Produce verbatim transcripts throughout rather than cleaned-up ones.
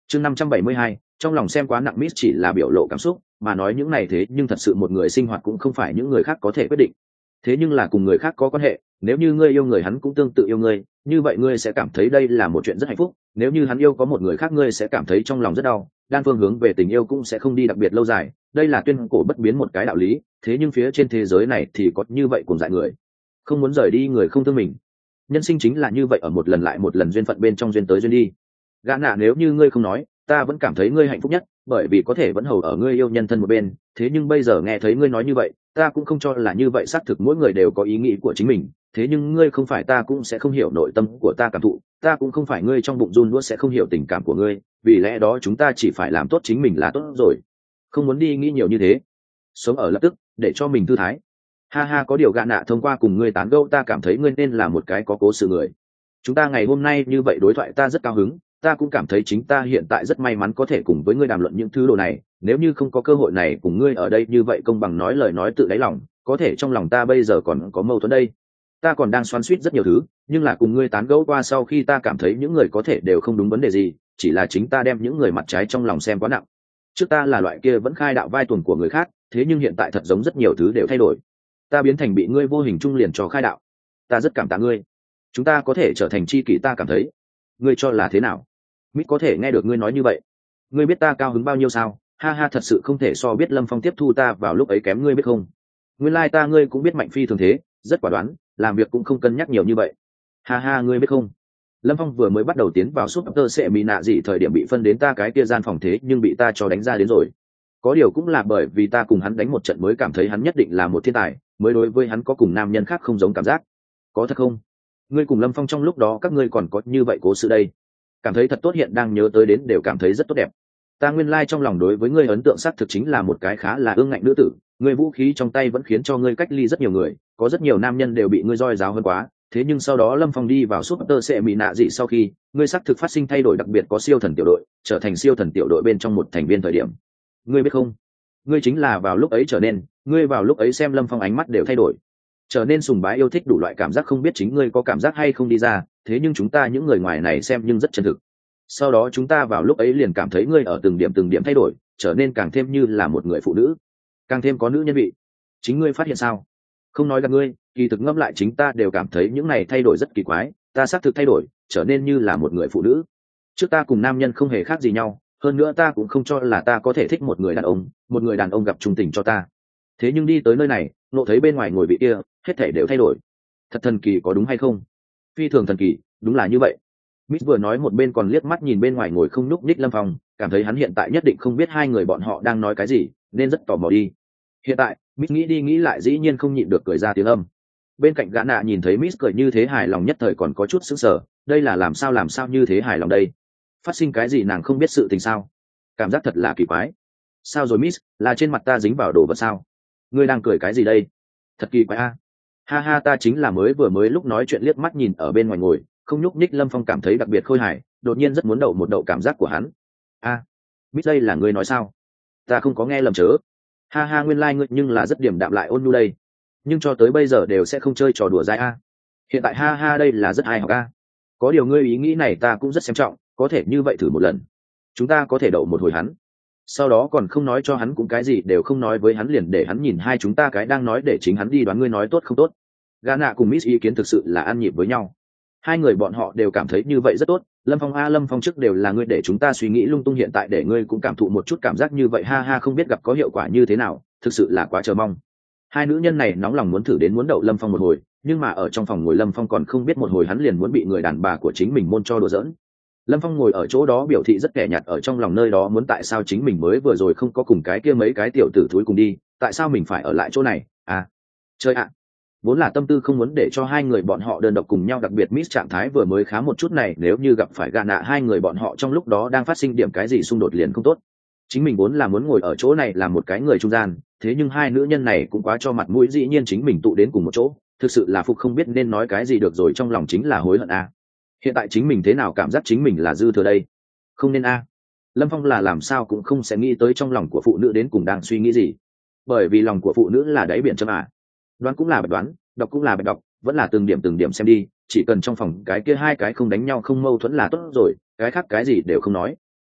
chương năm trăm bảy mươi hai, trong lòng xem quá nặng. Miss chỉ là biểu lộ cảm xúc mà nói những này, thế nhưng thật sự một người sinh hoạt cũng không phải những người khác có thể quyết định. Thế nhưng là cùng người khác có quan hệ, nếu như ngươi yêu người hắn cũng tương tự yêu ngươi, như vậy ngươi sẽ cảm thấy đây là một chuyện rất hạnh phúc. Nếu như hắn yêu có một người khác, ngươi sẽ cảm thấy trong lòng rất đau, đan phương hướng về tình yêu cũng sẽ không đi đặc biệt lâu dài. Đây là tuyên cổ bất biến một cái đạo lý. Thế nhưng phía trên thế giới này thì có như vậy cùng dại người, không muốn rời đi người không thương mình. Nhân sinh chính là như vậy, ở một lần lại một lần duyên phận bên trong duyên tới duyên đi. Gã nạ, nếu như ngươi không nói, ta vẫn cảm thấy ngươi hạnh phúc nhất, bởi vì có thể vẫn hầu ở ngươi yêu nhân thân một bên. Thế nhưng bây giờ nghe thấy ngươi nói như vậy, ta cũng không cho là như vậy. Xác thực mỗi người đều có ý nghĩ của chính mình, thế nhưng ngươi không phải ta cũng sẽ không hiểu nội tâm của ta cảm thụ, ta cũng không phải ngươi trong bụng run đũa sẽ không hiểu tình cảm của ngươi. Vì lẽ đó chúng ta chỉ phải làm tốt chính mình là tốt rồi, không muốn đi nghĩ nhiều như thế, sống ở lập tức để cho mình thư thái. Ha ha, có điều gạ nạ, thông qua cùng ngươi tán gẫu ta cảm thấy ngươi nên là một cái có cố sự người. Chúng ta ngày hôm nay như vậy đối thoại ta rất cao hứng, ta cũng cảm thấy chính ta hiện tại rất may mắn có thể cùng với ngươi đàm luận những thứ đồ này. Nếu như không có cơ hội này cùng ngươi ở đây như vậy công bằng nói lời nói tự đáy lòng, có thể trong lòng ta bây giờ còn có mâu thuẫn đây. Ta còn đang xoắn suýt rất nhiều thứ, nhưng là cùng ngươi tán gẫu qua sau khi ta cảm thấy những người có thể đều không đúng vấn đề gì, chỉ là chính ta đem những người mặt trái trong lòng xem quá nặng. Trước ta là loại kia vẫn khai đạo vai tuần của người khác, thế nhưng hiện tại thật giống rất nhiều thứ đều thay đổi, ta biến thành bị ngươi vô hình trung liền cho khai đạo. Ta rất cảm tạ ngươi, chúng ta có thể trở thành tri kỷ. Ta cảm thấy ngươi cho là thế nào? Mít có thể nghe được ngươi nói như vậy, ngươi biết ta cao hứng bao nhiêu sao? Ha ha, thật sự không thể so. Biết Lâm Phong tiếp thu ta vào lúc ấy kém, ngươi biết không? Nguyên lai ta ngươi cũng biết mạnh phi thường thế, rất quả đoán, làm việc cũng không cân nhắc nhiều như vậy. Ha ha, ngươi biết không, Lâm Phong vừa mới bắt đầu tiến vào súp tơ sẽ mỹ nạ gì thời điểm bị phân đến ta cái kia gian phòng, thế nhưng bị ta cho đánh ra đến rồi. Có điều cũng là bởi vì ta cùng hắn đánh một trận mới cảm thấy hắn nhất định là một thiên tài, mới đối với hắn có cùng nam nhân khác không giống cảm giác. Có thật không? Ngươi cùng Lâm Phong trong lúc đó các ngươi còn có như vậy cố sự đây? Cảm thấy thật tốt, hiện đang nhớ tới đến đều cảm thấy rất tốt đẹp. Ta nguyên lai like trong lòng đối với ngươi ấn tượng xác thực chính là một cái khá là ương ngạnh nữ tử, ngươi vũ khí trong tay vẫn khiến cho ngươi cách ly rất nhiều người, có rất nhiều nam nhân đều bị ngươi roi giáo hơn quá. Thế nhưng sau đó Lâm Phong đi vào súp tơ sẽ mỹ nạ gì sau khi, ngươi xác thực phát sinh thay đổi, đặc biệt có siêu thần tiểu đội, trở thành siêu thần tiểu đội bên trong một thành viên thời điểm. Ngươi biết không, ngươi chính là vào lúc ấy trở nên, ngươi vào lúc ấy xem Lâm Phong ánh mắt đều thay đổi, trở nên sùng bái yêu thích đủ loại cảm giác, không biết chính ngươi có cảm giác hay không đi ra, thế nhưng chúng ta những người ngoài này xem nhưng rất chân thực. Sau đó chúng ta vào lúc ấy liền cảm thấy ngươi ở từng điểm từng điểm thay đổi, trở nên càng thêm như là một người phụ nữ, càng thêm có nữ nhân vị. Chính ngươi phát hiện sao? Không nói gặp ngươi, kỳ thực ngẫm lại chính ta đều cảm thấy những này thay đổi rất kỳ quái. Ta xác thực thay đổi, trở nên như là một người phụ nữ. Trước ta cùng nam nhân không hề khác gì nhau, hơn nữa ta cũng không cho là ta có thể thích một người đàn ông, một người đàn ông gặp trung tình cho ta. Thế nhưng đi tới nơi này, nộ thấy bên ngoài ngồi vị kia, hết thảy đều thay đổi. Thật thần kỳ, có đúng hay không? Phi thường thần kỳ, đúng là như vậy. Mít vừa nói một bên còn liếc mắt nhìn bên ngoài ngồi không nhúc nhích Lâm Phong, cảm thấy hắn hiện tại nhất định không biết hai người bọn họ đang nói cái gì, nên rất tò mò đi. Hiện tại, Mít nghĩ đi nghĩ lại dĩ nhiên không nhịn được cười ra tiếng âm. Bên cạnh gã nạ nhìn thấy Mít cười như thế hài lòng nhất thời còn có chút sững sờ, đây là làm sao làm sao như thế hài lòng đây? Phát sinh cái gì nàng không biết sự tình sao? Cảm giác thật là kỳ quái. Sao rồi Mít, là trên mặt ta dính vào đồ vật sao? Ngươi đang cười cái gì đây? Thật kỳ quái a. Ha ha, ta chính là mới vừa mới lúc nói chuyện liếc mắt nhìn ở bên ngoài ngồi không nhúc nhích Lâm Phong, cảm thấy đặc biệt khôi hài, đột nhiên rất muốn đậu một đậu cảm giác của hắn. A, à, Mít đây là ngươi nói sao? Ta không có nghe lầm chớ. Ha ha, nguyên lai like ngươi nhưng là rất điểm đạm lại ôn nhu đây, nhưng cho tới bây giờ đều sẽ không chơi trò đùa dai a. Hiện tại ha ha đây là rất hay học a. Có điều ngươi ý nghĩ này ta cũng rất xem trọng, có thể như vậy thử một lần, chúng ta có thể đậu một hồi hắn, sau đó còn không nói cho hắn, cũng cái gì đều không nói với hắn, liền để hắn nhìn hai chúng ta cái đang nói để chính hắn đi đoán ngươi nói tốt không tốt. Gana cùng Miss ý kiến thực sự là ăn nhịp với nhau, hai người bọn họ đều cảm thấy như vậy rất tốt. Lâm Phong a, Lâm Phong trước đều là ngươi để chúng ta suy nghĩ lung tung, hiện tại để ngươi cũng cảm thụ một chút cảm giác như vậy, ha ha, không biết gặp có hiệu quả như thế nào, thực sự là quá chờ mong. Hai nữ nhân này nóng lòng muốn thử đến muốn đậu Lâm Phong một hồi, nhưng mà ở trong phòng ngồi Lâm Phong còn không biết một hồi hắn liền muốn bị người đàn bà của chính mình môn cho đùa giỡn. Lâm Phong ngồi ở chỗ đó biểu thị rất kẻ nhạt, ở trong lòng nơi đó muốn tại sao chính mình mới vừa rồi không có cùng cái kia mấy cái tiểu tử thúi cùng đi, tại sao mình phải ở lại chỗ này à? Chơi ạ, à, vốn là tâm tư không muốn để cho hai người bọn họ đơn độc cùng nhau, đặc biệt Miss trạng thái vừa mới khá một chút này, nếu như gặp phải gà nạ hai người bọn họ trong lúc đó đang phát sinh điểm cái gì xung đột liền không tốt. Chính mình vốn là muốn ngồi ở chỗ này làm một cái người trung gian, thế nhưng hai nữ nhân này cũng quá cho mặt mũi, dĩ nhiên chính mình tụ đến cùng một chỗ, thực sự là phục không biết nên nói cái gì được rồi, trong lòng chính là hối hận a. À. Hiện tại chính mình thế nào cảm giác chính mình là dư thừa đây, không nên a. À. Lâm Phong là làm sao cũng không sẽ nghĩ tới trong lòng của phụ nữ đến cùng đang suy nghĩ gì, bởi vì lòng của phụ nữ là đáy biển châm à. Đoán cũng là bạch đoán, đọc cũng là bạch đọc, vẫn là từng điểm từng điểm xem đi, chỉ cần trong phòng cái kia hai cái không đánh nhau không mâu thuẫn là tốt rồi, cái khác cái gì đều không nói.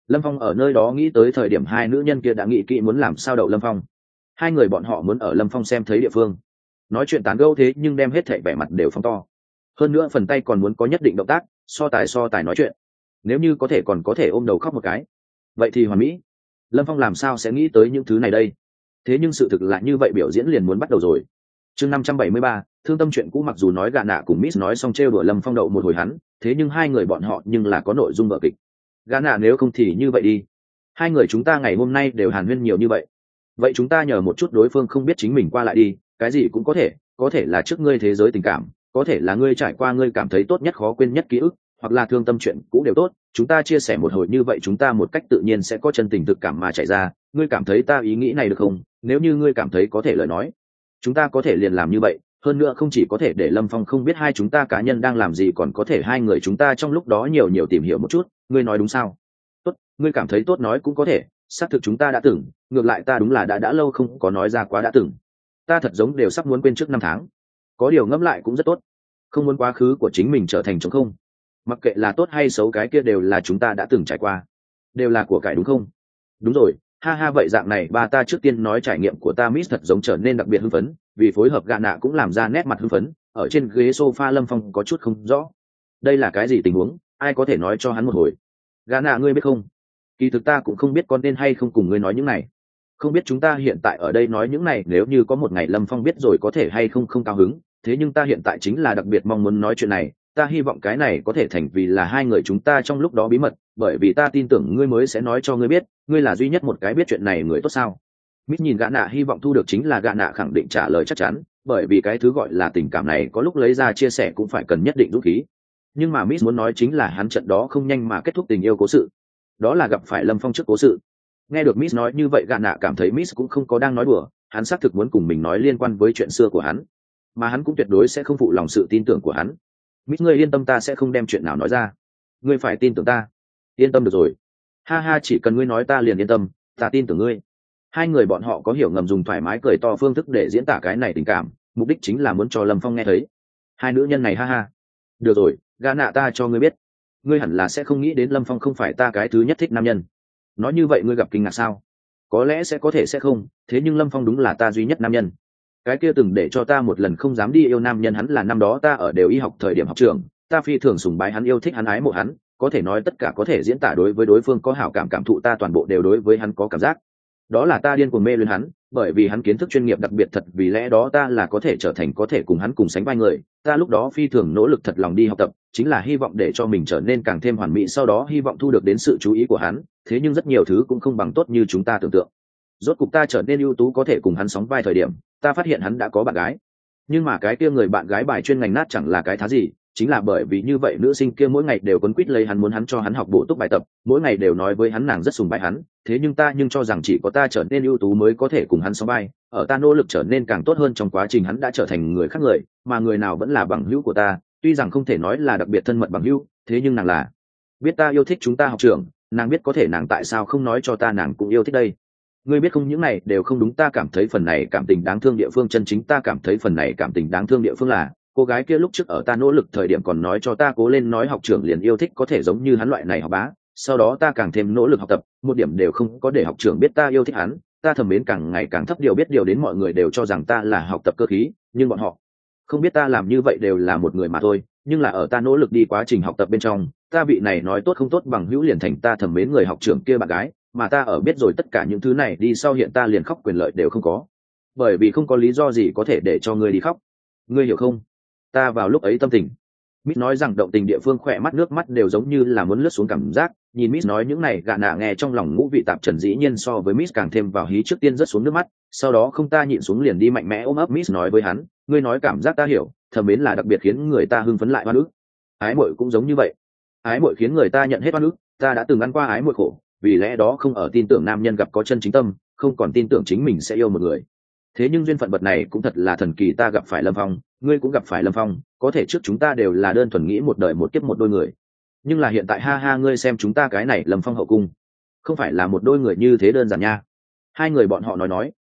Lâm Phong ở nơi đó nghĩ tới thời điểm hai nữ nhân kia đã nghĩ kỹ muốn làm sao đậu Lâm Phong. Hai người bọn họ muốn ở Lâm Phong xem thấy địa phương nói chuyện tán gẫu, thế nhưng đem hết thảy vẻ mặt đều phóng to. Hơn nữa phần tay còn muốn có nhất định động tác, so tài so tài nói chuyện. Nếu như có thể còn có thể ôm đầu khóc một cái, vậy thì hoàn mỹ. Lâm Phong làm sao sẽ nghĩ tới những thứ này đây? Thế nhưng sự thực là như vậy, biểu diễn liền muốn bắt đầu rồi. Chương năm trăm bảy mươi ba, thương tâm chuyện cũ. Mặc dù nói gạ nạ cùng Miss nói xong trêu đùa Lâm Phong đậu một hồi hắn, thế nhưng hai người bọn họ nhưng là có nội dung vở kịch. Gạ nạ, nếu không thì như vậy đi, hai người chúng ta ngày hôm nay đều hàn huyên nhiều như vậy, vậy chúng ta nhờ một chút đối phương không biết chính mình qua lại đi, cái gì cũng có thể, có thể là trước ngươi thế giới tình cảm, có thể là ngươi trải qua ngươi cảm thấy tốt nhất khó quên nhất ký ức, hoặc là thương tâm chuyện cũ đều tốt, chúng ta chia sẻ một hồi, như vậy chúng ta một cách tự nhiên sẽ có chân tình thực cảm mà chạy ra. Ngươi cảm thấy ta ý nghĩ này được không? Nếu như ngươi cảm thấy có thể lời nói, chúng ta có thể liền làm như vậy. Hơn nữa không chỉ có thể để Lâm Phong không biết hai chúng ta cá nhân đang làm gì, còn có thể hai người chúng ta trong lúc đó nhiều nhiều tìm hiểu một chút. Ngươi nói đúng sao? Tốt, ngươi cảm thấy tốt nói cũng có thể, xác thực chúng ta đã từng, ngược lại ta đúng là đã đã lâu không có nói ra quá đã từng. Ta thật giống đều sắp muốn quên trước năm tháng. Có điều ngẫm lại cũng rất tốt, không muốn quá khứ của chính mình trở thành trống không. Mặc kệ là tốt hay xấu, cái kia đều là chúng ta đã từng trải qua, đều là của cải, đúng không? Đúng rồi, ha ha, vậy dạng này ba ta trước tiên nói trải nghiệm của ta. Miss thật giống trở nên đặc biệt hưng phấn, vì phối hợp gạ nạ cũng làm ra nét mặt hưng phấn. Ở trên ghế sofa Lâm Phong có chút không rõ, đây là cái gì tình huống, ai có thể nói cho hắn một hồi? Gạ nạ, ngươi biết không, kỳ thực ta cũng không biết con nên hay không cùng ngươi nói những này. Không biết chúng ta hiện tại ở đây nói những này, nếu như có một ngày Lâm Phong biết rồi có thể hay không không cao hứng. Thế nhưng ta hiện tại chính là đặc biệt mong muốn nói chuyện này, ta hy vọng cái này có thể thành vì là hai người chúng ta trong lúc đó bí mật, bởi vì ta tin tưởng ngươi mới sẽ nói cho ngươi biết, ngươi là duy nhất một cái biết chuyện này người tốt sao? Mít nhìn gạ nạ, hy vọng thu được chính là gạ nạ khẳng định trả lời chắc chắn, bởi vì cái thứ gọi là tình cảm này có lúc lấy ra chia sẻ cũng phải cần nhất định dũng khí. Nhưng mà Mít muốn nói chính là hắn trận đó không nhanh mà kết thúc tình yêu cố sự, đó là gặp phải Lâm Phong trước cố sự. Nghe được Miss nói như vậy, gạ nạ cảm thấy Miss cũng không có đang nói đùa, hắn xác thực muốn cùng mình nói liên quan với chuyện xưa của hắn, mà hắn cũng tuyệt đối sẽ không phụ lòng sự tin tưởng của hắn. Miss, ngươi yên tâm, ta sẽ không đem chuyện nào nói ra, ngươi phải tin tưởng ta. Yên tâm được rồi, ha ha, chỉ cần ngươi nói ta liền yên tâm, ta tin tưởng ngươi. Hai người bọn họ có hiểu ngầm, dùng thoải mái cười to phương thức để diễn tả cái này tình cảm, mục đích chính là muốn cho Lâm Phong nghe thấy. Hai nữ nhân này, ha ha. Được rồi, gạ nạ, ta cho ngươi biết, ngươi hẳn là sẽ không nghĩ đến Lâm Phong không phải ta cái thứ nhất thích nam nhân. Nói như vậy ngươi gặp kinh ngạc sao? Có lẽ sẽ có thể sẽ không, thế nhưng Lâm Phong đúng là ta duy nhất nam nhân. Cái kia từng để cho ta một lần không dám đi yêu nam nhân, hắn là năm đó ta ở đều y học thời điểm học trường, ta phi thường sùng bái hắn, yêu thích hắn, ái mộ hắn, có thể nói tất cả có thể diễn tả đối với đối phương có hảo cảm, cảm thụ ta toàn bộ đều đối với hắn có cảm giác. Đó là ta điên cuồng mê luyến hắn, bởi vì hắn kiến thức chuyên nghiệp đặc biệt thật, vì lẽ đó ta là có thể trở thành có thể cùng hắn cùng sánh vai người. Ta lúc đó phi thường nỗ lực thật lòng đi học tập, chính là hy vọng để cho mình trở nên càng thêm hoàn mỹ, sau đó hy vọng thu được đến sự chú ý của hắn. Thế nhưng rất nhiều thứ cũng không bằng tốt như chúng ta tưởng tượng. Rốt cục ta trở nên ưu tú có thể cùng hắn sóng vai thời điểm, ta phát hiện hắn đã có bạn gái. Nhưng mà cái kia người bạn gái bài chuyên ngành nát chẳng là cái thá gì, chính là bởi vì như vậy nữ sinh kia mỗi ngày đều quấn quýt lấy hắn, muốn hắn cho hắn học bổ túc bài tập, mỗi ngày đều nói với hắn nàng rất sùng bái hắn. Thế nhưng ta nhưng cho rằng chỉ có ta trở nên ưu tú mới có thể cùng hắn sóng vai, ở ta nỗ lực trở nên càng tốt hơn trong quá trình, hắn đã trở thành người khác người, mà người nào vẫn là bằng hữu của ta, tuy rằng không thể nói là đặc biệt thân mật bằng hữu, thế nhưng nàng là biết ta yêu thích chúng ta học trưởng, nàng biết, có thể nàng tại sao không nói cho ta nàng cũng yêu thích đây? Ngươi biết không, những này đều không đúng, ta cảm thấy phần này cảm tình đáng thương địa phương, chân chính ta cảm thấy phần này cảm tình đáng thương địa phương là cô gái kia lúc trước ở ta nỗ lực thời điểm còn nói cho ta cố lên, nói học trưởng liền yêu thích có thể giống như hắn loại này học bá. Sau đó ta càng thêm nỗ lực học tập, một điểm đều không có để học trưởng biết ta yêu thích hắn, ta thầm mến càng ngày càng thấp, điều biết điều đến mọi người đều cho rằng ta là học tập cơ khí, nhưng bọn họ không biết ta làm như vậy đều là một người mà thôi. Nhưng là ở ta nỗ lực đi quá trình học tập bên trong, ta vị này nói tốt không tốt bằng hữu liền thành ta thầm mến người học trưởng kia bạn gái, mà ta ở biết rồi tất cả những thứ này đi sau, hiện ta liền khóc quyền lợi đều không có, bởi vì không có lý do gì có thể để cho ngươi đi khóc, ngươi hiểu không? Ta vào lúc ấy tâm tình, Miss nói rằng động tình địa phương, khỏe mắt nước mắt đều giống như là muốn lướt xuống cảm giác. Nhìn Miss nói những này, gạ nạ nghe trong lòng ngũ vị tạp trần, dĩ nhiên so với Miss càng thêm vào hí, trước tiên rớt xuống nước mắt, sau đó không ta nhịn xuống liền đi mạnh mẽ ôm ấp Miss, nói với hắn, ngươi nói cảm giác ta hiểu, thầm mến là đặc biệt khiến người ta hưng phấn lại oan ức, ái muội cũng giống như vậy, ái muội khiến người ta nhận hết oan ức, ta đã từng ăn qua ái muội khổ, vì lẽ đó không ở tin tưởng nam nhân gặp có chân chính tâm, không còn tin tưởng chính mình sẽ yêu một người. Thế nhưng duyên phận bậc này cũng thật là thần kỳ, ta gặp phải Lâm Phong, ngươi cũng gặp phải Lâm Phong, có thể trước chúng ta đều là đơn thuần nghĩ một đời một kiếp một đôi người, nhưng là hiện tại ha ha, ngươi xem chúng ta cái này Lâm Phong hậu cung, không phải là một đôi người như thế đơn giản nha. Hai người bọn họ nói nói,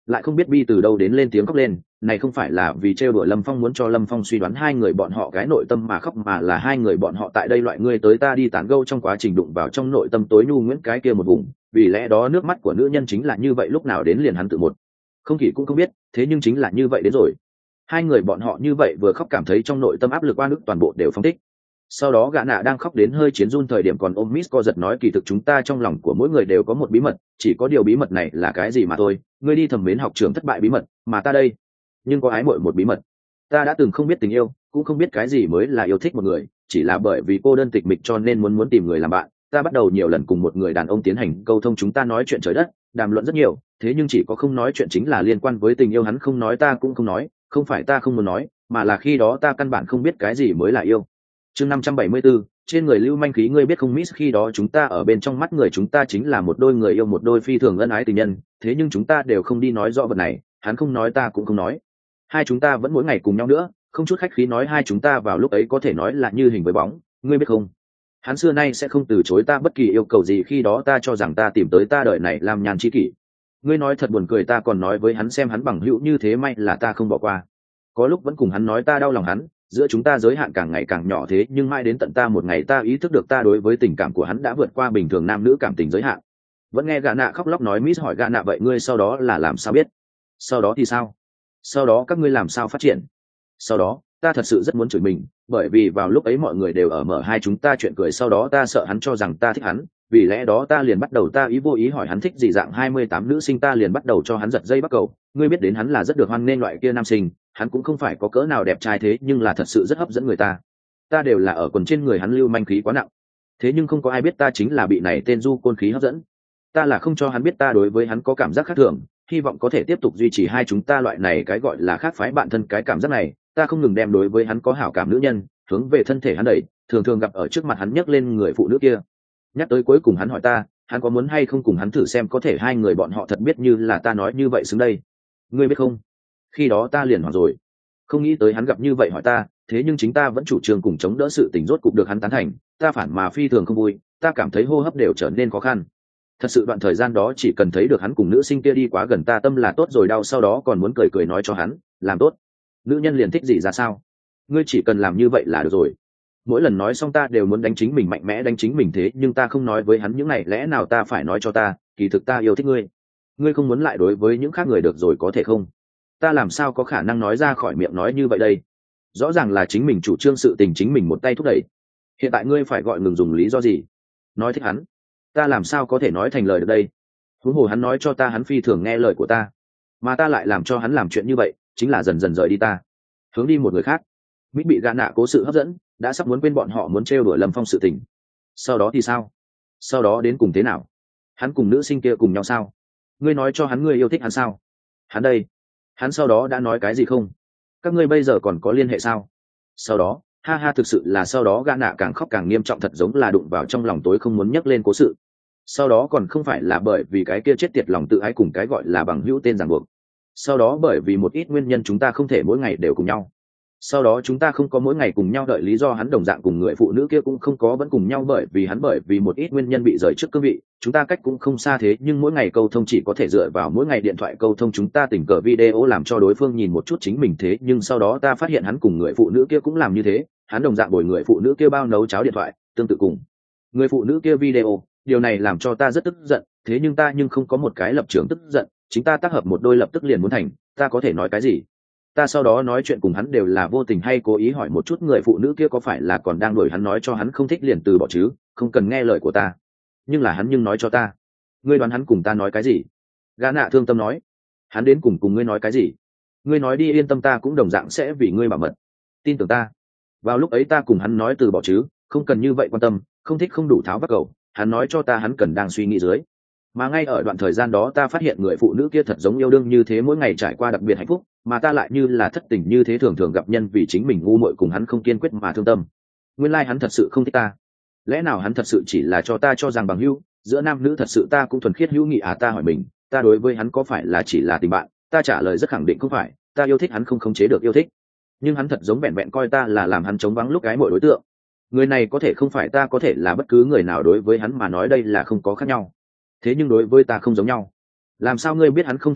lại không biết bi từ đâu đến lên tiếng khóc lên. Này không phải là vì trêu đùa Lâm Phong muốn cho Lâm Phong suy đoán hai người bọn họ cái nội tâm mà khóc, mà là hai người bọn họ tại đây loại người tới ta đi tán gẫu trong quá trình đụng vào trong nội tâm tối nhu nguyễn cái kia một vùng, vì lẽ đó nước mắt của nữ nhân chính là như vậy, lúc nào đến liền hắn tự một không kỳ cũng không biết, thế nhưng chính là như vậy đến rồi. Hai người bọn họ như vậy vừa khóc cảm thấy trong nội tâm áp lực oan ức toàn bộ đều phóng thích. Sau đó gã nạ đang khóc đến hơi chiến run thời điểm còn ôm Miss co giật nói kỳ thực chúng ta trong lòng của mỗi người đều có một bí mật, chỉ có điều bí mật này là cái gì mà thôi, ngươi đi thầm mến học trường thất bại bí mật, mà ta đây nhưng có ái muội một bí mật. Ta đã từng không biết tình yêu, cũng không biết cái gì mới là yêu thích một người, chỉ là bởi vì cô đơn tịch mịch cho nên muốn muốn tìm người làm bạn. Ta bắt đầu nhiều lần cùng một người đàn ông tiến hành câu thông, chúng ta nói chuyện trời đất, đàm luận rất nhiều, thế nhưng chỉ có không nói chuyện chính là liên quan với tình yêu, hắn không nói ta cũng không nói, không phải ta không muốn nói, mà là khi đó ta căn bản không biết cái gì mới là yêu. Chương năm trăm bảy mươi bốn, trên người lưu manh khí, ngươi biết không Miss, khi đó chúng ta ở bên trong mắt người chúng ta chính là một đôi người yêu, một đôi phi thường ân ái tình nhân, thế nhưng chúng ta đều không đi nói rõ vật này, hắn không nói ta cũng không nói. Hai chúng ta vẫn mỗi ngày cùng nhau nữa, không chút khách khí nói hai chúng ta vào lúc ấy có thể nói là như hình với bóng, ngươi biết không? Hắn xưa nay sẽ không từ chối ta bất kỳ yêu cầu gì, khi đó ta cho rằng ta tìm tới ta đời này làm nhàn chi kỷ. Ngươi nói thật buồn cười, ta còn nói với hắn xem hắn bằng hữu như thế may là ta không bỏ qua. Có lúc vẫn cùng hắn nói ta đau lòng hắn, giữa chúng ta giới hạn càng ngày càng nhỏ, thế nhưng mãi đến tận ta một ngày ta ý thức được ta đối với tình cảm của hắn đã vượt qua bình thường nam nữ cảm tình giới hạn. Vẫn nghe gã nạ khóc lóc nói. Miss hỏi gã nạ vậy ngươi sau đó là làm sao biết? Sau đó thì sao? Sau đó các ngươi làm sao phát triển? Sau đó ta thật sự rất muốn chửi mình, bởi vì vào lúc ấy mọi người đều ở mở hai chúng ta chuyện cười, sau đó ta sợ hắn cho rằng ta thích hắn, vì lẽ đó ta liền bắt đầu ta ý vô ý hỏi hắn thích gì dạng hai mươi tám nữ sinh, ta liền bắt đầu cho hắn giật dây bắt cầu. Ngươi biết đến hắn là rất được hoan nghênh loại kia nam sinh, hắn cũng không phải có cỡ nào đẹp trai thế nhưng là thật sự rất hấp dẫn người ta. Ta đều là ở quần trên người hắn lưu manh khí quá nặng, thế nhưng không có ai biết ta chính là bị này tên du côn khí hấp dẫn. Ta là không cho hắn biết ta đối với hắn có cảm giác khác thường, hy vọng có thể tiếp tục duy trì hai chúng ta loại này cái gọi là khác phái bạn thân cái cảm giác này. Ta không ngừng đem đối với hắn có hảo cảm nữ nhân hướng về thân thể hắn đẩy, thường thường gặp ở trước mặt hắn nhấc lên người phụ nữ kia. Nhắc tới cuối cùng hắn hỏi ta hắn có muốn hay không cùng hắn thử xem có thể hai người bọn họ thật biết như là ta nói như vậy xứng đây. Ngươi biết không, khi đó ta liền hoảng rồi, không nghĩ tới hắn gặp như vậy hỏi ta, thế nhưng chính ta vẫn chủ trương cùng chống đỡ sự tình rốt cục được hắn tán thành, ta phản mà phi thường không vui, ta cảm thấy hô hấp đều trở nên khó khăn. Thật sự đoạn thời gian đó chỉ cần thấy được hắn cùng nữ sinh kia đi quá gần ta tâm là tốt rồi đau, sau đó còn muốn cười cười nói cho hắn làm tốt, nữ nhân liền thích gì ra sao, ngươi chỉ cần làm như vậy là được rồi. Mỗi lần nói xong ta đều muốn đánh chính mình, mạnh mẽ đánh chính mình, thế nhưng ta không nói với hắn những này, lẽ nào ta phải nói cho ta kỳ thực ta yêu thích ngươi, ngươi không muốn lại đối với những khác người được rồi có thể không? Ta làm sao có khả năng nói ra khỏi miệng nói như vậy đây? Rõ ràng là chính mình chủ trương sự tình, chính mình một tay thúc đẩy, hiện tại ngươi phải gọi ngừng dùng lý do gì? Nói thích hắn ta làm sao có thể nói thành lời được đây? Huống hồ hắn nói cho ta hắn phi thường nghe lời của ta, mà ta lại làm cho hắn làm chuyện như vậy, chính là dần dần rời đi ta, hướng đi một người khác. Mít bị gã nạ cố sự hấp dẫn, đã sắp muốn quên bọn họ muốn trêu đuổi Lâm Phong sự tình. Sau đó thì sao? Sau đó đến cùng thế nào? Hắn cùng nữ sinh kia cùng nhau sao? Ngươi nói cho hắn ngươi yêu thích hắn sao? Hắn đây, hắn sau đó đã nói cái gì không? Các ngươi bây giờ còn có liên hệ sao? Sau đó, ha ha, thực sự là sau đó gã nạ càng khóc càng nghiêm trọng, thật giống là đụng vào trong lòng tối không muốn nhắc lên cố sự. Sau đó còn không phải là bởi vì cái kia chết tiệt lòng tự ái cùng cái gọi là bằng hữu tên ràng buộc. Sau đó bởi vì một ít nguyên nhân chúng ta không thể mỗi ngày đều cùng nhau. Sau đó chúng ta không có mỗi ngày cùng nhau đợi lý do hắn đồng dạng cùng người phụ nữ kia cũng không có vẫn cùng nhau, bởi vì hắn bởi vì một ít nguyên nhân bị rời trước cương vị, chúng ta cách cũng không xa, thế nhưng mỗi ngày câu thông chỉ có thể dựa vào mỗi ngày điện thoại câu thông, chúng ta tình cờ video làm cho đối phương nhìn một chút chính mình, thế nhưng sau đó ta phát hiện hắn cùng người phụ nữ kia cũng làm như thế, hắn đồng dạng bồi người phụ nữ kia bao nấu cháo điện thoại tương tự cùng người phụ nữ kia video, điều này làm cho ta rất tức giận, thế nhưng ta nhưng không có một cái lập trường tức giận, chính ta tác hợp một đôi lập tức liền muốn thành, ta có thể nói cái gì? Ta sau đó nói chuyện cùng hắn đều là vô tình hay cố ý hỏi một chút người phụ nữ kia có phải là còn đang đuổi hắn, nói cho hắn không thích liền từ bỏ chứ không cần nghe lời của ta, nhưng là hắn nhưng nói cho ta. Ngươi đoán hắn cùng ta nói cái gì? Gã nạ thương tâm nói. Hắn đến cùng cùng ngươi nói cái gì? Ngươi nói đi, yên tâm, ta cũng đồng dạng sẽ vì ngươi bảo mật, tin tưởng ta. Vào lúc ấy ta cùng hắn nói từ bỏ chứ không cần như vậy quan tâm, không thích không đủ tháo vác cầu, hắn nói cho ta hắn cần đang suy nghĩ dưới. Mà ngay ở đoạn thời gian đó ta phát hiện người phụ nữ kia thật giống yêu đương như thế, mỗi ngày trải qua đặc biệt hạnh phúc, mà ta lại như là thất tình như thế, thường thường gặp nhân vì chính mình ngu muội cùng hắn không kiên quyết mà thương tâm. Nguyên lai like hắn thật sự không thích ta, lẽ nào hắn thật sự chỉ là cho ta cho rằng bằng hữu, giữa nam nữ thật sự ta cũng thuần khiết hữu nghị à? Ta hỏi mình, ta đối với hắn có phải là chỉ là tình bạn? Ta trả lời rất khẳng định không phải, ta yêu thích hắn không khống chế được yêu thích, nhưng hắn thật giống vẹn vẹn coi ta là làm hắn chống vắng lúc cái mọi đối tượng. Người này có thể không phải ta, có thể là bất cứ người nào, đối với hắn mà nói đây là không có khác nhau, thế nhưng đối với ta không giống nhau. Làm sao ngươi biết hắn không thích ngươi?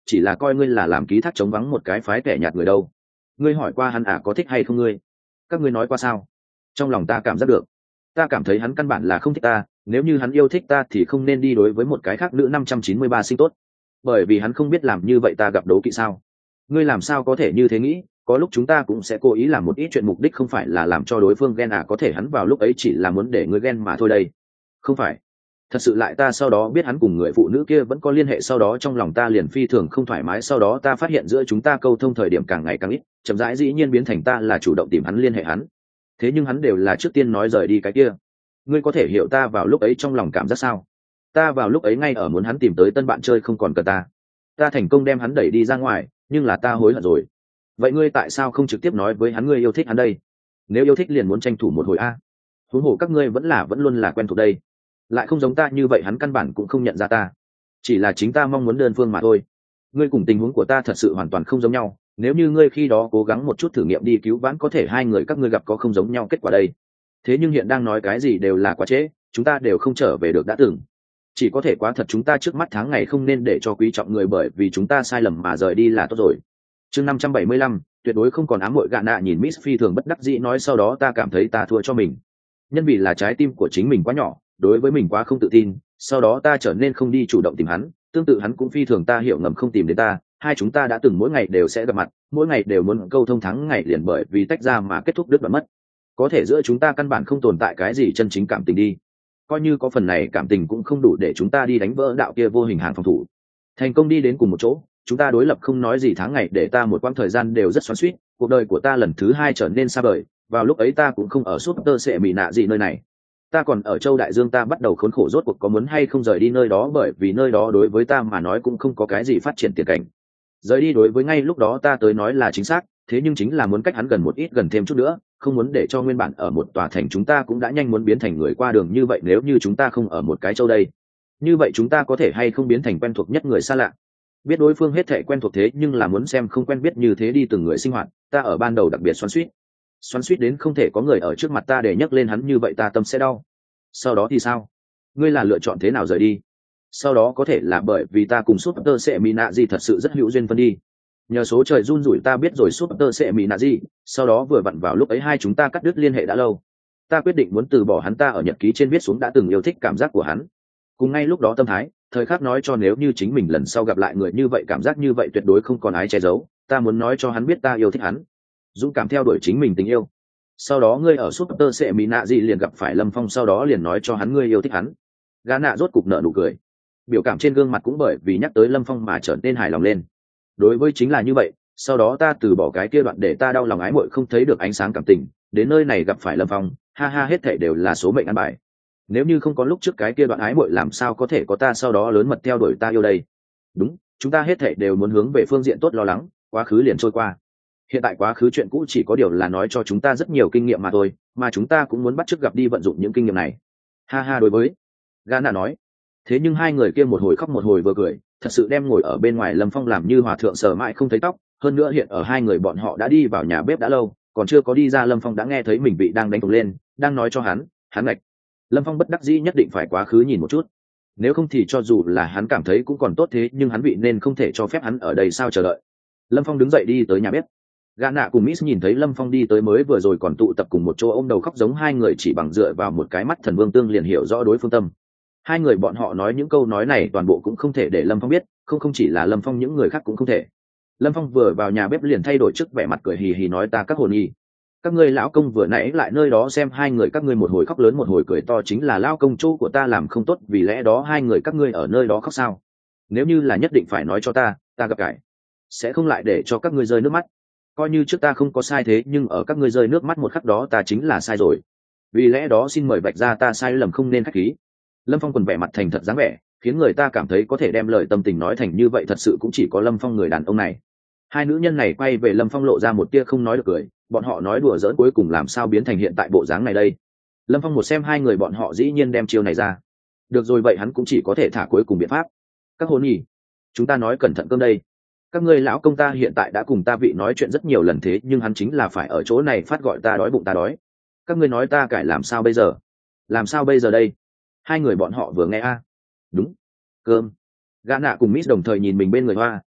chỉ là coi ngươi là làm ký thác chống vắng một cái phái kẻ nhạt người đâu. Ngươi hỏi qua hắn à có thích hay không ngươi? Các ngươi nói qua sao? Trong lòng ta cảm giác được, ta cảm thấy hắn căn bản là không thích ta, nếu như hắn yêu thích ta thì không nên đi đối với một cái khác nữ năm trăm chín mươi ba sinh tốt, bởi vì hắn không biết làm như vậy ta gặp đố kỵ sao? Ngươi làm sao có thể như thế nghĩ? Có lúc chúng ta cũng sẽ cố ý làm một ít chuyện mục đích không phải là làm cho đối phương ghen à, có thể hắn vào lúc ấy chỉ là muốn để ngươi ghen mà thôi đây. Không phải, thật sự lại ta sau đó biết hắn cùng người phụ nữ kia vẫn có liên hệ, sau đó trong lòng ta liền phi thường không thoải mái, sau đó ta phát hiện giữa chúng ta câu thông thời điểm càng ngày càng ít, chậm rãi dĩ nhiên biến thành ta là chủ động tìm hắn liên hệ hắn, thế nhưng hắn đều là trước tiên nói rời đi cái kia. Ngươi có thể hiểu ta vào lúc ấy trong lòng cảm giác sao? Ta vào lúc ấy ngay ở muốn hắn tìm tới tân bạn chơi không còn cần ta, ta thành công đem hắn đẩy đi ra ngoài, nhưng là ta hối hận rồi. Vậy ngươi tại sao không trực tiếp nói với hắn ngươi yêu thích hắn đây? Nếu yêu thích liền muốn tranh thủ một hồi a. Huống hồ các ngươi vẫn là vẫn luôn là quen thuộc đây, lại không giống ta như vậy hắn căn bản cũng không nhận ra ta, chỉ là chính ta mong muốn đơn phương mà thôi. Ngươi cùng tình huống của ta thật sự hoàn toàn không giống nhau, nếu như ngươi khi đó cố gắng một chút thử nghiệm đi cứu vãn, có thể hai người các ngươi gặp có không giống nhau kết quả đây. Thế nhưng hiện đang nói cái gì đều là quá trễ, chúng ta đều không trở về được đã từng, chỉ có thể quá thật chúng ta trước mắt tháng ngày không nên để cho quý trọng người bởi vì chúng ta sai lầm mà rời đi là tốt rồi. Chương năm trăm bảy mươi lăm, tuyệt đối không còn ám muội. Gạ nạ nhìn Miss phi thường bất đắc dĩ nói, sau đó ta cảm thấy ta thua cho mình, nhân vì là trái tim của chính mình quá nhỏ, đối với mình quá không tự tin, sau đó ta trở nên không đi chủ động tìm hắn, tương tự hắn cũng phi thường ta hiểu ngầm không tìm đến ta, hai chúng ta đã từng mỗi ngày đều sẽ gặp mặt, mỗi ngày đều muốn câu thông, tháng ngày liền bởi vì tách ra mà kết thúc đứt đoạn mất. Có thể giữa chúng ta căn bản không tồn tại cái gì chân chính cảm tình đi, coi như có phần này cảm tình cũng không đủ để chúng ta đi đánh vỡ đạo kia vô hình hàng phòng thủ, thành công đi đến cùng một chỗ. Chúng ta đối lập không nói gì, tháng ngày để ta một quãng thời gian đều rất xoắn xuýt, cuộc đời của ta lần thứ hai trở nên xa vời. Vào lúc ấy ta cũng không ở suốt tơ sệ mì nạ gì nơi này, ta còn ở châu đại dương, ta bắt đầu khốn khổ rốt cuộc có muốn hay không rời đi nơi đó, bởi vì nơi đó đối với ta mà nói cũng không có cái gì phát triển tiền cảnh. Rời đi đối với ngay lúc đó ta tới nói là chính xác, thế nhưng chính là muốn cách hắn gần một ít, gần thêm chút nữa, không muốn để cho nguyên bản ở một tòa thành chúng ta cũng đã nhanh muốn biến thành người qua đường như vậy. Nếu như chúng ta không ở một cái châu đây, như vậy chúng ta có thể hay không biến thành quen thuộc nhất người xa lạ, biết đối phương hết thảy quen thuộc, thế nhưng là muốn xem không quen biết như thế đi từng người sinh hoạt. Ta ở ban đầu đặc biệt xoắn xuýt xoắn xuýt đến không thể có người ở trước mặt ta để nhắc lên hắn, như vậy ta tâm sẽ đau. Sau đó thì sao? Ngươi là lựa chọn thế nào rời đi? Sau đó có thể là bởi vì ta cùng súp tơ sệ mỹ nạ gì thật sự rất hữu duyên phân đi, nhờ số trời run rủi ta biết rồi súp tơ sệ mỹ nạ gì, sau đó vừa vặn vào lúc ấy hai chúng ta cắt đứt liên hệ đã lâu, ta quyết định muốn từ bỏ hắn. Ta ở nhật ký trên viết xuống đã từng yêu thích cảm giác của hắn, cùng ngay lúc đó tâm thái thời khắc nói cho nếu như chính mình lần sau gặp lại người như vậy, cảm giác như vậy tuyệt đối không còn ái che giấu. Ta muốn nói cho hắn biết ta yêu thích hắn, dũng cảm theo đuổi chính mình tình yêu. Sau đó ngươi ở súp tơ sệ mỹ nạ gì liền gặp phải Lâm Phong, sau đó liền nói cho hắn ngươi yêu thích hắn. Gã nạ rốt cục nở nụ cười, biểu cảm trên gương mặt cũng bởi vì nhắc tới Lâm Phong mà trở nên hài lòng lên. Đối với chính là như vậy, sau đó ta từ bỏ cái kia đoạn để ta đau lòng ái muội không thấy được ánh sáng cảm tình, đến nơi này gặp phải Lâm Phong, ha ha, hết thảy đều là số mệnh ăn bài. Nếu như không có lúc trước cái kia đoạn ái muội làm sao có thể có ta sau đó lớn mật theo đuổi ta yêu đây. Đúng, chúng ta hết thảy đều muốn hướng về phương diện tốt lo lắng, quá khứ liền trôi qua. Hiện tại quá khứ chuyện cũ chỉ có điều là nói cho chúng ta rất nhiều kinh nghiệm mà thôi, mà chúng ta cũng muốn bắt chước gặp đi vận dụng những kinh nghiệm này. Ha ha, đối với Gana nói. Thế nhưng hai người kia một hồi khóc một hồi vừa cười, thật sự đem ngồi ở bên ngoài Lâm Phong làm như hòa thượng sờ mãi không thấy tóc. Hơn nữa hiện ở hai người bọn họ đã đi vào nhà bếp đã lâu, còn chưa có đi ra Lâm Phong đã nghe thấy mình bị đang đánh cổng lên, đang nói cho hắn, hắn ngạch. Lâm Phong bất đắc dĩ nhất định phải quá khứ nhìn một chút, nếu không thì cho dù là hắn cảm thấy cũng còn tốt, thế nhưng hắn bị nên không thể cho phép hắn ở đây sao chờ đợi. Lâm Phong đứng dậy đi tới nhà bếp. Gã nạ cùng Miss nhìn thấy Lâm Phong đi tới mới vừa rồi còn tụ tập cùng một chỗ ôm đầu khóc giống hai người, chỉ bằng dựa vào một cái mắt thần vương tương liền hiểu rõ đối phương tâm. Hai người bọn họ nói những câu nói này toàn bộ cũng không thể để Lâm Phong biết, không không chỉ là Lâm Phong, những người khác cũng không thể. Lâm Phong vừa vào nhà bếp liền thay đổi trước vẻ mặt cười hì hì nói, ta các hồn nhi, các ngươi lão công vừa nãy lại nơi đó xem hai người các ngươi một hồi khóc lớn một hồi cười to, chính là lão công chỗ của ta làm không tốt, vì lẽ đó hai người các ngươi ở nơi đó khóc sao? Nếu như là nhất định phải nói cho ta, ta gặp cải sẽ không lại để cho các ngươi rơi nước mắt. Coi như trước ta không có sai, thế nhưng ở các ngươi rơi nước mắt một khắc đó ta chính là sai rồi, vì lẽ đó xin mời vạch ra ta sai lầm, không nên khách khí. Lâm Phong quần vẻ mặt thành thật dáng vẻ, khiến người ta cảm thấy có thể đem lời tâm tình nói thành như vậy thật sự cũng chỉ có Lâm Phong người đàn ông này. Hai nữ nhân này quay về Lâm Phong lộ ra một tia không nói được cười, bọn họ nói đùa giỡn cuối cùng làm sao biến thành hiện tại bộ dáng này đây. Lâm Phong một xem hai người bọn họ dĩ nhiên đem chiêu này ra, được rồi vậy hắn cũng chỉ có thể thả cuối cùng biện pháp. Các hôn nhỉ, chúng ta nói cẩn thận cơm đây. Các ngươi lão công ta hiện tại đã cùng ta vị nói chuyện rất nhiều lần, thế nhưng hắn chính là phải ở chỗ này phát gọi ta đói bụng ta đói. Các ngươi nói ta cải làm sao bây giờ? Làm sao bây giờ đây? Hai người bọn họ vừa nghe a, đúng, cơm. Gã nạ cùng Miss đồng thời nhìn mình bên người hoa,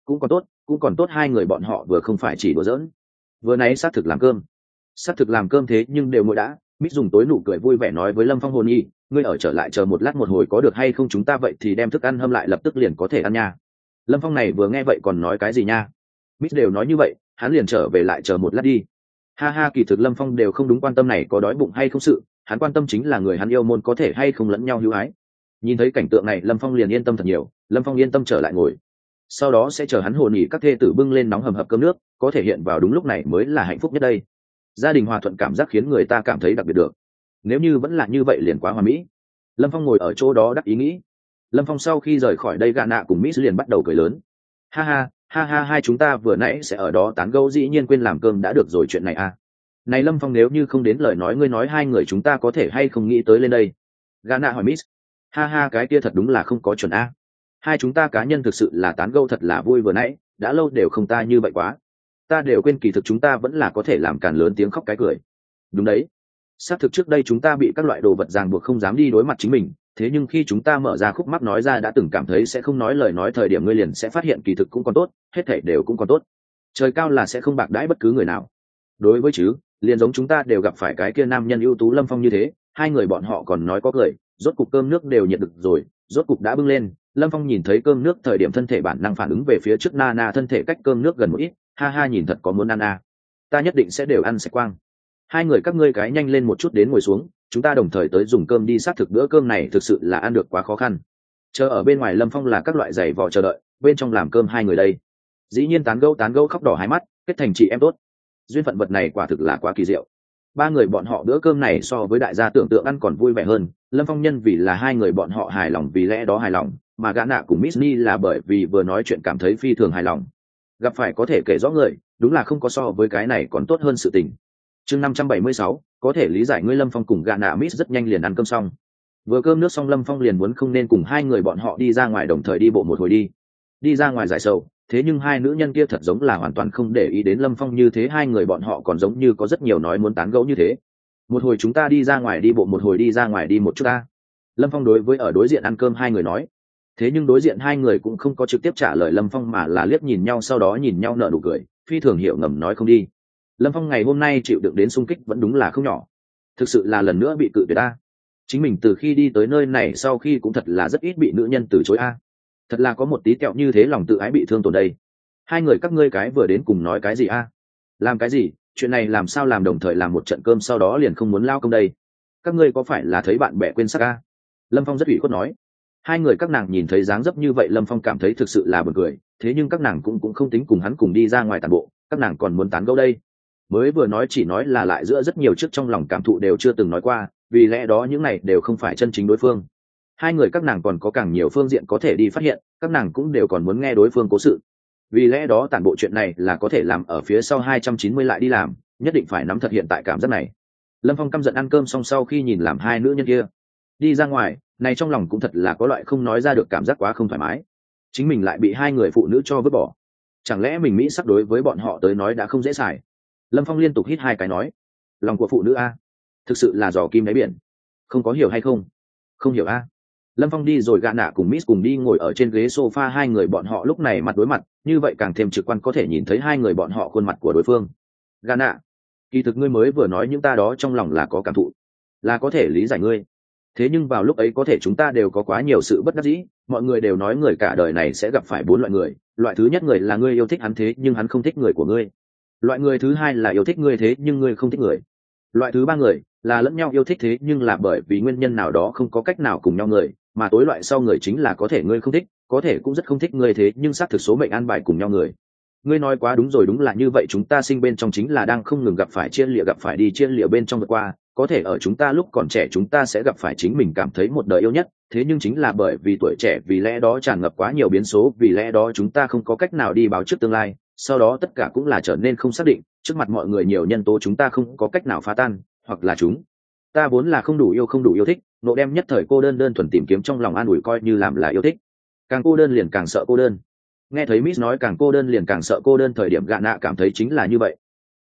cũng còn tốt cũng còn tốt hai người bọn họ vừa không phải chỉ đùa giỡn. Vừa nãy xác thực làm cơm xác thực làm cơm thế nhưng đều nguội đã. Mít dùng tối nụ cười vui vẻ nói với Lâm Phong hồn nhi, ngươi ở trở lại chờ một lát một hồi có được hay không, chúng ta vậy thì đem thức ăn hâm lại lập tức liền có thể ăn nha. Lâm Phong này vừa nghe vậy còn nói cái gì nha. Mít đều nói như vậy hắn liền trở về lại chờ một lát đi. Ha ha, kỳ thực Lâm Phong đều không đúng quan tâm này có đói bụng hay không sự, hắn quan tâm chính là người hắn yêu môn có thể hay không lẫn nhau hữu ái. Nhìn thấy cảnh tượng này Lâm Phong liền yên tâm thật nhiều. Lâm Phong yên tâm trở lại ngồi, sau đó sẽ chờ hắn hồn nhỉ các thê tử bưng lên nóng hầm hập cơm nước, có thể hiện vào đúng lúc này mới là hạnh phúc nhất đây. Gia đình hòa thuận cảm giác khiến người ta cảm thấy đặc biệt được. Nếu như vẫn là như vậy liền quá hòa mỹ. Lâm Phong ngồi ở chỗ đó đắc ý nghĩ. Lâm Phong sau khi rời khỏi đây, gạ nạ cùng Miss liền bắt đầu cười lớn. Ha ha ha ha, hai chúng ta vừa nãy sẽ ở đó tán gẫu dĩ nhiên quên làm cơm đã được rồi, chuyện này à. Này Lâm Phong, nếu như không đến lời nói ngươi nói hai người chúng ta có thể hay không nghĩ tới lên đây. Gạ nạ hỏi Miss. Ha ha, cái kia thật đúng là không có chuẩn a. Hai chúng ta cá nhân thực sự là tán gẫu thật là vui, vừa nãy đã lâu đều không ta như vậy quá. Ta đều quên kỳ thực chúng ta vẫn là có thể làm càn lớn tiếng khóc cái cười. Đúng đấy, xác thực trước đây chúng ta bị các loại đồ vật ràng buộc không dám đi đối mặt chính mình, thế nhưng khi chúng ta mở ra khúc mắc nói ra đã từng cảm thấy sẽ không nói lời nói thời điểm, ngươi liền sẽ phát hiện kỳ thực cũng còn tốt, hết thảy đều cũng còn tốt. Trời cao là sẽ không bạc đãi bất cứ người nào. Đối với chứ, liền giống chúng ta đều gặp phải cái kia nam nhân ưu tú Lâm Phong như thế, hai người bọn họ còn nói có cười, rốt cục cơm nước đều nhiệt được rồi, rốt cục đã bưng lên. Lâm Phong nhìn thấy cơm nước thời điểm thân thể bản năng phản ứng về phía trước, na na thân thể cách cơm nước gần một ít, ha ha, nhìn thật có muốn ăn à. Ta nhất định sẽ đều ăn sạch quang. Hai người các ngươi cái nhanh lên một chút đến ngồi xuống, chúng ta đồng thời tới dùng cơm đi, xác thực bữa cơm này thực sự là ăn được quá khó khăn. Chờ ở bên ngoài Lâm Phong là các loại giày vò chờ đợi, bên trong làm cơm hai người đây dĩ nhiên tán gẫu tán gẫu khóc đỏ hai mắt, kết thành chị em tốt. Duyên phận vật này quả thực là quá kỳ diệu. Ba người bọn họ bữa cơm này so với đại gia tưởng tượng ăn còn vui vẻ hơn. Lâm Phong nhân vì là hai người bọn họ hài lòng vì lẽ đó hài lòng, mà gã nạ cùng Miss Ni là bởi vì vừa nói chuyện cảm thấy phi thường hài lòng. Gặp phải có thể kể rõ người, đúng là không có so với cái này còn tốt hơn sự tình. Chương năm trăm bảy mươi sáu, có thể lý giải ngươi. Lâm Phong cùng gã nạ Miss rất nhanh liền ăn cơm xong. Vừa cơm nước xong Lâm Phong liền muốn không nên cùng hai người bọn họ đi ra ngoài đồng thời đi bộ một hồi đi. Đi ra ngoài giải sầu, thế nhưng hai nữ nhân kia thật giống là hoàn toàn không để ý đến Lâm Phong như thế, hai người bọn họ còn giống như có rất nhiều nói muốn tán gẫu như thế. Một hồi chúng ta đi ra ngoài đi bộ, một hồi đi ra ngoài đi một chút ta. Lâm Phong đối với ở đối diện ăn cơm hai người nói. Thế nhưng đối diện hai người cũng không có trực tiếp trả lời Lâm Phong mà là liếc nhìn nhau, sau đó nhìn nhau nở nụ cười, phi thường hiểu ngầm nói không đi. Lâm Phong ngày hôm nay chịu đựng đến xung kích vẫn đúng là không nhỏ, thực sự là lần nữa bị cự tuyệt ta. Chính mình từ khi đi tới nơi này sau khi cũng thật là rất ít bị nữ nhân từ chối a. Thật là có một tí kẹo như thế lòng tự ái bị thương tổn đây. Hai người các ngươi cái vừa đến cùng nói cái gì a? Làm cái gì? Chuyện này làm sao làm đồng thời làm một trận cơm sau đó liền không muốn lao công đây? Các ngươi có phải là thấy bạn bè quên sắc a? Lâm Phong rất ủy khuất nói. Hai người các nàng nhìn thấy dáng dấp như vậy Lâm Phong cảm thấy thực sự là buồn cười, thế nhưng các nàng cũng cũng không tính cùng hắn cùng đi ra ngoài tản bộ, các nàng còn muốn tán gẫu đây. Mới vừa nói chỉ nói là lại giữa rất nhiều trước trong lòng cảm thụ đều chưa từng nói qua, vì lẽ đó những này đều không phải chân chính đối phương. Hai người các nàng còn có càng nhiều phương diện có thể đi phát hiện, các nàng cũng đều còn muốn nghe đối phương cố sự. Vì lẽ đó tản bộ chuyện này là có thể làm ở phía sau hai trăm chín mươi lại đi làm, nhất định phải nắm thật hiện tại cảm giác này. Lâm Phong căm giận ăn cơm xong sau khi nhìn làm hai nữ nhân kia đi ra ngoài, này trong lòng cũng thật là có loại không nói ra được cảm giác quá không thoải mái. Chính mình lại bị hai người phụ nữ cho vứt bỏ, chẳng lẽ mình mỹ sắc đối với bọn họ tới nói đã không dễ xài? Lâm Phong liên tục hít hai cái nói, lòng của phụ nữ a, thực sự là giò kim đáy biển, không có hiểu hay không? Không hiểu a. Lâm Phong đi rồi gạ nạ cùng Miss cùng đi ngồi ở trên ghế sofa, hai người bọn họ lúc này mặt đối mặt, như vậy càng thêm trực quan có thể nhìn thấy hai người bọn họ khuôn mặt của đối phương. Gạ nạ, kỳ thực ngươi mới vừa nói những ta đó trong lòng là có cảm thụ, là có thể lý giải ngươi. Thế nhưng vào lúc ấy có thể chúng ta đều có quá nhiều sự bất đắc dĩ, mọi người đều nói người cả đời này sẽ gặp phải bốn loại người, loại thứ nhất người là ngươi yêu thích hắn thế nhưng hắn không thích người của ngươi. Loại người thứ hai là yêu thích ngươi thế nhưng ngươi không thích người. Loại thứ ba người là lẫn nhau yêu thích thế nhưng là bởi vì nguyên nhân nào đó không có cách nào cùng nhau người, mà tối loại sau người chính là có thể ngươi không thích, có thể cũng rất không thích ngươi thế nhưng xác thực số mệnh an bài cùng nhau người. Ngươi nói quá đúng rồi, đúng là như vậy, chúng ta sinh bên trong chính là đang không ngừng gặp phải chia lịa, gặp phải đi chia lịa bên trong vượt qua, có thể ở chúng ta lúc còn trẻ chúng ta sẽ gặp phải chính mình cảm thấy một đời yêu nhất, thế nhưng chính là bởi vì tuổi trẻ vì lẽ đó tràn ngập quá nhiều biến số, vì lẽ đó chúng ta không có cách nào đi báo trước tương lai, sau đó tất cả cũng là trở nên không xác định, trước mặt mọi người nhiều nhân tố chúng ta không có cách nào phá tan, hoặc là chúng ta vốn là không đủ yêu không đủ yêu thích, nộ đem nhất thời cô đơn đơn thuần tìm kiếm trong lòng an ủi coi như làm là yêu thích. Càng cô đơn liền càng sợ cô đơn. Nghe thấy Miss nói càng cô đơn liền càng sợ cô đơn thời điểm gạ nạ cảm thấy chính là như vậy.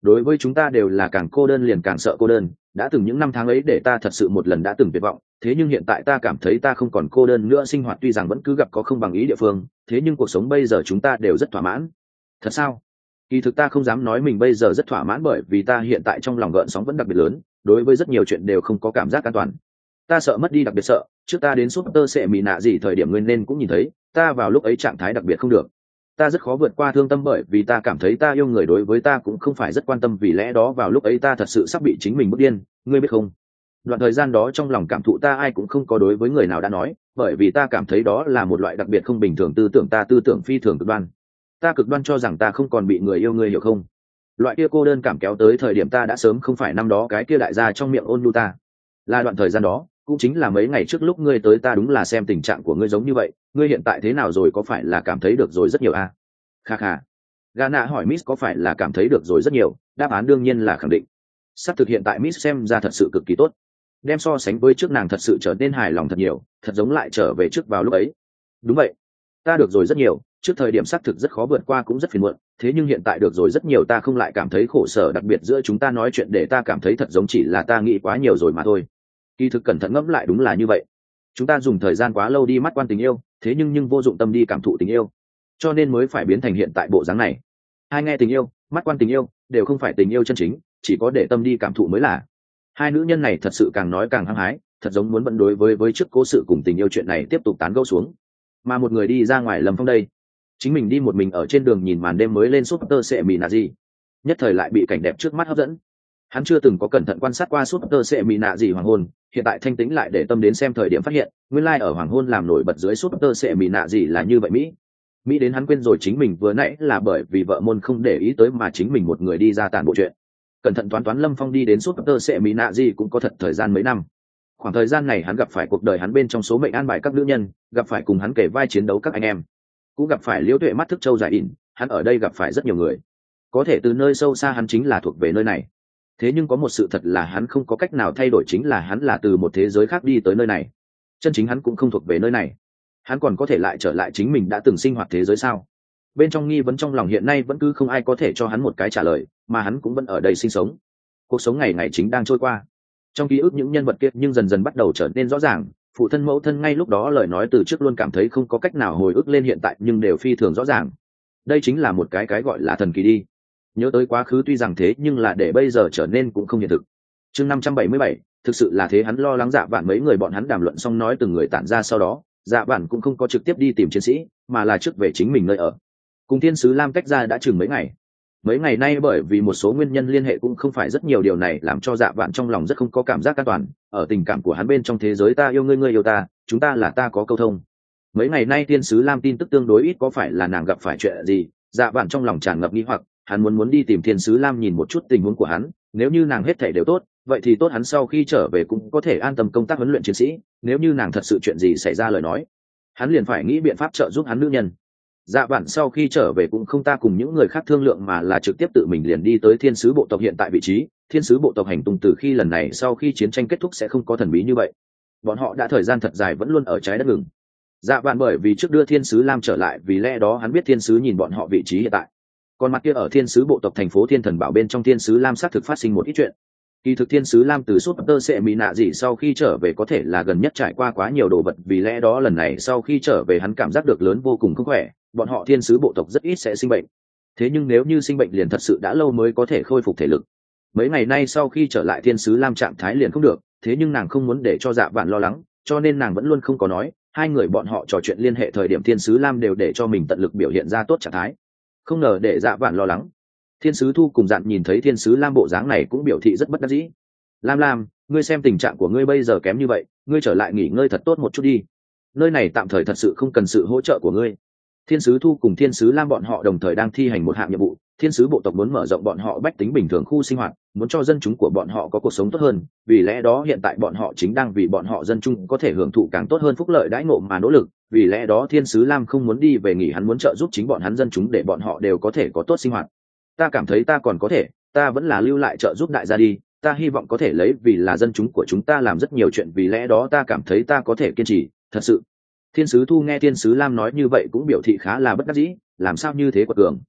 đối với chúng ta đều là càng cô đơn liền càng sợ cô đơn. Đã từng những năm tháng ấy để ta thật sự một lần đã từng tuyệt vọng, thế nhưng hiện tại ta cảm thấy ta không còn cô đơn nữa. Sinh hoạt tuy rằng vẫn cứ gặp có không bằng ý địa phương, thế nhưng cuộc sống bây giờ chúng ta đều rất thỏa mãn. Thật sao? Kỳ thực ta không dám nói mình bây giờ rất thỏa mãn, bởi vì ta hiện tại trong lòng gợn sóng vẫn đặc biệt lớn, đối với rất nhiều chuyện đều không có cảm giác an toàn. Ta sợ mất đi, đặc biệt sợ trước ta đến súp tơ sẽ mì nạ gì thời điểm ngươi nên cũng nhìn thấy ta vào lúc ấy trạng thái đặc biệt không được. Ta rất khó vượt qua thương tâm, bởi vì ta cảm thấy ta yêu người đối với ta cũng không phải rất quan tâm, vì lẽ đó vào lúc ấy ta thật sự sắp bị chính mình bức điên, ngươi biết không? Đoạn thời gian đó trong lòng cảm thụ ta ai cũng không có đối với người nào đã nói, bởi vì ta cảm thấy đó là một loại đặc biệt không bình thường tư tưởng, ta tư tưởng phi thường cực đoan. Ta cực đoan cho rằng ta không còn bị người yêu, ngươi hiểu không? Loại kia cô đơn cảm kéo tới thời điểm ta đã sớm không phải năm đó cái kia đại gia trong miệng ôn nhu ta. Là đoạn thời gian đó, cũng chính là mấy ngày trước lúc ngươi tới, ta đúng là xem tình trạng của ngươi giống như vậy. Ngươi hiện tại thế nào rồi, có phải là cảm thấy được rồi rất nhiều à? Kha kha. Gana hỏi Miss có phải là cảm thấy được rồi rất nhiều, đáp án đương nhiên là khẳng định. Sắp thực hiện tại Miss xem ra thật sự cực kỳ tốt, đem so sánh với trước nàng thật sự trở nên hài lòng thật nhiều, thật giống lại trở về trước vào lúc ấy. Đúng vậy, ta được rồi rất nhiều, trước thời điểm xác thực rất khó vượt qua, cũng rất phiền muộn, thế nhưng hiện tại được rồi rất nhiều, ta không lại cảm thấy khổ sở. Đặc biệt giữa chúng ta nói chuyện để ta cảm thấy thật giống chỉ là ta nghĩ quá nhiều rồi mà thôi. Kỳ thực cẩn thận ngẫm lại đúng là như vậy, chúng ta dùng thời gian quá lâu đi mắt quan tình yêu, thế nhưng nhưng vô dụng tâm đi cảm thụ tình yêu, cho nên mới phải biến thành hiện tại bộ dáng này. Hai nghe tình yêu, mắt quan tình yêu đều không phải tình yêu chân chính, chỉ có để tâm đi cảm thụ mới là. Hai nữ nhân này thật sự càng nói càng hăng hái, thật giống muốn vẫn đối với với trước cố sự cùng tình yêu chuyện này tiếp tục tán gẫu xuống. Mà một người đi ra ngoài Lâm Phong đây, chính mình đi một mình ở trên đường nhìn màn đêm mới lên súp tơ sẽ mì nạ gì, nhất thời lại bị cảnh đẹp trước mắt hấp dẫn. Hắn chưa từng có cẩn thận quan sát qua súp tơ sẽ mì nạ gì hoàng hôn, hiện tại thanh tĩnh lại để tâm đến xem thời điểm, phát hiện nguyên lai like ở hoàng hôn làm nổi bật dưới súp tơ sẽ mì nạ gì là như vậy mỹ. Mỹ đến hắn quên rồi chính mình vừa nãy là bởi vì vợ môn không để ý tới mà chính mình một người đi ra tàn bộ chuyện. Cẩn thận toán toán, Lâm Phong đi đến súp tơ sẽ mì nạ gì cũng có thật thời gian mấy năm. Khoảng thời gian này hắn gặp phải cuộc đời hắn bên trong số mệnh an bài các nữ nhân, gặp phải cùng hắn kể vai chiến đấu các anh em, cũng gặp phải Liễu Tuệ mắt thức châu giải ỉn. Hắn ở đây gặp phải rất nhiều người, có thể từ nơi sâu xa hắn chính là thuộc về nơi này. Thế nhưng có một sự thật là hắn không có cách nào thay đổi, chính là hắn là từ một thế giới khác đi tới nơi này, chân chính hắn cũng không thuộc về nơi này. Hắn còn có thể lại trở lại chính mình đã từng sinh hoạt thế giới sao? Bên trong nghi vấn trong lòng hiện nay vẫn cứ không ai có thể cho hắn một cái trả lời, mà hắn cũng vẫn ở đây sinh sống. Cuộc sống ngày ngày chính đang trôi qua, trong ký ức những nhân vật kia nhưng dần dần bắt đầu trở nên rõ ràng. Phụ thân mẫu thân ngay lúc đó lời nói từ trước luôn cảm thấy không có cách nào hồi ức lên hiện tại, nhưng đều phi thường rõ ràng. Đây chính là một cái cái gọi là thần kỳ đi. Nhớ tới quá khứ tuy rằng thế nhưng là để bây giờ trở nên cũng không hiện thực. Chương năm trăm bảy mươi bảy, thực sự là thế. Hắn lo lắng Dạ Vạn mấy người bọn hắn đàm luận xong nói từng người tản ra, sau đó Dạ Vạn cũng không có trực tiếp đi tìm chiến sĩ, mà là trước về chính mình nơi ở. Cùng Thiên sứ Lam cách ra đã chừng mấy ngày. Mấy ngày nay bởi vì một số nguyên nhân liên hệ cũng không phải rất nhiều, điều này làm cho Dạ Vạn trong lòng rất không có cảm giác an toàn. Ở tình cảm của hắn bên trong thế giới ta yêu ngươi, ngươi yêu ta, chúng ta là ta có câu thông. Mấy ngày nay Thiên sứ Lam tin tức tương đối ít, có phải là nàng gặp phải chuyện gì? Dạ Vạn trong lòng tràn ngập nghi hoặc, hắn muốn muốn đi tìm Thiên sứ Lam nhìn một chút tình huống của hắn, nếu như nàng hết thảy đều tốt, vậy thì tốt, hắn sau khi trở về cũng có thể an tâm công tác huấn luyện chiến sĩ. Nếu như nàng thật sự chuyện gì xảy ra lời nói, hắn liền phải nghĩ biện pháp trợ giúp hắn nữ nhân. Dạ Vạn sau khi trở về cũng không ta cùng những người khác thương lượng, mà là trực tiếp tự mình liền đi tới thiên sứ bộ tộc hiện tại vị trí. Thiên sứ bộ tộc hành tung từ khi lần này sau khi chiến tranh kết thúc sẽ không có thần bí như vậy, bọn họ đã thời gian thật dài vẫn luôn ở trái đất ngừng. Dạ Vạn bởi vì trước đưa thiên sứ Lam trở lại, vì lẽ đó hắn biết thiên sứ nhìn bọn họ vị trí hiện tại. Còn mặt kia ở thiên sứ bộ tộc thành phố Thiên Thần Bảo bên trong, thiên sứ Lam xác thực phát sinh một ít chuyện. Kỳ thực thiên sứ Lam từ suốt tơ sẽ mỹ nạ gì sau khi trở về có thể là gần nhất trải qua quá nhiều đồ vật, vì lẽ đó lần này sau khi trở về hắn cảm giác được lớn vô cùng không khỏe. Bọn họ thiên sứ bộ tộc rất ít sẽ sinh bệnh, thế nhưng nếu như sinh bệnh liền thật sự đã lâu mới có thể khôi phục thể lực. Mấy ngày nay sau khi trở lại thiên sứ Lam trạng thái liền không được, thế nhưng nàng không muốn để cho Dạ Vạn lo lắng, cho nên nàng vẫn luôn không có nói. Hai người bọn họ trò chuyện liên hệ thời điểm thiên sứ Lam đều để cho mình tận lực biểu hiện ra tốt trạng thái, không ngờ để Dạ Vạn lo lắng. Thiên sứ Thu cùng Dạn nhìn thấy thiên sứ Lam bộ dáng này cũng biểu thị rất bất đắc dĩ. Lam Lam, ngươi xem tình trạng của ngươi bây giờ kém như vậy, ngươi trở lại nghỉ ngơi thật tốt một chút đi, nơi này tạm thời thật sự không cần sự hỗ trợ của ngươi. Thiên sứ Thu cùng thiên sứ Lam bọn họ đồng thời đang thi hành một hạng nhiệm vụ. Thiên sứ bộ tộc muốn mở rộng bọn họ bách tính bình thường khu sinh hoạt, muốn cho dân chúng của bọn họ có cuộc sống tốt hơn, vì lẽ đó hiện tại bọn họ chính đang vì bọn họ dân chúng có thể hưởng thụ càng tốt hơn phúc lợi đãi ngộ mà nỗ lực. Vì lẽ đó thiên sứ Lam không muốn đi về nghỉ, hắn muốn trợ giúp chính bọn hắn dân chúng để bọn họ đều có thể có tốt sinh hoạt. Ta cảm thấy ta còn có thể, ta vẫn là lưu lại trợ giúp đại gia đi, ta hy vọng có thể lấy vì là dân chúng của chúng ta làm rất nhiều chuyện, vì lẽ đó ta cảm thấy ta có thể kiên trì, thật sự. Thiên sứ Thu nghe thiên sứ Lam nói như vậy cũng biểu thị khá là bất đắc dĩ, làm sao như thế quật cường.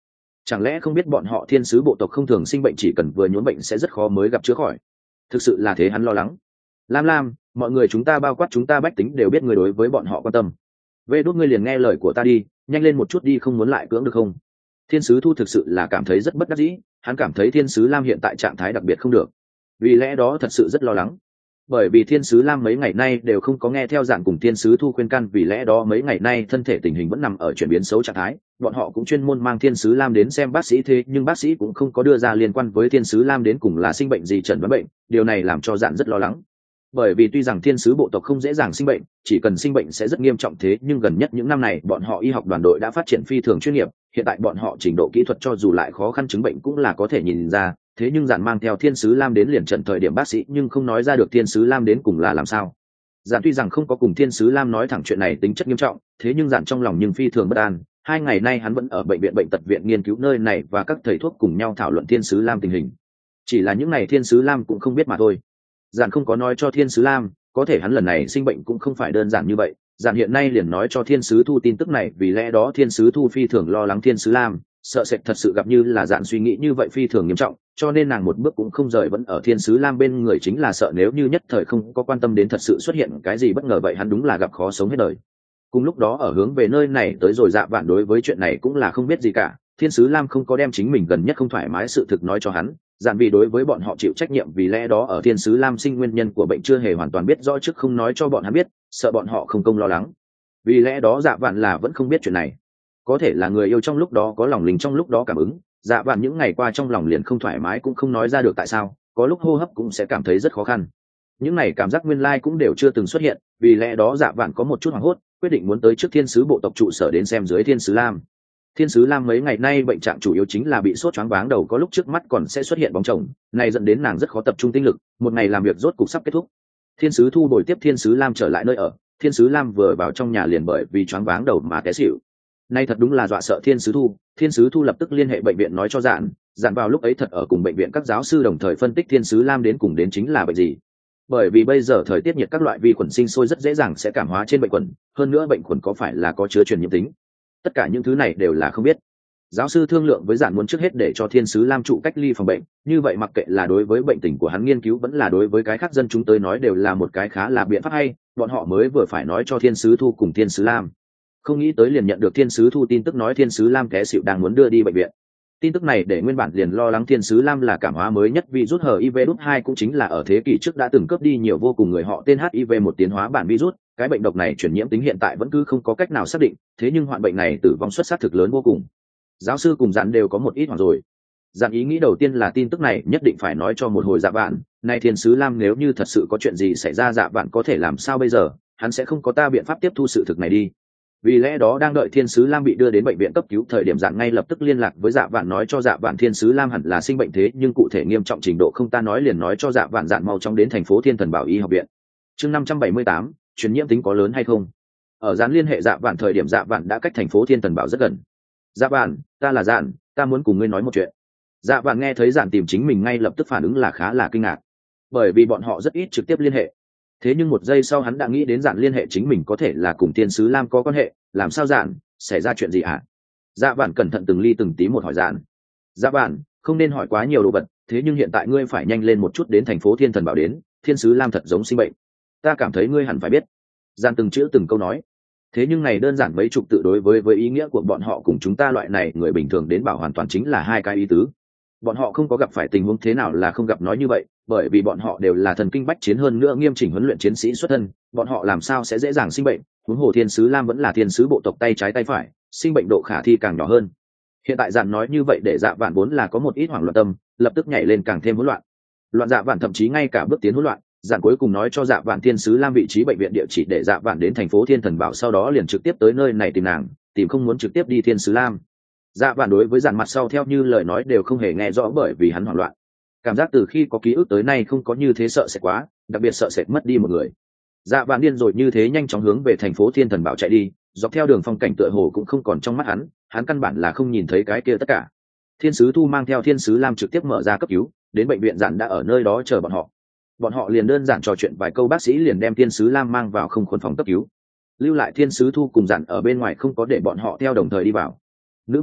Chẳng lẽ không biết bọn họ thiên sứ bộ tộc không thường sinh bệnh, chỉ cần vừa nhuốm bệnh sẽ rất khó mới gặp chữa khỏi? Thực sự là thế, hắn lo lắng. Lam Lam, mọi người chúng ta bao quát chúng ta bách tính đều biết người đối với bọn họ quan tâm. Vê đốt ngươi liền nghe lời của ta đi, nhanh lên một chút đi, không muốn lại cưỡng được không? Thiên sứ Thu thực sự là cảm thấy rất bất đắc dĩ, hắn cảm thấy thiên sứ Lam hiện tại trạng thái đặc biệt không được, vì lẽ đó thật sự rất lo lắng. Bởi vì thiên sứ Lam mấy ngày nay đều không có nghe theo dạng cùng thiên sứ Thu khuyên can, vì lẽ đó mấy ngày nay thân thể tình hình vẫn nằm ở chuyển biến xấu trạng thái. Bọn họ cũng chuyên môn mang thiên sứ Lam đến xem bác sĩ, thế nhưng bác sĩ cũng không có đưa ra liên quan với thiên sứ Lam đến cùng là sinh bệnh gì chẩn đoán bệnh, điều này làm cho dạng rất lo lắng. Bởi vì tuy rằng thiên sứ bộ tộc không dễ dàng sinh bệnh, chỉ cần sinh bệnh sẽ rất nghiêm trọng, thế nhưng gần nhất những năm này bọn họ y học đoàn đội đã phát triển phi thường chuyên nghiệp, hiện tại bọn họ trình độ kỹ thuật cho dù lại khó khăn chứng bệnh cũng là có thể nhìn ra. Thế nhưng giản mang theo thiên sứ Lam đến liền trận thời điểm bác sĩ nhưng không nói ra được thiên sứ Lam đến cùng là làm sao. Giản tuy rằng không có cùng thiên sứ Lam nói thẳng chuyện này tính chất nghiêm trọng, thế nhưng giản trong lòng nhưng phi thường bất an. Hai ngày nay hắn vẫn ở bệnh viện bệnh tật viện nghiên cứu nơi này và các thầy thuốc cùng nhau thảo luận thiên sứ Lam tình hình. Chỉ là những này thiên sứ Lam cũng không biết mà thôi. Giản không có nói cho thiên sứ Lam, có thể hắn lần này sinh bệnh cũng không phải đơn giản như vậy. Giản hiện nay liền nói cho thiên sứ Thu tin tức này, vì lẽ đó thiên sứ Thu phi thường lo lắng thiên sứ Lam, sợ sệt thật sự gặp như là Giản suy nghĩ như vậy phi thường nghiêm trọng, cho nên nàng một bước cũng không rời vẫn ở thiên sứ Lam bên người, chính là sợ nếu như nhất thời không có quan tâm đến thật sự xuất hiện cái gì bất ngờ vậy hắn đúng là gặp khó sống hết đời. Cùng lúc đó ở hướng về nơi này tới rồi Dạ Vạn đối với chuyện này cũng là không biết gì cả, thiên sứ Lam không có đem chính mình gần nhất không thoải mái sự thực nói cho hắn. Giản vì đối với bọn họ chịu trách nhiệm, vì lẽ đó ở thiên sứ Lam sinh nguyên nhân của bệnh chưa hề hoàn toàn biết rõ trước không nói cho bọn hắn biết, sợ bọn họ không công lo lắng. Vì lẽ đó Dạ Vạn là vẫn không biết chuyện này. Có thể là người yêu trong lúc đó có lòng linh trong lúc đó cảm ứng, Dạ Vạn những ngày qua trong lòng liền không thoải mái cũng không nói ra được tại sao, có lúc hô hấp cũng sẽ cảm thấy rất khó khăn. Những này cảm giác nguyên lai cũng đều chưa từng xuất hiện, vì lẽ đó Dạ Vạn có một chút hoảng hốt, quyết định muốn tới trước thiên sứ bộ tộc trụ sở đến xem dưới thiên sứ Lam. Thiên sứ Lam mấy ngày nay bệnh trạng chủ yếu chính là bị sốt choáng váng đầu, có lúc trước mắt còn sẽ xuất hiện bóng chồng, này dẫn đến nàng rất khó tập trung tinh lực, một ngày làm việc rốt cục sắp kết thúc. Thiên sứ Thu bồi tiếp thiên sứ Lam trở lại nơi ở, thiên sứ Lam vừa vào trong nhà liền bởi vì choáng váng đầu mà té xỉu. Nay thật đúng là dọa sợ thiên sứ Thu, thiên sứ Thu lập tức liên hệ bệnh viện nói cho Giản, Giản vào lúc ấy thật ở cùng bệnh viện các giáo sư đồng thời phân tích thiên sứ Lam đến cùng đến chính là bệnh gì. Bởi vì bây giờ thời tiết nhiệt, các loại vi khuẩn sinh sôi rất dễ dàng sẽ cảm hóa trên bệnh khuẩn, hơn nữa bệnh khuẩn có phải là có chứa truyền nhiễm tính, tất cả những thứ này đều là không biết. Giáo sư thương lượng với Giản muốn trước hết để cho thiên sứ Lam trụ cách ly phòng bệnh, như vậy mặc kệ là đối với bệnh tình của hắn nghiên cứu vẫn là đối với cái khác dân chúng tới nói đều là một cái khá là biện pháp hay. Bọn họ mới vừa phải nói cho thiên sứ Thu cùng thiên sứ Lam, không nghĩ tới liền nhận được thiên sứ Thu tin tức nói thiên sứ Lam té xỉu đang muốn đưa đi bệnh viện. Tin tức này để nguyên bản liền lo lắng thiên sứ Lam là cảm hóa mới nhất virus H I V hai, cũng chính là ở thế kỷ trước đã từng cướp đi nhiều vô cùng người họ tên H I V một tiến hóa bản virus. Cái bệnh độc này truyền nhiễm tính hiện tại vẫn cứ không có cách nào xác định, thế nhưng hoạn bệnh này tử vong suất xác thực lớn vô cùng. Giáo sư cùng Giản đều có một ít hoảng rồi. Giản ý nghĩ đầu tiên là tin tức này nhất định phải nói cho một hồi Dạ Vạn, này thiên sứ Lam nếu như thật sự có chuyện gì xảy ra Dạ Vạn có thể làm sao bây giờ, hắn sẽ không có ta biện pháp tiếp thu sự thực này đi. Vì lẽ đó đang đợi thiên sứ Lam bị đưa đến bệnh viện cấp cứu thời điểm, Giản ngay lập tức liên lạc với Dạ Vạn nói cho Dạ Vạn thiên sứ Lam hẳn là sinh bệnh, thế nhưng cụ thể nghiêm trọng trình độ không ta nói liền nói cho Dạ Vạn Giản mau chóng đến thành phố Thiên Thần Bảo Y học viện. Chương năm trăm bảy mươi tám, truyền nhiễm tính có lớn hay không? Ở Giản liên hệ Dạ Vạn thời điểm, Dạ Vạn đã cách thành phố Thiên Thần Bảo rất gần. Dạ Vạn, ta là Giản, ta muốn cùng ngươi nói một chuyện. Dạ Vạn nghe thấy Giản tìm chính mình ngay lập tức phản ứng là khá là kinh ngạc, bởi vì bọn họ rất ít trực tiếp liên hệ. Thế nhưng một giây sau hắn đã nghĩ đến Giản liên hệ chính mình có thể là cùng thiên sứ Lam có quan hệ, làm sao Giản, xảy ra chuyện gì hả? Dạ Vạn cẩn thận từng ly từng tí một hỏi Giản. Dạ Vạn, không nên hỏi quá nhiều đồ vật, thế nhưng hiện tại ngươi phải nhanh lên một chút đến thành phố Thiên Thần Bảo đến, thiên sứ Lam thật giống sinh bệnh. Ta cảm thấy ngươi hẳn phải biết. Giản từng chữ từng câu nói. Thế nhưng này đơn giản mấy chục tự đối với với ý nghĩa của bọn họ cùng chúng ta loại này người bình thường đến bảo hoàn toàn chính là hai cái ý tứ. Bọn họ không có gặp phải tình huống thế nào là không gặp nói như vậy, bởi vì bọn họ đều là thần kinh bách chiến, hơn nữa nghiêm chỉnh huấn luyện chiến sĩ xuất thân, bọn họ làm sao sẽ dễ dàng sinh bệnh, huống hồ thiên sứ Lam vẫn là thiên sứ bộ tộc tay trái tay phải, sinh bệnh độ khả thi càng nhỏ hơn. Hiện tại Giản nói như vậy để Dạ Vạn vốn là có một ít hoảng loạn tâm, lập tức nhảy lên càng thêm hỗn loạn. Loạn Dạ Vạn thậm chí ngay cả bước tiến hỗn loạn. Giản cuối cùng nói cho Dạ Vạn thiên sứ Lam vị trí bệnh viện địa chỉ để Dạ Vạn đến thành phố Thiên Thần Bảo, sau đó liền trực tiếp tới nơi này tìm nàng, tìm không muốn trực tiếp đi thiên sứ Lam. Dạ Vạn đối với Giản mặt sau theo như lời nói đều không hề nghe rõ, bởi vì hắn hoảng loạn. Cảm giác từ khi có ký ức tới nay không có như thế sợ sệt quá, đặc biệt sợ sệt mất đi một người. Dạ Vạn điên rồi như thế nhanh chóng hướng về thành phố Thiên Thần Bảo chạy đi, dọc theo đường phong cảnh tựa hồ cũng không còn trong mắt hắn, hắn căn bản là không nhìn thấy cái kia tất cả. Thiên sứ Thu mang theo thiên sứ Lam trực tiếp mở ra cấp cứu, đến bệnh viện Giản đã ở nơi đó chờ bọn họ. Bọn họ liền đơn giản trò chuyện vài câu, bác sĩ liền đem thiên sứ Lam mang vào không khuẩn phòng cấp cứu, lưu lại thiên sứ Thu cùng Giản ở bên ngoài, không có để bọn họ theo đồng thời đi vào. Nữ vương,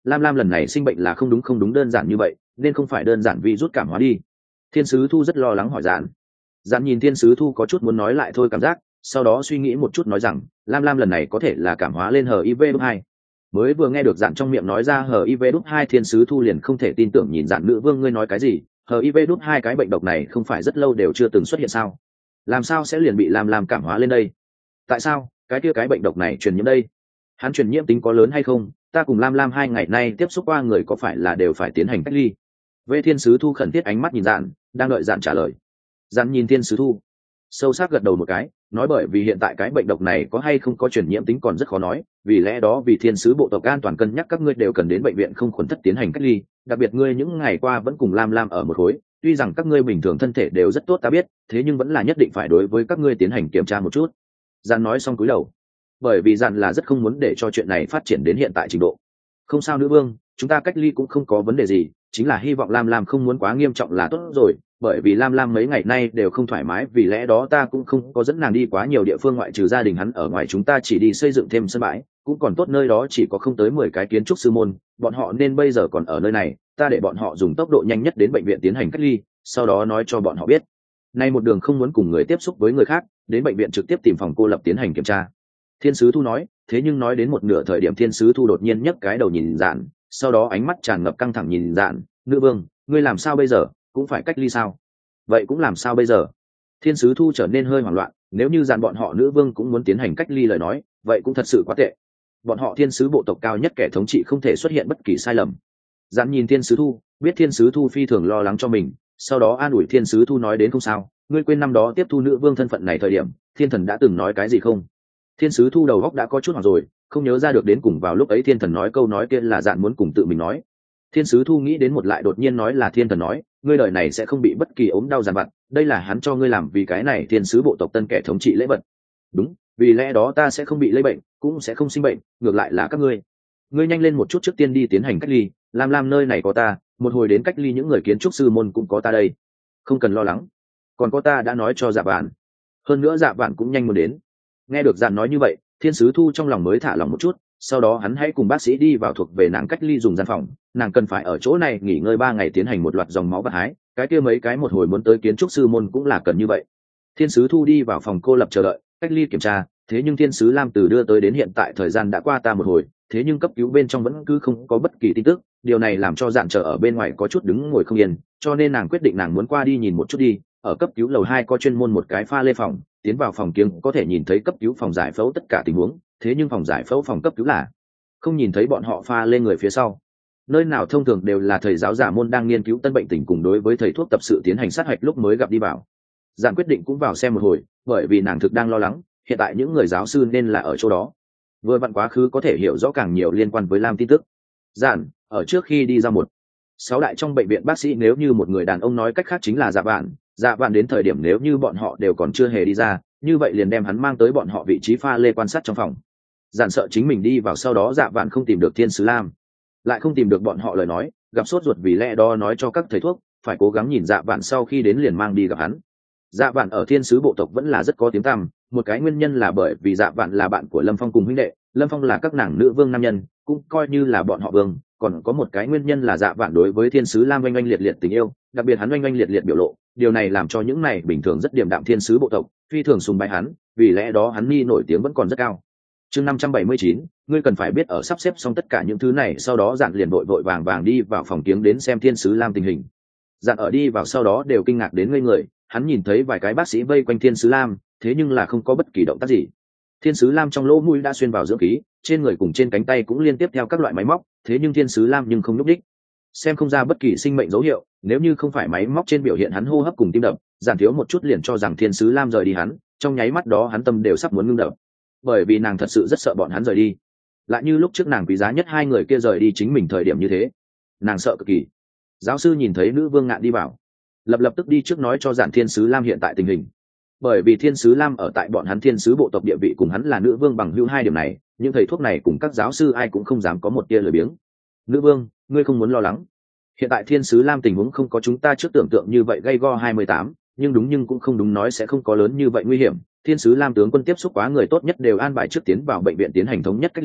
lam lam lần này sinh bệnh là không đúng không đúng đơn giản như vậy, nên không phải đơn giản vì rút cảm hóa đi. Thiên sứ thu rất lo lắng hỏi Dạn. Dạn nhìn thiên sứ thu có chút muốn nói lại thôi cảm giác, sau đó suy nghĩ một chút nói rằng lam lam lần này có thể là cảm hóa lên hờ i vê đúc hai. Mới vừa nghe được Dạn trong miệng nói ra hờ i vê đúc hai, thiên sứ thu liền không thể tin tưởng nhìn Dạn, nữ vương ngươi nói cái gì? hờ i vê đúc hai cái bệnh độc này không phải rất lâu đều chưa từng xuất hiện sao? Làm sao sẽ liền bị lam lam cảm hóa lên đây? Tại sao cái kia cái bệnh độc này truyền nhiễm đây? Hắn truyền nhiễm tính có lớn hay không? Ta cùng lam lam hai ngày nay tiếp xúc qua người có phải là đều phải tiến hành cách ly? Vệ thiên sứ thu khẩn thiết ánh mắt nhìn Dạn, đang đợi Dạn trả lời. Dạn nhìn thiên sứ thu sâu sắc gật đầu một cái, nói bởi vì hiện tại cái bệnh độc này có hay không có truyền nhiễm tính còn rất khó nói, vì lẽ đó vì thiên sứ bộ tộc an toàn cân nhắc các ngươi đều cần đến bệnh viện không khuẩn thất tiến hành cách ly, đặc biệt ngươi những ngày qua vẫn cùng lam lam ở một khối, tuy rằng các ngươi bình thường thân thể đều rất tốt ta biết, thế nhưng vẫn là nhất định phải đối với các ngươi tiến hành kiểm tra một chút. Dạn nói xong cúi đầu, bởi vì Dạn là rất không muốn để cho chuyện này phát triển đến hiện tại trình độ. Không sao nữ vương, chúng ta cách ly cũng không có vấn đề gì, chính là hy vọng lam lam không muốn quá nghiêm trọng là tốt rồi, bởi vì lam lam mấy ngày nay đều không thoải mái, vì lẽ đó ta cũng không có dẫn nàng đi quá nhiều địa phương ngoại trừ gia đình hắn ở ngoài, chúng ta chỉ đi xây dựng thêm sân bãi, cũng còn tốt nơi đó chỉ có không tới mười cái kiến trúc sư môn, bọn họ nên bây giờ còn ở nơi này, ta để bọn họ dùng tốc độ nhanh nhất đến bệnh viện tiến hành cách ly, sau đó nói cho bọn họ biết nay một đường không muốn cùng người tiếp xúc với người khác, đến bệnh viện trực tiếp tìm phòng cô lập tiến hành kiểm tra. Thiên sứ thu nói, thế nhưng nói đến một nửa thời điểm thiên sứ thu đột nhiên nhấc cái đầu nhìn Dạn, sau đó ánh mắt tràn ngập căng thẳng nhìn Dạn, nữ vương ngươi làm sao bây giờ, cũng phải cách ly sao? Vậy cũng làm sao bây giờ? Thiên sứ thu trở nên hơi hoảng loạn, nếu như Dạn bọn họ nữ vương cũng muốn tiến hành cách ly lời nói, vậy cũng thật sự quá tệ. Bọn họ thiên sứ bộ tộc cao nhất kẻ thống trị không thể xuất hiện bất kỳ sai lầm. Dạn nhìn thiên sứ thu, biết thiên sứ thu phi thường lo lắng cho mình, sau đó an ủi thiên sứ thu nói đến không sao, ngươi quên năm đó tiếp thu nữ vương thân phận này thời điểm, thiên thần đã từng nói cái gì không? Thiên sứ thu đầu góc đã có chút hoảng rồi, không nhớ ra được đến cùng vào lúc ấy thiên thần nói câu nói kia là Dạn muốn cùng tự mình nói. Thiên sứ thu nghĩ đến một lại đột nhiên nói là thiên thần nói, ngươi đời này sẽ không bị bất kỳ ốm đau dằn vặt, đây là hắn cho ngươi làm vì cái này thiên sứ bộ tộc tân kẻ thống trị lễ vật. Đúng, vì lẽ đó ta sẽ không bị lây bệnh, cũng sẽ không sinh bệnh, ngược lại là các ngươi. Ngươi nhanh lên một chút trước tiên đi tiến hành cách ly, lam lam nơi này có ta, một hồi đến cách ly những người kiến trúc sư môn cũng có ta đây, không cần lo lắng, còn có ta đã nói cho Dạ Vạn, hơn nữa Dạ Vạn cũng nhanh muốn đến. Nghe được Dạn nói như vậy, thiên sứ thu trong lòng mới thả lòng một chút, sau đó hắn hãy cùng bác sĩ đi vào thuộc về nàng cách ly dùng gian phòng, nàng cần phải ở chỗ này nghỉ ngơi ba ngày tiến hành một loạt dòng máu vật hái, cái kia mấy cái một hồi muốn tới kiến trúc sư môn cũng là cần như vậy. Thiên sứ thu đi vào phòng cô lập chờ đợi cách ly kiểm tra, thế nhưng thiên sứ lam từ đưa tới đến hiện tại thời gian đã qua ta một hồi, thế nhưng cấp cứu bên trong vẫn cứ không có bất kỳ tin tức, điều này làm cho Dạn chờ ở bên ngoài có chút đứng ngồi không yên, cho nên nàng quyết định nàng muốn qua đi nhìn một chút đi. Ở cấp cứu lầu hai có chuyên môn một cái pha lê phòng, tiến vào phòng kiếng có thể nhìn thấy cấp cứu phòng giải phẫu tất cả tình huống, thế nhưng phòng giải phẫu phòng cấp cứu là không nhìn thấy bọn họ pha lên người phía sau. Nơi nào thông thường đều là thầy giáo giả môn đang nghiên cứu tân bệnh tình cùng đối với thầy thuốc tập sự tiến hành sát hạch lúc mới gặp đi vào. Dạn quyết định cũng vào xem một hồi, bởi vì nàng thực đang lo lắng, hiện tại những người giáo sư nên là ở chỗ đó. Vừa vặn quá khứ có thể hiểu rõ càng nhiều liên quan với Lam tin tức. Dạn, ở trước khi đi ra một sáu đại trong bệnh viện bác sĩ nếu như một người đàn ông nói cách khác chính là Dạ Vạn, Dạ Vạn đến thời điểm nếu như bọn họ đều còn chưa hề đi ra, như vậy liền đem hắn mang tới bọn họ vị trí pha lê quan sát trong phòng. Dạn sợ chính mình đi vào sau đó Dạ Vạn không tìm được thiên sứ Lam, lại không tìm được bọn họ lời nói, gặp sốt ruột vì lẽ đó nói cho các thầy thuốc phải cố gắng nhìn Dạ Vạn sau khi đến liền mang đi gặp hắn. Dạ Vạn ở thiên sứ bộ tộc vẫn là rất có tiếng tăm, một cái nguyên nhân là bởi vì Dạ Vạn là bạn của Lâm Phong cùng huynh đệ, Lâm Phong là các nàng nữ vương nam nhân, cũng coi như là bọn họ vương, còn có một cái nguyên nhân là Dạ Vạn đối với thiên sứ Lam oanh oanh liệt liệt tình yêu, đặc biệt hắn oanh oanh liệt liệt biểu lộ, điều này làm cho những này bình thường rất điềm đạm thiên sứ bộ tộc phi thường sùng bái hắn, vì lẽ đó hắn ni nổi tiếng vẫn còn rất cao. Chương năm trăm bảy mươi chín, ngươi cần phải biết ở sắp xếp xong tất cả những thứ này, sau đó Dạn liền vội vội vàng vàng đi vào phòng kiếng đến xem thiên sứ Lam tình hình. Dạn ở đi vào sau đó đều kinh ngạc đến ngây người, hắn nhìn thấy vài cái bác sĩ vây quanh thiên sứ Lam, thế nhưng là không có bất kỳ động tác gì. Thiên sứ Lam trong lỗ mũi đã xuyên vào dưỡng khí, trên người cùng trên cánh tay cũng liên tiếp theo các loại máy móc, thế nhưng thiên sứ Lam nhưng không nhúc nhích, xem không ra bất kỳ sinh mệnh dấu hiệu, nếu như không phải máy móc trên biểu hiện hắn hô hấp cùng tim đập, Giản thiếu một chút liền cho rằng thiên sứ Lam rời đi hắn, trong nháy mắt đó hắn tâm đều sắp muốn ngưng đập, bởi vì nàng thật sự rất sợ bọn hắn rời đi, lại như lúc trước nàng quý giá nhất hai người kia rời đi chính mình thời điểm như thế, nàng sợ cực kỳ. Giáo sư nhìn thấy nữ vương ngạn đi vào, lập lập tức đi trước nói cho Giản thiên sứ Lam hiện tại tình hình, bởi vì thiên sứ Lam ở tại bọn hắn thiên sứ bộ tộc địa vị cùng hắn là nữ vương bằng hữu hai điểm này, những thầy thuốc này cùng các giáo sư ai cũng không dám có một tia lười biếng. Nữ vương, ngươi không muốn lo lắng, hiện tại thiên sứ Lam tình huống không có chúng ta trước tưởng tượng như vậy gay go hai mươi tám, nhưng đúng nhưng cũng không đúng nói sẽ không có lớn như vậy nguy hiểm. Thiên sứ Lam tướng quân tiếp xúc quá người tốt nhất đều an bài trước tiến vào bệnh viện tiến hành thống nhất cách ly,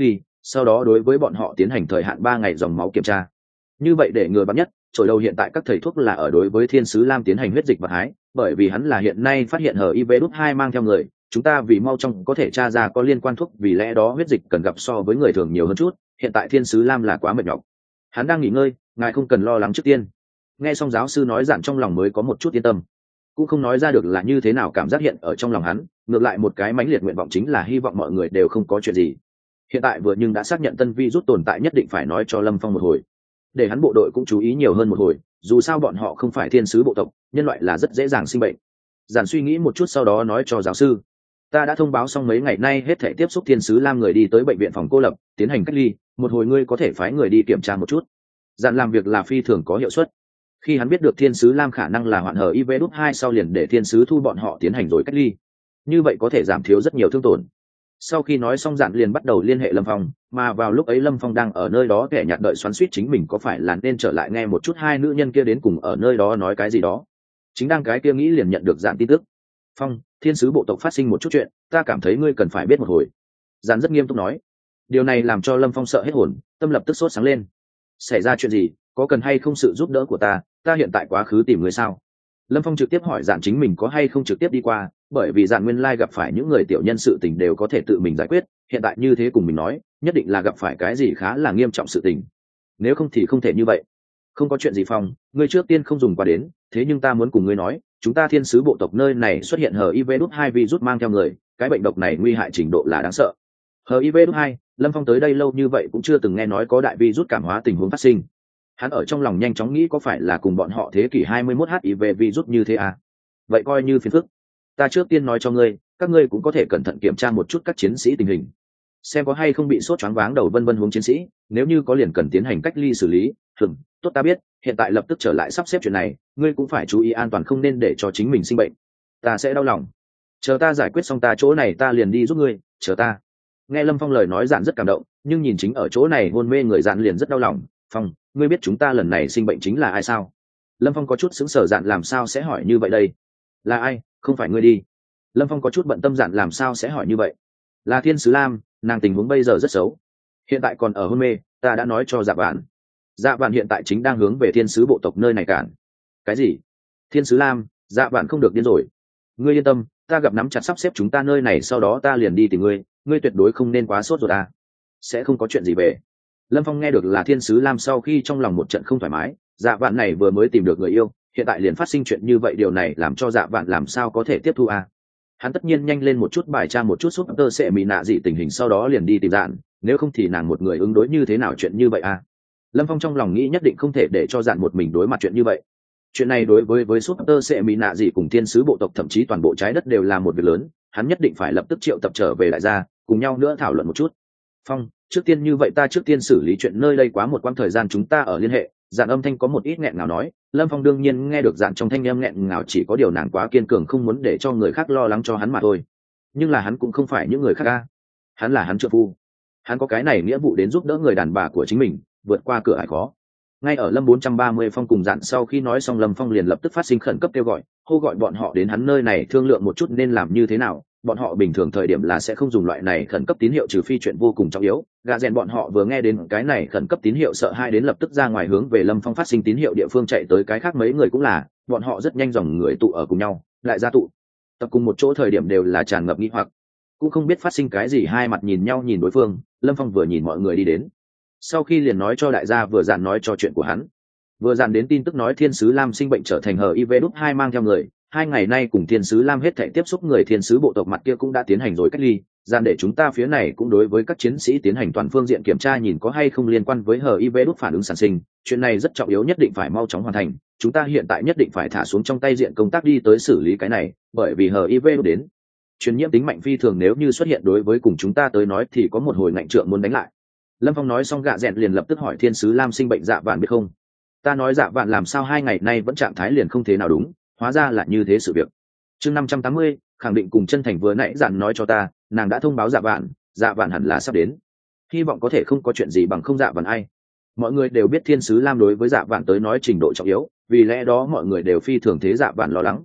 sau đó đối với bọn họ tiến hành thời hạn ba ngày dòng máu kiểm tra. Như vậy để ngừa bắn nhất, trội đầu hiện tại các thầy thuốc là ở đối với thiên sứ lam tiến hành huyết dịch vật hái, bởi vì hắn là hiện nay phát hiện hờ i vê đút hai mang theo người, chúng ta vì mau trong có thể tra ra có liên quan thuốc, vì lẽ đó huyết dịch cần gặp so với người thường nhiều hơn chút. Hiện tại thiên sứ lam là quá mệt nhọc, hắn đang nghỉ ngơi, ngài không cần lo lắng trước tiên. Nghe xong giáo sư nói, dạn trong lòng mới có một chút yên tâm, cũng không nói ra được là như thế nào cảm giác hiện ở trong lòng hắn, ngược lại một cái mãnh liệt nguyện vọng chính là hy vọng mọi người đều không có chuyện gì. Hiện tại vừa nhưng đã xác nhận tân vi rút tồn tại, nhất định phải nói cho Lâm Phong một hồi, để hắn bộ đội cũng chú ý nhiều hơn một hồi, dù sao bọn họ không phải thiên sứ bộ tộc, nhân loại là rất dễ dàng sinh bệnh. Giản suy nghĩ một chút sau đó nói cho giáo sư, ta đã thông báo xong mấy ngày nay hết thể tiếp xúc thiên sứ lam người đi tới bệnh viện phòng cô lập tiến hành cách ly, một hồi ngươi có thể phái người đi kiểm tra một chút. Giản làm việc là phi thường có hiệu suất. Khi hắn biết được thiên sứ lam khả năng là hoạn hờ i vê đút hai sau, liền để thiên sứ thu bọn họ tiến hành rồi cách ly, như vậy có thể giảm thiếu rất nhiều thương tổn. Sau khi nói xong, Dạn liền bắt đầu liên hệ Lâm Phong, mà vào lúc ấy Lâm Phong đang ở nơi đó kẻ nhạt đợi xoắn suýt chính mình có phải là nên trở lại nghe một chút hai nữ nhân kia đến cùng ở nơi đó nói cái gì đó. Chính đang cái kia nghĩ liền nhận được Dạn tin tức. Phong, thiên sứ bộ tộc phát sinh một chút chuyện, ta cảm thấy ngươi cần phải biết một hồi. Dạn rất nghiêm túc nói. Điều này làm cho Lâm Phong sợ hết hồn, tâm lập tức sốt sáng lên. Xảy ra chuyện gì, có cần hay không sự giúp đỡ của ta, ta hiện tại quá khứ tìm người sao? Lâm Phong trực tiếp hỏi Dạn chính mình có hay không trực tiếp đi qua, bởi vì Dạn nguyên lai gặp phải những người tiểu nhân sự tình đều có thể tự mình giải quyết, hiện tại như thế cùng mình nói, nhất định là gặp phải cái gì khá là nghiêm trọng sự tình. Nếu không thì không thể như vậy. Không có chuyện gì Phong, ngươi trước tiên không dùng qua đến, thế nhưng ta muốn cùng ngươi nói, chúng ta thiên sứ bộ tộc nơi này xuất hiện hờ i vê đút hai virus mang theo người, cái bệnh độc này nguy hại trình độ là đáng sợ. hờ i vê đút hai, Lâm Phong tới đây lâu như vậy cũng chưa từng nghe nói có đại virus cảm hóa tình huống phát sinh. Hắn ở trong lòng nhanh chóng nghĩ có phải là cùng bọn họ thế kỷ hai mươi mốt hát i vê virus như thế à? Vậy coi như phiền phức. Ta trước tiên nói cho ngươi, các ngươi cũng có thể cẩn thận kiểm tra một chút các chiến sĩ tình hình, xem có hay không bị sốt choáng váng đầu vân vân huống chiến sĩ, nếu như có liền cần tiến hành cách ly xử lý. Hừm, tốt ta biết, hiện tại lập tức trở lại sắp xếp chuyện này, ngươi cũng phải chú ý an toàn, không nên để cho chính mình sinh bệnh. Ta sẽ đau lòng. Chờ ta giải quyết xong ta chỗ này ta liền đi giúp ngươi, chờ ta. Nghe Lâm Phong lời nói, Dạn rất cảm động, nhưng nhìn chính ở chỗ này hôn mê người Dạn liền rất đau lòng. Phong, ngươi biết chúng ta lần này sinh bệnh chính là ai sao? Lâm Phong có chút sững sờ, Dạn làm sao sẽ hỏi như vậy đây? Là ai? Không phải ngươi đi. Lâm Phong có chút bận tâm, Dạn làm sao sẽ hỏi như vậy? Là thiên sứ lam, nàng tình huống bây giờ rất xấu, hiện tại còn ở hôn mê, ta đã nói cho dạ vạn. Dạ vạn hiện tại chính đang hướng về thiên sứ bộ tộc nơi này cản. Cái gì? Thiên sứ lam? Dạ vạn không được điên rồi. Ngươi yên tâm, ta gặp nắm chặt sắp xếp chúng ta nơi này, sau đó ta liền đi tìm ngươi, ngươi tuyệt đối không nên quá sốt rồi à. Sẽ không có chuyện gì về. Lâm Phong nghe được là thiên sứ lam sau khi trong lòng một trận không thoải mái, dạ vạn này vừa mới tìm được người yêu, hiện tại liền phát sinh chuyện như vậy, điều này làm cho dạ vạn làm sao có thể tiếp thu à. Hắn tất nhiên nhanh lên một chút bài tra một chút giúp tơ sẽ mỹ nạ dị tình hình, sau đó liền đi tìm Dạn, nếu không thì nàng một người ứng đối như thế nào chuyện như vậy à. Lâm Phong trong lòng nghĩ nhất định không thể để cho Dạn một mình đối mặt chuyện như vậy. Chuyện này đối với với giúp tơ sẽ mỹ nạ dị cùng thiên sứ bộ tộc, thậm chí toàn bộ trái đất đều là một việc lớn, hắn nhất định phải lập tức triệu tập trở về đại gia, cùng nhau nữa thảo luận một chút. Phong, trước tiên như vậy ta trước tiên xử lý chuyện nơi đây, quá một quãng thời gian chúng ta ở liên hệ. Dạn âm thanh có một ít nghẹn ngào nói. Lâm Phong đương nhiên nghe được Dạn trong thanh âm nghẹn ngào, chỉ có điều nàng quá kiên cường, không muốn để cho người khác lo lắng cho hắn mà thôi. Nhưng là hắn cũng không phải những người khác a, hắn là hắn trợ phu, hắn có cái này nghĩa vụ đến giúp đỡ người đàn bà của chính mình vượt qua cửa ải khó. Ngay ở Lâm bốn trăm ba mươi Phong cùng Dạn sau khi nói xong, Lâm Phong liền lập tức phát sinh khẩn cấp kêu gọi, hô gọi bọn họ đến hắn nơi này thương lượng một chút nên làm như thế nào. Bọn họ bình thường thời điểm là sẽ không dùng loại này khẩn cấp tín hiệu, trừ phi chuyện vô cùng trọng yếu. Gà rèn bọn họ vừa nghe đến cái này khẩn cấp tín hiệu sợ hai đến lập tức ra ngoài hướng về Lâm Phong phát sinh tín hiệu địa phương chạy tới. Cái khác mấy người cũng là, bọn họ rất nhanh dòng người tụ ở cùng nhau, lại ra tụ tập cùng một chỗ thời điểm đều là tràn ngập nghi hoặc, cũng không biết phát sinh cái gì, hai mặt nhìn nhau nhìn đối phương. Lâm Phong vừa nhìn mọi người đi đến, sau khi liền nói cho đại gia vừa dàn nói cho chuyện của hắn. Vừa dàn đến tin tức nói thiên sứ lam sinh bệnh trở thành hờ i vê đút hai mang theo người, hai ngày nay cùng thiên sứ lam hết thảy tiếp xúc người thiên sứ bộ tộc mặt kia cũng đã tiến hành rồi cách ly. Gian để chúng ta phía này cũng đối với các chiến sĩ tiến hành toàn phương diện kiểm tra, nhìn có hay không liên quan với hờ i vê đút phản ứng sản sinh. Chuyện này rất trọng yếu, nhất định phải mau chóng hoàn thành. Chúng ta hiện tại nhất định phải thả xuống trong tay diện công tác đi tới xử lý cái này, bởi vì hờ i vê đút đến truyền nhiễm tính mạnh phi thường, nếu như xuất hiện đối với cùng chúng ta tới nói thì có một hồi ngạnh trượng muốn đánh lại. Lâm Phong nói xong, gạ rèn liền lập tức hỏi thiên sứ lam sinh bệnh dạ vạn biết không. Ta nói dạ vạn làm sao hai ngày nay vẫn trạng thái liền không thế nào đúng, hóa ra là như thế sự việc. Chương năm trăm tám mươi, khẳng định cùng chân thành vừa nãy dặn nói cho ta, nàng đã thông báo dạ vạn, dạ vạn hẳn là sắp đến, hy vọng có thể không có chuyện gì bằng không dạ vạn ai. Mọi người đều biết thiên sứ lam đối với dạ vạn tới nói trình độ trọng yếu, vì lẽ đó mọi người đều phi thường thế dạ vạn lo lắng.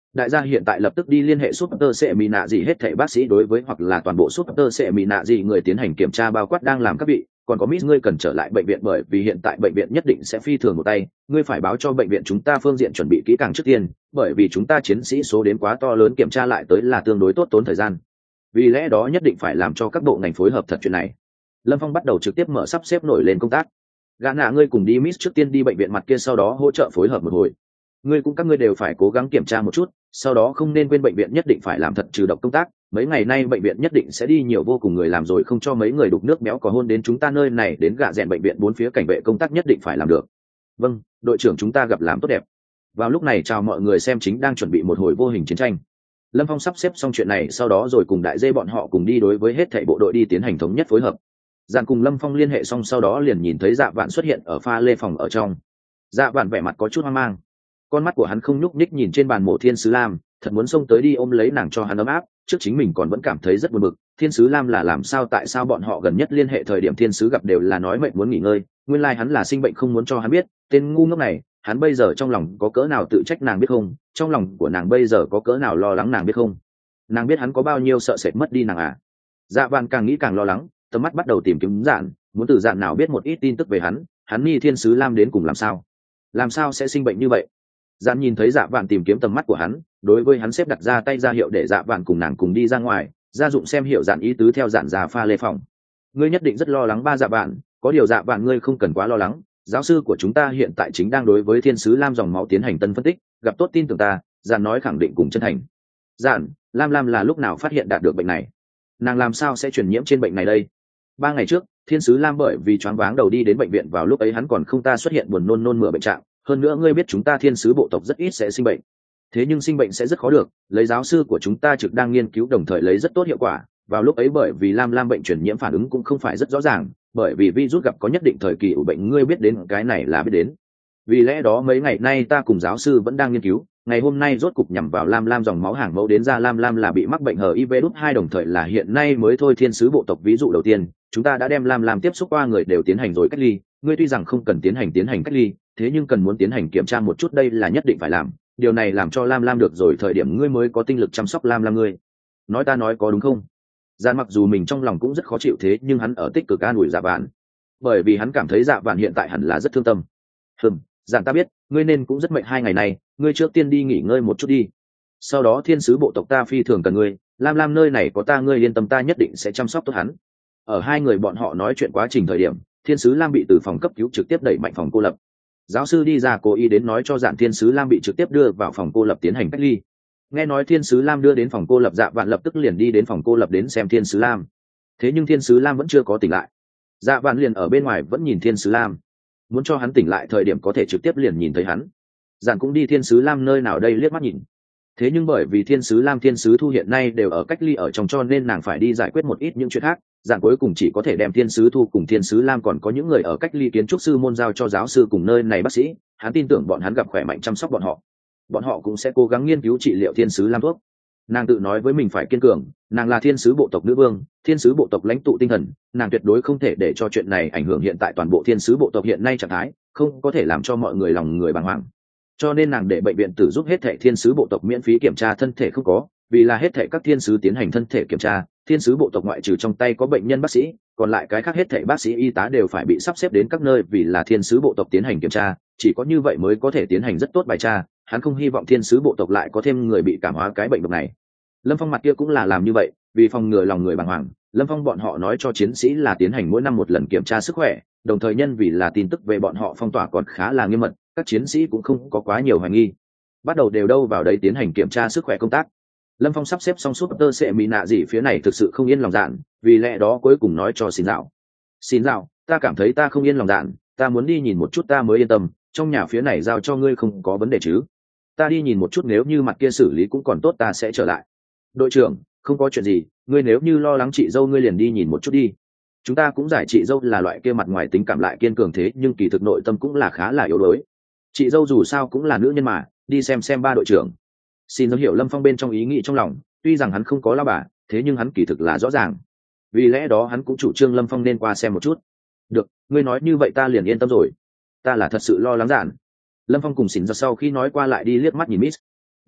Đại gia hiện tại lập tức đi liên hệ Super Sệ Mị Nạ gì hết thảy bác sĩ đối với hoặc là toàn bộ Super Sệ Mị Nạ gì người tiến hành kiểm tra bao quát đang làm các vị, còn có Miss ngươi cần trở lại bệnh viện bởi vì hiện tại bệnh viện nhất định sẽ phi thường một tay, ngươi phải báo cho bệnh viện chúng ta phương diện chuẩn bị kỹ càng trước tiên, bởi vì chúng ta chiến sĩ số đến quá to lớn kiểm tra lại tới là tương đối tốt tốn thời gian. Vì lẽ đó nhất định phải làm cho các bộ ngành phối hợp thật chuyện này. Lâm Phong bắt đầu trực tiếp mở sắp xếp nổi lên công tác. Gã nạ ngươi cùng đi Miss trước tiên đi bệnh viện mặt kia sau đó hỗ trợ phối hợp một hồi. Ngươi cũng các ngươi đều phải cố gắng kiểm tra một chút, sau đó không nên quên bệnh viện nhất định phải làm thật trừ độc công tác, mấy ngày nay bệnh viện nhất định sẽ đi nhiều vô cùng người làm rồi không cho mấy người đục nước béo có hôn đến chúng ta nơi này đến gạ rèn bệnh viện bốn phía cảnh vệ công tác nhất định phải làm được. Vâng, đội trưởng chúng ta gặp làm tốt đẹp. Vào lúc này chào mọi người xem chính đang chuẩn bị một hồi vô hình chiến tranh. Lâm Phong sắp xếp xong chuyện này sau đó rồi cùng đại dê bọn họ cùng đi đối với hết thảy bộ đội đi tiến hành thống nhất phối hợp. Dàn cùng Lâm Phong liên hệ xong sau đó liền nhìn thấy Dạ Vạn xuất hiện ở pha lê phòng ở trong. Dạ Vạn vẻ mặt có chút hoang mang, con mắt của hắn không nhúc nhích nhìn trên bàn mộ Thiên Sứ Lam, thật muốn xông tới đi ôm lấy nàng cho hắn ấm áp, trước chính mình còn vẫn cảm thấy rất buồn bực. Thiên Sứ Lam là làm sao tại sao bọn họ gần nhất liên hệ thời điểm Thiên Sứ gặp đều là nói mệnh muốn nghỉ ngơi, nguyên lai like hắn là sinh bệnh không muốn cho hắn biết, tên ngu ngốc này, hắn bây giờ trong lòng có cỡ nào tự trách nàng biết không, trong lòng của nàng bây giờ có cỡ nào lo lắng nàng biết không, nàng biết hắn có bao nhiêu sợ sệt mất đi nàng à. Dạ Vạn càng nghĩ càng lo lắng, tầm mắt bắt đầu tìm kiếm Dạn, muốn từ Dạn nào biết một ít tin tức về hắn, hắn ni Thiên Sứ Lam đến cùng làm sao làm sao sẽ sinh bệnh như vậy. Dạn nhìn thấy Dạ Vạn tìm kiếm tầm mắt của hắn, đối với hắn xếp đặt ra tay ra hiệu để Dạ Vạn cùng nàng cùng đi ra ngoài, gia dụng xem hiệu Dạn ý tứ theo Dạn ra pha lê phòng. Ngươi nhất định rất lo lắng ba Dạ Vạn, có điều Dạ Vạn ngươi không cần quá lo lắng, giáo sư của chúng ta hiện tại chính đang đối với Thiên Sứ Lam dòng máu tiến hành tân phân tích, gặp tốt tin tưởng ta. Dạn nói khẳng định cùng chân thành. Dạn, Lam Lam là lúc nào phát hiện đạt được bệnh này? Nàng làm sao sẽ truyền nhiễm trên bệnh này đây? Ba ngày trước, Thiên Sứ Lam bởi vì choáng váng đầu đi đến bệnh viện, vào lúc ấy hắn còn không ta xuất hiện buồn nôn nôn mửa bệnh trạng. Hơn nữa ngươi biết chúng ta Thiên Sứ bộ tộc rất ít sẽ sinh bệnh, thế nhưng sinh bệnh sẽ rất khó được, lấy giáo sư của chúng ta trực đang nghiên cứu đồng thời lấy rất tốt hiệu quả. Vào lúc ấy bởi vì Lam Lam bệnh truyền nhiễm phản ứng cũng không phải rất rõ ràng, bởi vì virus gặp có nhất định thời kỳ ủ bệnh, ngươi biết đến cái này là biết đến. Vì lẽ đó mấy ngày nay ta cùng giáo sư vẫn đang nghiên cứu, ngày hôm nay rốt cục nhằm vào Lam Lam dòng máu hàng mẫu đến ra Lam Lam là bị mắc bệnh hờ i vê đút hai đồng thời là hiện nay mới thôi Thiên Sứ bộ tộc ví dụ đầu tiên, chúng ta đã đem Lam Lam tiếp xúc qua người đều tiến hành rồi cách ly, ngươi tuy rằng không cần tiến hành tiến hành cách ly, thế nhưng cần muốn tiến hành kiểm tra một chút đây là nhất định phải làm, điều này làm cho Lam Lam được rồi thời điểm ngươi mới có tinh lực chăm sóc Lam Lam. Ngươi nói ta nói có đúng không? Gian mặc dù mình trong lòng cũng rất khó chịu thế nhưng hắn ở tích cực an ủi Dạ Vạn, bởi vì hắn cảm thấy Dạ Vạn hiện tại hẳn là rất thương tâm. Hừm, Giản ta biết, ngươi nên cũng rất mệt hai ngày này, ngươi trước tiên đi nghỉ ngơi một chút đi. Sau đó Thiên Sứ bộ tộc ta phi thường cần ngươi, Lam Lam nơi này có ta ngươi yên tâm ta nhất định sẽ chăm sóc tốt hắn. Ở hai người bọn họ nói chuyện quá trình thời điểm, Thiên Sứ Lam bị từ phòng cấp cứu trực tiếp đẩy mạnh phòng cô lập. Giáo sư đi ra cố ý đến nói cho Giản Thiên Sứ Lam bị trực tiếp đưa vào phòng cô lập tiến hành cách ly. Nghe nói Thiên Sứ Lam đưa đến phòng cô lập, Dạ Vạn lập tức liền đi đến phòng cô lập đến xem Thiên Sứ Lam. Thế nhưng Thiên Sứ Lam vẫn chưa có tỉnh lại. Dạ Vạn liền ở bên ngoài vẫn nhìn Thiên Sứ Lam, muốn cho hắn tỉnh lại thời điểm có thể trực tiếp liền nhìn thấy hắn. Giản cũng đi Thiên Sứ Lam nơi nào đây liếc mắt nhìn. Thế nhưng bởi vì Thiên Sứ Lam Thiên Sứ Thu hiện nay đều ở cách ly ở trong cho nên nàng phải đi giải quyết một ít những chuyện khác. Giản cuối cùng chỉ có thể đem Thiên Sứ Thu cùng Thiên Sứ Lam còn có những người ở cách ly kiến trúc sư môn giao cho giáo sư cùng nơi này bác sĩ. Hắn tin tưởng bọn hắn gặp khỏe mạnh chăm sóc bọn họ, bọn họ cũng sẽ cố gắng nghiên cứu trị liệu Thiên Sứ Lam thuốc. Nàng tự nói với mình phải kiên cường, nàng là Thiên Sứ bộ tộc nữ vương, Thiên Sứ bộ tộc lãnh tụ tinh thần, nàng tuyệt đối không thể để cho chuyện này ảnh hưởng hiện tại toàn bộ Thiên Sứ bộ tộc hiện nay trạng thái, không có thể làm cho mọi người lòng người bàng hoàng. Cho nên nàng để bệnh viện tử giúp hết thảy Thiên Sứ bộ tộc miễn phí kiểm tra thân thể không có, vì là hết thảy các thiên sứ tiến hành thân thể kiểm tra, Thiên Sứ bộ tộc ngoại trừ trong tay có bệnh nhân bác sĩ, còn lại cái khác hết thảy bác sĩ y tá đều phải bị sắp xếp đến các nơi vì là Thiên Sứ bộ tộc tiến hành kiểm tra, chỉ có như vậy mới có thể tiến hành rất tốt bài tra. Hắn không hy vọng Thiên Sứ bộ tộc lại có thêm người bị cảm hóa cái bệnh độc này. Lâm Phong mặt kia cũng là làm như vậy, vì phòng ngừa lòng người bàng hoàng, Lâm Phong bọn họ nói cho chiến sĩ là tiến hành mỗi năm một lần kiểm tra sức khỏe, đồng thời nhân vì là tin tức về bọn họ phong tỏa còn khá là nghiêm mật, các chiến sĩ cũng không có quá nhiều hoài nghi, bắt đầu đều đâu vào đấy tiến hành kiểm tra sức khỏe công tác. Lâm Phong sắp xếp xong suốt tơ sẽ mỹ nạ gì phía này thực sự không yên lòng Dạn, vì lẽ đó cuối cùng nói cho Xin Dạo. Xin Dạo, ta cảm thấy ta không yên lòng Dạn, ta muốn đi nhìn một chút ta mới yên tâm, trong nhà phía này giao cho ngươi không có vấn đề chứ? Ta đi nhìn một chút nếu như mặt kia xử lý cũng còn tốt ta sẽ trở lại. Đội trưởng, không có chuyện gì, ngươi nếu như lo lắng chị dâu ngươi liền đi nhìn một chút đi. Chúng ta cũng giải chị dâu là loại kia mặt ngoài tính cảm lại kiên cường thế nhưng kỳ thực nội tâm cũng là khá là yếu đuối. Chị dâu dù sao cũng là nữ nhân mà, đi xem xem ba đội trưởng. Xin dấu hiểu Lâm Phong bên trong ý nghĩ trong lòng, tuy rằng hắn không có lao bà, thế nhưng hắn kỳ thực là rõ ràng. Vì lẽ đó hắn cũng chủ trương Lâm Phong nên qua xem một chút. Được, ngươi nói như vậy ta liền yên tâm rồi. Ta là thật sự lo lắng Dạn. Lâm Phong cùng Xin ra sau khi nói qua lại đi liếc mắt nhìn Miss.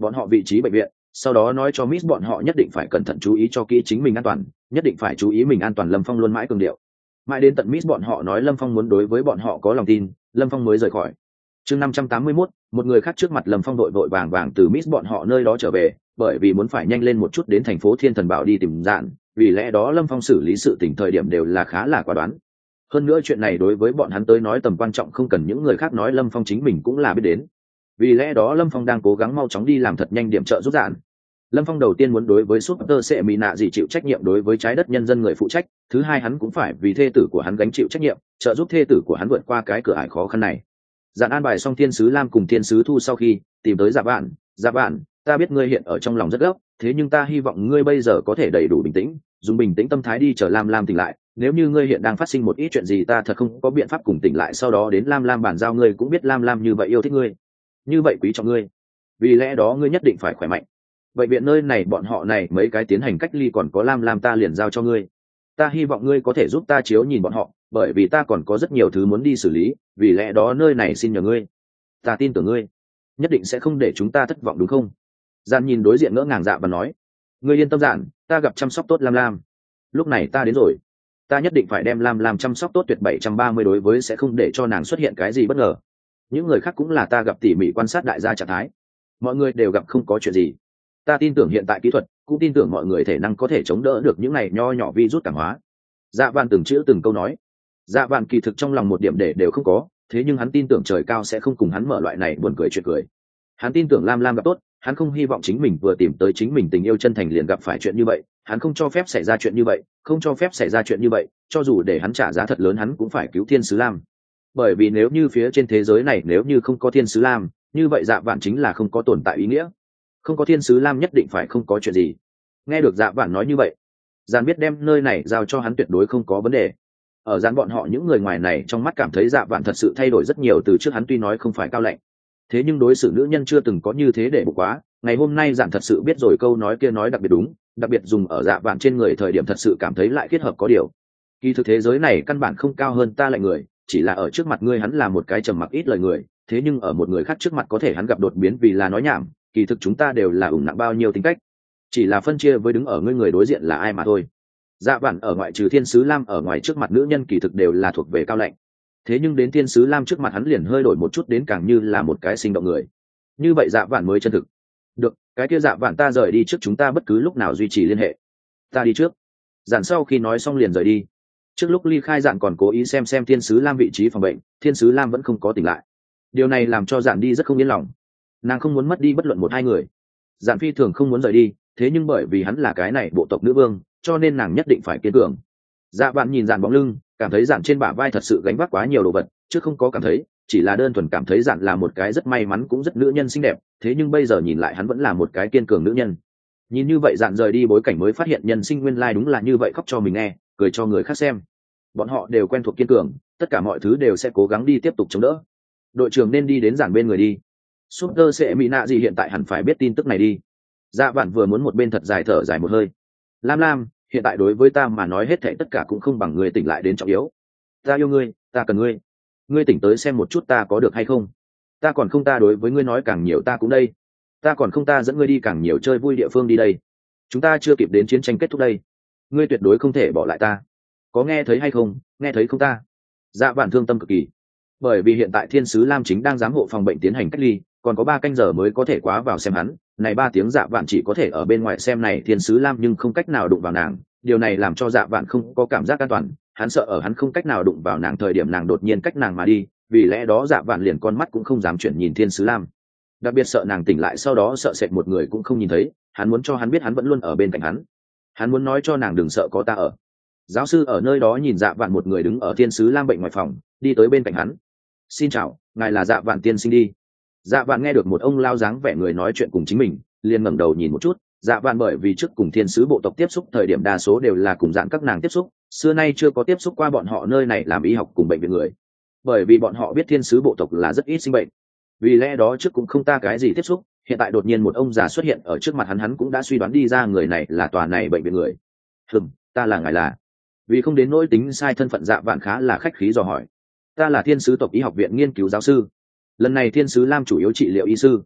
bọn họ vị trí bệnh viện, sau đó nói cho Miss bọn họ nhất định phải cẩn thận chú ý cho kỹ chính mình an toàn, nhất định phải chú ý mình an toàn. Lâm Phong luôn mãi cường điệu, mãi đến tận Miss bọn họ nói Lâm Phong muốn đối với bọn họ có lòng tin, Lâm Phong mới rời khỏi. Chương năm trăm tám mươi mốt, một người khác trước mặt Lâm Phong vội vội vàng vàng từ Miss bọn họ nơi đó trở về, bởi vì muốn phải nhanh lên một chút đến thành phố Thiên Thần Bảo đi tìm Dạn, vì lẽ đó Lâm Phong xử lý sự tình thời điểm đều là khá là quả đoán. Hơn nữa chuyện này đối với bọn hắn tới nói tầm quan trọng không cần những người khác nói, Lâm Phong chính mình cũng là biết đến. Vì lẽ đó Lâm Phong đang cố gắng mau chóng đi làm thật nhanh điểm trợ giúp Dạn. Lâm Phong đầu tiên muốn đối với Super sẽ mỹ nạ gì chịu trách nhiệm đối với trái đất nhân dân người phụ trách, thứ hai hắn cũng phải vì thê tử của hắn gánh chịu trách nhiệm, trợ giúp thê tử của hắn vượt qua cái cửa ải khó khăn này. Dạn an bài xong thiên sứ Lam cùng thiên sứ Thu sau khi tìm tới Dạ Vạn, Dạ Vạn, ta biết ngươi hiện ở trong lòng rất gấp, thế nhưng ta hy vọng ngươi bây giờ có thể đầy đủ bình tĩnh, dùng bình tĩnh tâm thái đi chờ Lam Lam tỉnh lại. Nếu như ngươi hiện đang phát sinh một ít chuyện gì, ta thật không có biện pháp cùng tỉnh lại, sau đó đến Lam Lam bàn giao, ngươi cũng biết Lam Lam như vậy yêu thích ngươi, như vậy quý trọng ngươi, vì lẽ đó ngươi nhất định phải khỏe mạnh. Bệnh viện nơi này bọn họ này mấy cái tiến hành cách ly, còn có Lam Lam ta liền giao cho ngươi. Ta hy vọng ngươi có thể giúp ta chiếu nhìn bọn họ, bởi vì ta còn có rất nhiều thứ muốn đi xử lý, vì lẽ đó nơi này xin nhờ ngươi. Ta tin tưởng ngươi, nhất định sẽ không để chúng ta thất vọng đúng không? Dạn nhìn đối diện ngỡ ngàng Dạ và nói, ngươi yên tâm Dạn, ta gặp chăm sóc tốt Lam Lam. Lúc này ta đến rồi, ta nhất định phải đem Lam Lam chăm sóc tốt tuyệt bảy trăm ba mươi đối với sẽ không để cho nàng xuất hiện cái gì bất ngờ. Những người khác cũng là ta gặp tỉ mỉ quan sát đại gia trạng thái, mọi người đều gặp không có chuyện gì. Ta tin tưởng hiện tại kỹ thuật, cũng tin tưởng mọi người thể năng có thể chống đỡ được những này nho nhỏ virus cảm hóa. Dạ Vạn từng chữ từng câu nói. Dạ Vạn kỳ thực trong lòng một điểm để đều không có, thế nhưng hắn tin tưởng trời cao sẽ không cùng hắn mở loại này buồn cười chuyện cười. Hắn tin tưởng Lam Lam gặp tốt, hắn không hy vọng chính mình vừa tìm tới chính mình tình yêu chân thành liền gặp phải chuyện như vậy, hắn không cho phép xảy ra chuyện như vậy, không cho phép xảy ra chuyện như vậy, cho dù để hắn trả giá thật lớn hắn cũng phải cứu thiên sứ Lam. Bởi vì nếu như phía trên thế giới này nếu như không có thiên sứ Lam, như vậy Dạ Vạn chính là không có tồn tại ý nghĩa. Không có thiên sứ Lam nhất định phải không có chuyện gì. Nghe được Dạ Vạn nói như vậy, Dàn biết đem nơi này giao cho hắn tuyệt đối không có vấn đề. Ở Dàn bọn họ những người ngoài này trong mắt cảm thấy Dạ Vạn thật sự thay đổi rất nhiều từ trước, hắn tuy nói không phải cao lạnh, thế nhưng đối xử nữ nhân chưa từng có như thế để bục quá. Ngày hôm nay Dàn thật sự biết rồi câu nói kia nói đặc biệt đúng, đặc biệt dùng ở Dạ Vạn trên người thời điểm thật sự cảm thấy lại kết hợp có điều. Kỳ thực thế giới này căn bản không cao hơn ta lạnh người, chỉ là ở trước mặt ngươi hắn là một cái trầm mặc ít lời người, thế nhưng ở một người khác trước mặt có thể hắn gặp đột biến vì là nói nhảm. Kỳ thực chúng ta đều là ủng nặng bao nhiêu tính cách, chỉ là phân chia với đứng ở ngươi người đối diện là ai mà thôi. Dạ Vạn ở ngoại trừ thiên sứ Lam ở ngoài trước mặt nữ nhân kỳ thực đều là thuộc về cao lạnh, thế nhưng đến thiên sứ Lam trước mặt hắn liền hơi đổi một chút, đến càng như là một cái sinh động người. Như vậy Dạ Vạn mới chân thực. Được, cái kia Dạ Vạn ta rời đi trước, chúng ta bất cứ lúc nào duy trì liên hệ. Ta đi trước. Dàn sau khi nói xong liền rời đi. Trước lúc ly khai Dàn còn cố ý xem xem thiên sứ Lam vị trí phòng bệnh, thiên sứ Lam vẫn không có tỉnh lại. Điều này làm cho Dàn đi rất không yên lòng. Nàng không muốn mất đi bất luận một hai người. Dàn phi thường không muốn rời đi, thế nhưng bởi vì hắn là cái này bộ tộc nữ vương, cho nên nàng nhất định phải kiên cường. Dạ Vạn nhìn Dàn bóng lưng, cảm thấy Dàn trên bả vai thật sự gánh vác quá nhiều đồ vật, chứ không có cảm thấy, chỉ là đơn thuần cảm thấy Dàn là một cái rất may mắn cũng rất nữ nhân xinh đẹp, thế nhưng bây giờ nhìn lại hắn vẫn là một cái kiên cường nữ nhân. Nhìn như vậy Dàn rời đi bối cảnh mới phát hiện nhân sinh nguyên lai đúng là như vậy, khóc cho mình nghe, cười cho người khác xem. Bọn họ đều quen thuộc kiên cường, tất cả mọi thứ đều sẽ cố gắng đi tiếp tục chống đỡ. Đội trưởng nên đi đến Dàn bên người đi. Super sẽ mỹ nạ gì hiện tại hẳn phải biết tin tức này đi. Dạ Vạn vừa muốn một bên thật dài thở dài một hơi. Lam Lam, hiện tại đối với ta mà nói hết thảy tất cả cũng không bằng ngươi tỉnh lại đến trọng yếu. Ta yêu ngươi, ta cần ngươi. Ngươi tỉnh tới xem một chút ta có được hay không? Ta còn không ta đối với ngươi nói càng nhiều ta cũng đây. Ta còn không ta dẫn ngươi đi càng nhiều chơi vui địa phương đi đây. Chúng ta chưa kịp đến chiến tranh kết thúc đây. Ngươi tuyệt đối không thể bỏ lại ta. Có nghe thấy hay không? Nghe thấy không ta? Dạ Vạn thương tâm cực kỳ. Bởi vì hiện tại thiên sứ Lam chính đang giám hộ phòng bệnh tiến hành cách ly, còn có ba canh giờ mới có thể quá vào xem hắn. Này ba tiếng Dạ Vạn chỉ có thể ở bên ngoài xem này thiên sứ Lam nhưng không cách nào đụng vào nàng. Điều này làm cho Dạ Vạn không có cảm giác an toàn, hắn sợ ở hắn không cách nào đụng vào nàng thời điểm nàng đột nhiên cách nàng mà đi, vì lẽ đó Dạ Vạn liền con mắt cũng không dám chuyển nhìn thiên sứ Lam. Đặc biệt sợ nàng tỉnh lại sau đó sợ sệt một người cũng không nhìn thấy, hắn muốn cho hắn biết hắn vẫn luôn ở bên cạnh hắn. Hắn muốn nói cho nàng đừng sợ có ta ở. Giáo sư ở nơi đó nhìn Dạ Vạn một người đứng ở thiên sứ Lam bệnh ngoài phòng, đi tới bên cạnh hắn. Xin chào, ngài là Dạ Vạn tiên sinh đi. Dạ Vạn nghe được một ông lao dáng vẻ người nói chuyện cùng chính mình, liền ngẩng đầu nhìn một chút. Dạ Vạn bởi vì trước cùng thiên sứ bộ tộc tiếp xúc thời điểm đa số đều là cùng dạng các nàng tiếp xúc, xưa nay chưa có tiếp xúc qua bọn họ nơi này làm y học cùng bệnh viện người. Bởi vì bọn họ biết thiên sứ bộ tộc là rất ít sinh bệnh, vì lẽ đó trước cũng không ta cái gì tiếp xúc. Hiện tại đột nhiên một ông già xuất hiện ở trước mặt hắn, hắn cũng đã suy đoán đi ra người này là tòa này bệnh viện người. Hừm, ta là ngài là. Vì không đến nỗi tính sai thân phận, Dạ Vạn khá là khách khí dò hỏi. Ta là thiên sứ tộc y học viện nghiên cứu giáo sư. Lần này thiên sứ Lam chủ yếu trị liệu y sư.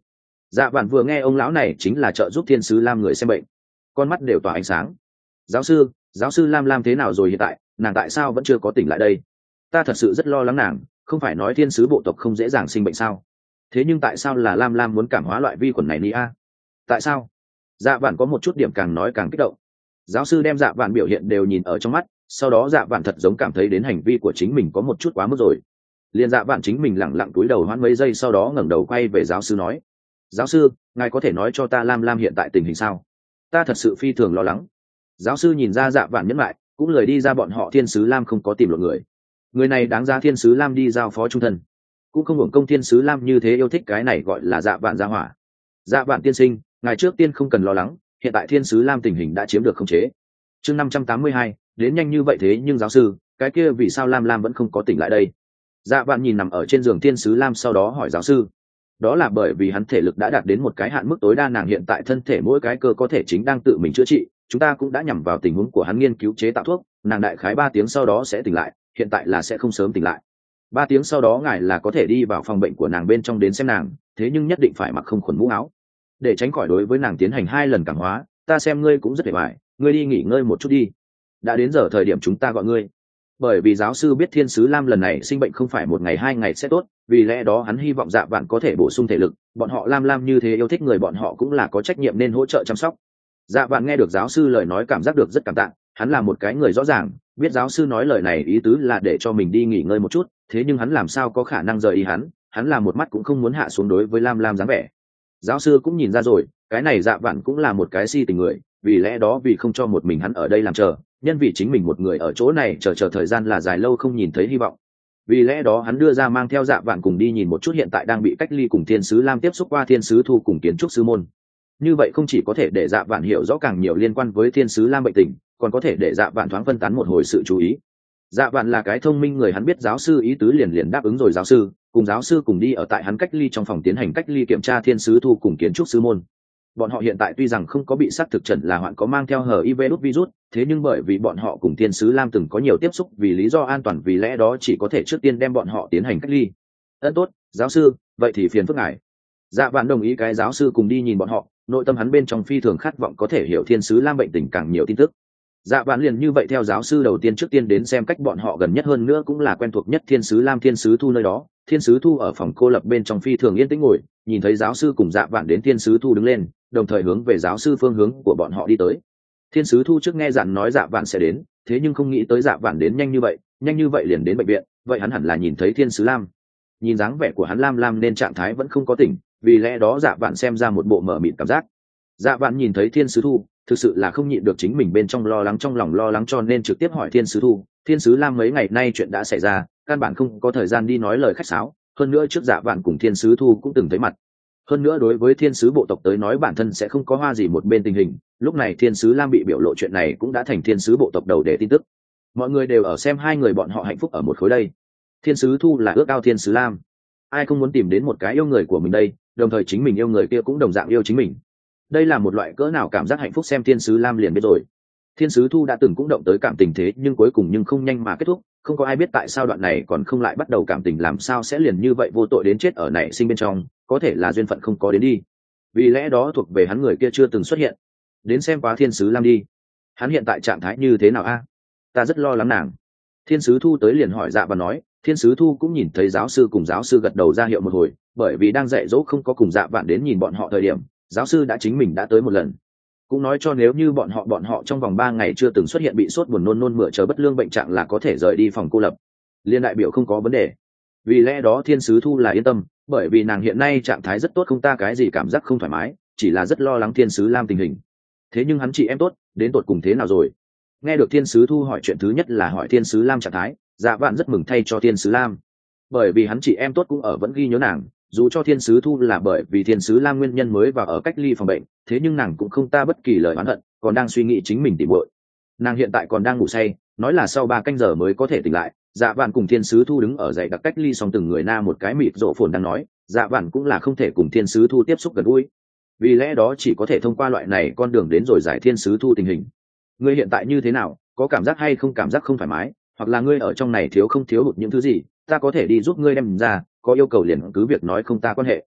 Dạ vạn vừa nghe ông lão này chính là trợ giúp thiên sứ lam người xem bệnh, con mắt đều tỏa ánh sáng. Giáo sư, giáo sư lam lam thế nào rồi hiện tại, nàng tại sao vẫn chưa có tỉnh lại đây? Ta thật sự rất lo lắng nàng, không phải nói thiên sứ bộ tộc không dễ dàng sinh bệnh sao? Thế nhưng tại sao là lam lam muốn cảm hóa loại vi khuẩn này ni a? Tại sao? Dạ vạn có một chút điểm càng nói càng kích động. Giáo sư đem dạ vạn biểu hiện đều nhìn ở trong mắt, sau đó dạ vạn thật giống cảm thấy đến hành vi của chính mình có một chút quá mức rồi. Liền dạ vạn chính mình lẳng lặng cúi đầu hoãn mấy giây, sau đó ngẩng đầu quay về giáo sư nói: giáo sư, ngài có thể nói cho ta lam lam hiện tại tình hình sao? Ta thật sự phi thường lo lắng. Giáo sư nhìn ra dạ vạn nhẫn lại, cũng lời đi ra bọn họ thiên sứ lam không có tìm được người, người này đáng giá thiên sứ lam đi giao phó trung thân, cũng không hưởng công thiên sứ lam như thế yêu thích cái này gọi là dạ vạn gia hỏa. Dạ vạn tiên sinh, ngài trước tiên không cần lo lắng, hiện tại thiên sứ lam tình hình đã chiếm được khống chế. Chương năm trăm tám mươi hai, đến nhanh như vậy thế nhưng giáo sư, cái kia vì sao lam lam vẫn không có tỉnh lại đây? Dạ vạn nhìn nằm ở trên giường thiên sứ lam, sau đó hỏi giáo sư. Đó là bởi vì hắn thể lực đã đạt đến một cái hạn mức tối đa, nàng hiện tại thân thể mỗi cái cơ có thể chính đang tự mình chữa trị, chúng ta cũng đã nhằm vào tình huống của hắn nghiên cứu chế tạo thuốc, nàng đại khái ba tiếng sau đó sẽ tỉnh lại, hiện tại là sẽ không sớm tỉnh lại. Ba tiếng sau đó ngài là có thể đi vào phòng bệnh của nàng bên trong đến xem nàng, thế nhưng nhất định phải mặc không khuẩn mũ áo, để tránh khỏi đối với nàng tiến hành hai lần cảm hóa. Ta xem ngươi cũng rất hề bại, ngươi đi nghỉ ngơi một chút đi, đã đến giờ thời điểm chúng ta gọi ngươi. Bởi vì giáo sư biết thiên sứ lam lần này sinh bệnh không phải một ngày hai ngày sẽ tốt, vì lẽ đó hắn hy vọng dạ vạn có thể bổ sung thể lực, bọn họ lam lam như thế yêu thích người, bọn họ cũng là có trách nhiệm nên hỗ trợ chăm sóc. Dạ vạn nghe được giáo sư lời nói cảm giác được rất cảm tạ, hắn là một cái người rõ ràng, biết giáo sư nói lời này ý tứ là để cho mình đi nghỉ ngơi một chút, thế nhưng hắn làm sao có khả năng rời ý hắn, hắn là một mắt cũng không muốn hạ xuống đối với lam lam dáng vẻ. Giáo sư cũng nhìn ra rồi, cái này dạ vạn cũng là một cái si tình người, vì lẽ đó vì không cho một mình hắn ở đây làm chờ, nhân vì chính mình một người ở chỗ này chờ chờ thời gian là dài lâu không nhìn thấy hy vọng, vì lẽ đó hắn đưa ra mang theo dạ vạn cùng đi nhìn một chút hiện tại đang bị cách ly cùng thiên sứ lam tiếp xúc qua thiên sứ thu cùng kiến trúc sư môn. Như vậy không chỉ có thể để dạ vạn hiểu rõ càng nhiều liên quan với thiên sứ lam bệnh tình, còn có thể để dạ vạn thoáng phân tán một hồi sự chú ý. Dạ vạn là cái thông minh người, hắn biết giáo sư ý tứ liền liền đáp ứng rồi. Giáo sư cùng giáo sư cùng đi ở tại hắn cách ly trong phòng tiến hành cách ly kiểm tra thiên sứ thu cùng kiến trúc sư môn. Bọn họ hiện tại tuy rằng không có bị xác thực chẩn là hoạn có mang theo hờ i vê đốt virus, thế nhưng bởi vì bọn họ cùng thiên sứ lam từng có nhiều tiếp xúc, vì lý do an toàn, vì lẽ đó chỉ có thể trước tiên đem bọn họ tiến hành cách ly. Ấn tốt, giáo sư, vậy thì phiền phức ngài. Dạ vạn đồng ý cái giáo sư cùng đi nhìn bọn họ, nội tâm hắn bên trong phi thường khát vọng có thể hiểu thiên sứ lam bệnh tình càng nhiều tin tức. Dạ vạn liền như vậy theo giáo sư đầu tiên trước tiên đến xem cách bọn họ gần nhất, hơn nữa cũng là quen thuộc nhất thiên sứ lam thiên sứ thu nơi đó. Thiên sứ thu ở phòng cô lập bên trong phi thường yên tĩnh ngồi, nhìn thấy giáo sư cùng dạ vạn đến, thiên sứ thu đứng lên, đồng thời hướng về giáo sư phương hướng của bọn họ đi tới. Thiên sứ thu trước nghe dặn nói dạ vạn sẽ đến, thế nhưng không nghĩ tới dạ vạn đến nhanh như vậy, nhanh như vậy liền đến bệnh viện, vậy hắn hẳn là nhìn thấy thiên sứ lam. Nhìn dáng vẻ của hắn lam lam nên trạng thái vẫn không có tỉnh, vì lẽ đó dạ vạn xem ra một bộ mở mịt cảm giác. Dạ vạn nhìn thấy thiên sứ thu, thực sự là không nhịn được chính mình bên trong lo lắng, trong lòng lo lắng cho nên trực tiếp hỏi thiên sứ thu, thiên sứ lam mấy ngày nay chuyện đã xảy ra, căn bản không có thời gian đi nói lời khách sáo, hơn nữa trước dạ vạn cùng thiên sứ thu cũng từng thấy mặt, hơn nữa đối với thiên sứ bộ tộc tới nói bản thân sẽ không có hoa gì một bên tình hình, lúc này thiên sứ lam bị biểu lộ chuyện này cũng đã thành thiên sứ bộ tộc đầu để tin tức, mọi người đều ở xem hai người bọn họ hạnh phúc ở một khối đây. Thiên sứ thu là ước ao thiên sứ lam, ai không muốn tìm đến một cái yêu người của mình đây, đồng thời chính mình yêu người kia cũng đồng dạng yêu chính mình, đây là một loại cỡ nào cảm giác hạnh phúc, xem thiên sứ lam liền biết rồi. Thiên sứ thu đã từng cũng động tới cảm tình, thế nhưng cuối cùng nhưng không nhanh mà kết thúc, không có ai biết tại sao đoạn này còn không lại bắt đầu cảm tình, làm sao sẽ liền như vậy vô tội đến chết ở nảy sinh bên trong, có thể là duyên phận không có đến đi, vì lẽ đó thuộc về hắn người kia chưa từng xuất hiện. Đến xem quá thiên sứ lam đi, hắn hiện tại trạng thái như thế nào a? Ta rất lo lắng nàng. Thiên sứ thu tới liền hỏi dạ và nói, thiên sứ thu cũng nhìn thấy giáo sư cùng giáo sư gật đầu ra hiệu một hồi, bởi vì đang dạy dỗ không có cùng dạ vạn đến nhìn bọn họ thời điểm, giáo sư đã chính mình đã tới một lần, cũng nói cho nếu như bọn họ bọn họ trong vòng ba ngày chưa từng xuất hiện bị sốt buồn nôn nôn mửa chờ bất lương bệnh trạng là có thể rời đi phòng cô lập, liên đại biểu không có vấn đề. Vì lẽ đó thiên sứ thu là yên tâm, bởi vì nàng hiện nay trạng thái rất tốt, không ta cái gì cảm giác không thoải mái, chỉ là rất lo lắng thiên sứ lam tình hình. Thế nhưng hắn chị em tốt đến tột cùng thế nào rồi? Nghe được thiên sứ thu hỏi, chuyện thứ nhất là hỏi thiên sứ lam trạng thái, dạ vạn rất mừng thay cho thiên sứ lam, bởi vì hắn chị em tốt cũng ở vẫn ghi nhớ nàng, dù cho thiên sứ thu là bởi vì thiên sứ lam nguyên nhân mới vào ở cách ly phòng bệnh, thế nhưng nàng cũng không ta bất kỳ lời oán hận, còn đang suy nghĩ chính mình tìm muội. Nàng hiện tại còn đang ngủ say, nói là sau ba canh giờ mới có thể tỉnh lại. Dạ vạn cùng thiên sứ thu đứng ở dãy đặc cách ly, xong từng người na một cái mịt rộ phồn đang nói, dạ vạn cũng là không thể cùng thiên sứ thu tiếp xúc gần gũi, vì lẽ đó chỉ có thể thông qua loại này con đường đến rồi giải thiên sứ thu tình hình. Ngươi hiện tại như thế nào, có cảm giác hay không cảm giác không thoải mái, hoặc là ngươi ở trong này thiếu không thiếu hụt những thứ gì, ta có thể đi giúp ngươi đem ra, có yêu cầu liền cứ việc nói, không ta quan hệ.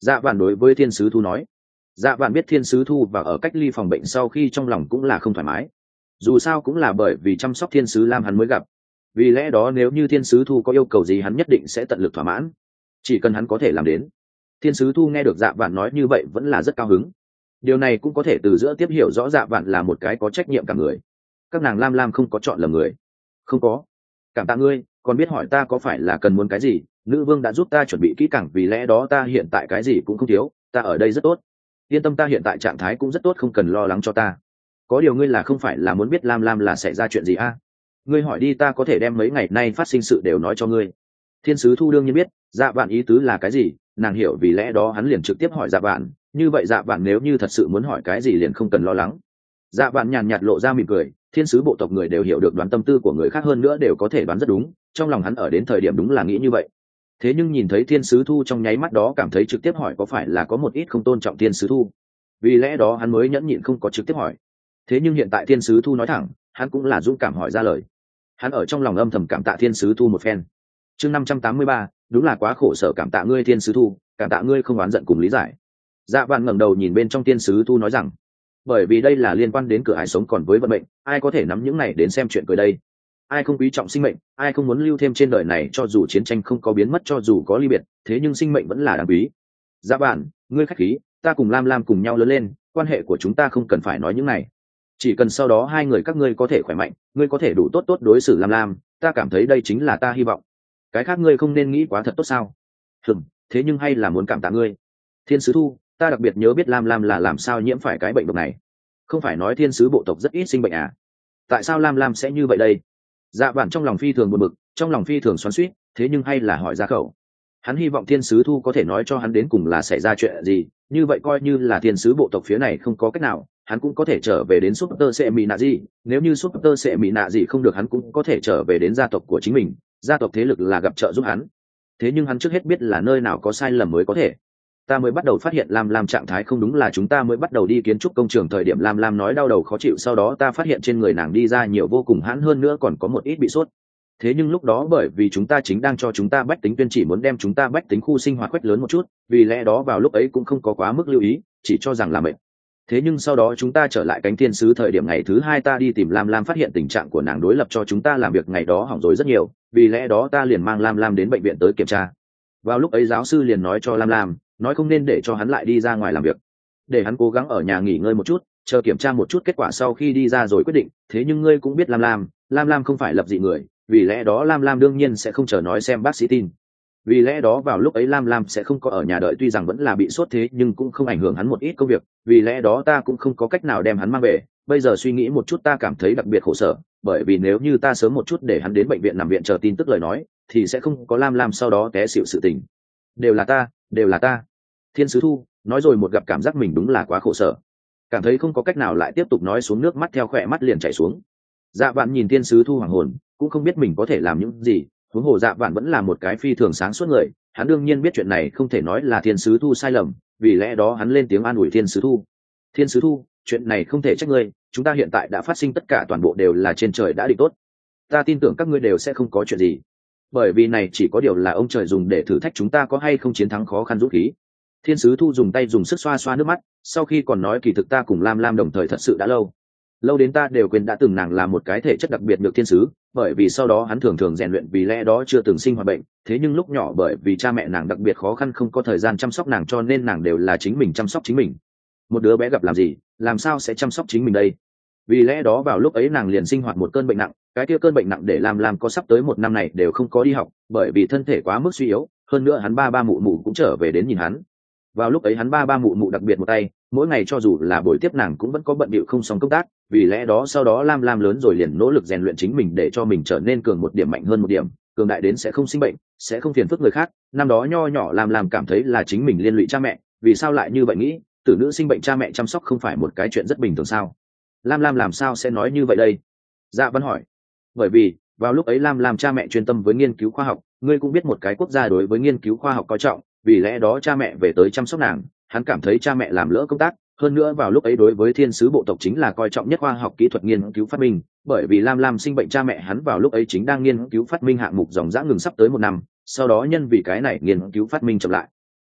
Dạ vạn đối với thiên sứ thu nói. Dạ vạn biết thiên sứ thu và ở cách ly phòng bệnh sau khi trong lòng cũng là không thoải mái, dù sao cũng là bởi vì chăm sóc thiên sứ lam hắn mới gặp, vì lẽ đó nếu như thiên sứ thu có yêu cầu gì hắn nhất định sẽ tận lực thỏa mãn, chỉ cần hắn có thể làm đến. Thiên sứ thu nghe được dạ vạn nói như vậy vẫn là rất cao hứng, điều này cũng có thể từ giữa tiếp hiểu rõ dạ vạn là một cái có trách nhiệm cả người. Các nàng lam lam không có chọn lầm người. Không có. Cảm tạ ngươi, còn biết hỏi ta có phải là cần muốn cái gì, nữ vương đã giúp ta chuẩn bị kỹ càng, vì lẽ đó ta hiện tại cái gì cũng không thiếu, ta ở đây rất tốt. Yên tâm, ta hiện tại trạng thái cũng rất tốt, không cần lo lắng cho ta. Có điều ngươi là không phải là muốn biết lam lam là xảy ra chuyện gì a? À? Ngươi hỏi đi, ta có thể đem mấy ngày nay phát sinh sự đều nói cho ngươi. Thiên sứ thu đương nhiên biết dạ vạn ý tứ là cái gì, nàng hiểu, vì lẽ đó hắn liền trực tiếp hỏi dạ vạn. Như vậy dạ vạn nếu như thật sự muốn hỏi cái gì liền không cần lo lắng. Dạ vạn nhàn nhạt lộ ra mỉm cười, thiên sứ bộ tộc người đều hiểu được đoán tâm tư của người khác, hơn nữa đều có thể đoán rất đúng, trong lòng hắn ở đến thời điểm đúng là nghĩ như vậy. Thế nhưng nhìn thấy thiên sứ thu trong nháy mắt đó cảm thấy trực tiếp hỏi có phải là có một ít không tôn trọng thiên sứ thu, vì lẽ đó hắn mới nhẫn nhịn không có trực tiếp hỏi. Thế nhưng hiện tại thiên sứ thu nói thẳng, hắn cũng là dũng cảm hỏi ra lời. Hắn ở trong lòng âm thầm cảm tạ thiên sứ thu một phen. Chương năm trăm tám mươi ba, đúng là quá khổ sở, cảm tạ ngươi thiên sứ thu, cảm tạ ngươi không oán giận cùng lý giải. Dạ vạn ngẩng đầu nhìn bên trong thiên sứ thu nói rằng, bởi vì đây là liên quan đến cửa ải sống còn với vận mệnh, ai có thể nắm những này đến xem chuyện cười đây. Ai không quý trọng sinh mệnh, ai không muốn lưu thêm trên đời này, cho dù chiến tranh không có biến mất, cho dù có ly biệt, thế nhưng sinh mệnh vẫn là đáng quý. Dạ vạn, ngươi khách khí, ta cùng lam lam cùng nhau lớn lên, quan hệ của chúng ta không cần phải nói những này, chỉ cần sau đó hai người các ngươi có thể khỏe mạnh, ngươi có thể đủ tốt tốt đối xử lam lam, ta cảm thấy đây chính là ta hy vọng. Cái khác ngươi không nên nghĩ quá thật tốt sao? Hừm, thế nhưng hay là muốn cảm tạ ngươi thiên sứ thu, ta đặc biệt nhớ biết lam lam là làm sao nhiễm phải cái bệnh độc này. Không phải nói thiên sứ bộ tộc rất ít sinh bệnh à? Tại sao lam lam sẽ như vậy đây? Dạ vạn trong lòng phi thường buồn bực, trong lòng phi thường xoắn xuýt, thế nhưng hay là hỏi ra khẩu. Hắn hy vọng thiên sứ thu có thể nói cho hắn đến cùng là xảy ra chuyện gì, như vậy coi như là thiên sứ bộ tộc phía này không có cách nào, hắn cũng có thể trở về đến Super Sệ Mỹ Nạ gì, nếu như Super Sệ Mỹ Nạ gì không được, hắn cũng có thể trở về đến gia tộc của chính mình, gia tộc thế lực là gặp trợ giúp hắn. Thế nhưng hắn trước hết biết là nơi nào có sai lầm mới có thể. Ta mới bắt đầu phát hiện lam lam trạng thái không đúng là chúng ta mới bắt đầu đi kiến trúc công trường thời điểm lam lam nói đau đầu khó chịu, sau đó ta phát hiện trên người nàng đi ra nhiều vô cùng hãn, hơn nữa còn có một ít bị sốt. Thế nhưng lúc đó bởi vì chúng ta chính đang cho chúng ta bách tính tuyên chỉ muốn đem chúng ta bách tính khu sinh hoạt quét lớn một chút, vì lẽ đó vào lúc ấy cũng không có quá mức lưu ý, chỉ cho rằng là mệt. Thế nhưng sau đó chúng ta trở lại cánh thiên sứ thời điểm ngày thứ hai ta đi tìm lam lam, phát hiện tình trạng của nàng đối lập cho chúng ta làm việc ngày đó hỏng rồi rất nhiều, vì lẽ đó ta liền mang lam lam đến bệnh viện tới kiểm tra. Vào lúc ấy giáo sư liền nói cho lam lam, nói không nên để cho hắn lại đi ra ngoài làm việc, để hắn cố gắng ở nhà nghỉ ngơi một chút, chờ kiểm tra một chút kết quả sau khi đi ra rồi quyết định. Thế nhưng ngươi cũng biết lam lam lam lam không phải lập dị người, vì lẽ đó lam lam đương nhiên sẽ không chờ nói xem bác sĩ tin, vì lẽ đó vào lúc ấy lam lam sẽ không có ở nhà đợi, tuy rằng vẫn là bị sốt thế nhưng cũng không ảnh hưởng hắn một ít công việc, vì lẽ đó ta cũng không có cách nào đem hắn mang về. Bây giờ suy nghĩ một chút ta cảm thấy đặc biệt khổ sở, bởi vì nếu như ta sớm một chút để hắn đến bệnh viện nằm viện chờ tin tức lời nói thì sẽ không có lam lam sau đó té xịu sự tình. Đều là ta, đều là ta. Thiên sứ thu nói rồi một gặp cảm giác mình đúng là quá khổ sở, cảm thấy không có cách nào lại tiếp tục nói xuống, nước mắt theo khỏe mắt liền chảy xuống. Dạ vạn nhìn thiên sứ thu hoàng hồn, cũng không biết mình có thể làm những gì, huống hồ dạ vạn vẫn là một cái phi thường sáng suốt người, hắn đương nhiên biết chuyện này không thể nói là thiên sứ thu sai lầm, vì lẽ đó hắn lên tiếng an ủi thiên sứ thu. Thiên sứ thu, chuyện này không thể trách ngươi, chúng ta hiện tại đã phát sinh tất cả toàn bộ đều là trên trời đã định tốt, ta tin tưởng các ngươi đều sẽ không có chuyện gì, bởi vì này chỉ có điều là ông trời dùng để thử thách chúng ta có hay không chiến thắng khó khăn dũng khí. Thiên sứ thu dùng tay dùng sức xoa xoa nước mắt, sau khi còn nói kỳ thực ta cùng lam lam đồng thời thật sự đã lâu lâu đến ta đều quên đã từng nàng là một cái thể chất đặc biệt được thiên sứ, bởi vì sau đó hắn thường thường rèn luyện, vì lẽ đó chưa từng sinh hoạt bệnh. Thế nhưng lúc nhỏ bởi vì cha mẹ nàng đặc biệt khó khăn không có thời gian chăm sóc nàng, cho nên nàng đều là chính mình chăm sóc chính mình. Một đứa bé gặp làm gì làm sao sẽ chăm sóc chính mình đây, vì lẽ đó vào lúc ấy nàng liền sinh hoạt một cơn bệnh nặng, cái kia cơn bệnh nặng để lam lam có sắp tới một năm này đều không có đi học, bởi vì thân thể quá mức suy yếu, hơn nữa hắn ba ba mụ mụ cũng trở về đến nhìn hắn. Vào lúc ấy hắn ba ba mụ mụ đặc biệt một tay, mỗi ngày cho dù là buổi tiếp nàng cũng vẫn có bận bịu không xong công tác, vì lẽ đó sau đó lam lam lớn rồi liền nỗ lực rèn luyện chính mình để cho mình trở nên cường một điểm, mạnh hơn một điểm, cường đại đến sẽ không sinh bệnh, sẽ không phiền phức người khác. Năm đó nho nhỏ lam lam cảm thấy là chính mình liên lụy cha mẹ, vì sao lại như vậy nghĩ, tử nữ sinh bệnh cha mẹ chăm sóc không phải một cái chuyện rất bình thường sao? Lam lam làm sao sẽ nói như vậy đây? Dạ Văn hỏi. Bởi vì vào lúc ấy lam lam cha mẹ chuyên tâm với nghiên cứu khoa học, ngươi cũng biết một cái quốc gia đối với nghiên cứu khoa học coi trọng, vì lẽ đó cha mẹ về tới chăm sóc nàng, hắn cảm thấy cha mẹ làm lỡ công tác. Hơn nữa vào lúc ấy đối với thiên sứ bộ tộc chính là coi trọng nhất khoa học kỹ thuật nghiên cứu phát minh, bởi vì lam lam sinh bệnh cha mẹ hắn vào lúc ấy chính đang nghiên cứu phát minh hạng mục dòng dã ngừng sắp tới một năm, sau đó nhân vì cái này nghiên cứu phát minh chậm lại,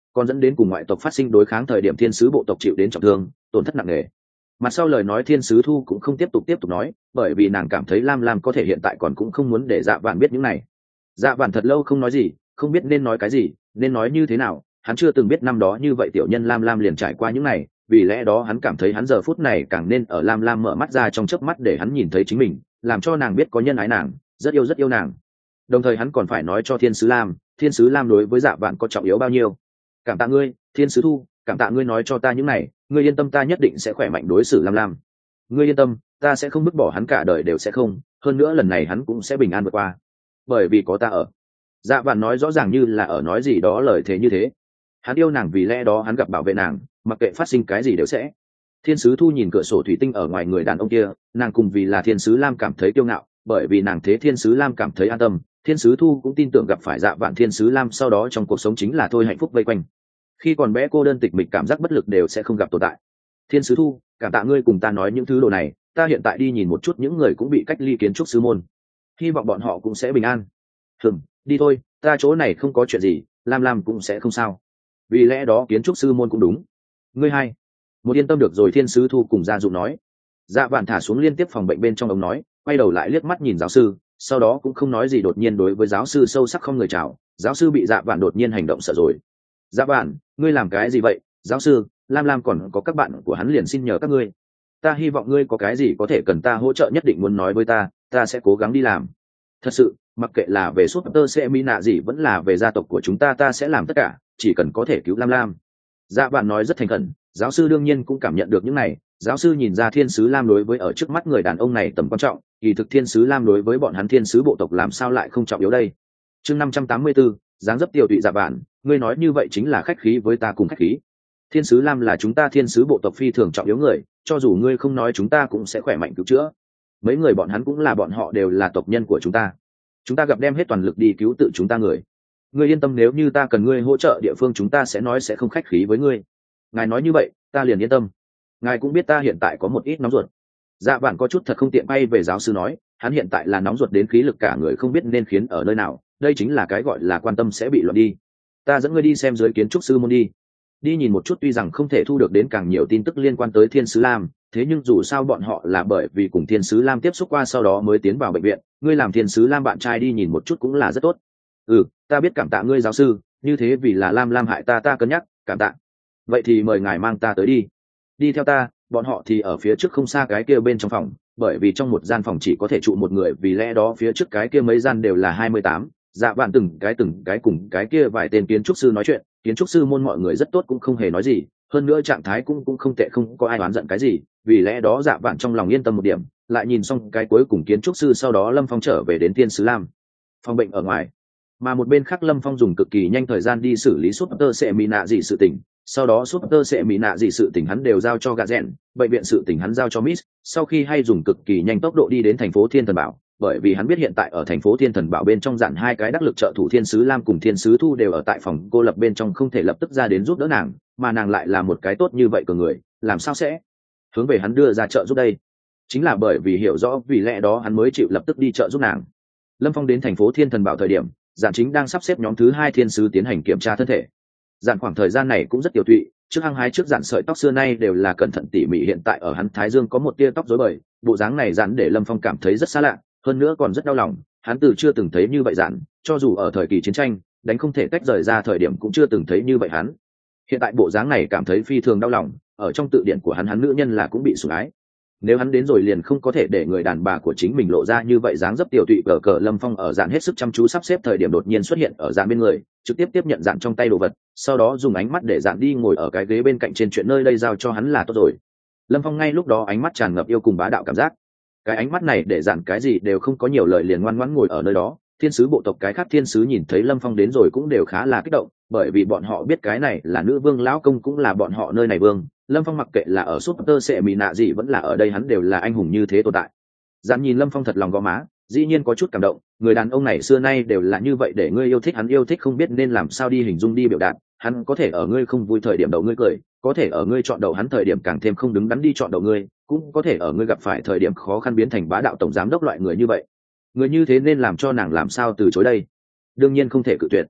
còn dẫn đến cùng ngoại tộc phát sinh đối kháng thời điểm thiên sứ bộ tộc chịu đến trọng thương, tổn thất nặng nề. Mặt sau lời nói thiên sứ thu cũng không tiếp tục tiếp tục nói, bởi vì nàng cảm thấy lam lam có thể hiện tại còn cũng không muốn để dạ vạn biết những này. Dạ vạn thật lâu không nói gì, không biết nên nói cái gì, nên nói như thế nào. Hắn chưa từng biết năm đó như vậy tiểu nhân lam lam liền trải qua những này, vì lẽ đó hắn cảm thấy hắn giờ phút này càng nên ở lam lam mở mắt ra trong chớp mắt để hắn nhìn thấy chính mình, làm cho nàng biết có nhân ái nàng, rất yêu rất yêu nàng. Đồng thời hắn còn phải nói cho thiên sứ lam, thiên sứ lam đối với dạ vạn có trọng yếu bao nhiêu. Cảm tạ ngươi thiên sứ thu, cảm tạ ngươi nói cho ta những này, ngươi yên tâm ta nhất định sẽ khỏe mạnh đối xử lam lam. Ngươi yên tâm, ta sẽ không vứt bỏ hắn cả đời đều sẽ không, hơn nữa lần này hắn cũng sẽ bình an vượt qua, bởi vì có ta ở. Dạ vạn nói rõ ràng như là ở nói gì đó lời thế như thế. Hắn yêu nàng vì lẽ đó hắn gặp bảo vệ nàng, mặc kệ phát sinh cái gì đều sẽ. Thiên sứ thu nhìn cửa sổ thủy tinh ở ngoài người đàn ông kia, nàng cùng vì là thiên sứ lam cảm thấy kiêu ngạo, bởi vì nàng thế thiên sứ lam cảm thấy an tâm. Thiên sứ thu cũng tin tưởng gặp phải dạ vạn thiên sứ lam sau đó trong cuộc sống chính là thôi hạnh phúc vây quanh. Khi còn bé cô đơn tịch mịch cảm giác bất lực đều sẽ không gặp tồn tại. Thiên sứ thu, cảm tạ ngươi cùng ta nói những thứ đồ này, ta hiện tại đi nhìn một chút những người cũng bị cách ly kiến trúc sư môn, hy vọng bọn họ cũng sẽ bình an. Hừm, đi thôi, ta chỗ này không có chuyện gì, lam lam cũng sẽ không sao. Vì lẽ đó kiến trúc sư môn cũng đúng. Ngươi hai, một yên tâm được rồi. Thiên sứ thu cùng gia dụng nói. Dạ vạn thả xuống liên tiếp phòng bệnh bên trong ống nói, quay đầu lại liếc mắt nhìn giáo sư, sau đó cũng không nói gì, đột nhiên đối với giáo sư sâu sắc không người chào. Giáo sư bị dạ vạn đột nhiên hành động sợ rồi. Dạ vạn, ngươi làm cái gì vậy? Giáo sư, lam lam còn có các bạn của hắn liền xin nhờ các ngươi. Ta hy vọng ngươi có cái gì có thể cần ta hỗ trợ nhất định muốn nói với ta, ta sẽ cố gắng đi làm. Thật sự, mặc kệ là về suốt tơ sẽ mỹ nạ gì vẫn là về gia tộc của chúng ta, ta sẽ làm tất cả, chỉ cần có thể cứu lam lam. Dạ bạn nói rất thành khẩn, giáo sư đương nhiên cũng cảm nhận được những này. Giáo sư nhìn ra thiên sứ lam đối với ở trước mắt người đàn ông này tầm quan trọng, kỳ thực thiên sứ lam đối với bọn hắn thiên sứ bộ tộc làm sao lại không trọng yếu đây. Chương năm trăm tám mươi bốn, dáng dấp tiêu tụy. Dạ bạn, ngươi nói như vậy chính là khách khí với ta cùng khách khí. Thiên sứ lam là chúng ta thiên sứ bộ tộc phi thường trọng yếu người, cho dù ngươi không nói chúng ta cũng sẽ khỏe mạnh cứu chữa. Mấy người bọn hắn cũng là, bọn họ đều là tộc nhân của chúng ta, chúng ta gặp đem hết toàn lực đi cứu tự chúng ta người. Ngươi yên tâm, nếu như ta cần ngươi hỗ trợ địa phương chúng ta sẽ nói, sẽ không khách khí với ngươi. Ngài nói như vậy ta liền yên tâm. Ngài cũng biết ta hiện tại có một ít nóng ruột. Dạ bạn có chút thật không tiện bay về giáo sư nói, hắn hiện tại là nóng ruột đến khí lực cả người không biết nên khiến ở nơi nào, đây chính là cái gọi là quan tâm sẽ bị loạn đi. Ta dẫn ngươi đi xem dưới kiến trúc sư môn đi, đi nhìn một chút. Tuy rằng không thể thu được đến càng nhiều tin tức liên quan tới thiên sứ lam, thế nhưng dù sao bọn họ là bởi vì cùng thiên sứ lam tiếp xúc qua sau đó mới tiến vào bệnh viện, ngươi làm thiên sứ lam bạn trai đi nhìn một chút cũng là rất tốt. Ừ, ta biết, cảm tạ ngươi giáo sư, như thế vì là lam lam hại ta ta cân nhắc, cảm tạ. Vậy thì mời ngài mang ta tới đi. Đi theo ta. Bọn họ thì ở phía trước không xa cái kia bên trong phòng, bởi vì trong một gian phòng chỉ có thể trụ một người, vì lẽ đó phía trước cái kia mấy gian đều là hai mươi tám. Dạ bạn từng cái từng cái cùng cái kia vài tên kiến trúc sư nói chuyện. Kiến trúc sư môn mọi người rất tốt, cũng không hề nói gì, hơn nữa trạng thái cũng cũng không tệ, không có ai oán giận cái gì, vì lẽ đó dạ bạn trong lòng yên tâm một điểm. Lại nhìn xong cái cuối cùng kiến trúc sư, sau đó Lâm Phong trở về đến thiên sứ lam phòng bệnh ở ngoài, mà một bên khác Lâm Phong dùng cực kỳ nhanh thời gian đi xử lý súp tơ sẽ mỹ nạ gì sự tình, sau đó súp tơ sẽ mỹ nạ gì sự tình hắn đều giao cho gà rèn, bệnh viện sự tình hắn giao cho Miss. Sau khi hay dùng cực kỳ nhanh tốc độ đi đến thành phố Thiên Thần Bảo, bởi vì hắn biết hiện tại ở thành phố Thiên Thần Bảo bên trong dặn hai cái đắc lực trợ thủ thiên sứ lam cùng thiên sứ thu đều ở tại phòng cô lập bên trong, không thể lập tức ra đến giúp đỡ nàng, mà nàng lại là một cái tốt như vậy của người, làm sao sẽ hướng về hắn đưa ra trợ giúp đây. Chính là bởi vì hiểu rõ, vì lẽ đó hắn mới chịu lập tức đi trợ giúp nàng. Lâm Phong đến thành phố Thiên Thần Bảo thời điểm, Dạn chính đang sắp xếp nhóm thứ hai thiên sứ tiến hành kiểm tra thân thể. Dạn khoảng thời gian này cũng rất tiểu tụy, trước hăng hái trước Dạn sợi tóc xưa nay đều là cẩn thận tỉ mỉ, hiện tại ở hắn thái dương có một tia tóc rối bời, bộ dáng này Dạn để Lâm Phong cảm thấy rất xa lạ, hơn nữa còn rất đau lòng. Hắn từ chưa từng thấy như vậy Dạn, cho dù ở thời kỳ chiến tranh đánh không thể tách rời ra thời điểm cũng chưa từng thấy như vậy hắn. Hiện tại bộ dáng này cảm thấy phi thường đau lòng, ở trong tự điển của hắn hắn nữ nhân là cũng bị sủng ái. Nếu hắn đến rồi liền không có thể để người đàn bà của chính mình lộ ra như vậy dáng dấp tiểu tụy cờ cờ. Lâm Phong ở Dạn hết sức chăm chú sắp xếp thời điểm đột nhiên xuất hiện ở Dạn bên người, trực tiếp tiếp nhận Dạn trong tay đồ vật, sau đó dùng ánh mắt để Dạn đi ngồi ở cái ghế bên cạnh trên, chuyện nơi đây giao cho hắn là tốt rồi. Lâm Phong ngay lúc đó ánh mắt tràn ngập yêu cùng bá đạo cảm giác, cái ánh mắt này để Dạn cái gì đều không có nhiều lời, liền ngoan ngoãn ngồi ở nơi đó. Thiên sứ bộ tộc cái khác thiên sứ nhìn thấy Lâm Phong đến rồi cũng đều khá là kích động, bởi vì bọn họ biết cái này là nữ vương lão công, cũng là bọn họ nơi này vương. Lâm Phong mặc kệ là ở súp tơ sẽ mỹ nạ gì vẫn là ở đây, hắn đều là anh hùng như thế tồn tại. Dạn nhìn Lâm Phong thật lòng gò má, dĩ nhiên có chút cảm động, người đàn ông này xưa nay đều là như vậy, để ngươi yêu thích hắn, yêu thích không biết nên làm sao đi hình dung đi biểu đạt. Hắn có thể ở ngươi không vui thời điểm đậu ngươi cười, có thể ở ngươi chọn đậu hắn thời điểm càng thêm không đứng đắn đi chọn đậu ngươi, cũng có thể ở ngươi gặp phải thời điểm khó khăn biến thành bá đạo tổng giám đốc loại người như vậy. Người như thế nên làm cho nàng làm sao từ chối đây? Đương nhiên không thể cự tuyệt.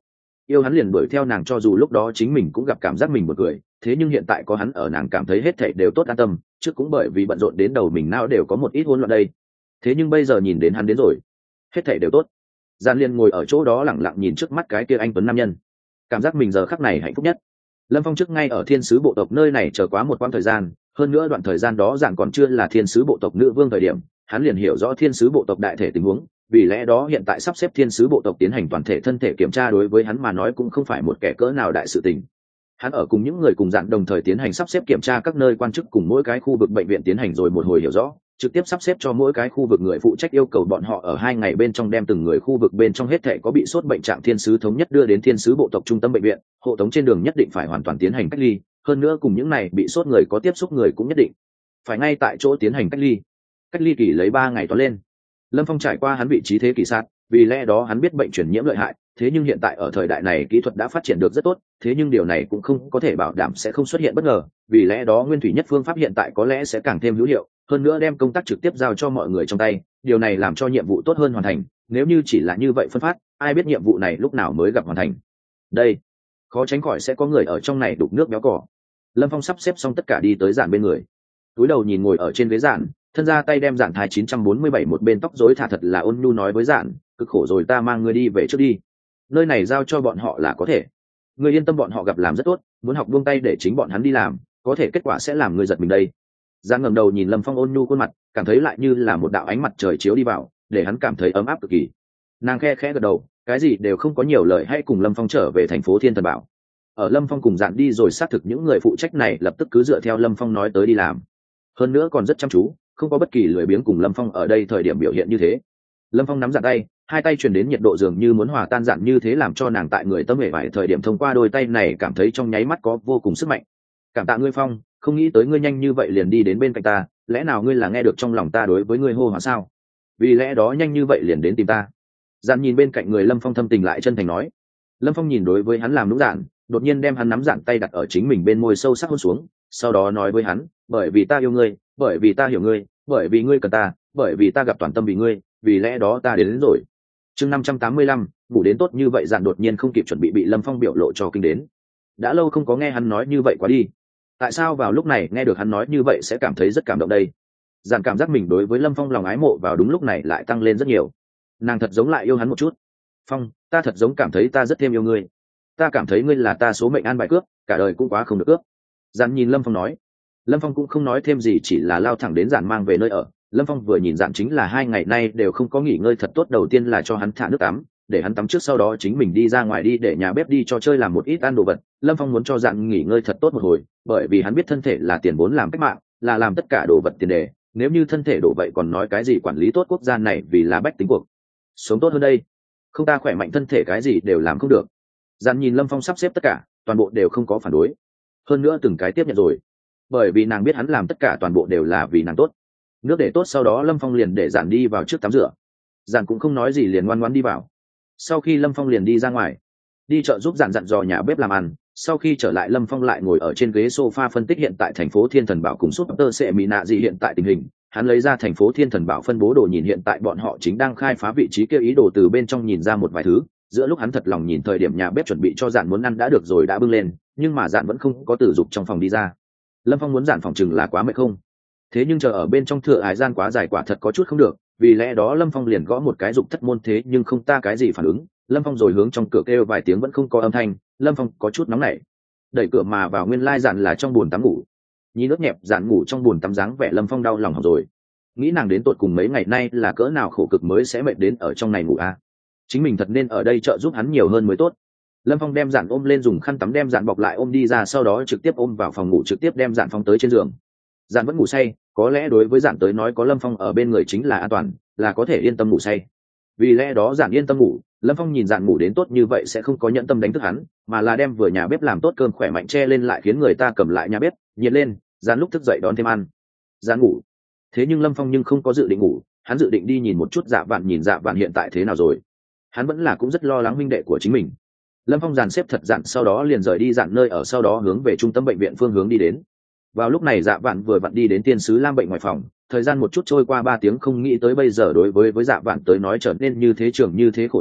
yêu hắn liền đuổi theo nàng, cho dù lúc đó chính mình cũng gặp cảm giác mình một người, thế nhưng hiện tại có hắn ở nàng cảm thấy hết thảy đều tốt, an tâm. Trước cũng bởi vì bận rộn đến đầu mình não đều có một ít hỗn loạn đây, thế nhưng bây giờ nhìn đến hắn đến rồi, hết thảy đều tốt. Giản liền ngồi ở chỗ đó lặng lặng nhìn trước mắt cái kia anh tuấn nam nhân, cảm giác mình giờ khắc này hạnh phúc nhất. Lâm Phong trước ngay ở thiên sứ bộ tộc nơi này chờ quá một quãng thời gian, hơn nữa đoạn thời gian đó Giản còn chưa là thiên sứ bộ tộc nữ vương thời điểm, hắn liền hiểu rõ thiên sứ bộ tộc đại thể tình huống, vì lẽ đó hiện tại sắp xếp thiên sứ bộ tộc tiến hành toàn thể thân thể kiểm tra đối với hắn mà nói cũng không phải một kẻ cỡ nào đại sự tình. Hắn ở cùng những người cùng Giản đồng thời tiến hành sắp xếp kiểm tra các nơi quan chức cùng mỗi cái khu vực bệnh viện tiến hành rồi một hồi hiểu rõ, trực tiếp sắp xếp cho mỗi cái khu vực người phụ trách yêu cầu bọn họ ở hai ngày bên trong đem từng người khu vực bên trong hết thể có bị sốt bệnh trạng thiên sứ thống nhất đưa đến thiên sứ bộ tộc trung tâm bệnh viện, hộ tống trên đường nhất định phải hoàn toàn tiến hành cách ly, hơn nữa cùng những này bị sốt người có tiếp xúc người cũng nhất định phải ngay tại chỗ tiến hành cách ly. Cách ly kỳ lấy ba ngày toán lên. Lâm Phong trải qua hắn vị trí thế kỷ sát, vì lẽ đó hắn biết bệnh truyền nhiễm lợi hại, thế nhưng hiện tại ở thời đại này kỹ thuật đã phát triển được rất tốt, thế nhưng điều này cũng không có thể bảo đảm sẽ không xuất hiện bất ngờ, vì lẽ đó nguyên thủy nhất phương pháp hiện tại có lẽ sẽ càng thêm hữu hiệu, hơn nữa đem công tác trực tiếp giao cho mọi người trong tay, điều này làm cho nhiệm vụ tốt hơn hoàn thành, nếu như chỉ là như vậy phân phát, ai biết nhiệm vụ này lúc nào mới gặp hoàn thành. Đây, khó tránh khỏi sẽ có người ở trong này đục nước béo cỏ. Lâm Phong sắp xếp xong tất cả đi tới Giản bên người, túi đầu nhìn ngồi ở trên ghế Giản, thân ra tay đem Giản thai chín trăm bốn mươi bảy một bên tóc rối thả thật là ôn nhu nói với Giản, cực khổ rồi, ta mang ngươi đi về trước đi, nơi này giao cho bọn họ là có thể, ngươi yên tâm, bọn họ gặp làm rất tốt, muốn học buông tay để chính bọn hắn đi làm, có thể kết quả sẽ làm ngươi giật mình đây. Giản ngẩng đầu nhìn Lâm Phong ôn nhu khuôn mặt, cảm thấy lại như là một đạo ánh mặt trời chiếu đi vào, để hắn cảm thấy ấm áp cực kỳ. Nàng khe khẽ gật đầu, cái gì đều không có nhiều lời, hãy cùng Lâm Phong trở về thành phố Thiên Thần Bảo. Ở Lâm Phong cùng Giản đi rồi, xác thực những người phụ trách này lập tức cứ dựa theo Lâm Phong nói tới đi làm, hơn nữa còn rất chăm chú, không có bất kỳ lười biếng cùng Lâm Phong ở đây thời điểm biểu hiện như thế. Lâm Phong nắm Giản tay, hai tay truyền đến nhiệt độ dường như muốn hòa tan Giản, như thế làm cho nàng tại người tâm hệ vải thời điểm thông qua đôi tay này cảm thấy trong nháy mắt có vô cùng sức mạnh. Cảm tạ ngươi Phong, không nghĩ tới ngươi nhanh như vậy liền đi đến bên cạnh ta, lẽ nào ngươi là nghe được trong lòng ta đối với ngươi hô hoán sao? Vì lẽ đó nhanh như vậy liền đến tìm ta. Giản nhìn bên cạnh người Lâm Phong thâm tình lại chân thành nói. Lâm Phong nhìn đối với hắn làm nũng Giản, đột nhiên đem hắn nắm Giản tay đặt ở chính mình bên môi sâu sắc hôn xuống, sau đó nói với hắn, bởi vì ta yêu ngươi, bởi vì ta hiểu ngươi, bởi vì ngươi cần ta, bởi vì ta gặp toàn tâm vì ngươi, vì lẽ đó ta đến, đến rồi. Chương năm trăm tám mươi lăm, ngủ đến tốt như vậy. Giản đột nhiên không kịp chuẩn bị bị Lâm Phong biểu lộ cho kinh đến. Đã lâu không có nghe hắn nói như vậy quá đi. Tại sao vào lúc này nghe được hắn nói như vậy sẽ cảm thấy rất cảm động đây? Giản cảm giác mình đối với Lâm Phong lòng ái mộ vào đúng lúc này lại tăng lên rất nhiều. Nàng thật giống lại yêu hắn một chút. Phong, ta thật giống cảm thấy ta rất thêm yêu ngươi. Ta cảm thấy ngươi là ta số mệnh an bài cướp, cả đời cũng quá không được cướp. Giản nhìn Lâm Phong nói. Lâm Phong cũng không nói thêm gì, chỉ là lao thẳng đến Giản mang về nơi ở. Lâm Phong vừa nhìn Giản chính là hai ngày nay đều không có nghỉ ngơi thật tốt, đầu tiên là cho hắn thả nước tắm, để hắn tắm trước, sau đó chính mình đi ra ngoài đi để nhà bếp đi cho chơi làm một ít ăn đồ vật. Lâm Phong muốn cho Giản nghỉ ngơi thật tốt một hồi, bởi vì hắn biết thân thể là tiền vốn làm cách mạng, là làm tất cả đồ vật tiền đề, nếu như thân thể đổ vậy còn nói cái gì quản lý tốt quốc gia này, vì là bách tính cuộc sống tốt hơn đây. Không ta khỏe mạnh thân thể cái gì đều làm không được. Giản nhìn Lâm Phong sắp xếp tất cả, toàn bộ đều không có phản đối, hơn nữa từng cái tiếp nhận rồi, bởi vì nàng biết hắn làm tất cả toàn bộ đều là vì nàng tốt. Nước để tốt, sau đó Lâm Phong liền để Giản đi vào trước tắm rửa. Giản cũng không nói gì, liền ngoan ngoãn đi vào. Sau khi Lâm Phong liền đi ra ngoài, đi chợ giúp Giản dặn dò nhà bếp làm ăn. Sau khi trở lại, Lâm Phong lại ngồi ở trên ghế sofa phân tích hiện tại thành phố Thiên Thần Bảo cùng Super Sẽ Mỹ Nạ gì hiện tại tình hình. Hắn lấy ra thành phố Thiên Thần Bảo phân bố đồ, nhìn hiện tại bọn họ chính đang khai phá vị trí kia, ý đồ từ bên trong nhìn ra một vài thứ. Giữa lúc hắn thật lòng nhìn thời điểm nhà bếp chuẩn bị cho Giản muốn ăn đã được rồi đã bưng lên, nhưng mà Giản vẫn không có từ dục trong phòng đi ra. Lâm Phong muốn Giản phòng chừng là quá mệt không, thế nhưng chờ ở bên trong thừa hải gian quá dài quả thật có chút không được, vì lẽ đó Lâm Phong liền gõ một cái dục thất môn, thế nhưng không ta cái gì phản ứng. Lâm Phong rồi hướng trong cửa kêu vài tiếng vẫn không có âm thanh. Lâm Phong có chút nóng nảy, đẩy cửa mà vào, nguyên lai Giản là trong bồn tắm ngủ. Nhìn nước nhẹp Giản ngủ trong bồn tắm dáng vẻ, Lâm Phong đau lòng học rồi, nghĩ nàng đến tột cùng mấy ngày nay là cỡ nào khổ cực mới sẽ mệt đến ở trong này ngủ a. À? Chính mình thật nên ở đây trợ giúp hắn nhiều hơn mới tốt. Lâm Phong đem Giản ôm lên, dùng khăn tắm đem Giản bọc lại ôm đi ra, sau đó trực tiếp ôm vào phòng ngủ, trực tiếp đem Giản phóng tới trên giường. Giản vẫn ngủ say, có lẽ đối với Giản tới nói có Lâm Phong ở bên người chính là an toàn, là có thể yên tâm ngủ say. Vì lẽ đó Giản yên tâm ngủ. Lâm Phong nhìn Giản ngủ đến tốt như vậy sẽ không có nhẫn tâm đánh thức hắn, mà là đem vừa nhà bếp làm tốt cơm khỏe mạnh che lên, lại khiến người ta cầm lại nhà bếp nhiệt lên. Giản lúc thức dậy đón thêm ăn. Giản ngủ, thế nhưng Lâm Phong nhưng không có dự định ngủ, hắn dự định đi nhìn một chút Dạ Vạn, nhìn Dạ Vạn hiện tại thế nào rồi. Hắn vẫn là cũng rất lo lắng huynh đệ của chính mình. Lâm Phong dàn xếp thật Giản, sau đó liền rời đi Giản nơi ở, sau đó hướng về trung tâm bệnh viện phương hướng đi đến. Vào lúc này Dạ Vạn vừa vặn đi đến Tiên sứ Lam bệnh ngoài phòng, thời gian một chút trôi qua ba tiếng, không nghĩ tới bây giờ đối với với Dạ Vạn tới nói trở nên như thế trường như thế khổ sở.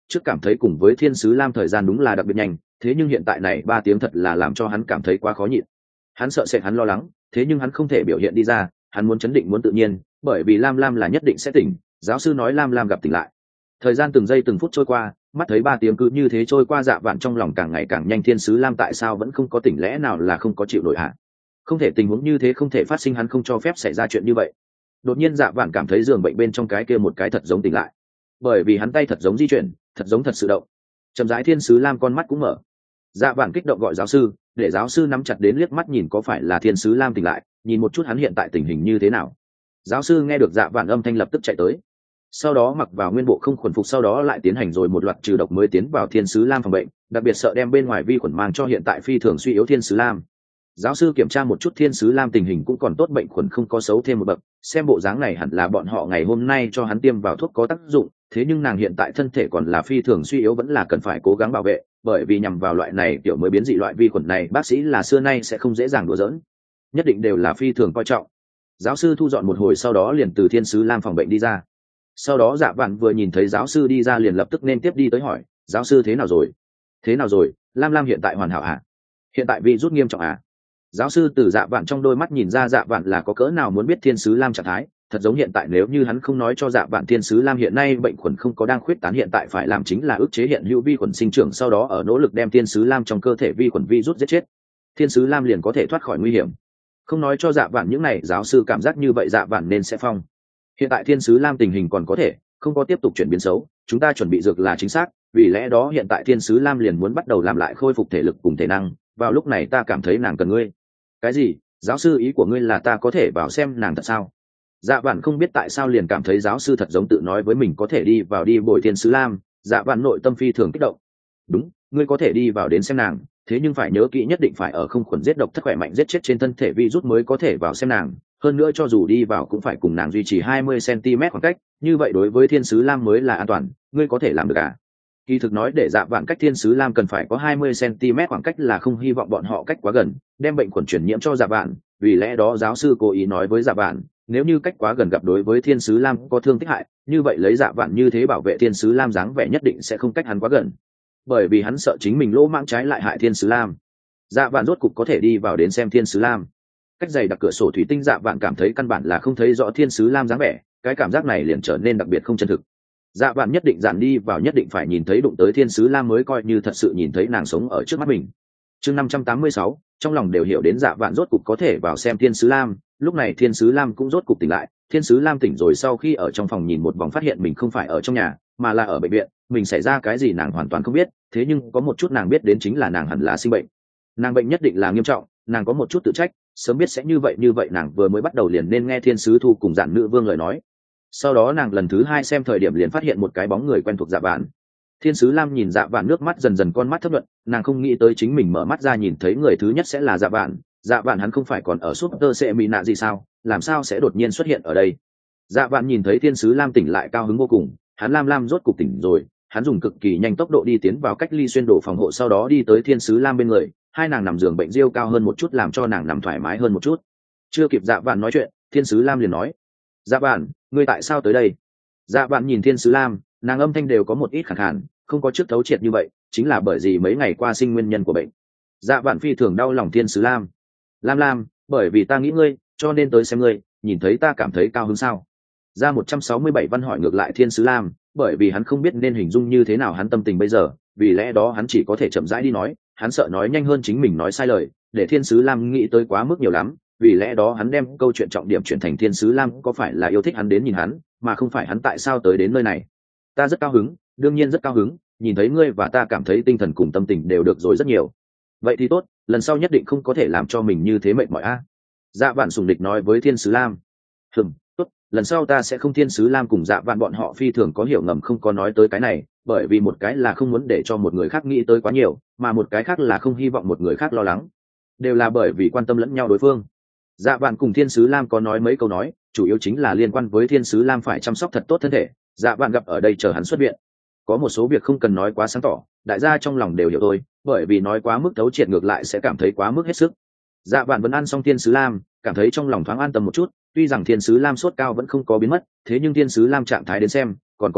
trước cảm thấy cùng với thiên sứ lam thời gian đúng là đặc biệt nhanh, thế nhưng hiện tại này ba tiếng thật là làm cho hắn cảm thấy quá khó nhịn. Hắn sợ sệt, hắn lo lắng, thế nhưng hắn không thể biểu hiện đi ra, hắn muốn chấn định, muốn tự nhiên, bởi vì lam lam là nhất định sẽ tỉnh. Giáo sư nói lam lam gặp tỉnh lại. Thời gian từng giây từng phút trôi qua, mắt thấy ba tiếng cứ như thế trôi qua, Dạ Vạn trong lòng càng ngày càng nhanh. Thiên sứ lam tại sao vẫn không có tỉnh, lẽ nào là không có chịu nổi hả? Không thể, tình huống như thế không thể phát sinh, hắn không cho phép xảy ra chuyện như vậy. Đột nhiên Dạ Vạn cảm thấy giường bệnh bên trong cái kia một cái thật giống tỉnh lại, bởi vì hắn tay thật giống di chuyển, thật giống thật sự động. Chậm rãi thiên sứ lam con mắt cũng mở. Dạ Vạn kích động gọi giáo sư, để giáo sư nắm chặt đến liếc mắt nhìn có phải là thiên sứ lam tỉnh lại, nhìn một chút hắn hiện tại tình hình như thế nào. Giáo sư nghe được Dạ Vạn âm thanh lập tức chạy tới, sau đó mặc vào nguyên bộ không khuẩn phục, sau đó lại tiến hành rồi một loạt trừ độc mới tiến vào thiên sứ lam phòng bệnh, đặc biệt sợ đem bên ngoài vi khuẩn mang cho hiện tại phi thường suy yếu thiên sứ lam. Giáo sư kiểm tra một chút thiên sứ lam tình hình cũng còn tốt, bệnh khuẩn không có xấu thêm một bậc, xem bộ dáng này hẳn là bọn họ ngày hôm nay cho hắn tiêm vào thuốc có tác dụng, thế nhưng nàng hiện tại thân thể còn là phi thường suy yếu, vẫn là cần phải cố gắng bảo vệ, bởi vì nhằm vào loại này kiểu mới biến dị loại vi khuẩn này, bác sĩ là xưa nay sẽ không dễ dàng đùa giỡn, nhất định đều là phi thường coi trọng. Giáo sư thu dọn một hồi sau đó liền từ thiên sứ lam phòng bệnh đi ra. Sau đó Dạ Vạn vừa nhìn thấy giáo sư đi ra liền lập tức nên tiếp đi tới hỏi, giáo sư thế nào rồi? Thế nào rồi? Lam Lam hiện tại hoàn hảo à? Hiện tại virus nghiêm trọng à? Giáo sư từ Dạ Vạn trong đôi mắt nhìn ra Dạ Vạn là có cỡ nào muốn biết thiên sứ lam trạng thái, thật giống hiện tại nếu như hắn không nói cho Dạ Vạn thiên sứ lam hiện nay bệnh khuẩn không có đang khuyết tán, hiện tại phải làm chính là ức chế hiện hữu vi khuẩn sinh trưởng, sau đó ở nỗ lực đem thiên sứ lam trong cơ thể vi khuẩn virus giết chết, thiên sứ lam liền có thể thoát khỏi nguy hiểm. Không nói cho Dạ Vạn những này, giáo sư cảm giác như vậy Dạ Vạn nên sẽ phong. Hiện tại thiên sứ lam tình hình còn có thể, không có tiếp tục chuyển biến xấu, chúng ta chuẩn bị dược là chính xác, vì lẽ đó hiện tại thiên sứ lam liền muốn bắt đầu làm lại, khôi phục thể lực cùng thể năng, vào lúc này ta cảm thấy nàng cần ngươi. Cái gì? Giáo sư ý của ngươi là ta có thể vào xem nàng thật sao? Dạ Vạn không biết tại sao liền cảm thấy giáo sư thật giống tự nói với mình có thể đi vào đi bồi thiên sứ lam. Dạ Vạn nội tâm phi thường kích động. Đúng, ngươi có thể đi vào đến xem nàng, thế nhưng phải nhớ kỹ nhất định phải ở không khuẩn giết độc thất khỏe mạnh giết chết trên thân thể virus mới có thể vào xem nàng, hơn nữa cho dù đi vào cũng phải cùng nàng duy trì hai mươi xăng ti mét khoảng cách, như vậy đối với thiên sứ lam mới là an toàn. Ngươi có thể làm được à? Kỳ thực nói để Dạ Vạn cách thiên sứ lam cần phải có hai mươi xăng ti mét khoảng cách là không hy vọng bọn họ cách quá gần, đem bệnh khuẩn truyền nhiễm cho Dạ Vạn, vì lẽ đó giáo sư cố ý nói với Dạ Vạn, nếu như cách quá gần gặp đối với thiên sứ lam có thương tích hại, như vậy lấy Dạ Vạn như thế bảo vệ thiên sứ lam dáng vẻ nhất định sẽ không cách hắn quá gần, bởi vì hắn sợ chính mình lỗ mãng trái lại hại thiên sứ lam. Dạ Vạn rốt cục có thể đi vào đến xem thiên sứ lam. Cách dày đặc cửa sổ thủy tinh, Dạ Vạn cảm thấy căn bản là không thấy rõ thiên sứ lam dáng vẻ, cái cảm giác này liền trở nên đặc biệt không chân thực. Dạ Vạn nhất định dàn đi vào, nhất định phải nhìn thấy đụng tới thiên sứ lam mới coi như thật sự nhìn thấy nàng sống ở trước mắt mình. Chương năm trăm tám mươi sáu, trong lòng đều hiểu đến Dạ Vạn rốt cục có thể vào xem thiên sứ lam. Lúc này thiên sứ lam cũng rốt cục tỉnh lại. Thiên sứ lam tỉnh rồi sau khi ở trong phòng nhìn một vòng, phát hiện mình không phải ở trong nhà mà là ở bệnh viện. Mình xảy ra cái gì nàng hoàn toàn không biết, thế nhưng có một chút nàng biết đến chính là nàng hẳn là sinh bệnh. Nàng bệnh nhất định là nghiêm trọng, nàng có một chút tự trách, sớm biết sẽ như vậy như vậy nàng vừa mới bắt đầu liền nên nghe thiên sứ thu cùng Dạn Nữ Vương lời nói. Sau đó nàng lần thứ hai xem thời điểm liền phát hiện một cái bóng người quen thuộc Dạ Vạn. Thiên sứ lam nhìn Dạ Vạn, nước mắt dần dần con mắt thấp luận, nàng không nghĩ tới chính mình mở mắt ra nhìn thấy người thứ nhất sẽ là Dạ Vạn. Dạ Vạn hắn không phải còn ở Super Sẽ Mỹ Nạ gì sao, làm sao sẽ đột nhiên xuất hiện ở đây? Dạ Vạn nhìn thấy thiên sứ lam tỉnh lại cao hứng vô cùng, hắn lam lam rốt cục tỉnh rồi, hắn dùng cực kỳ nhanh tốc độ đi tiến vào cách ly xuyên đồ phòng hộ, sau đó đi tới thiên sứ lam bên người, hai nàng nằm giường bệnh riêu cao hơn một chút làm cho nàng nằm thoải mái hơn một chút. Chưa kịp Dạ Vạn nói chuyện, thiên sứ lam liền nói, Dạ Vạn, ngươi tại sao tới đây? Dạ Vạn nhìn thiên sứ lam, nàng âm thanh đều có một ít khàn khàn, không có trước thấu triệt như vậy, chính là bởi vì mấy ngày qua sinh nguyên nhân của bệnh. Dạ Vạn phi thường đau lòng thiên sứ lam. Lam lam, bởi vì ta nghĩ ngươi, cho nên tới xem ngươi, nhìn thấy ta cảm thấy cao hứng sao? Ra một trăm sáu mươi bảy văn hỏi ngược lại thiên sứ lam, bởi vì hắn không biết nên hình dung như thế nào hắn tâm tình bây giờ, vì lẽ đó hắn chỉ có thể chậm rãi đi nói, hắn sợ nói nhanh hơn chính mình nói sai lời, để thiên sứ lam nghĩ tới quá mức nhiều lắm, vì lẽ đó hắn đem câu chuyện trọng điểm chuyển thành thiên sứ lam có phải là yêu thích hắn đến nhìn hắn, mà không phải hắn tại sao tới đến nơi này. Ta rất cao hứng, đương nhiên rất cao hứng, nhìn thấy ngươi và ta cảm thấy tinh thần cùng tâm tình đều được rồi rất nhiều. Vậy thì tốt, lần sau nhất định không có thể làm cho mình như thế mệt mỏi a. Dạ Vạn sùng địch nói với thiên sứ lam. Hừm, tốt, lần sau ta sẽ không. Thiên sứ lam cùng Dạ Vạn bọn họ phi thường có hiểu ngầm không có nói tới cái này, bởi vì một cái là không muốn để cho một người khác nghĩ tới quá nhiều, mà một cái khác là không hy vọng một người khác lo lắng, đều là bởi vì quan tâm lẫn nhau đối phương. Dạ Vạn cùng thiên sứ lam có nói mấy câu nói, chủ yếu chính là liên quan với thiên sứ lam phải chăm sóc thật tốt thân thể. Dạ Vạn gặp ở đây chờ hắn xuất viện, có một số việc không cần nói quá sáng tỏ, đại gia trong lòng đều hiểu thôi, bởi vì nói quá mức thấu triệt ngược lại sẽ cảm thấy quá mức hết sức. Dạ Vạn vẫn ăn xong thiên sứ lam, cảm thấy trong lòng thoáng an tâm một chút, tuy rằng thiên sứ lam sốt cao vẫn không có biến mất, thế nhưng thiên sứ lam trạng thái đến xem còn có thể,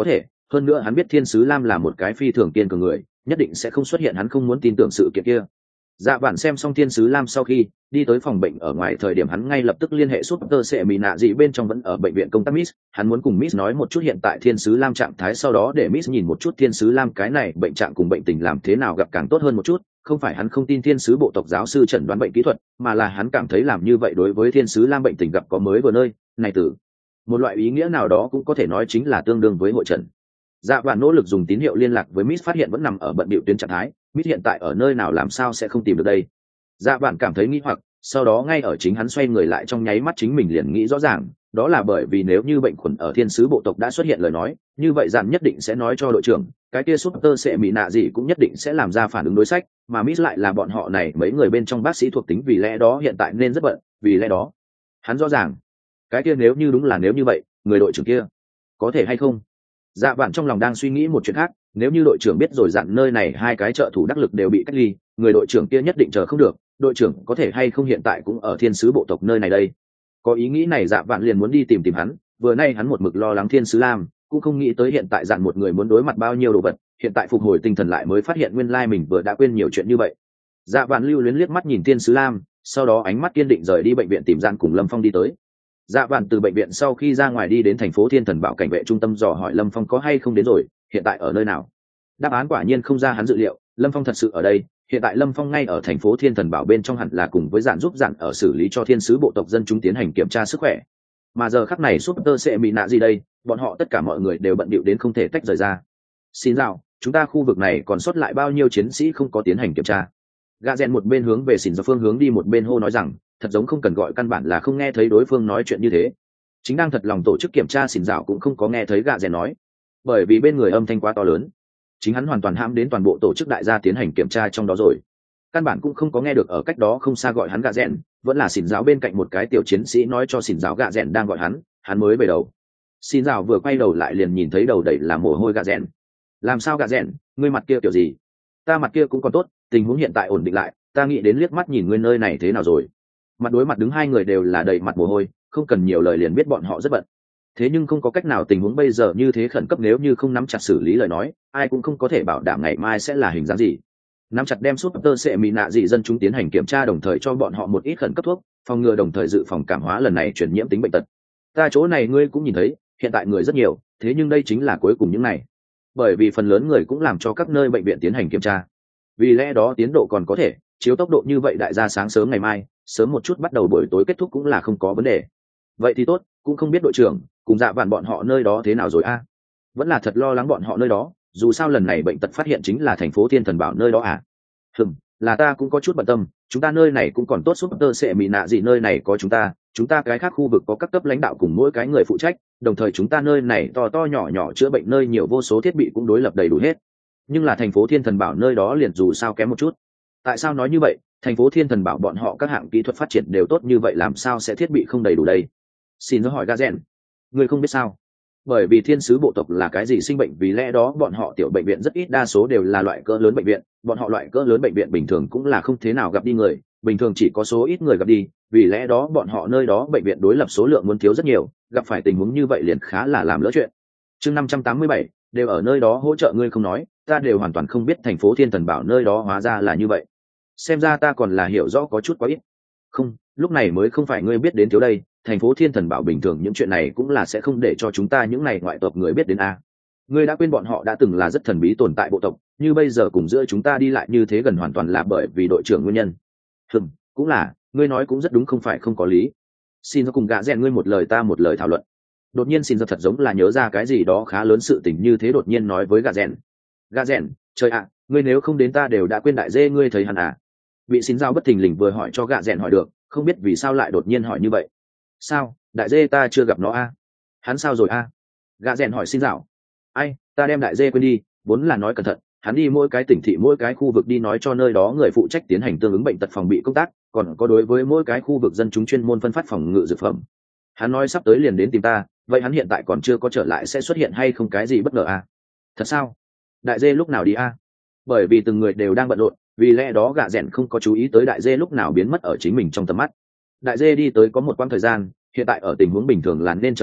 hơn nữa hắn biết thiên sứ lam là một cái phi thường kiên cường người, nhất định sẽ không xuất hiện hắn không muốn tin tưởng sự kiện kia. Dạ vạn xem xong thiên sứ lam sau khi đi tới phòng bệnh ở ngoài thời điểm, hắn ngay lập tức liên hệ Super Sệ Mị Nạ dị bên trong vẫn ở bệnh viện công tác Miss, hắn muốn cùng Miss nói một chút hiện tại thiên sứ lam trạng thái, sau đó để Miss nhìn một chút thiên sứ lam cái này bệnh trạng cùng bệnh tình làm thế nào gặp càng tốt hơn một chút. Không phải hắn không tin thiên sứ bộ tộc giáo sư chẩn đoán bệnh kỹ thuật, mà là hắn cảm thấy làm như vậy đối với thiên sứ lam bệnh tình gặp có mới vừa nơi này, từ một loại ý nghĩa nào đó cũng có thể nói chính là tương đương với hội trần. Dạ vạn nỗ lực dùng tín hiệu liên lạc với Miss, phát hiện vẫn nằm ở bận bịu tuyến trạng thái. Miss hiện tại ở nơi nào làm sao sẽ không tìm được đây? Dạ vạn cảm thấy nghi hoặc, sau đó ngay ở chính hắn xoay người lại trong nháy mắt chính mình liền nghĩ rõ ràng, đó là bởi vì nếu như bệnh khuẩn ở thiên sứ bộ tộc đã xuất hiện lời nói, như vậy dạn nhất định sẽ nói cho đội trưởng, cái kia Super Sệ Mị Nạ gì cũng nhất định sẽ làm ra phản ứng đối sách, mà Miss lại là bọn họ này mấy người bên trong bác sĩ thuộc tính, vì lẽ đó hiện tại nên rất bận, vì lẽ đó hắn rõ ràng, cái kia nếu như đúng là nếu như vậy, người đội trưởng kia có thể hay không? Dạ vạn trong lòng đang suy nghĩ một chuyện khác, nếu như đội trưởng biết rồi dặn nơi này hai cái trợ thủ đắc lực đều bị cách ly, người đội trưởng kia nhất định chờ không được, đội trưởng có thể hay không hiện tại cũng ở thiên sứ bộ tộc nơi này đây. Có ý nghĩ này, dạ vạn liền muốn đi tìm tìm hắn, vừa nay hắn một mực lo lắng thiên sứ lam, cũng không nghĩ tới hiện tại dặn một người muốn đối mặt bao nhiêu đồ vật, hiện tại phục hồi tinh thần lại mới phát hiện nguyên lai mình vừa đã quên nhiều chuyện như vậy. Dạ vạn lưu luyến liếc mắt nhìn thiên sứ lam, sau đó ánh mắt kiên định rời đi bệnh viện tìm dặn cùng Lâm Phong đi tới. Dạ vạn từ bệnh viện sau khi ra ngoài đi đến thành phố Thiên Thần Bảo cảnh vệ trung tâm dò hỏi Lâm Phong có hay không đến rồi, hiện tại ở nơi nào. Đáp án quả nhiên không ra hắn dự liệu, Lâm Phong thật sự ở đây. Hiện tại Lâm Phong ngay ở thành phố Thiên Thần Bảo bên trong, hẳn là cùng với dạn giúp dạn ở xử lý cho thiên sứ bộ tộc dân chúng tiến hành kiểm tra sức khỏe. Mà giờ khắc này Super Sệ Mị Nạ gì đây, bọn họ tất cả mọi người đều bận bịu đến không thể tách rời ra. Xin chào, chúng ta khu vực này còn sót lại bao nhiêu chiến sĩ không có tiến hành kiểm tra? Gà rèn một bên hướng về xỉn ra phương hướng đi, một bên hô nói rằng, thật giống không cần gọi, căn bản là không nghe thấy đối phương nói chuyện như thế. Chính đang thật lòng tổ chức kiểm tra xỉn dạo cũng không có nghe thấy gà rèn nói, bởi vì bên người âm thanh quá to lớn, chính hắn hoàn toàn hãm đến toàn bộ tổ chức đại gia tiến hành kiểm tra trong đó rồi, căn bản cũng không có nghe được ở cách đó không xa gọi hắn gà rèn, vẫn là xỉn dạo bên cạnh một cái tiểu chiến sĩ nói cho xỉn dạo gà rèn đang gọi hắn, hắn mới về đầu. Xỉn dạo vừa quay đầu lại liền nhìn thấy đầu đầy là mồ hôi gà rèn. Làm sao gà rèn, ngươi mặt kia kiểu gì? Ta mặt kia cũng còn tốt, tình huống hiện tại ổn định lại, ta nghĩ đến liếc mắt nhìn ngươi nơi này thế nào rồi. Mặt đối mặt đứng hai người đều là đầy mặt mồ hôi, không cần nhiều lời liền biết bọn họ rất bận. Thế nhưng không có cách nào, tình huống bây giờ như thế khẩn cấp, nếu như không nắm chặt xử lý lời nói, ai cũng không có thể bảo đảm ngày mai sẽ là hình dáng gì. Nắm chặt đem Super Sệ Mị Nạ dị dân chúng tiến hành kiểm tra, đồng thời cho bọn họ một ít khẩn cấp thuốc, phòng ngừa đồng thời dự phòng cảm hóa lần này truyền nhiễm tính bệnh tật. Ta chỗ này ngươi cũng nhìn thấy, hiện tại người rất nhiều, thế nhưng đây chính là cuối cùng những này. Bởi vì phần lớn người cũng làm cho các nơi bệnh viện tiến hành kiểm tra. Vì lẽ đó tiến độ còn có thể, chiếu tốc độ như vậy đại gia sáng sớm ngày mai, sớm một chút bắt đầu buổi tối kết thúc cũng là không có vấn đề. Vậy thì tốt, cũng không biết đội trưởng cùng dạ vạn bọn họ nơi đó thế nào rồi a? Vẫn là thật lo lắng bọn họ nơi đó, dù sao lần này bệnh tật phát hiện chính là thành phố Thiên Thần Bảo nơi đó à? Hừm, là ta cũng có chút bận tâm, chúng ta nơi này cũng còn tốt, Super Sệ Mị Nạ gì nơi này có chúng ta, chúng ta cái khác khu vực có các cấp lãnh đạo cùng mỗi cái người phụ trách, đồng thời chúng ta nơi này to to nhỏ nhỏ chữa bệnh nơi nhiều vô số thiết bị cũng đối lập đầy đủ hết. Nhưng là thành phố Thiên Thần Bảo nơi đó liền dù sao kém một chút. Tại sao nói như vậy? Thành phố Thiên Thần Bảo bọn họ các hạng kỹ thuật phát triển đều tốt như vậy, làm sao sẽ thiết bị không đầy đủ đây? Xin hỏi Gazen, người không biết sao? Bởi vì thiên sứ bộ tộc là cái gì sinh bệnh, vì lẽ đó bọn họ tiểu bệnh viện rất ít, đa số đều là loại cỡ lớn bệnh viện, bọn họ loại cỡ lớn bệnh viện bình thường cũng là không thế nào gặp đi người, bình thường chỉ có số ít người gặp đi, vì lẽ đó bọn họ nơi đó bệnh viện đối lập số lượng muốn thiếu rất nhiều, gặp phải tình huống như vậy liền khá là làm lỡ chuyện. Chương năm trăm tám mươi bảy, đều ở nơi đó hỗ trợ ngươi không nói, ta đều hoàn toàn không biết thành phố Thiên Thần Bảo nơi đó hóa ra là như vậy. Xem ra ta còn là hiểu rõ có chút quá ít. Không, lúc này mới không phải ngươi biết đến thiếu đây, thành phố Thiên Thần Bảo bình thường những chuyện này cũng là sẽ không để cho chúng ta những này ngoại tộc người biết đến a. Ngươi đã quên bọn họ đã từng là rất thần bí tồn tại bộ tộc, như bây giờ cùng giữa chúng ta đi lại như thế gần hoàn toàn là bởi vì đội trưởng nguyên nhân. Hừm, cũng là, ngươi nói cũng rất đúng, không phải không có lý. Xin cho cùng gạ rèn ngươi một lời ta một lời thảo luận. Đột nhiên xin ra thật giống là nhớ ra cái gì đó khá lớn sự tình như thế, đột nhiên nói với gạ rèn. Gạ rèn, trời ạ, ngươi nếu không đến ta đều đã quên đại dê ngươi thấy hắn à? Bị xin giao bất thình lình vừa hỏi cho gạ rèn hỏi được, không biết vì sao lại đột nhiên hỏi như vậy. Sao, đại dê ta chưa gặp nó a? À? Hắn sao rồi a? À? Gạ rèn hỏi xin dạo. Ai, ta đem đại dê quên đi, vốn là nói cẩn thận, hắn đi mỗi cái tỉnh thị mỗi cái khu vực đi nói cho nơi đó người phụ trách tiến hành tương ứng bệnh tật phòng bị công tác, còn có đối với mỗi cái khu vực dân chúng chuyên môn phân phát phòng ngự dược phẩm. Hắn nói sắp tới liền đến tìm ta, vậy hắn hiện tại còn chưa có trở lại, sẽ xuất hiện hay không cái gì bất ngờ a? Thật sao? Đại dê lúc nào đi a? Bởi vì từng người đều đang bận rộn, vì lẽ đó gạ rèn không có chú ý tới đại dê lúc nào biến mất ở chính mình trong tầm mắt. Đại dê đi tới có một quãng thời gian, hiện tại ở tình huống bình thường là nên trở về,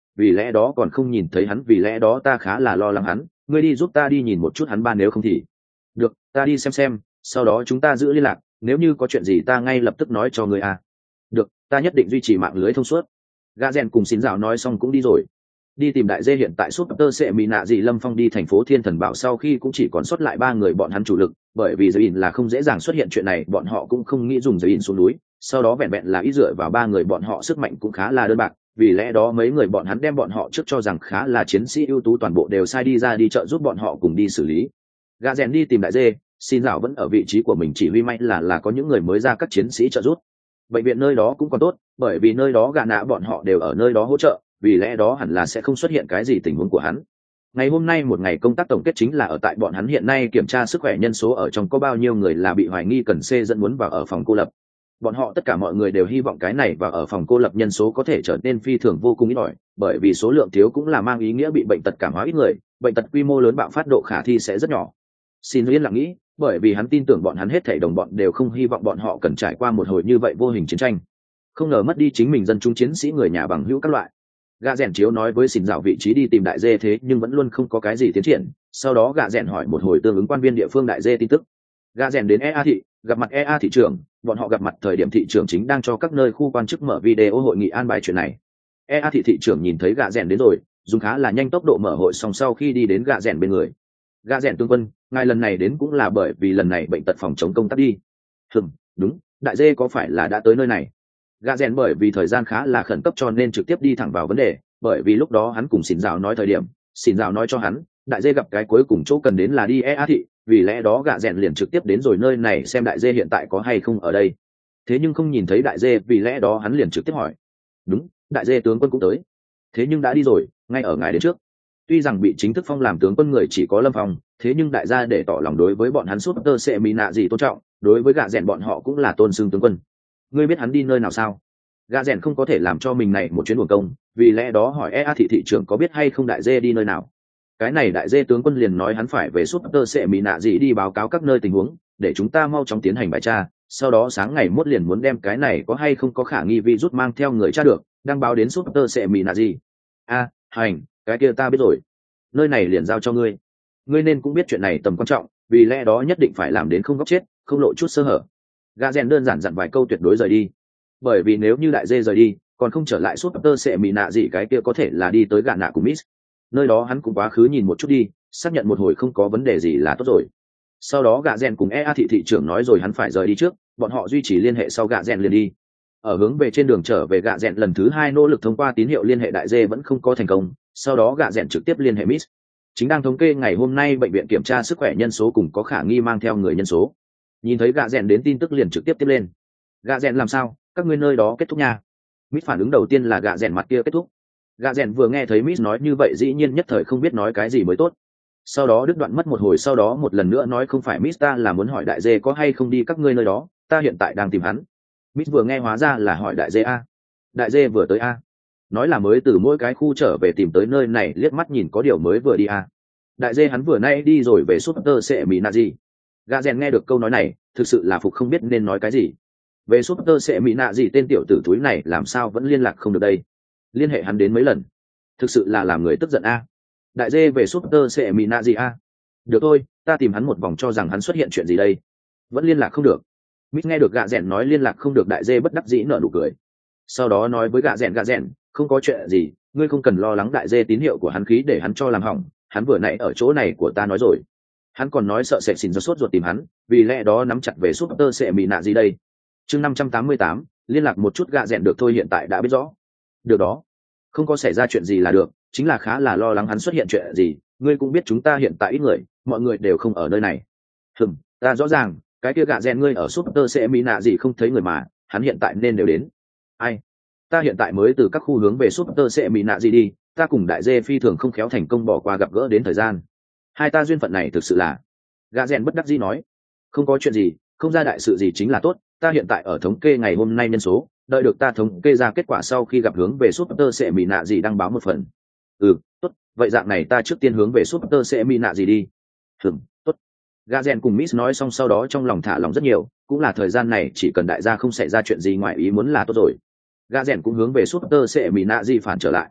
vì lẽ đó còn không nhìn thấy hắn, vì lẽ đó ta khá là lo lắng hắn. Ngươi đi giúp ta đi nhìn một chút hắn ba, nếu không thì được, ta đi xem xem, sau đó chúng ta giữ liên lạc, nếu như có chuyện gì ta ngay lập tức nói cho ngươi à. Được, ta nhất định duy trì mạng lưới thông suốt. Gã rèn cùng xin rào nói xong cũng đi rồi. Đi tìm đại dê hiện tại suốt tơ sẽ mỹ nạ gì Lâm Phong đi thành phố Thiên Thần Bảo sau khi cũng chỉ còn sót lại ba người bọn hắn chủ lực, bởi vì Dư là không dễ dàng xuất hiện chuyện này, bọn họ cũng không nghĩ dùng Dư xuống núi, sau đó vẹn vẹn là ý dựa vào ba người bọn họ sức mạnh cũng khá là đơn bạc, vì lẽ đó mấy người bọn hắn đem bọn họ trước cho rằng khá là chiến sĩ ưu tú toàn bộ đều sai đi ra đi trợ giúp bọn họ cùng đi xử lý. Gã rèn đi tìm đại dê, xin rào vẫn ở vị trí của mình chỉ huy, may là là có những người mới ra các chiến sĩ trợ giúp. Bệnh viện nơi đó cũng còn tốt, bởi vì nơi đó gã nã bọn họ đều ở nơi đó hỗ trợ, vì lẽ đó hẳn là sẽ không xuất hiện cái gì tình huống của hắn. Ngày hôm nay một ngày công tác tổng kết chính là ở tại bọn hắn hiện nay kiểm tra sức khỏe nhân số ở trong có bao nhiêu người là bị hoài nghi cần C dẫn muốn vào ở phòng cô lập. Bọn họ tất cả mọi người đều hy vọng cái này và ở phòng cô lập nhân số có thể trở nên phi thường vô cùng ít ỏi, bởi vì số lượng thiếu cũng là mang ý nghĩa bị bệnh tật cảm hóa ít người, bệnh tật quy mô lớn bạo phát độ khả thi sẽ rất nhỏ. Xin yên lặng nghĩ, bởi vì hắn tin tưởng bọn hắn hết thảy đồng bọn đều không hy vọng bọn họ cần trải qua một hồi như vậy vô hình chiến tranh, không ngờ mất đi chính mình dân chúng chiến sĩ người nhà bằng hữu các loại. Gã rèn chiếu nói với xin dạo vị trí đi tìm đại dê, thế nhưng vẫn luôn không có cái gì tiến triển. Sau đó gã rèn hỏi một hồi tương ứng quan viên địa phương đại dê tin tức. Gã rèn đến e a thị, gặp mặt e a thị trưởng, bọn họ gặp mặt thời điểm thị trưởng chính đang cho các nơi khu quan chức mở video hội nghị an bài chuyện này. e a thị thị trưởng nhìn thấy gã rèn đến rồi, dùng khá là nhanh tốc độ mở hội, xong sau khi đi đến gã rèn bên người. Gã rèn tướng quân, ngài lần này đến cũng là bởi vì lần này bệnh tật phòng chống công tác đi. Hừm, đúng, đại dê có phải là đã tới nơi này? Gã rèn bởi vì thời gian khá là khẩn cấp cho nên trực tiếp đi thẳng vào vấn đề, bởi vì lúc đó hắn cùng xỉn rào nói thời điểm, xỉn rào nói cho hắn đại dê gặp cái cuối cùng chỗ cần đến là đi e a thị, vì lẽ đó gã rèn liền trực tiếp đến rồi nơi này xem đại dê hiện tại có hay không ở đây. Thế nhưng không nhìn thấy đại dê, vì lẽ đó hắn liền trực tiếp hỏi. Đúng, đại dê tướng quân cũng tới, thế nhưng đã đi rồi, ngay ở ngài đến trước. Tuy rằng bị chính thức phong làm tướng quân người chỉ có Lâm Phong, thế nhưng đại gia để tỏ lòng đối với bọn hắn suốt tơ sẽ mỹ nạ gì tôn trọng, đối với gã rèn bọn họ cũng là tôn xưng tướng quân. Ngươi biết hắn đi nơi nào sao? Gã rèn không có thể làm cho mình này một chuyến buồn công, vì lẽ đó hỏi e a thị thị trưởng có biết hay không đại dê đi nơi nào. Cái này đại dê tướng quân liền nói hắn phải về suốt tơ sẽ mỹ nạ gì đi báo cáo các nơi tình huống, để chúng ta mau chóng tiến hành bài tra, sau đó sáng ngày mốt liền muốn đem cái này có hay không có khả nghi virus mang theo người tra được, đăng báo đến suốt tơ sẽ mỹ nạ gì. A, hành, cái kia ta biết rồi, nơi này liền giao cho ngươi. Ngươi nên cũng biết chuyện này tầm quan trọng, vì lẽ đó nhất định phải làm đến không góc chết, không lộ chút sơ hở. Gã rèn đơn giản dặn vài câu tuyệt đối rời đi, bởi vì nếu như đại dê rời đi còn không trở lại suốt tơ sẽ mỹ nạ gì cái kia có thể là đi tới gạ nạ của Miss. Nơi đó hắn cũng quá khứ nhìn một chút đi, xác nhận một hồi không có vấn đề gì là tốt rồi. Sau đó gạ rèn cùng e a thị thị trưởng nói rồi hắn phải rời đi trước, bọn họ duy trì liên hệ sau gạ rèn liền đi. Ở hướng về trên đường trở về, gạ rèn lần thứ hai nỗ lực thông qua tín hiệu liên hệ đại dê vẫn không có thành công, sau đó gạ rèn trực tiếp liên hệ Miss, chính đang thống kê ngày hôm nay bệnh viện kiểm tra sức khỏe nhân số cùng có khả nghi mang theo người nhân số. Nhìn thấy gạ rèn đến tin tức liền trực tiếp tiếp lên. Gạ rèn làm sao, các ngươi nơi đó kết thúc nha? Miss phản ứng đầu tiên là gạ rèn mặt kia kết thúc. Gạ rèn vừa nghe thấy Miss nói như vậy dĩ nhiên nhất thời không biết nói cái gì mới tốt. Sau đó đứt đoạn mất một hồi, sau đó một lần nữa nói không phải Miss, ta là muốn hỏi đại dê có hay không đi các ngươi nơi đó, ta hiện tại đang tìm hắn. Miss vừa nghe hóa ra là hỏi đại dê a. Đại dê vừa tới a. Nói là mới từ mỗi cái khu trở về tìm tới nơi này, liếc mắt nhìn có điều mới vừa đi a. Đại dê hắn vừa nay đi rồi về Super sẽ mỹ nạ gì. Gạ rèn nghe được câu nói này thực sự là phục không biết nên nói cái gì. Về Super sẽ mỹ nạ gì tên tiểu tử thúi này làm sao vẫn liên lạc không được đây, liên hệ hắn đến mấy lần thực sự là làm người tức giận a. Đại dê về Super sẽ mỹ nạ gì a. Được thôi, ta tìm hắn một vòng cho rằng hắn xuất hiện chuyện gì đây, vẫn liên lạc không được. Mít nghe được gạ rèn nói liên lạc không được, đại dê bất đắc dĩ nở nụ cười, sau đó nói với gạ rèn, gạ rèn không có chuyện gì, ngươi không cần lo lắng. Đại dê tín hiệu của hắn khí để hắn cho làm hỏng, hắn vừa nãy ở chỗ này của ta nói rồi, hắn còn nói sợ sệt xin do sốt ruột tìm hắn, vì lẽ đó nắm chặt về Super sẽ mỹ nạ gì đây. Chương năm trăm tám mươi tám, liên lạc một chút. Gạ rèn được thôi, hiện tại đã biết rõ. Được đó, không có xảy ra chuyện gì là được, chính là khá là lo lắng hắn xuất hiện chuyện gì, ngươi cũng biết chúng ta hiện tại ít người, mọi người đều không ở nơi này. Hừm, ta rõ ràng, cái kia gạ rèn ngươi ở Super sẽ mỹ nạ gì không thấy người mà, hắn hiện tại nên đều đến. Ai? Ta hiện tại mới từ các khu hướng về Super sẽ mỹ nạ gì đi, ta cùng đại dê phi thường không khéo thành công bỏ qua gặp gỡ đến thời gian. Hai ta duyên phận này thực sự là. Gạ rèn bất đắc dĩ nói, không có chuyện gì, không ra đại sự gì chính là tốt, ta hiện tại ở thống kê ngày hôm nay nhân số, đợi được ta thống kê ra kết quả sau khi gặp hướng về Super sẽ mỹ nạ gì đăng báo một phần. Ừ, tốt, vậy dạng này ta trước tiên hướng về Super sẽ mỹ nạ gì đi. Hừm, tốt. Gạ rèn cùng Miss nói xong sau đó trong lòng thả lòng rất nhiều, cũng là thời gian này chỉ cần đại gia không xảy ra chuyện gì ngoài ý muốn là tốt rồi. Gạ rèn cũng hướng về Super sẽ mỹ nạ gì phản trở lại.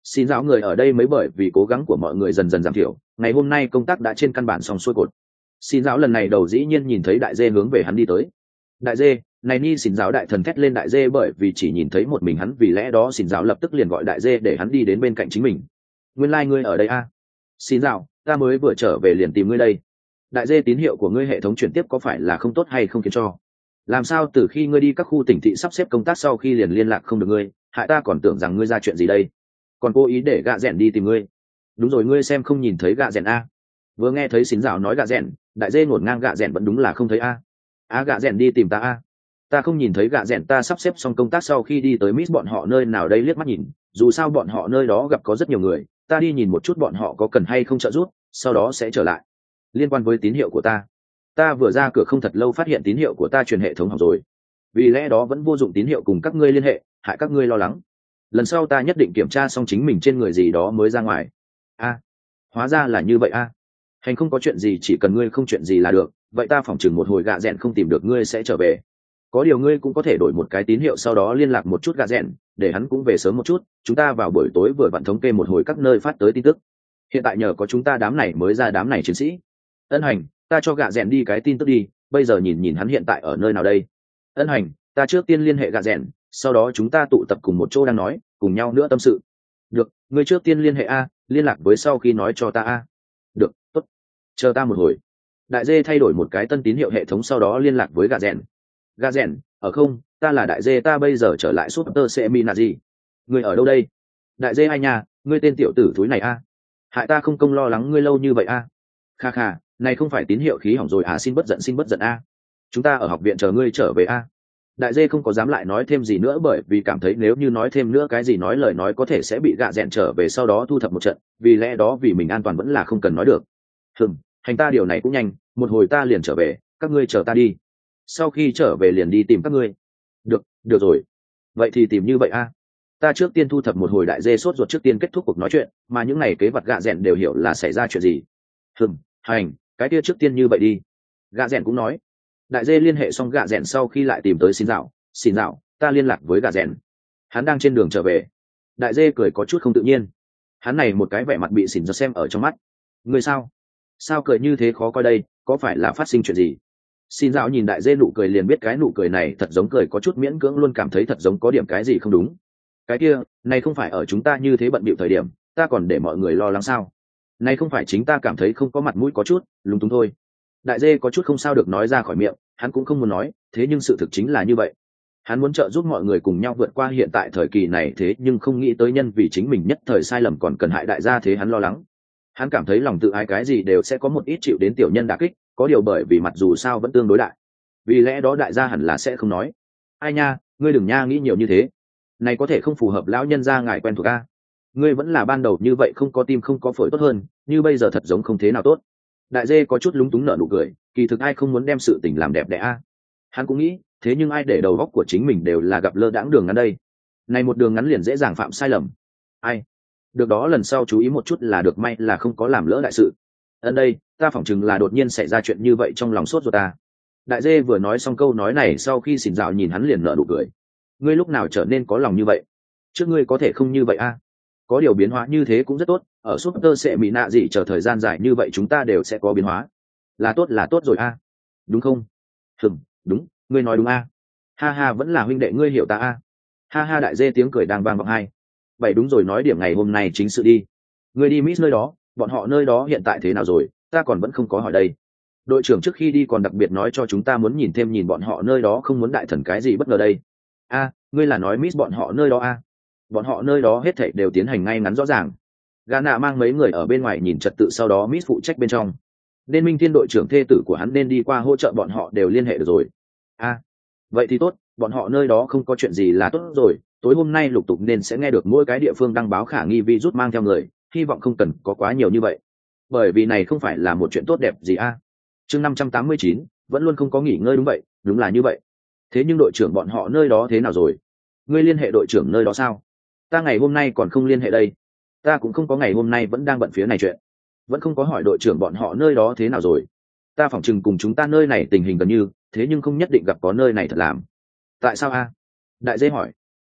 Xin giáo người ở đây mới bởi vì cố gắng của mọi người dần dần giảm thiểu, ngày hôm nay công tác đã trên căn bản xong xuôi cột. Xin giáo lần này đầu dĩ nhiên nhìn thấy đại dê hướng về hắn đi tới. Đại dê, này ni xin giáo đại thần thét lên đại dê bởi vì chỉ nhìn thấy một mình hắn, vì lẽ đó xin giáo lập tức liền gọi đại dê để hắn đi đến bên cạnh chính mình. Nguyên lai like ngươi ở đây a? À? Xin giáo, ta mới vừa trở về liền tìm ngươi đây. Đại dê, tín hiệu của ngươi hệ thống chuyển tiếp có phải là không tốt hay không khiến cho? Làm sao từ khi ngươi đi các khu tỉnh thị sắp xếp công tác sau khi liền liên lạc không được ngươi, hại ta còn tưởng rằng ngươi ra chuyện gì đây, còn cố ý để gạ rẽn đi tìm ngươi. Đúng rồi, ngươi xem không nhìn thấy gạ rẽn a? Vừa nghe thấy xin giáo nói gạ rẽn, đại dê ngổn ngang gạ rẽn vẫn đúng là không thấy a. A gạ rẽn đi tìm ta a? Ta không nhìn thấy gạ rẽn, ta sắp xếp xong công tác sau khi đi tới miss bọn họ nơi nào đây liếc mắt nhìn, dù sao bọn họ nơi đó gặp có rất nhiều người, ta đi nhìn một chút bọn họ có cần hay không trợ giúp, sau đó sẽ trở lại. Liên quan với tín hiệu của ta, ta vừa ra cửa không thật lâu phát hiện tín hiệu của ta truyền hệ thống hỏng rồi, vì lẽ đó vẫn vô dụng tín hiệu cùng các ngươi liên hệ, hại các ngươi lo lắng. Lần sau ta nhất định kiểm tra xong chính mình trên người gì đó mới ra ngoài. A, hóa ra là như vậy a. Hành không có chuyện gì, chỉ cần ngươi không chuyện gì là được, vậy ta phỏng chừng một hồi gạ rẽn không tìm được ngươi sẽ trở về. Có điều ngươi cũng có thể đổi một cái tín hiệu sau đó liên lạc một chút gạ rẽn, để hắn cũng về sớm một chút, chúng ta vào buổi tối vừa vặn thống kê một hồi các nơi phát tới tin tức. Hiện tại nhờ có chúng ta đám này mới ra đám này chiến sĩ. Ân Hành, ta cho gạ rẽn đi cái tin tức đi, bây giờ nhìn nhìn hắn hiện tại ở nơi nào đây. Ân Hành, ta trước tiên liên hệ gạ rẽn, sau đó chúng ta tụ tập cùng một chỗ đang nói, cùng nhau nữa tâm sự. Được, ngươi trước tiên liên hệ a, liên lạc với sau khi nói cho ta a. Được, tốt. Chờ ta một hồi. Đại dê thay đổi một cái tân tín hiệu hệ thống sau đó liên lạc với gạ rẽn. Gạ rẽn, ở không, ta là đại dê, ta bây giờ trở lại Super Seminazi. Ngươi ở đâu đây? Đại dê ai nha, ngươi tên tiểu tử thúi này a. Hại ta không công lo lắng ngươi lâu như vậy a. Kha kha, này không phải tín hiệu khí hỏng rồi à, xin bất giận xin bất giận a. Chúng ta ở học viện chờ ngươi trở về a. Đại dê không có dám lại nói thêm gì nữa, bởi vì cảm thấy nếu như nói thêm nữa cái gì nói lời nói có thể sẽ bị gạ rẽn trở về sau đó thu thập một trận, vì lẽ đó vì mình an toàn vẫn là không cần nói được. Hừm, hành ta điều này cũng nhanh, một hồi ta liền trở về, các ngươi chờ ta đi. Sau khi trở về liền đi tìm các ngươi. Được, được rồi. Vậy thì tìm như vậy a. Ta trước tiên thu thập một hồi. Đại dê sốt ruột trước tiên kết thúc cuộc nói chuyện, mà những này kế vật gạ rẽn đều hiểu là xảy ra chuyện gì. Hừm, hành, cái kia trước tiên như vậy đi. Gạ rẽn cũng nói. Đại dê liên hệ xong gạ rẽn sau khi lại tìm tới xin dạo. Xin dạo, ta liên lạc với gạ rẽn, hắn đang trên đường trở về. Đại dê cười có chút không tự nhiên, hắn này một cái vẻ mặt bị xỉn giật xem ở trong mắt. Người sao sao cười như thế khó coi đây, có phải là phát sinh chuyện gì? Xin dạo nhìn đại dê nụ cười liền biết cái nụ cười này thật giống cười có chút miễn cưỡng, luôn cảm thấy thật giống có điểm cái gì không đúng. Cái kia, này không phải ở chúng ta như thế bận bịu thời điểm ta còn để mọi người lo lắng sao? Này không phải chính ta cảm thấy không có mặt mũi có chút lúng túng thôi. Đại dê có chút không sao được nói ra khỏi miệng, hắn cũng không muốn nói, thế nhưng sự thực chính là như vậy. Hắn muốn trợ giúp mọi người cùng nhau vượt qua hiện tại thời kỳ này, thế nhưng không nghĩ tới nhân vì chính mình nhất thời sai lầm còn cần hại đại gia, thế hắn lo lắng. Hắn cảm thấy lòng tự ái cái gì đều sẽ có một ít chịu đến tiểu nhân đả kích, có điều bởi vì mặt dù sao vẫn tương đối đại, vì lẽ đó đại gia hẳn là sẽ không nói. Ai nha, ngươi đừng nha nghĩ nhiều như thế, này có thể không phù hợp lão nhân gia ngài quen thuộc a. Ngươi vẫn là ban đầu như vậy, không có tim không có phổi tốt hơn, như bây giờ thật giống không thế nào tốt. Đại dê có chút lúng túng nở nụ cười, kỳ thực ai không muốn đem sự tình làm đẹp đẽ a. Hắn cũng nghĩ, thế nhưng ai để đầu góc của chính mình đều là gặp lơ đãng đường ngắn đây. Này một đường ngắn liền dễ dàng phạm sai lầm. Ai? Được đó, lần sau chú ý một chút là được, may là không có làm lỡ đại sự. Ấn đây, ta phỏng chừng là đột nhiên xảy ra chuyện như vậy trong lòng sốt ruột ta. Đại dê vừa nói xong câu nói này sau khi xỉn dạo nhìn hắn liền nở nụ cười. Ngươi lúc nào trở nên có lòng như vậy? Trước ngươi có thể không như vậy a. Có điều biến hóa như thế cũng rất tốt, ở Super sẽ mỹ nạ gì chờ thời gian dài như vậy chúng ta đều sẽ có biến hóa. Là tốt là tốt rồi a. Đúng không? Hừm, đúng, ngươi nói đúng a. Ha ha, vẫn là huynh đệ ngươi hiểu ta a. Ha ha, đại dê tiếng cười đang vang vọng hai. Vậy đúng rồi, nói điểm ngày hôm nay chính sự đi. Ngươi đi Miss nơi đó, bọn họ nơi đó hiện tại thế nào rồi, ta còn vẫn không có hỏi đây. Đội trưởng trước khi đi còn đặc biệt nói cho chúng ta muốn nhìn thêm nhìn bọn họ nơi đó không muốn đại thần cái gì bất ngờ đây. A, ngươi là nói Miss bọn họ nơi đó a? Bọn họ nơi đó hết thảy đều tiến hành ngay ngắn rõ ràng. Gana mang mấy người ở bên ngoài nhìn trật tự, sau đó Miss phụ trách bên trong. Nên Minh Thiên đội trưởng thê tử của hắn nên đi qua hỗ trợ, bọn họ đều liên hệ được rồi. A, vậy thì tốt, bọn họ nơi đó không có chuyện gì là tốt rồi. Tối hôm nay lục tục nên sẽ nghe được mỗi cái địa phương đăng báo khả nghi virus mang theo người, hy vọng không cần có quá nhiều như vậy, bởi vì này không phải là một chuyện tốt đẹp gì a. Chương năm trăm tám mươi chín, vẫn luôn không có nghỉ ngơi. Đúng vậy, đúng là như vậy. Thế nhưng đội trưởng bọn họ nơi đó thế nào rồi? Ngươi liên hệ đội trưởng nơi đó sao? Ta ngày hôm nay còn không liên hệ đây. Ta cũng không có, ngày hôm nay vẫn đang bận phía này chuyện, vẫn không có hỏi đội trưởng bọn họ nơi đó thế nào rồi. Ta phỏng chừng cùng chúng ta nơi này tình hình gần như thế, nhưng không nhất định gặp có nơi này thật làm. Tại sao a? Đại dê hỏi.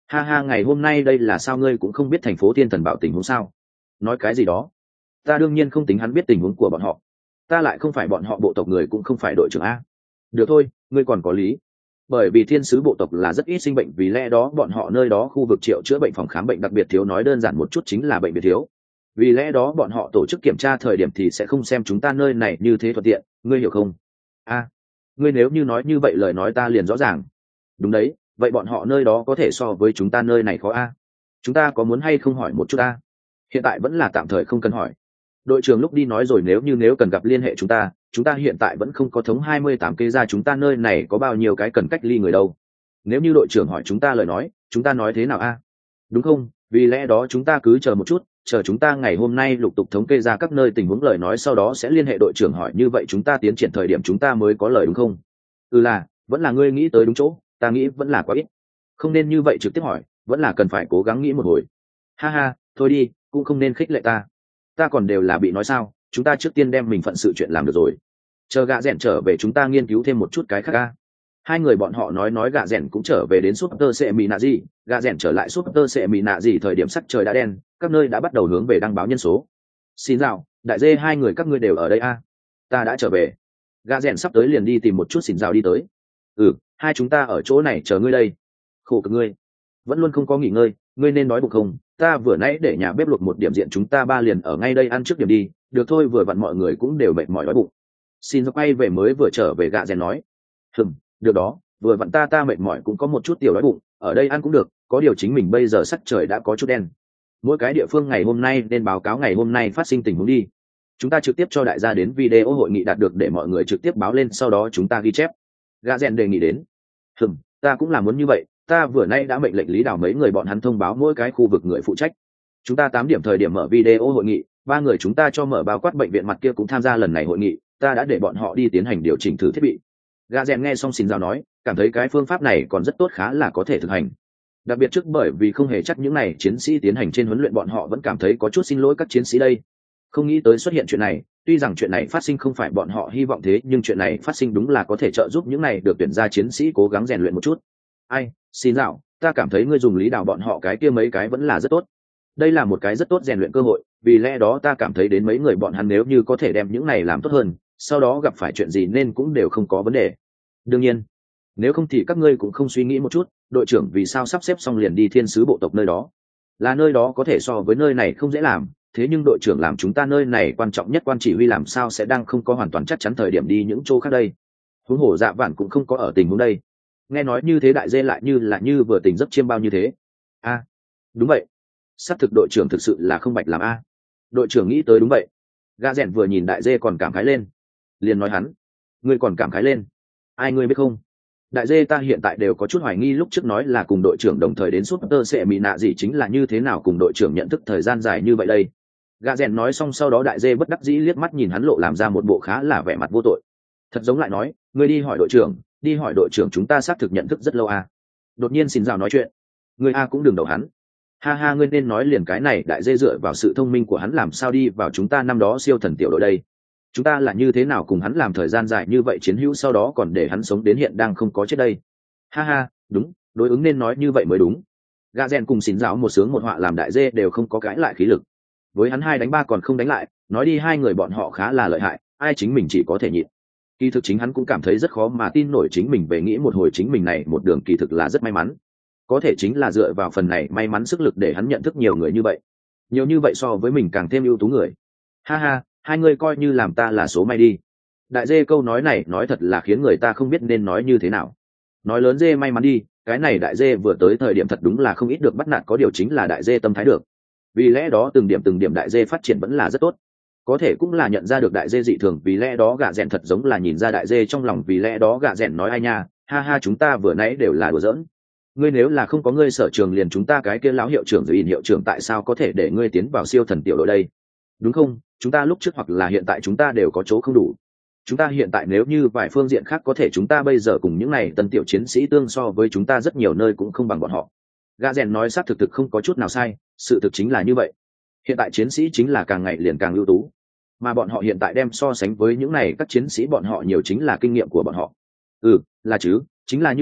Ha ha, ngày hôm nay đây là sao, ngươi cũng không biết thành phố Thiên Thần Bảo tình huống sao? Nói cái gì đó? Ta đương nhiên không tính hắn biết tình huống của bọn họ. Ta lại không phải bọn họ bộ tộc người, cũng không phải đội trưởng a. Được thôi, ngươi còn có lý. Bởi vì thiên sứ bộ tộc là rất ít sinh bệnh, vì lẽ đó bọn họ nơi đó khu vực triệu chữa bệnh phòng khám bệnh đặc biệt thiếu, nói đơn giản một chút chính là bệnh viện thiếu. Vì lẽ đó bọn họ tổ chức kiểm tra thời điểm thì sẽ không xem chúng ta nơi này như thế thuận tiện, ngươi hiểu không? A, ngươi nếu như nói như vậy lời nói ta liền rõ ràng. Đúng đấy, vậy bọn họ nơi đó có thể so với chúng ta nơi này khó a? Chúng ta có muốn hay không hỏi một chút a? Hiện tại vẫn là tạm thời không cần hỏi. Đội trưởng lúc đi nói rồi, nếu như nếu cần gặp liên hệ chúng ta, chúng ta hiện tại vẫn không có thống hai mươi tám kế ra chúng ta nơi này có bao nhiêu cái cần cách ly người đâu. Nếu như đội trưởng hỏi chúng ta lời nói, chúng ta nói thế nào a? Đúng không? Vì lẽ đó chúng ta cứ chờ một chút, chờ chúng ta ngày hôm nay lục tục thống kê ra các nơi tình huống lời nói, sau đó sẽ liên hệ đội trưởng hỏi, như vậy chúng ta tiến triển thời điểm chúng ta mới có lời, đúng không? Ừ, là, vẫn là ngươi nghĩ tới đúng chỗ, ta nghĩ vẫn là quá ít. Không nên như vậy trực tiếp hỏi, vẫn là cần phải cố gắng nghĩ một hồi. Ha ha, thôi đi, cũng không nên khích lệ ta. Ta còn đều là bị nói sao, chúng ta trước tiên đem mình phận sự chuyện làm được rồi. Chờ gạ rèn trở về chúng ta nghiên cứu thêm một chút cái khác ca. Hai người bọn họ nói nói gạ rèn cũng trở về đến Super Sệ Mị Nạ Gì, gạ rèn trở lại Super Sệ Mị Nạ Gì thời điểm sắc trời đã đen, các nơi đã bắt đầu hướng về đăng báo nhân số. Xin chào, đại dê, hai người các ngươi đều ở đây a? À? Ta đã trở về. Gạ rèn sắp tới liền đi tìm một chút xin chào đi tới. Ừ, hai chúng ta ở chỗ này chờ ngươi đây. Khổ cực ngươi, vẫn luôn không có nghỉ ngơi, ngươi nên nói bụng không? Ta vừa nãy để nhà bếp luộc một điểm diện, chúng ta ba liền ở ngay đây ăn trước điểm đi. Được thôi, vừa vặn mọi người cũng đều mệt mỏi đói bụng. Xin quay về mới vừa trở về, gạ rèn nói. Hừm, được đó, vừa vặn ta ta mệt mỏi cũng có một chút tiểu đói bụng, ở đây ăn cũng được, có điều chính mình bây giờ sắc trời đã có chút đen. Mỗi cái địa phương ngày hôm nay nên báo cáo ngày hôm nay phát sinh tình huống đi. Chúng ta trực tiếp cho đại gia đến video hội nghị đạt được để mọi người trực tiếp báo lên, sau đó chúng ta ghi chép. Gạ rèn đề nghị đến. Hừm, ta cũng là muốn như vậy, ta vừa nay đã mệnh lệnh Lý Đào mấy người bọn hắn thông báo mỗi cái khu vực người phụ trách. Chúng ta tám điểm thời điểm mở video hội nghị, ba người chúng ta cho mở bao quát bệnh viện mặt kia cũng tham gia lần này hội nghị, ta đã để bọn họ đi tiến hành điều chỉnh thử thiết bị. Gà rèn nghe xong xin giao nói, cảm thấy cái phương pháp này còn rất tốt, khá là có thể thực hành. Đặc biệt trước bởi vì không hề chắc những này chiến sĩ tiến hành trên huấn luyện, bọn họ vẫn cảm thấy có chút xin lỗi các chiến sĩ đây. Không nghĩ tới xuất hiện chuyện này, tuy rằng chuyện này phát sinh không phải bọn họ hy vọng thế, nhưng chuyện này phát sinh đúng là có thể trợ giúp những này được tuyển ra chiến sĩ cố gắng rèn luyện một chút. Ai, xin dạo, ta cảm thấy ngươi dùng Lý Đào bọn họ cái kia mấy cái vẫn là rất tốt. Đây là một cái rất tốt rèn luyện cơ hội, vì lẽ đó ta cảm thấy đến mấy người bọn hắn nếu như có thể đem những này làm tốt hơn, sau đó gặp phải chuyện gì nên cũng đều không có vấn đề. Đương nhiên, nếu không thì các ngươi cũng không suy nghĩ một chút, đội trưởng vì sao sắp xếp xong liền đi thiên sứ bộ tộc nơi đó? Là nơi đó có thể so với nơi này không dễ làm, thế nhưng đội trưởng làm chúng ta nơi này quan trọng nhất, quan chỉ huy làm sao sẽ đang không có hoàn toàn chắc chắn thời điểm đi những chỗ khác đây? Huống hồ Dạ Vạn cũng không có ở tình huống đây. Nghe nói như thế đại dê lại như là như vừa tỉnh giấc chiêm bao như thế. A, à, đúng vậy. Xác thực đội trưởng thực sự là không bạch làm a. Đội trưởng nghĩ tới đúng vậy. Gã rèn vừa nhìn đại dê còn cảm khái lên, liền nói hắn, ngươi còn cảm khái lên? Ai ngươi biết không? Đại dê, ta hiện tại đều có chút hoài nghi lúc trước nói là cùng đội trưởng đồng thời đến Super Sệ Mị Nạ gì chính là như thế nào cùng đội trưởng nhận thức thời gian dài như vậy đây. Gã rèn nói xong sau đó đại dê bất đắc dĩ liếc mắt nhìn hắn, lộ làm ra một bộ khá là vẻ mặt vô tội. Thật giống lại nói, ngươi đi hỏi đội trưởng, đi hỏi đội trưởng, chúng ta xác thực nhận thức rất lâu à. Đột nhiên xin rào nói chuyện, ngươi a cũng đừng đầu hắn. Ha ha, ngươi nên nói liền cái này, đại dê dựa vào sự thông minh của hắn làm sao đi vào chúng ta năm đó siêu thần tiểu đội đây. Chúng ta là như thế nào cùng hắn làm thời gian dài như vậy chiến hữu, sau đó còn để hắn sống đến hiện đang không có chết đây. Ha ha, đúng, đối ứng nên nói như vậy mới đúng. Gã rèn cùng xín giáo một sướng một họa làm đại dê đều không có cãi lại khí lực. Với hắn hai đánh ba còn không đánh lại, nói đi hai người bọn họ khá là lợi hại, ai chính mình chỉ có thể nhịn. Kỳ thực chính hắn cũng cảm thấy rất khó mà tin nổi chính mình về nghĩ một hồi chính mình này một đường kỳ thực là rất may mắn. Có thể chính là dựa vào phần này may mắn sức lực để hắn nhận thức nhiều người như vậy. Nhiều như vậy so với mình càng thêm ưu tú người. Ha ha, hai người coi như làm ta là số may đi. Đại dê câu nói này nói thật là khiến người ta không biết nên nói như thế nào. Nói lớn dê may mắn đi, cái này đại dê vừa tới thời điểm thật đúng là không ít được bắt nạt, có điều chính là đại dê tâm thái được. Vì lẽ đó từng điểm từng điểm đại dê phát triển vẫn là rất tốt. Có thể cũng là nhận ra được đại dê dị thường, vì lẽ đó gạ rèn thật giống là nhìn ra đại dê trong lòng, vì lẽ đó gạ rèn nói ai nha, ha ha, chúng ta vừa nãy đều là đùa giỡn. Ngươi nếu là không có ngươi sở trường liền chúng ta cái kia lão hiệu trưởng rồi in hiệu trưởng tại sao có thể để ngươi tiến vào siêu thần tiểu đội đây? Đúng không? Chúng ta lúc trước hoặc là hiện tại chúng ta đều có chỗ không đủ. Chúng ta hiện tại nếu như vài phương diện khác có thể chúng ta bây giờ cùng những này tân tiểu chiến sĩ tương so với chúng ta rất nhiều nơi cũng không bằng bọn họ. Gã rèn nói xác thực thực không có chút nào sai, sự thực chính là như vậy. Hiện tại chiến sĩ chính là càng ngày liền càng ưu tú, mà bọn họ hiện tại đem so sánh với những này các chiến sĩ bọn họ nhiều chính là kinh nghiệm của bọn họ. Ừ, là chứ, chính là như vậy,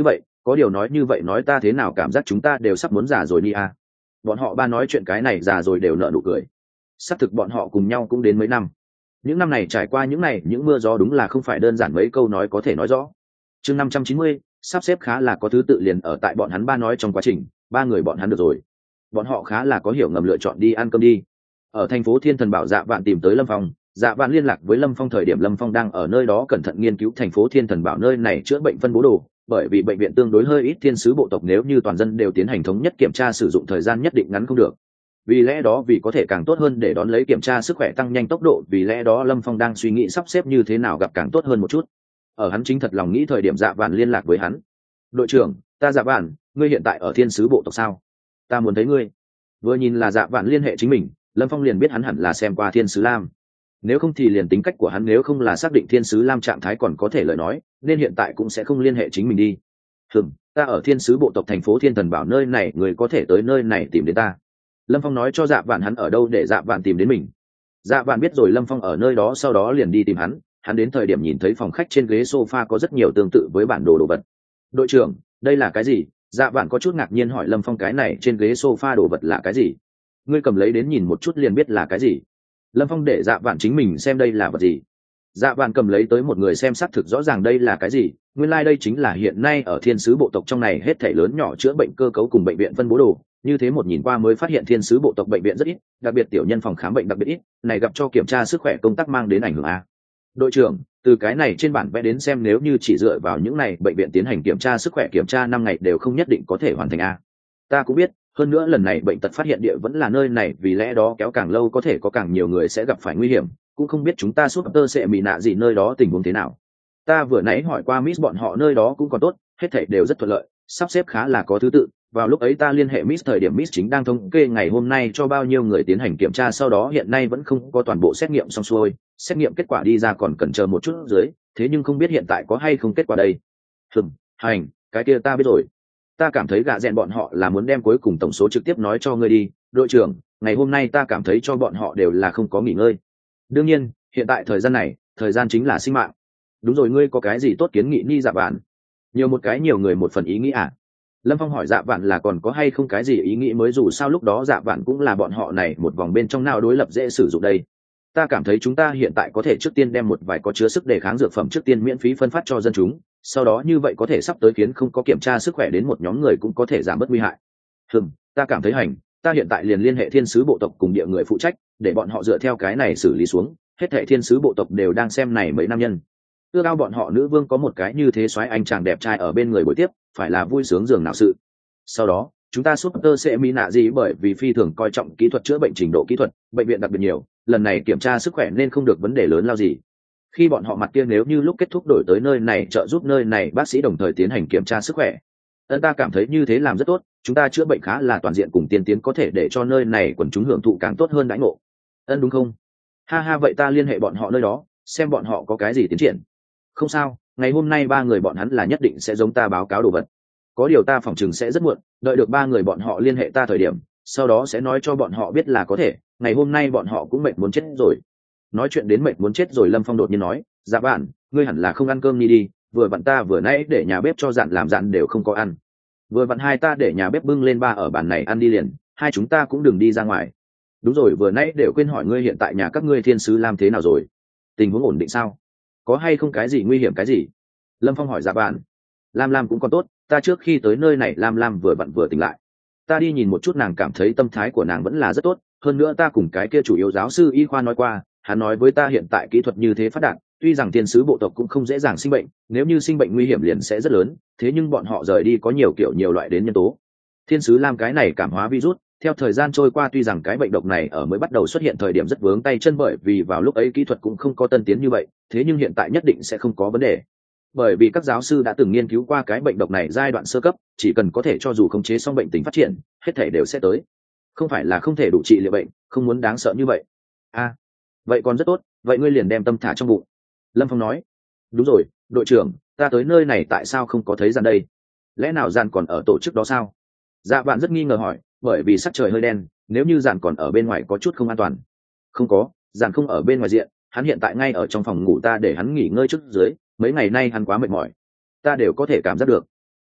có điều nói như vậy nói ta thế nào cảm giác chúng ta đều sắp muốn già rồi đi à. Bọn họ ba nói chuyện cái này già rồi đều nở nụ cười. Xác thực bọn họ cùng nhau cũng đến mấy năm, những năm này trải qua những này những mưa gió đúng là không phải đơn giản mấy câu nói có thể nói rõ. Chương năm trăm chín mươi, sắp xếp khá là có thứ tự liền ở tại bọn hắn ba nói trong quá trình, ba người bọn hắn được rồi. Bọn họ khá là có hiểu ngầm lựa chọn đi ăn cơm đi. Ở thành phố Thiên Thần Bảo Dạ Vạn tìm tới Lâm Phong, Dạ Vạn liên lạc với Lâm Phong thời điểm Lâm Phong đang ở nơi đó cẩn thận nghiên cứu thành phố Thiên Thần Bảo nơi này chữa bệnh phân bố đồ, bởi vì bệnh viện tương đối hơi ít thiên sứ bộ tộc, nếu như toàn dân đều tiến hành thống nhất kiểm tra sử dụng thời gian nhất định ngắn không được. Vì lẽ đó vì có thể càng tốt hơn để đón lấy kiểm tra sức khỏe tăng nhanh tốc độ, vì lẽ đó Lâm Phong đang suy nghĩ sắp xếp như thế nào gặp càng tốt hơn một chút. Ở hắn chính thật lòng nghĩ thời điểm Dạ Vạn liên lạc với hắn. Đội trưởng, ta Dạ Vạn, ngươi hiện tại ở thiên sứ bộ tộc sao? Ta muốn thấy ngươi. Vừa nhìn là Dạ Vạn liên hệ chính mình, Lâm Phong liền biết hắn hẳn là xem qua thiên sứ lam. Nếu không thì liền tính cách của hắn nếu không là xác định thiên sứ lam trạng thái còn có thể lời nói, nên hiện tại cũng sẽ không liên hệ chính mình đi. Hừm, ta ở thiên sứ bộ tộc thành phố Thiên Thần Bảo nơi này, người có thể tới nơi này tìm đến ta. Lâm Phong nói cho Dạ Vạn hắn ở đâu để Dạ Vạn tìm đến mình. Dạ Vạn biết rồi Lâm Phong ở nơi đó, sau đó liền đi tìm hắn. Hắn đến thời điểm nhìn thấy phòng khách trên ghế sofa có rất nhiều tương tự với bản đồ đồ vật. Đội trưởng, đây là cái gì? Dạ Vạn có chút ngạc nhiên hỏi Lâm Phong cái này trên ghế sofa đồ vật là cái gì? Ngươi cầm lấy đến nhìn một chút liền biết là cái gì. Lâm Phong để Dạ Vạn chính mình xem đây là vật gì. Dạ Vạn cầm lấy tới một người xem xác thực rõ ràng đây là cái gì. Nguyên lai like đây chính là hiện nay ở thiên sứ bộ tộc trong này hết thảy lớn nhỏ chữa bệnh cơ cấu cùng bệnh viện phân bố đồ. Như thế một nhìn qua mới phát hiện thiên sứ bộ tộc bệnh viện rất ít, đặc biệt tiểu nhân phòng khám bệnh đặc biệt ít, này gặp cho kiểm tra sức khỏe công tác mang đến ảnh hưởng a. Đội trưởng, từ cái này trên bản vẽ đến xem nếu như chỉ dựa vào những này bệnh viện tiến hành kiểm tra sức khỏe kiểm tra năm ngày đều không nhất định có thể hoàn thành a. Ta cũng biết, hơn nữa lần này bệnh tật phát hiện địa vẫn là nơi này, vì lẽ đó kéo càng lâu có thể có càng nhiều người sẽ gặp phải nguy hiểm, cũng không biết chúng ta suốt tơ sẽ bị nạ gì nơi đó tình huống thế nào. Ta vừa nãy hỏi qua Miss bọn họ nơi đó cũng còn tốt, hết thảy đều rất thuận lợi, sắp xếp khá là có thứ tự. Vào lúc ấy ta liên hệ Miss thời điểm Miss chính đang thống kê ngày hôm nay cho bao nhiêu người tiến hành kiểm tra, sau đó hiện nay vẫn không có toàn bộ xét nghiệm xong xuôi, xét nghiệm kết quả đi ra còn cần chờ một chút dưới, thế nhưng không biết hiện tại có hay không kết quả đây. Hừm, hành, cái kia ta biết rồi. Ta cảm thấy gạ rèn bọn họ là muốn đem cuối cùng tổng số trực tiếp nói cho ngươi đi. Đội trưởng, ngày hôm nay ta cảm thấy cho bọn họ đều là không có nghỉ ngơi. Đương nhiên, hiện tại thời gian này, thời gian chính là sinh mạng. Đúng rồi, ngươi có cái gì tốt kiến nghị ni Dạ Vạn? Nhiều một cái nhiều người một phần ý nghĩ à? Lâm Phong hỏi Dạ Vạn là còn có hay không cái gì ý nghĩ mới, dù sao lúc đó Dạ Vạn cũng là bọn họ này một vòng bên trong nào đối lập dễ sử dụng đây. Ta cảm thấy chúng ta hiện tại có thể trước tiên đem một vài có chứa sức đề kháng dược phẩm trước tiên miễn phí phân phát cho dân chúng, sau đó như vậy có thể sắp tới khiến không có kiểm tra sức khỏe đến một nhóm người cũng có thể giảm bớt nguy hại. Hừm, ta cảm thấy hành, ta hiện tại liền liên hệ thiên sứ bộ tộc cùng địa người phụ trách, để bọn họ dựa theo cái này xử lý xuống, hết thảy thiên sứ bộ tộc đều đang xem này mấy nam nhân. Ưa cao bọn họ nữ vương có một cái như thế soái anh chàng đẹp trai ở bên người buổi tiếp, phải là vui sướng giường nào sự. Sau đó, chúng ta suốt tơ sẽ mi nạ gì bởi vì phi thường coi trọng kỹ thuật chữa bệnh, trình độ kỹ thuật, bệnh viện đặc biệt nhiều, lần này kiểm tra sức khỏe nên không được vấn đề lớn lao gì. Khi bọn họ mặt kia nếu như lúc kết thúc đổi tới nơi này trợ giúp nơi này bác sĩ đồng thời tiến hành kiểm tra sức khỏe. Ân ta cảm thấy như thế làm rất tốt, chúng ta chữa bệnh khá là toàn diện cùng tiên tiến, có thể để cho nơi này quần chúng hưởng thụ càng tốt hơn đãi ngộ. Ân đúng không? Ha ha, vậy ta liên hệ bọn họ nơi đó, xem bọn họ có cái gì tiến triển. Không sao, ngày hôm nay ba người bọn hắn là nhất định sẽ giống ta báo cáo đồ vật. Có điều ta phỏng chừng sẽ rất muộn, đợi được ba người bọn họ liên hệ ta thời điểm, sau đó sẽ nói cho bọn họ biết là có thể, ngày hôm nay bọn họ cũng mệt muốn chết rồi. Nói chuyện đến mệt muốn chết rồi, Lâm Phong đột nhiên nói, Dạ Vạn, ngươi hẳn là không ăn cơm đi đi, vừa vặn ta vừa nãy để nhà bếp cho dặn làm dặn đều không có ăn. Vừa vặn hai ta để nhà bếp bưng lên ba ở bàn này ăn đi liền, hai chúng ta cũng đừng đi ra ngoài. Đúng rồi, vừa nãy đều quên hỏi ngươi hiện tại nhà các ngươi thiên sứ làm thế nào rồi? Tình huống ổn định sao? Có hay không cái gì nguy hiểm cái gì? Lâm Phong hỏi Dạ Vạn. Lam Lam cũng còn tốt, ta trước khi tới nơi này Lam Lam vừa vặn vừa tỉnh lại. Ta đi nhìn một chút nàng, cảm thấy tâm thái của nàng vẫn là rất tốt, hơn nữa ta cùng cái kia chủ yếu giáo sư y khoa nói qua, hắn nói với ta hiện tại kỹ thuật như thế phát đạt, tuy rằng thiên sứ bộ tộc cũng không dễ dàng sinh bệnh, nếu như sinh bệnh nguy hiểm liền sẽ rất lớn, thế nhưng bọn họ rời đi có nhiều kiểu nhiều loại đến nhân tố. Thiên sứ lam cái này cảm hóa virus, theo thời gian trôi qua tuy rằng cái bệnh độc này ở mới bắt đầu xuất hiện thời điểm rất vướng tay chân, bởi vì vào lúc ấy kỹ thuật cũng không có tân tiến như vậy, thế nhưng hiện tại nhất định sẽ không có vấn đề. Bởi vì các giáo sư đã từng nghiên cứu qua cái bệnh độc này giai đoạn sơ cấp, chỉ cần có thể cho dù khống chế xong bệnh tình phát triển, hết thể đều sẽ tới. Không phải là không thể đủ trị liệu bệnh, không muốn đáng sợ như vậy. A, à, vậy còn rất tốt, vậy ngươi liền đem tâm thả trong bụng. Lâm Phong nói. Đúng rồi, đội trưởng, ta tới nơi này tại sao không có thấy Giàn đây? Lẽ nào Giàn còn ở tổ chức đó sao? Dạ Vạn rất nghi ngờ hỏi, bởi vì sắc trời hơi đen, nếu như Giàn còn ở bên ngoài có chút không an toàn. Không có, Giàn không ở bên ngoài diện, hắn hiện tại ngay ở trong phòng ngủ ta để hắn nghỉ ngơi trước dưới, mấy ngày nay hắn quá mệt mỏi, ta đều có thể cảm giác được. Ừ,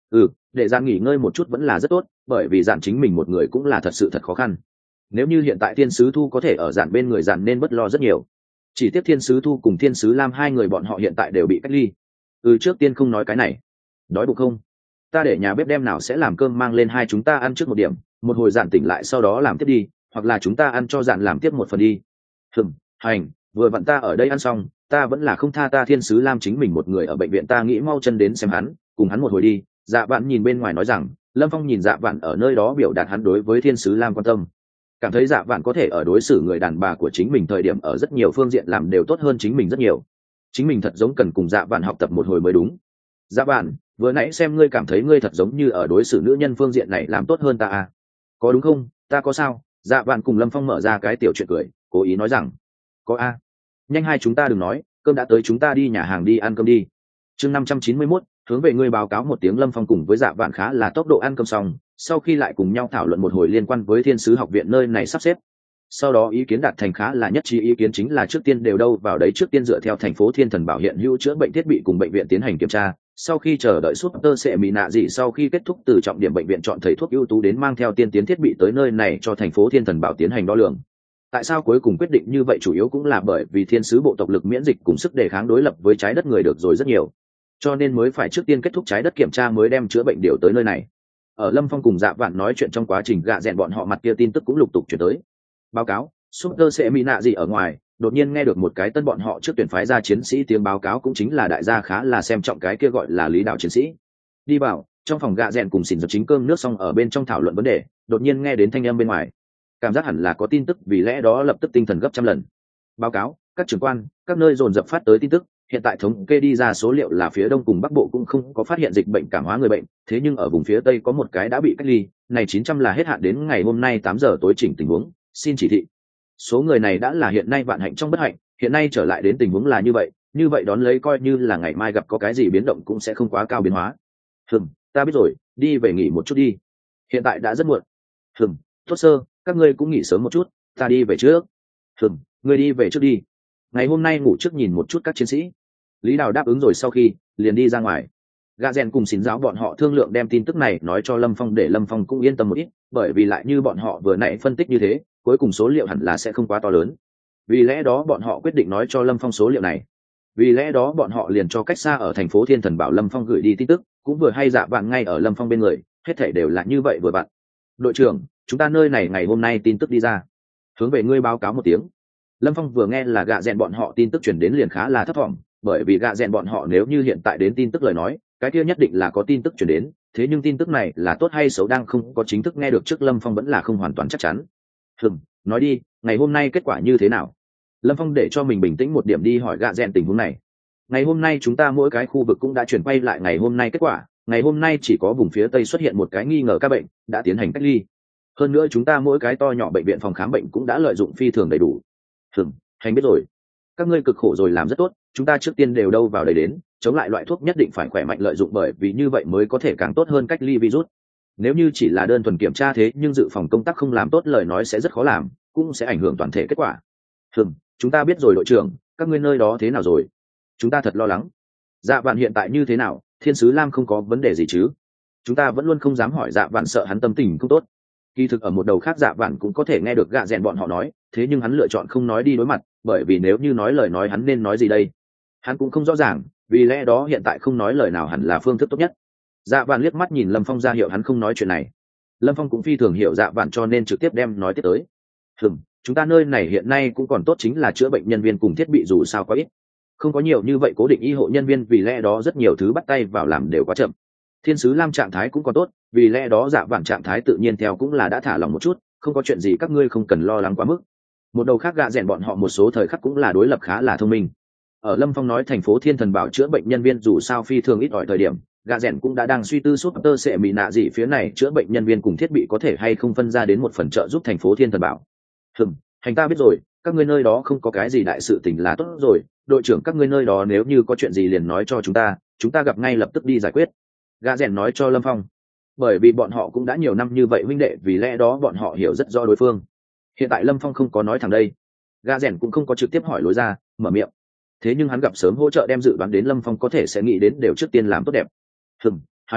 để dạn nghỉ ngơi một chút vẫn là rất tốt, bởi vì dạn chính mình một người cũng là thật sự thật khó khăn. Nếu như hiện tại thiên sứ thu có thể ở dạn bên người dạn nên bất lo rất nhiều. Chỉ tiếc thiên sứ thu cùng thiên sứ lam hai người bọn họ hiện tại đều bị cách ly. Ừ, trước tiên không nói cái này. Đói bụng không? Ta để nhà bếp đem nào sẽ làm cơm mang lên hai chúng ta ăn trước một điểm, một hồi dạn tỉnh lại sau đó làm tiếp đi, hoặc là chúng ta ăn cho dạn làm tiếp một phần đi. Hừm, hành, vừa vặn ta ở đây ăn xong, ta vẫn là không tha ta thiên sứ lam chính mình một người ở bệnh viện, ta nghĩ mau chân đến xem hắn, cùng hắn một hồi đi. Dạ Vạn nhìn bên ngoài nói rằng, Lâm Phong nhìn Dạ Vạn ở nơi đó biểu đạt hắn đối với thiên sứ lam quan tâm, cảm thấy Dạ Vạn có thể ở đối xử người đàn bà của chính mình thời điểm ở rất nhiều phương diện làm đều tốt hơn chính mình rất nhiều. Chính mình thật giống cần cùng Dạ Vạn học tập một hồi mới đúng. Dạ Vạn, vừa nãy xem ngươi cảm thấy ngươi thật giống như ở đối xử nữ nhân phương diện này làm tốt hơn ta à? Có đúng không? Ta có sao? Dạ Vạn cùng Lâm Phong mở ra cái tiểu chuyện cười, cố ý nói rằng, có a. Nhanh hai chúng ta đừng nói, cơm đã tới, chúng ta đi nhà hàng đi ăn cơm đi. Chương năm trăm chín mươi mốt, hướng về ngươi báo cáo một tiếng. Lâm Phong cùng với Dạ Vạn khá là tốc độ ăn cơm xong, sau khi lại cùng nhau thảo luận một hồi liên quan với thiên sứ học viện nơi này sắp xếp. Sau đó ý kiến đạt thành khá là nhất trí, ý kiến chính là trước tiên đều đâu vào đấy, trước tiên dựa theo thành phố Thiên Thần Bảo hiện hữu chữa bệnh thiết bị cùng bệnh viện tiến hành kiểm tra, sau khi chờ đợi suốt tơ sẽ mỹ nạ gì sau khi kết thúc từ trọng điểm bệnh viện chọn thầy thuốc ưu tú đến mang theo tiên tiến thiết bị tới nơi này cho thành phố Thiên Thần Bảo tiến hành đo lường. Tại sao cuối cùng quyết định như vậy chủ yếu cũng là bởi vì thiên sứ bộ tộc lực miễn dịch cùng sức đề kháng đối lập với trái đất người được rồi rất nhiều, cho nên mới phải trước tiên kết thúc trái đất kiểm tra mới đem chữa bệnh điều tới nơi này. Ở Lâm Phong cùng Dạ Vạn nói chuyện trong quá trình gạ rèn bọn họ mặt kia tin tức cũng lục tục chuyển tới. Báo cáo, Super sẽ mỹ nạ gì ở ngoài, đột nhiên nghe được một cái tân bọn họ trước tuyển phái ra chiến sĩ tiếng báo cáo, cũng chính là đại gia khá là xem trọng cái kia gọi là lý đạo chiến sĩ. Đi vào, trong phòng gạ rèn cùng xỉn giật chính cơm nước xong ở bên trong thảo luận vấn đề, đột nhiên nghe đến thanh âm bên ngoài. Cảm giác hẳn là có tin tức, vì lẽ đó lập tức tinh thần gấp trăm lần. Báo cáo, các trưởng quan, các nơi dồn dập phát tới tin tức, hiện tại thống kê đi ra số liệu là phía đông cùng bắc bộ cũng không có phát hiện dịch bệnh cảm hóa người bệnh, thế nhưng ở vùng phía tây có một cái đã bị cách ly, này chín trăm là hết hạn đến ngày hôm nay tám giờ tối chỉnh tình huống, xin chỉ thị. Số người này đã là hiện nay vạn hạnh trong bất hạnh, hiện nay trở lại đến tình huống là như vậy, như vậy đón lấy coi như là ngày mai gặp có cái gì biến động cũng sẽ không quá cao biến hóa. Hừm, ta biết rồi, đi về nghỉ một chút đi. Hiện tại đã rất muộn. Hừm, tốt sơ, các ngươi cũng nghỉ sớm một chút, ta đi về trước. Hừm, ngươi đi về trước đi. Ngày hôm nay ngủ trước nhìn một chút các chiến sĩ. Lý Đào đáp ứng rồi sau khi liền đi ra ngoài. Gà rèn cùng xín giáo bọn họ thương lượng đem tin tức này nói cho Lâm Phong để Lâm Phong cũng yên tâm một ít, bởi vì lại như bọn họ vừa nãy phân tích như thế, cuối cùng số liệu hẳn là sẽ không quá to lớn. Vì lẽ đó bọn họ quyết định nói cho Lâm Phong số liệu này. Vì lẽ đó bọn họ liền cho cách xa ở thành phố Thiên Thần Bảo Lâm Phong gửi đi tin tức, cũng vừa hay Dạ Vạn ngay ở Lâm Phong bên người, hết thảy đều là như vậy vừa vặn. Đội trưởng, chúng ta nơi này ngày hôm nay tin tức đi ra, hướng về ngươi báo cáo một tiếng. Lâm Phong vừa nghe là gạ rèn bọn họ tin tức truyền đến liền khá là thấp vọng, bởi vì gạ rèn bọn họ nếu như hiện tại đến tin tức lời nói, cái kia nhất định là có tin tức truyền đến, thế nhưng tin tức này là tốt hay xấu đang không có chính thức nghe được trước, Lâm Phong vẫn là không hoàn toàn chắc chắn. Hừm, nói đi, ngày hôm nay kết quả như thế nào? Lâm Phong để cho mình bình tĩnh một điểm đi hỏi gạ rèn tình huống này. Ngày hôm nay chúng ta mỗi cái khu vực cũng đã chuyển quay lại ngày hôm nay kết quả, ngày hôm nay chỉ có vùng phía tây xuất hiện một cái nghi ngờ ca bệnh, đã tiến hành cách ly. Hơn nữa chúng ta mỗi cái to nhỏ bệnh viện phòng khám bệnh cũng đã lợi dụng phi thường đầy đủ. Hừm, hành biết rồi. Các ngươi cực khổ rồi, làm rất tốt, chúng ta trước tiên đều đâu vào đấy đến, chống lại loại thuốc nhất định phải khỏe mạnh lợi dụng, bởi vì như vậy mới có thể càng tốt hơn cách ly virus. Nếu như chỉ là đơn thuần kiểm tra thế nhưng dự phòng công tác không làm tốt lời nói sẽ rất khó làm, cũng sẽ ảnh hưởng toàn thể kết quả. Hừm, chúng ta biết rồi đội trưởng, các ngươi nơi đó thế nào rồi? Chúng ta thật lo lắng. Dạ Vạn hiện tại như thế nào? Thiên sứ Lam không có vấn đề gì chứ? Chúng ta vẫn luôn không dám hỏi Dạ Vạn, sợ hắn tâm tình không tốt. Kỳ thực ở một đầu khác Dạ Vạn cũng có thể nghe được gạ rèn bọn họ nói, thế nhưng hắn lựa chọn không nói đi đối mặt, bởi vì nếu như nói lời nói hắn nên nói gì đây? Hắn cũng không rõ ràng, vì lẽ đó hiện tại không nói lời nào hẳn là phương thức tốt nhất. Dạ Vạn liếc mắt nhìn Lâm Phong ra hiệu hắn không nói chuyện này. Lâm Phong cũng phi thường hiểu Dạ Vạn cho nên trực tiếp đem nói tiếp tới. Hừm, chúng ta nơi này hiện nay cũng còn tốt, chính là chữa bệnh nhân viên cùng thiết bị dù sao quá ít, không có nhiều như vậy cố định y hộ nhân viên, vì lẽ đó rất nhiều thứ bắt tay vào làm đều quá chậm. Thiên sứ Lam trạng thái cũng còn tốt, vì lẽ đó Dạ Vạn trạng thái tự nhiên theo cũng là đã thả lòng một chút, không có chuyện gì các ngươi không cần lo lắng quá mức. Một đầu khác gạ rèn bọn họ một số thời khắc cũng là đối lập khá là thông minh. Ở Lâm Phong nói thành phố Thiên Thần Bảo chữa bệnh nhân viên dù sao phi thường ít ỏi thời điểm, gạ rèn cũng đã đang suy tư suốt tơ sẽ mỹ nạ gì phía này chữa bệnh nhân viên cùng thiết bị có thể hay không phân ra đến một phần trợ giúp thành phố Thiên Thần Bảo. Hừm, hành ta biết rồi, các ngươi nơi đó không có cái gì đại sự tình là tốt rồi, đội trưởng các ngươi nơi đó nếu như có chuyện gì liền nói cho chúng ta, chúng ta gặp ngay lập tức đi giải quyết. Gã rèn nói cho Lâm Phong, bởi vì bọn họ cũng đã nhiều năm như vậy huynh đệ, vì lẽ đó bọn họ hiểu rất rõ đối phương. Hiện tại Lâm Phong không có nói thẳng đây, gã rèn cũng không có trực tiếp hỏi lối ra, mở miệng. Thế nhưng hắn gặp sớm hỗ trợ đem dự đoán đến Lâm Phong có thể sẽ nghĩ đến đều trước tiên làm tốt đẹp. Hừm, hành,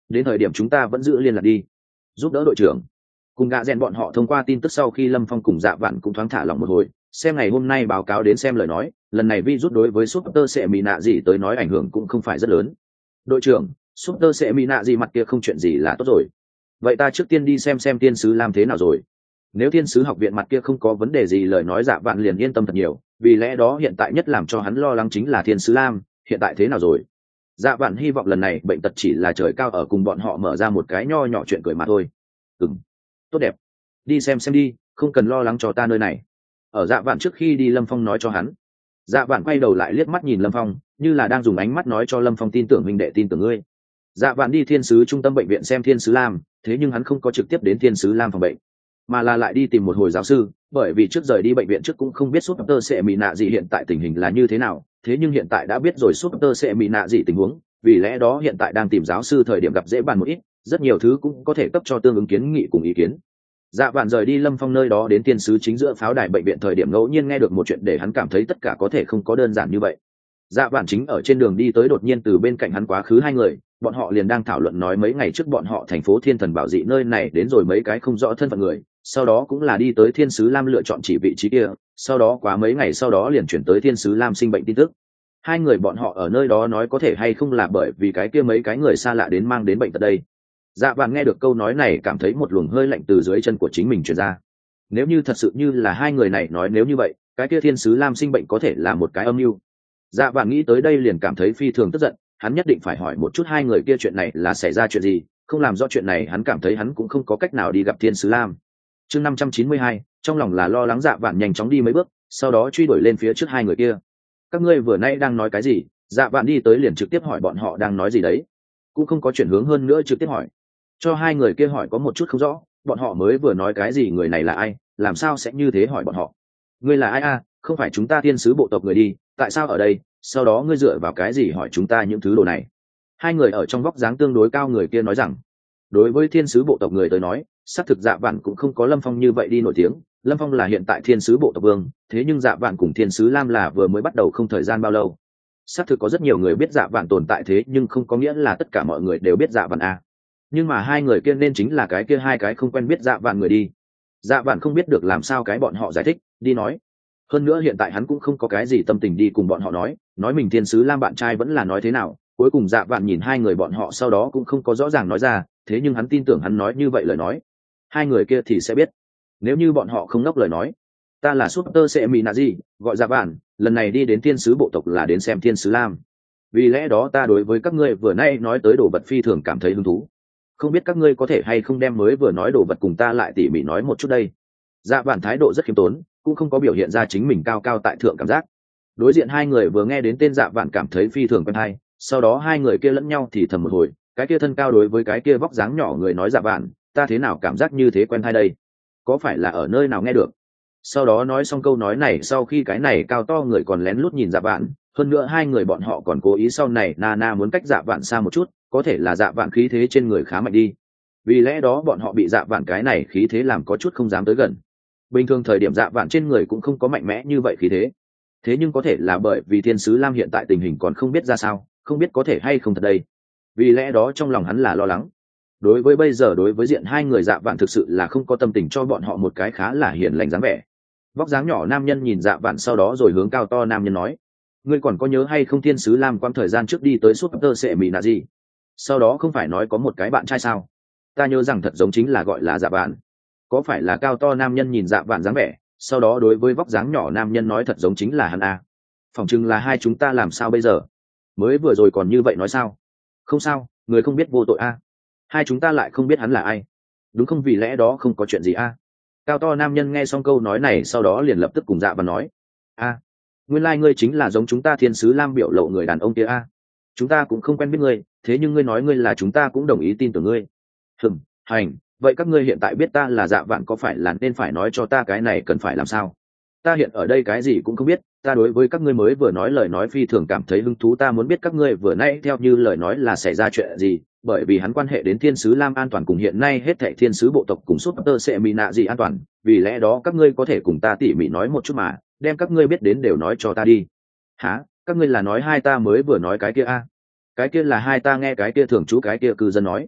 đến thời điểm chúng ta vẫn giữ liên lạc đi, giúp đỡ đội trưởng. Cùng gạ rèn bọn họ thông qua tin tức sau khi Lâm Phong cùng Dạ Vạn cũng thoáng thả lòng một hồi, xem ngày hôm nay báo cáo đến xem lời nói, lần này virus đối với Super sẽ mỹ nạ gì tới nói ảnh hưởng cũng không phải rất lớn. Đội trưởng, Super sẽ mỹ nạ gì mặt kia không chuyện gì là tốt rồi. Vậy ta trước tiên đi xem xem tiên sứ làm thế nào rồi. Nếu thiên sứ học viện mặt kia không có vấn đề gì lời nói Dạ Vạn liền yên tâm thật nhiều, vì lẽ đó hiện tại nhất làm cho hắn lo lắng chính là thiên sứ lam hiện tại thế nào rồi. Dạ Vạn hy vọng lần này bệnh tật chỉ là trời cao ở cùng bọn họ mở ra một cái nho nhỏ chuyện cười mà thôi. Ừm, tốt đẹp, đi xem xem đi, không cần lo lắng cho ta nơi này. Ở Dạ Vạn trước khi đi Lâm Phong nói cho hắn. Dạ Vạn quay đầu lại liếc mắt nhìn Lâm Phong, như là đang dùng ánh mắt nói cho Lâm Phong tin tưởng huynh đệ tin tưởng ngươi. Dạ Vạn đi thiên sứ trung tâm bệnh viện xem thiên sứ lam, thế nhưng hắn không có trực tiếp đến thiên sứ lam phòng bệnh, mà là lại đi tìm một hồi giáo sư, bởi vì trước rời đi bệnh viện trước cũng không biết Super sẽ mỹ nạ gì hiện tại tình hình là như thế nào, thế nhưng hiện tại đã biết rồi Super sẽ mỹ nạ gì tình huống, vì lẽ đó hiện tại đang tìm giáo sư thời điểm gặp dễ bàn một ít, rất nhiều thứ cũng có thể cấp cho tương ứng kiến nghị cùng ý kiến. Dạ Vạn rời đi Lâm Phong nơi đó đến thiên sứ chính giữa pháo đài bệnh viện thời điểm ngẫu nhiên nghe được một chuyện để hắn cảm thấy tất cả có thể không có đơn giản như vậy. Dạ Vạn chính ở trên đường đi tới đột nhiên từ bên cạnh hắn quá khứ hai người, bọn họ liền đang thảo luận nói mấy ngày trước bọn họ thành phố Thiên Thần Bảo Dị nơi này đến rồi mấy cái không rõ thân phận người, sau đó cũng là đi tới Thiên sứ Lam lựa chọn chỉ vị trí kia, sau đó quá mấy ngày sau đó liền chuyển tới Thiên sứ Lam sinh bệnh tin tức. Hai người bọn họ ở nơi đó nói có thể hay không là bởi vì cái kia mấy cái người xa lạ đến mang đến bệnh tật đây. Dạ Vạn nghe được câu nói này cảm thấy một luồng hơi lạnh từ dưới chân của chính mình truyền ra. Nếu như thật sự như là hai người này nói nếu như vậy, cái kia Thiên sứ Lam sinh bệnh có thể là một cái âm mưu. Dạ Vạn nghĩ tới đây liền cảm thấy phi thường tức giận, hắn nhất định phải hỏi một chút hai người kia chuyện này là xảy ra chuyện gì, không làm rõ chuyện này hắn cảm thấy hắn cũng không có cách nào đi gặp Thiên sứ Lam. Chương năm trăm chín mươi hai, trong lòng là lo lắng Dạ Vạn nhanh chóng đi mấy bước, sau đó truy đuổi lên phía trước hai người kia. Các ngươi vừa nãy đang nói cái gì? Dạ Vạn đi tới liền trực tiếp hỏi bọn họ đang nói gì đấy, cũng không có chuyển hướng hơn nữa trực tiếp hỏi. Cho hai người kia hỏi có một chút không rõ, bọn họ mới vừa nói cái gì người này là ai, làm sao sẽ như thế hỏi bọn họ. Ngươi là ai a? Không phải chúng ta thiên sứ bộ tộc người đi, tại sao ở đây, sau đó ngươi dựa vào cái gì hỏi chúng ta những thứ đồ này. Hai người ở trong vóc dáng tương đối cao người kia nói rằng, đối với thiên sứ bộ tộc người tới nói xác thực Dạ Vạn cũng không có Lâm Phong như vậy đi nổi tiếng. Lâm Phong là hiện tại thiên sứ bộ tộc vương, thế nhưng Dạ Vạn cùng thiên sứ Lam là vừa mới bắt đầu không thời gian bao lâu. Xác thực có rất nhiều người biết Dạ Vạn tồn tại, thế nhưng không có nghĩa là tất cả mọi người đều biết Dạ Vạn a. Nhưng mà hai người kia nên chính là cái kia hai cái không quen biết Dạ Vạn người đi. Dạ Vạn không biết được làm sao cái bọn họ giải thích đi nói, hơn nữa hiện tại hắn cũng không có cái gì tâm tình đi cùng bọn họ nói nói mình thiên sứ Lam bạn trai vẫn là nói thế nào. Cuối cùng Dạ Vạn nhìn hai người bọn họ sau đó cũng không có rõ ràng nói ra, thế nhưng hắn tin tưởng hắn nói như vậy lời nói hai người kia thì sẽ biết. Nếu như bọn họ không ngốc lời nói, ta là Super sẽ mỹ nạ gì gọi Dạ Vạn, lần này đi đến thiên sứ bộ tộc là đến xem thiên sứ Lam, vì lẽ đó ta đối với các ngươi vừa nay nói tới đồ vật phi thường cảm thấy hứng thú, không biết các ngươi có thể hay không đem mới vừa nói đồ vật cùng ta lại tỉ mỉ nói một chút đây. Dạ Vạn thái độ rất khiêm tốn, cũng không có biểu hiện ra chính mình cao cao tại thượng cảm giác. Đối diện hai người vừa nghe đến tên Dạ Vạn cảm thấy phi thường quen hay, sau đó hai người kia lẫn nhau thì thầm một hồi, cái kia thân cao đối với cái kia vóc dáng nhỏ người nói Dạ Vạn, ta thế nào cảm giác như thế quen hay đây, có phải là ở nơi nào nghe được. Sau đó nói xong câu nói này sau khi cái này cao to người còn lén lút nhìn Dạ Vạn, hơn nữa hai người bọn họ còn cố ý sau này na na muốn cách Dạ Vạn xa một chút, có thể là Dạ Vạn khí thế trên người khá mạnh đi, vì lẽ đó bọn họ bị Dạ Vạn cái này khí thế làm có chút không dám tới gần. Bình thường thời điểm Dạ Vạn trên người cũng không có mạnh mẽ như vậy khí thế, thế nhưng có thể là bởi vì thiên sứ Lam hiện tại tình hình còn không biết ra sao, không biết có thể hay không thật đây, vì lẽ đó trong lòng hắn là lo lắng. Đối với bây giờ đối với diện hai người Dạ Vạn thực sự là không có tâm tình cho bọn họ một cái khá là hiền lành dáng vẻ. Vóc dáng nhỏ nam nhân nhìn Dạ Vạn sau đó rồi hướng cao to nam nhân nói, ngươi còn có nhớ hay không thiên sứ Lam quãng thời gian trước đi tới Super sẽ mỹ nạ gì, sau đó không phải nói có một cái bạn trai sao, ta nhớ rằng thật giống chính là gọi là Dạ Vạn. Có phải là cao to nam nhân nhìn Dạ Vạn dáng vẻ, sau đó đối với vóc dáng nhỏ nam nhân nói thật giống chính là hắn à. Phỏng chừng là hai chúng ta làm sao bây giờ, mới vừa rồi còn như vậy nói sao. Không sao, người không biết vô tội à. Hai chúng ta lại không biết hắn là ai, đúng không, vì lẽ đó không có chuyện gì à. Cao to nam nhân nghe xong câu nói này sau đó liền lập tức cùng Dạ Vạn nói, à, nguyên lai like ngươi chính là giống chúng ta thiên sứ Lam biểu lộ người đàn ông kia à. Chúng ta cũng không quen biết ngươi, thế nhưng ngươi nói ngươi là chúng ta cũng đồng ý tin tưởng ngươi. Hừm, hành, vậy các ngươi hiện tại biết ta là Dạ Vạn có phải là nên phải nói cho ta cái này cần phải làm sao. Ta hiện ở đây cái gì cũng không biết, ta đối với các ngươi mới vừa nói lời nói phi thường cảm thấy hứng thú, ta muốn biết các ngươi vừa nãy theo như lời nói là xảy ra chuyện gì, bởi vì hắn quan hệ đến thiên sứ Lam an toàn cùng hiện nay hết thảy thiên sứ bộ tộc cùng Super sẽ mỹ nạ gì an toàn, vì lẽ đó các ngươi có thể cùng ta tỉ mỉ nói một chút mà, đem các ngươi biết đến đều nói cho ta đi. Hả, các ngươi là nói hai ta mới vừa nói cái kia a? À? Cái kia là hai ta nghe cái kia thường trú cái kia cư dân nói,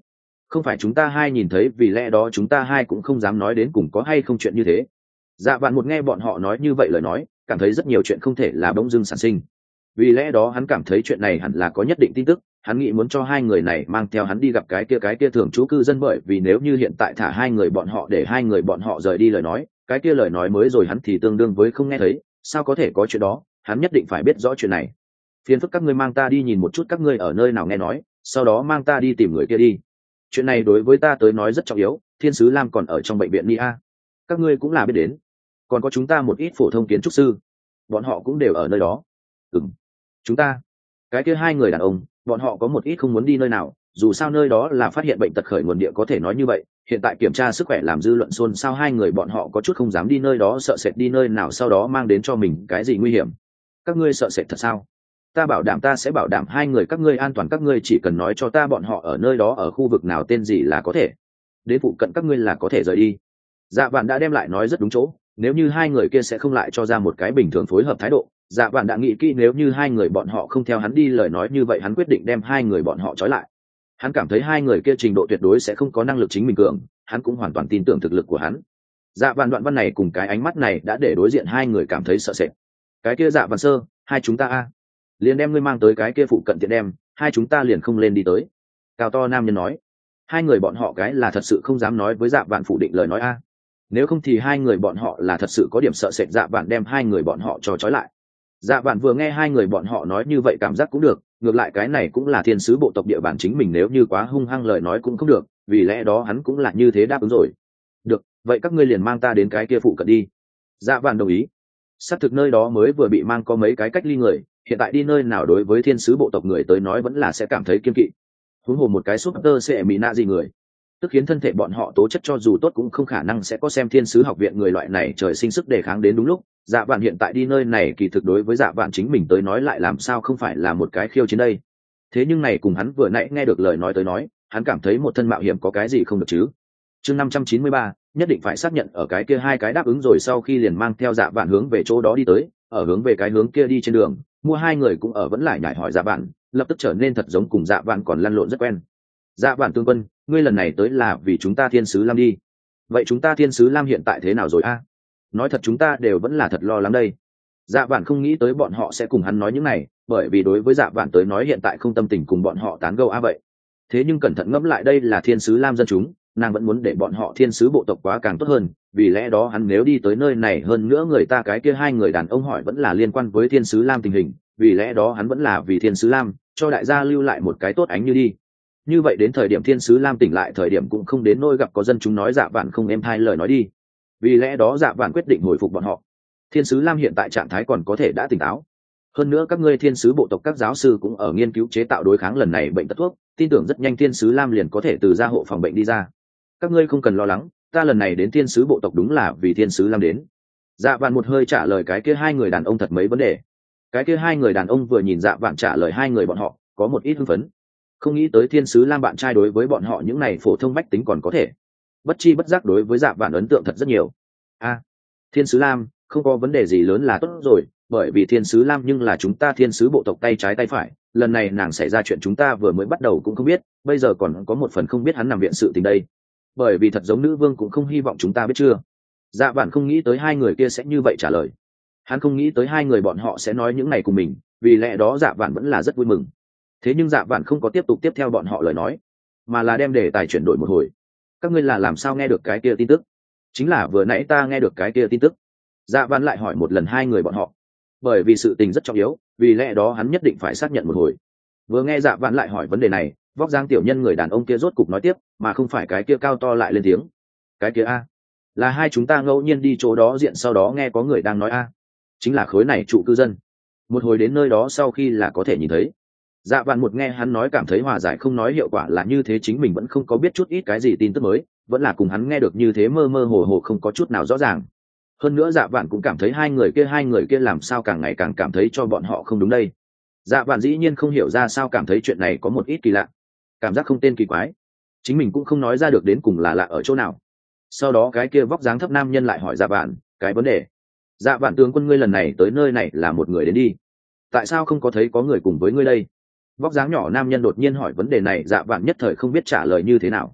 không phải chúng ta hai nhìn thấy, vì lẽ đó chúng ta hai cũng không dám nói đến cùng có hay không chuyện như thế. Dạ vạn một nghe bọn họ nói như vậy lời nói, cảm thấy rất nhiều chuyện không thể là bỗng dưng sản sinh, vì lẽ đó hắn cảm thấy chuyện này hẳn là có nhất định tin tức. Hắn nghĩ muốn cho hai người này mang theo hắn đi gặp cái kia cái kia thường trú cư dân, bởi vì nếu như hiện tại thả hai người bọn họ để hai người bọn họ rời đi lời nói, cái kia lời nói mới rồi hắn thì tương đương với không nghe thấy, sao có thể có chuyện đó. Hắn nhất định phải biết rõ chuyện này. Phiền phức các ngươi mang ta đi nhìn một chút các ngươi ở nơi nào nghe nói, sau đó mang ta đi tìm người kia đi. Chuyện này đối với ta tới nói rất trọng yếu. Thiên sứ Lam còn ở trong bệnh viện Nia, các ngươi cũng là biết đến, còn có chúng ta một ít phổ thông kiến trúc sư, bọn họ cũng đều ở nơi đó. Ừm, chúng ta cái kia hai người đàn ông, bọn họ có một ít không muốn đi nơi nào, dù sao nơi đó là phát hiện bệnh tật khởi nguồn địa, có thể nói như vậy. Hiện tại kiểm tra sức khỏe làm dư luận xôn xao, hai người bọn họ có chút không dám đi nơi đó, sợ sệt đi nơi nào sau đó mang đến cho mình cái gì nguy hiểm. Các ngươi sợ sệt thật sao? Ta bảo đảm, ta sẽ bảo đảm hai người các ngươi an toàn, các ngươi chỉ cần nói cho ta bọn họ ở nơi đó ở khu vực nào, tên gì là có thể đến phụ cận các ngươi là có thể rời đi. Dạ vạn đã đem lại nói rất đúng chỗ, nếu như hai người kia sẽ không lại cho ra một cái bình thường phối hợp thái độ. Dạ vạn đã nghĩ kỹ, nếu như hai người bọn họ không theo hắn đi lời nói như vậy, hắn quyết định đem hai người bọn họ trói lại. Hắn cảm thấy hai người kia trình độ tuyệt đối sẽ không có năng lực chính mình cường, hắn cũng hoàn toàn tin tưởng thực lực của hắn. Dạ vạn đoạn văn này cùng cái ánh mắt này đã để đối diện hai người cảm thấy sợ sệt. Cái kia Dạ vạn sơ, hai chúng ta a liền đem ngươi mang tới cái kia phụ cận tiện đem, hai chúng ta liền không lên đi tới. Cao to nam nhân nói. Hai người bọn họ cái là thật sự không dám nói với Dạ vạn phủ định lời nói a, nếu không thì hai người bọn họ là thật sự có điểm sợ sệt. Dạ vạn đem hai người bọn họ cho trói lại. Dạ vạn vừa nghe hai người bọn họ nói như vậy cảm giác cũng được, ngược lại cái này cũng là thiên sứ bộ tộc địa bàn chính mình, nếu như quá hung hăng lời nói cũng không được, vì lẽ đó hắn cũng là như thế đáp ứng rồi. Được, vậy các ngươi liền mang ta đến cái kia phụ cận đi. Dạ vạn đồng ý. Xác thực nơi đó mới vừa bị mang có mấy cái cách ly người, hiện tại đi nơi nào đối với thiên sứ bộ tộc người tới nói vẫn là sẽ cảm thấy kiêng kỵ, huống hồ một cái súp tơ sẽ mỹ nạ gì người, tức khiến thân thể bọn họ tố chất cho dù tốt cũng không khả năng sẽ có xem thiên sứ học viện người loại này trời sinh sức đề kháng đến đúng lúc. Dạ vạn hiện tại đi nơi này kỳ thực đối với dạ vạn chính mình tới nói lại làm sao không phải là một cái khiêu chiến đây. Thế nhưng này cùng hắn vừa nãy nghe được lời nói tới nói, hắn cảm thấy một thân mạo hiểm có cái gì không được chứ. Chương năm trăm chín mươi ba, nhất định phải xác nhận ở cái kia hai cái đáp ứng rồi sau khi liền mang theo dạ vạn hướng về chỗ đó đi tới. Ở hướng về cái hướng kia đi trên đường, mua hai người cũng ở vẫn lại nhảy hỏi dạ vạn, lập tức trở nên thật giống cùng dạ vạn còn lăn lộn rất quen. Dạ vạn tướng quân, ngươi lần này tới là vì chúng ta thiên sứ Lam đi. Vậy chúng ta thiên sứ Lam hiện tại thế nào rồi a? Nói thật chúng ta đều vẫn là thật lo lắng đây. Dạ vạn không nghĩ tới bọn họ sẽ cùng hắn nói những này, bởi vì đối với dạ vạn tới nói hiện tại không tâm tình cùng bọn họ tán gẫu a vậy. Thế nhưng cẩn thận ngẫm lại, đây là thiên sứ Lam dân chúng, nàng vẫn muốn để bọn họ thiên sứ bộ tộc quá càng tốt hơn, vì lẽ đó hắn nếu đi tới nơi này, hơn nữa người ta cái kia hai người đàn ông hỏi vẫn là liên quan với thiên sứ Lam tình hình, vì lẽ đó hắn vẫn là vì thiên sứ Lam cho đại gia lưu lại một cái tốt ánh như đi. Như vậy đến thời điểm thiên sứ Lam tỉnh lại thời điểm cũng không đến nỗi gặp có dân chúng nói dạ vạn không êm hai lời nói đi. Vì lẽ đó dạ vạn quyết định hồi phục bọn họ. Thiên sứ Lam hiện tại trạng thái còn có thể đã tỉnh táo, hơn nữa các ngươi thiên sứ bộ tộc các giáo sư cũng ở nghiên cứu chế tạo đối kháng lần này bệnh tật thuốc, tin tưởng rất nhanh thiên sứ Lam liền có thể từ gia hộ phòng bệnh đi ra. Các ngươi không cần lo lắng, ta lần này đến thiên sứ bộ tộc đúng là vì thiên sứ Lam đến. Dạ vạn một hơi trả lời cái kia hai người đàn ông thật mấy vấn đề. Cái kia hai người đàn ông vừa nhìn dạ vạn trả lời hai người bọn họ có một ít hưng phấn, không nghĩ tới thiên sứ Lam bạn trai đối với bọn họ những này phổ thông bách tính còn có thể bất chi bất giác đối với dạ vạn ấn tượng thật rất nhiều. A, thiên sứ Lam không có vấn đề gì lớn là tốt rồi, bởi vì thiên sứ Lam nhưng là chúng ta thiên sứ bộ tộc tay trái tay phải, lần này nàng xảy ra chuyện chúng ta vừa mới bắt đầu cũng không biết, bây giờ còn có một phần không biết hắn nằm viện sự tình đây, bởi vì thật giống nữ vương cũng không hy vọng chúng ta biết chưa. Dạ vạn không nghĩ tới hai người kia sẽ như vậy trả lời, hắn không nghĩ tới hai người bọn họ sẽ nói những này cùng mình, vì lẽ đó dạ vạn vẫn là rất vui mừng. Thế nhưng dạ vạn không có tiếp tục tiếp theo bọn họ lời nói, mà là đem đề tài chuyển đổi một hồi. Các ngươi là làm sao nghe được cái kia tin tức? Chính là vừa nãy ta nghe được cái kia tin tức. Dạ vạn lại hỏi một lần hai người bọn họ, bởi vì sự tình rất trọng yếu, vì lẽ đó hắn nhất định phải xác nhận một hồi. Vừa nghe dạ vạn lại hỏi vấn đề này, vóc dáng tiểu nhân người đàn ông kia rốt cục nói tiếp, mà không phải cái kia cao to lại lên tiếng. Cái kia a, là hai chúng ta ngẫu nhiên đi chỗ đó diện, sau đó nghe có người đang nói a, chính là khối này trụ cư dân. Một hồi đến nơi đó sau khi là có thể nhìn thấy. Dạ vạn một nghe hắn nói cảm thấy hòa giải không nói hiệu quả là như thế, chính mình vẫn không có biết chút ít cái gì tin tức mới, vẫn là cùng hắn nghe được như thế mơ mơ hồ hồ không có chút nào rõ ràng. Hơn nữa dạ vạn cũng cảm thấy hai người kia hai người kia làm sao càng ngày càng cảm thấy cho bọn họ không đúng đây. Dạ vạn dĩ nhiên không hiểu ra sao cảm thấy chuyện này có một ít kỳ lạ, cảm giác không tên kỳ quái, chính mình cũng không nói ra được đến cùng là lạ ở chỗ nào. Sau đó cái kia vóc dáng thấp nam nhân lại hỏi dạ vạn cái vấn đề. Dạ vạn tướng quân, ngươi lần này tới nơi này là một người đến đi, tại sao không có thấy có người cùng với ngươi đây? Vóc dáng nhỏ nam nhân đột nhiên hỏi vấn đề này, dạ vạn nhất thời không biết trả lời như thế nào.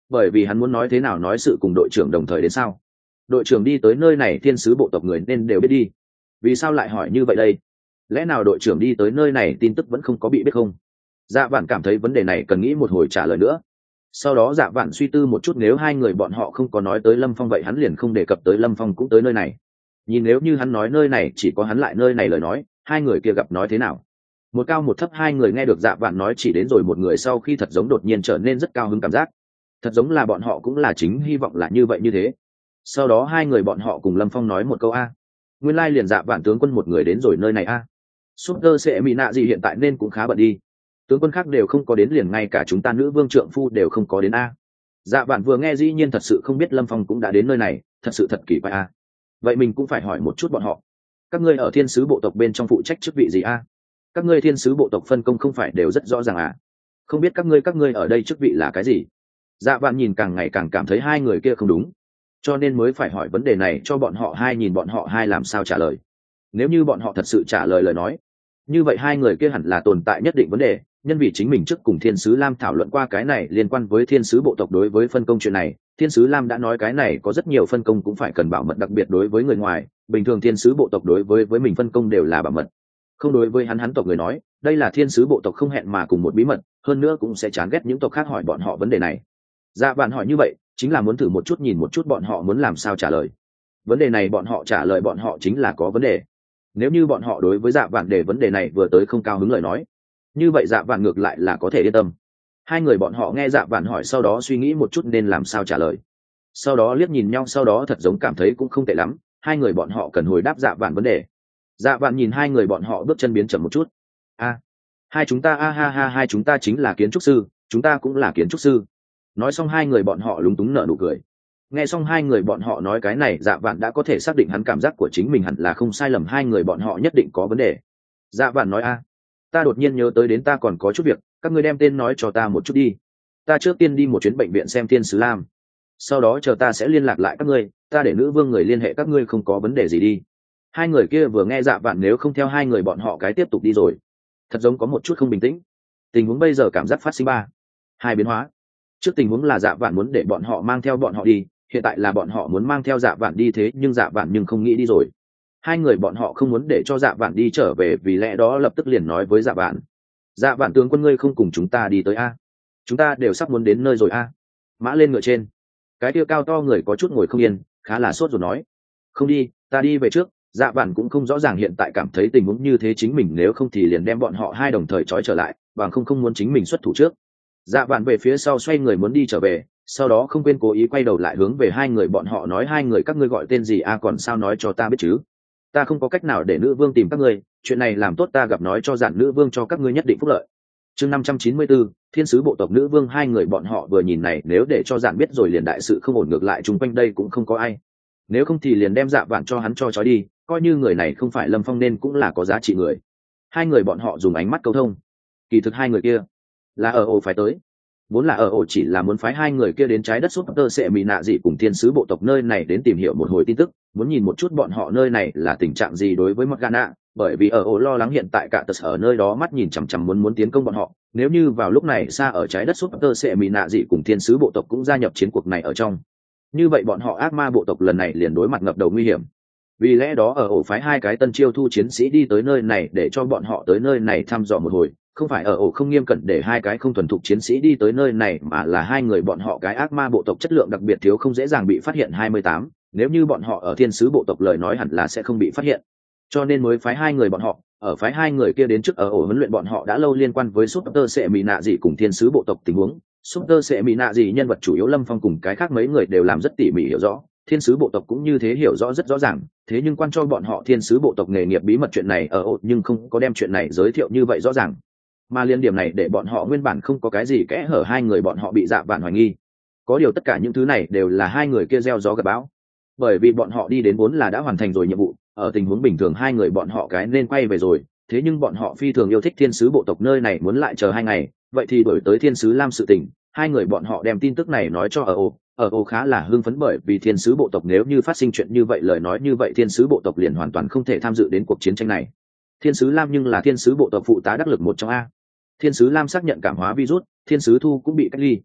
bởi vì hắn muốn nói thế nào nói sự cùng đội trưởng đồng thời đến sao. Đội trưởng đi tới nơi này thiên sứ bộ tộc người nên đều biết đi, vì sao lại hỏi như vậy đây? Lẽ nào đội trưởng đi tới nơi này tin tức vẫn không có bị biết không? Dạ vạn cảm thấy vấn đề này cần nghĩ một hồi trả lời nữa. Sau đó dạ vạn suy tư một chút, nếu hai người bọn họ không có nói tới Lâm Phong vậy hắn liền không đề cập tới Lâm Phong cũng tới nơi này. Nhìn nếu như hắn nói nơi này chỉ có hắn lại nơi này lời nói, hai người kia gặp nói thế nào? Một cao một thấp hai người nghe được dạ vạn nói chỉ đến rồi một người sau khi thật giống đột nhiên trở nên rất cao hứng cảm giác. Thật giống là bọn họ cũng là chính hy vọng là như vậy như thế. Sau đó hai người bọn họ cùng Lâm Phong nói một câu a. Nguyên lai liền dạ vạn tướng quân một người đến rồi nơi này a. Super sẽ mỹ nạ gì hiện tại nên cũng khá bận đi. Tướng quân khác đều không có đến, liền ngay cả chúng ta nữ vương trượng phu đều không có đến a. Dạ vạn vừa nghe dĩ nhiên thật sự không biết Lâm Phong cũng đã đến nơi này, thật sự thật kỳ quái a. Vậy mình cũng phải hỏi một chút bọn họ. Các ngươi ở thiên sứ bộ tộc bên trong phụ trách chức vị gì a? Các ngươi thiên sứ bộ tộc phân công không phải đều rất rõ ràng à? Không biết các ngươi các ngươi ở đây chức vị là cái gì? Dạ vạn nhìn càng ngày càng cảm thấy hai người kia không đúng, cho nên mới phải hỏi vấn đề này cho bọn họ hai, nhìn bọn họ hai làm sao trả lời. Nếu như bọn họ thật sự trả lời lời nói, như vậy hai người kia hẳn là tồn tại nhất định vấn đề, nhân vì chính mình trước cùng thiên sứ Lam thảo luận qua cái này liên quan với thiên sứ bộ tộc đối với phân công chuyện này. Thiên sứ Lam đã nói cái này có rất nhiều phân công cũng phải cần bảo mật, đặc biệt đối với người ngoài. Bình thường thiên sứ bộ tộc đối với với mình phân công đều là bảo mật, không đối với hắn hắn tộc người nói đây là thiên sứ bộ tộc không hẹn mà cùng một bí mật, hơn nữa cũng sẽ chán ghét những tộc khác hỏi bọn họ vấn đề này. Dạ bạn hỏi như vậy chính là muốn thử một chút, nhìn một chút bọn họ muốn làm sao trả lời vấn đề này. Bọn họ trả lời bọn họ chính là có vấn đề. Nếu như bọn họ đối với dạ vạn để vấn đề này vừa tới không cao hứng lời nói, như vậy dạ vạn ngược lại là có thể yên tâm. Hai người bọn họ nghe dạ vạn hỏi sau đó suy nghĩ một chút nên làm sao trả lời, sau đó liếc nhìn nhau, sau đó thật giống cảm thấy cũng không tệ lắm, hai người bọn họ cần hồi đáp dạ vạn vấn đề. Dạ vạn nhìn hai người bọn họ bước chân biến chậm một chút. A, hai chúng ta a ha ha hai chúng ta chính là kiến trúc sư, chúng ta cũng là kiến trúc sư. Nói xong hai người bọn họ lúng túng nở nụ cười. Nghe xong hai người bọn họ nói cái này, dạ vạn đã có thể xác định hắn cảm giác của chính mình hẳn là không sai lầm, hai người bọn họ nhất định có vấn đề. Dạ vạn nói a, ta đột nhiên nhớ tới đến ta còn có chút việc, các ngươi đem tên nói cho ta một chút đi. Ta trước tiên đi một chuyến bệnh viện xem thiên sứ Lam, sau đó chờ ta sẽ liên lạc lại các ngươi, ta để nữ vương người liên hệ các ngươi, không có vấn đề gì đi. Hai người kia vừa nghe dạ vạn nếu không theo hai người bọn họ cái tiếp tục đi rồi, thật giống có một chút không bình tĩnh. Tình huống bây giờ cảm giác phát sinh ba hai biến hóa. Trước tình huống là dạ vạn muốn để bọn họ mang theo bọn họ đi, hiện tại là bọn họ muốn mang theo dạ vạn đi, thế nhưng dạ vạn nhưng không nghĩ đi rồi. Hai người bọn họ không muốn để cho dạ vạn đi trở về, vì lẽ đó lập tức liền nói với dạ vạn, dạ vạn tướng quân ngươi không cùng chúng ta đi tới a? Chúng ta đều sắp muốn đến nơi rồi a. Mã lên ngựa trên, cái kia cao to người có chút ngồi không yên, khá là sốt rồi nói, không đi, ta đi về trước. Dạ vạn cũng không rõ ràng hiện tại cảm thấy tình huống như thế chính mình nếu không thì liền đem bọn họ hai đồng thời trói trở lại, bằng không không muốn chính mình xuất thủ trước. Dạ vạn về phía sau xoay người muốn đi trở về, sau đó không quên cố ý quay đầu lại hướng về hai người bọn họ nói, hai người các ngươi gọi tên gì a? Còn sao nói cho ta biết chứ, ta không có cách nào để nữ vương tìm các ngươi, chuyện này làm tốt ta gặp nói cho dạn nữ vương cho các ngươi nhất định phúc lợi. Chương năm trăm chín mươi bốn, thiên sứ bộ tộc nữ vương. Hai người bọn họ vừa nhìn này nếu để cho dạn biết rồi liền đại sự không ổn, ngược lại chung quanh đây cũng không có ai, nếu không thì liền đem dạ vạn cho hắn cho trói đi, coi như người này không phải Lâm Phong nên cũng là có giá trị người. Hai người bọn họ dùng ánh mắt câu thông, kỳ thực hai người kia là ở ổ phải tới, vốn là ở ổ chỉ là muốn phái hai người kia đến trái đất Super sẽ mỹ nạ dị cùng thiên sứ bộ tộc nơi này đến tìm hiểu một hồi tin tức, muốn nhìn một chút bọn họ nơi này là tình trạng gì đối với Morgana, bởi vì ở ổ lo lắng hiện tại cả tật ở nơi đó mắt nhìn chằm chằm muốn muốn tiến công bọn họ, nếu như vào lúc này xa ở trái đất Super sẽ mỹ nạ dị cùng thiên sứ bộ tộc cũng gia nhập chiến cuộc này ở trong, như vậy bọn họ ác ma bộ tộc lần này liền đối mặt ngập đầu nguy hiểm. Vì lẽ đó ở ổ phái hai cái tân chiêu thu chiến sĩ đi tới nơi này để cho bọn họ tới nơi này thăm dò một hồi, không phải ở ổ không nghiêm cẩn để hai cái không thuần thục chiến sĩ đi tới nơi này, mà là hai người bọn họ cái ác ma bộ tộc chất lượng đặc biệt thiếu, không dễ dàng bị phát hiện hai mươi tám, nếu như bọn họ ở thiên sứ bộ tộc lời nói hẳn là sẽ không bị phát hiện, cho nên mới phái hai người bọn họ. Ở phái hai người kia đến trước ở ổ huấn luyện bọn họ đã lâu liên quan với Super sẽ mỹ nạ dị cùng thiên sứ bộ tộc tình huống. Super sẽ mỹ nạ dị nhân vật chủ yếu Lâm Phong cùng cái khác mấy người đều làm rất tỉ mỉ hiểu rõ, thiên sứ bộ tộc cũng như thế hiểu rõ rất rõ ràng, thế nhưng quan cho bọn họ thiên sứ bộ tộc nghề nghiệp bí mật chuyện này ở ổ nhưng không có đem chuyện này giới thiệu như vậy rõ ràng, mà liên điểm này để bọn họ nguyên bản không có cái gì kẽ hở, hai người bọn họ bị dạ vạn hoài nghi. Có điều tất cả những thứ này đều là hai người kia gieo gió gặt bão, bởi vì bọn họ đi đến vốn là đã hoàn thành rồi nhiệm vụ, ở tình huống bình thường hai người bọn họ cái nên quay về rồi, thế nhưng bọn họ phi thường yêu thích thiên sứ bộ tộc nơi này muốn lại chờ hai ngày, vậy thì đổi tới thiên sứ Lam sự tình, hai người bọn họ đem tin tức này nói cho ở ổ. Ở ổ khá là hưng phấn, bởi vì thiên sứ bộ tộc nếu như phát sinh chuyện như vậy lời nói, như vậy thiên sứ bộ tộc liền hoàn toàn không thể tham dự đến cuộc chiến tranh này. Thiên sứ Lam nhưng là thiên sứ bộ tộc phụ tá đắc lực một trong a. Thiên sứ Lam xác nhận cảm hóa virus, thiên sứ Thu cũng bị cách ly.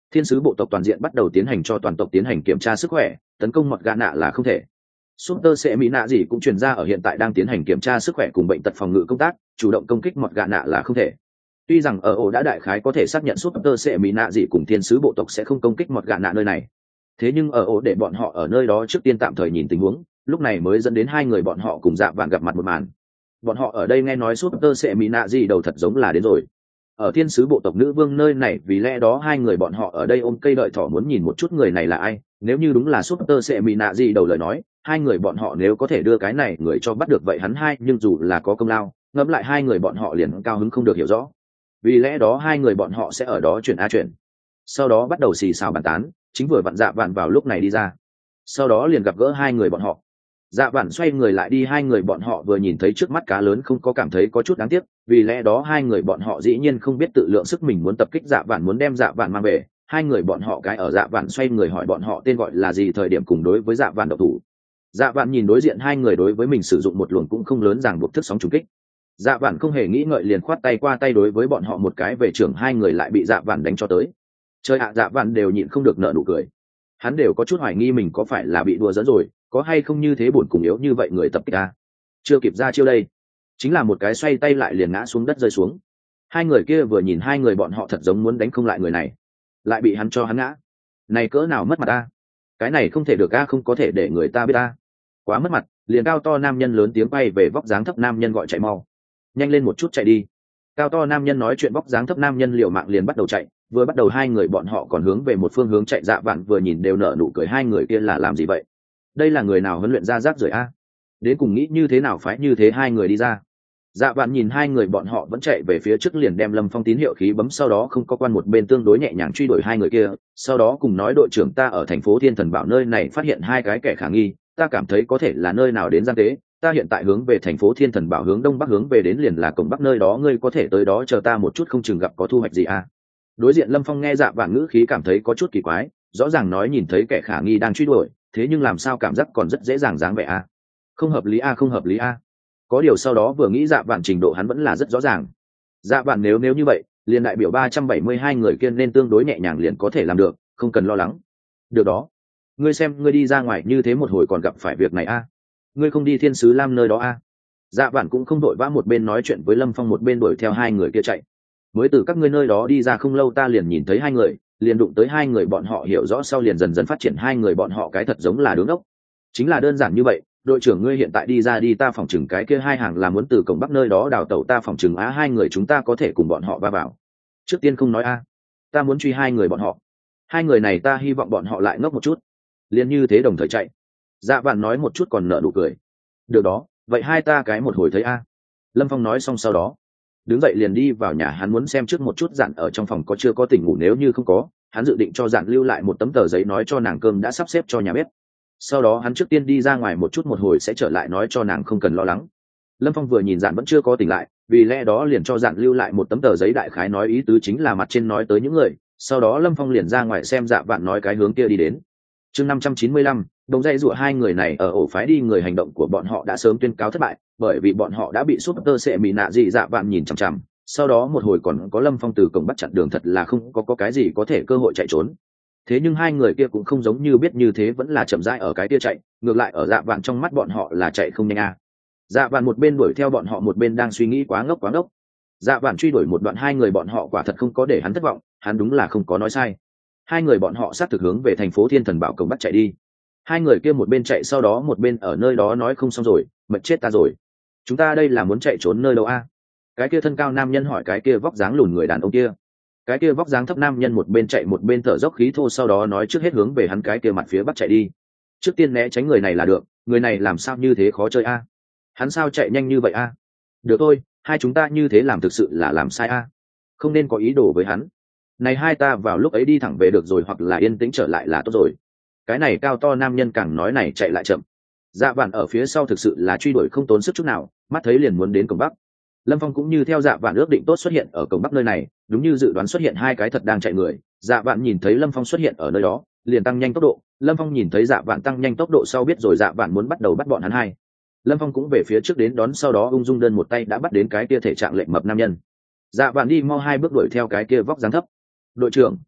Thiên sứ bộ tộc toàn diện bắt đầu tiến hành cho toàn tộc tiến hành kiểm tra sức khỏe, tấn công mọt gạ nạ là không thể. Super sẽ mỹ nạ gì cũng truyền ra ở hiện tại đang tiến hành kiểm tra sức khỏe cùng bệnh tật phòng ngự công tác, chủ động công kích mọt gạ nạ là không thể. Tuy rằng ở ổ đã đại khái có thể xác nhận Super sẽ mỹ nạ gì cùng thiên sứ bộ tộc sẽ không công kích mọt gạ nạ nơi này. Thế nhưng ở ổ để bọn họ ở nơi đó trước tiên tạm thời nhìn tình huống, lúc này mới dẫn đến hai người bọn họ cùng Dạ Vạn gặp mặt một màn. Bọn họ ở đây nghe nói Super sẽ mỹ nạ gì đầu thật giống là đến rồi. Ở thiên sứ bộ tộc nữ vương nơi này, vì lẽ đó hai người bọn họ ở đây ôm cây đợi thỏ muốn nhìn một chút người này là ai. Nếu như đúng là Super sẽ mỹ nạ gì đầu lời nói, hai người bọn họ nếu có thể đưa cái này người cho bắt được vậy hắn hai, nhưng dù là có công lao, ngẫm lại hai người bọn họ liền cao hứng không được hiểu rõ. Vì lẽ đó hai người bọn họ sẽ ở đó chuyển a chuyển, sau đó bắt đầu xì xào bàn tán. Chính vừa vặn Dạ Vạn vào lúc này đi ra, sau đó liền gặp gỡ hai người bọn họ. Dạ Vạn xoay người lại đi, hai người bọn họ vừa nhìn thấy trước mắt cá lớn không có cảm thấy có chút đáng tiếc, vì lẽ đó hai người bọn họ dĩ nhiên không biết tự lượng sức mình muốn tập kích Dạ Vạn, muốn đem Dạ Vạn mang về. Hai người bọn họ cái ở Dạ Vạn xoay người hỏi bọn họ tên gọi là gì thời điểm cùng đối với Dạ Vạn độc thủ. Dạ Vạn nhìn đối diện hai người đối với mình sử dụng một luồng cũng không lớn ràng buộc thức sóng trùng kích. Dạ Vạn không hề nghĩ ngợi liền khoát tay qua tay đối với bọn họ một cái về trưởng, hai người lại bị Dạ Vạn đánh cho tới. Chơi ạ, Dạ Vạn đều nhịn không được nở nụ cười. Hắn đều có chút hoài nghi mình có phải là bị đùa dẫn rồi, có hay không như thế buồn cùng yếu như vậy người tập kích ta. Chưa kịp ra chiêu đây, chính là một cái xoay tay lại liền ngã xuống đất rơi xuống. Hai người kia vừa nhìn hai người bọn họ thật giống muốn đánh không lại người này, lại bị hắn cho hắn ngã. Này cỡ nào mất mặt ta, cái này không thể được a, không có thể để người ta biết ta, quá mất mặt. Liền cao to nam nhân lớn tiếng bay về vóc dáng thấp nam nhân gọi chạy mau, nhanh lên một chút chạy đi. Cao to nam nhân nói chuyện, vóc dáng thấp nam nhân liều mạng liền bắt đầu chạy. Vừa bắt đầu hai người bọn họ còn hướng về một phương hướng chạy, Dạ Vạn vừa nhìn đều nở nụ cười. Hai người kia là làm gì vậy? Đây là người nào huấn luyện ra rác rưởi a? Đến cùng nghĩ như thế nào phái như thế hai người đi ra? Dạ Vạn nhìn hai người bọn họ vẫn chạy về phía trước liền đem Lâm Phong tín hiệu khí bấm, sau đó không có quan một bên tương đối nhẹ nhàng truy đuổi hai người kia, sau đó cùng nói đội trưởng, ta ở thành phố Thiên Thần Bảo nơi này phát hiện hai cái kẻ khả nghi, ta cảm thấy có thể là nơi nào đến gian tế, ta hiện tại hướng về thành phố Thiên Thần Bảo hướng đông bắc hướng về đến liền là cổng bắc nơi đó, ngươi có thể tới đó chờ ta một chút, không chừng gặp có thu hoạch gì a. Đối diện Lâm Phong nghe Dạ Vạn ngữ khí cảm thấy có chút kỳ quái, rõ ràng nói nhìn thấy kẻ khả nghi đang truy đuổi, thế nhưng làm sao cảm giác còn rất dễ dàng dáng vẻ a? Không hợp lý a, không hợp lý a. Có điều sau đó vừa nghĩ Dạ Vạn trình độ hắn vẫn là rất rõ ràng. Dạ Vạn nếu nếu như vậy, liền đại biểu ba trăm bảy mươi hai người kia nên tương đối nhẹ nhàng liền có thể làm được, không cần lo lắng. Được đó, ngươi xem ngươi đi ra ngoài như thế một hồi còn gặp phải việc này a, ngươi không đi Thiên Sứ Lam nơi đó a. Dạ Vạn cũng không đội vã, một bên nói chuyện với Lâm Phong một bên đuổi theo hai người kia chạy. Mới từ các ngươi nơi đó đi ra không lâu, ta liền nhìn thấy hai người, liền đụng tới hai người bọn họ, hiểu rõ sau liền dần dần phát triển hai người bọn họ cái thật giống là đứng ốc. Chính là đơn giản như vậy, đội trưởng ngươi hiện tại đi ra đi, ta phòng chừng cái kia hai hàng là muốn từ cổng bắc nơi đó đào tẩu, ta phòng chừng á hai người chúng ta có thể cùng bọn họ va vào. Trước tiên không nói a, ta muốn truy hai người bọn họ, hai người này ta hy vọng bọn họ lại ngốc một chút, liền như thế đồng thời chạy. Dạ Vạn nói một chút còn nở nụ cười. Được đó, vậy hai ta cái một hồi thấy a. Lâm Phong nói xong sau đó đứng dậy liền đi vào nhà, hắn muốn xem trước một chút Dạn ở trong phòng có chưa có tỉnh ngủ, nếu như không có, hắn dự định cho Dạn lưu lại một tấm tờ giấy nói cho nàng cơm đã sắp xếp cho nhà bếp. Sau đó hắn trước tiên đi ra ngoài một chút, một hồi sẽ trở lại nói cho nàng không cần lo lắng. Lâm Phong vừa nhìn Dạn vẫn chưa có tỉnh lại, vì lẽ đó liền cho Dạn lưu lại một tấm tờ giấy, đại khái nói ý tứ chính là mặt trên nói tới những người. Sau đó Lâm Phong liền ra ngoài xem Dạ Vạn nói cái hướng kia đi đến. Chương năm trăm chín mươi lăm, đồng dây dụa hai người này ở ổ phái đi người, hành động của bọn họ đã sớm tuyên cáo thất bại, bởi vì bọn họ đã bị Super sẽ mỹ nạ dị Dạ Vạn nhìn chằm chằm. Sau đó một hồi còn có Lâm Phong từ cổng bắt chặn đường, thật là không có, có cái gì có thể cơ hội chạy trốn. Thế nhưng hai người kia cũng không giống như biết như thế, vẫn là chậm rãi ở cái kia chạy, ngược lại ở Dạ Vạn trong mắt bọn họ là chạy không nhanh a. Dạ Vạn một bên đuổi theo bọn họ một bên đang suy nghĩ quá ngốc quá ngốc. Dạ Vạn truy đuổi một đoạn, hai người bọn họ quả thật không có để hắn thất vọng, hắn đúng là không có nói sai. Hai người bọn họ sát thực hướng về thành phố Thiên Thần Bảo cổng bắt chạy đi. Hai người kia một bên chạy sau đó một bên ở nơi đó nói không xong rồi, mệt chết ta rồi, chúng ta đây là muốn chạy trốn nơi đâu a? Cái kia thân cao nam nhân hỏi cái kia vóc dáng lùn người đàn ông kia. Cái kia vóc dáng thấp nam nhân một bên chạy một bên thở dốc khí thô, sau đó nói trước hết hướng về hắn cái kia mặt phía bắc chạy đi. Trước tiên né tránh người này là được, người này làm sao như thế khó chơi a? Hắn sao chạy nhanh như vậy a? Được thôi, hai chúng ta như thế làm thực sự là làm sai a, không nên có ý đồ với hắn. Này hai ta vào lúc ấy đi thẳng về được rồi, hoặc là yên tĩnh trở lại là tốt rồi. Cái này cao to nam nhân càng nói này chạy lại chậm. Dạ Vạn ở phía sau thực sự là truy đuổi không tốn sức chút nào, mắt thấy liền muốn đến cổng bắc. Lâm Phong cũng như theo Dạ Vạn ước định tốt xuất hiện ở cổng bắc nơi này, đúng như dự đoán xuất hiện hai cái thật đang chạy người. Dạ Vạn nhìn thấy Lâm Phong xuất hiện ở nơi đó, liền tăng nhanh tốc độ. Lâm Phong nhìn thấy Dạ Vạn tăng nhanh tốc độ sau biết rồi Dạ Vạn muốn bắt đầu bắt bọn hắn hai. Lâm Phong cũng về phía trước đến đón, sau đó ung dung đơn một tay đã bắt đến cái kia thể trạng lệnh mập nam nhân. Dạ Vạn đi mau hai bước đuổi theo cái kia vóc dáng thấp. Đội trưởng,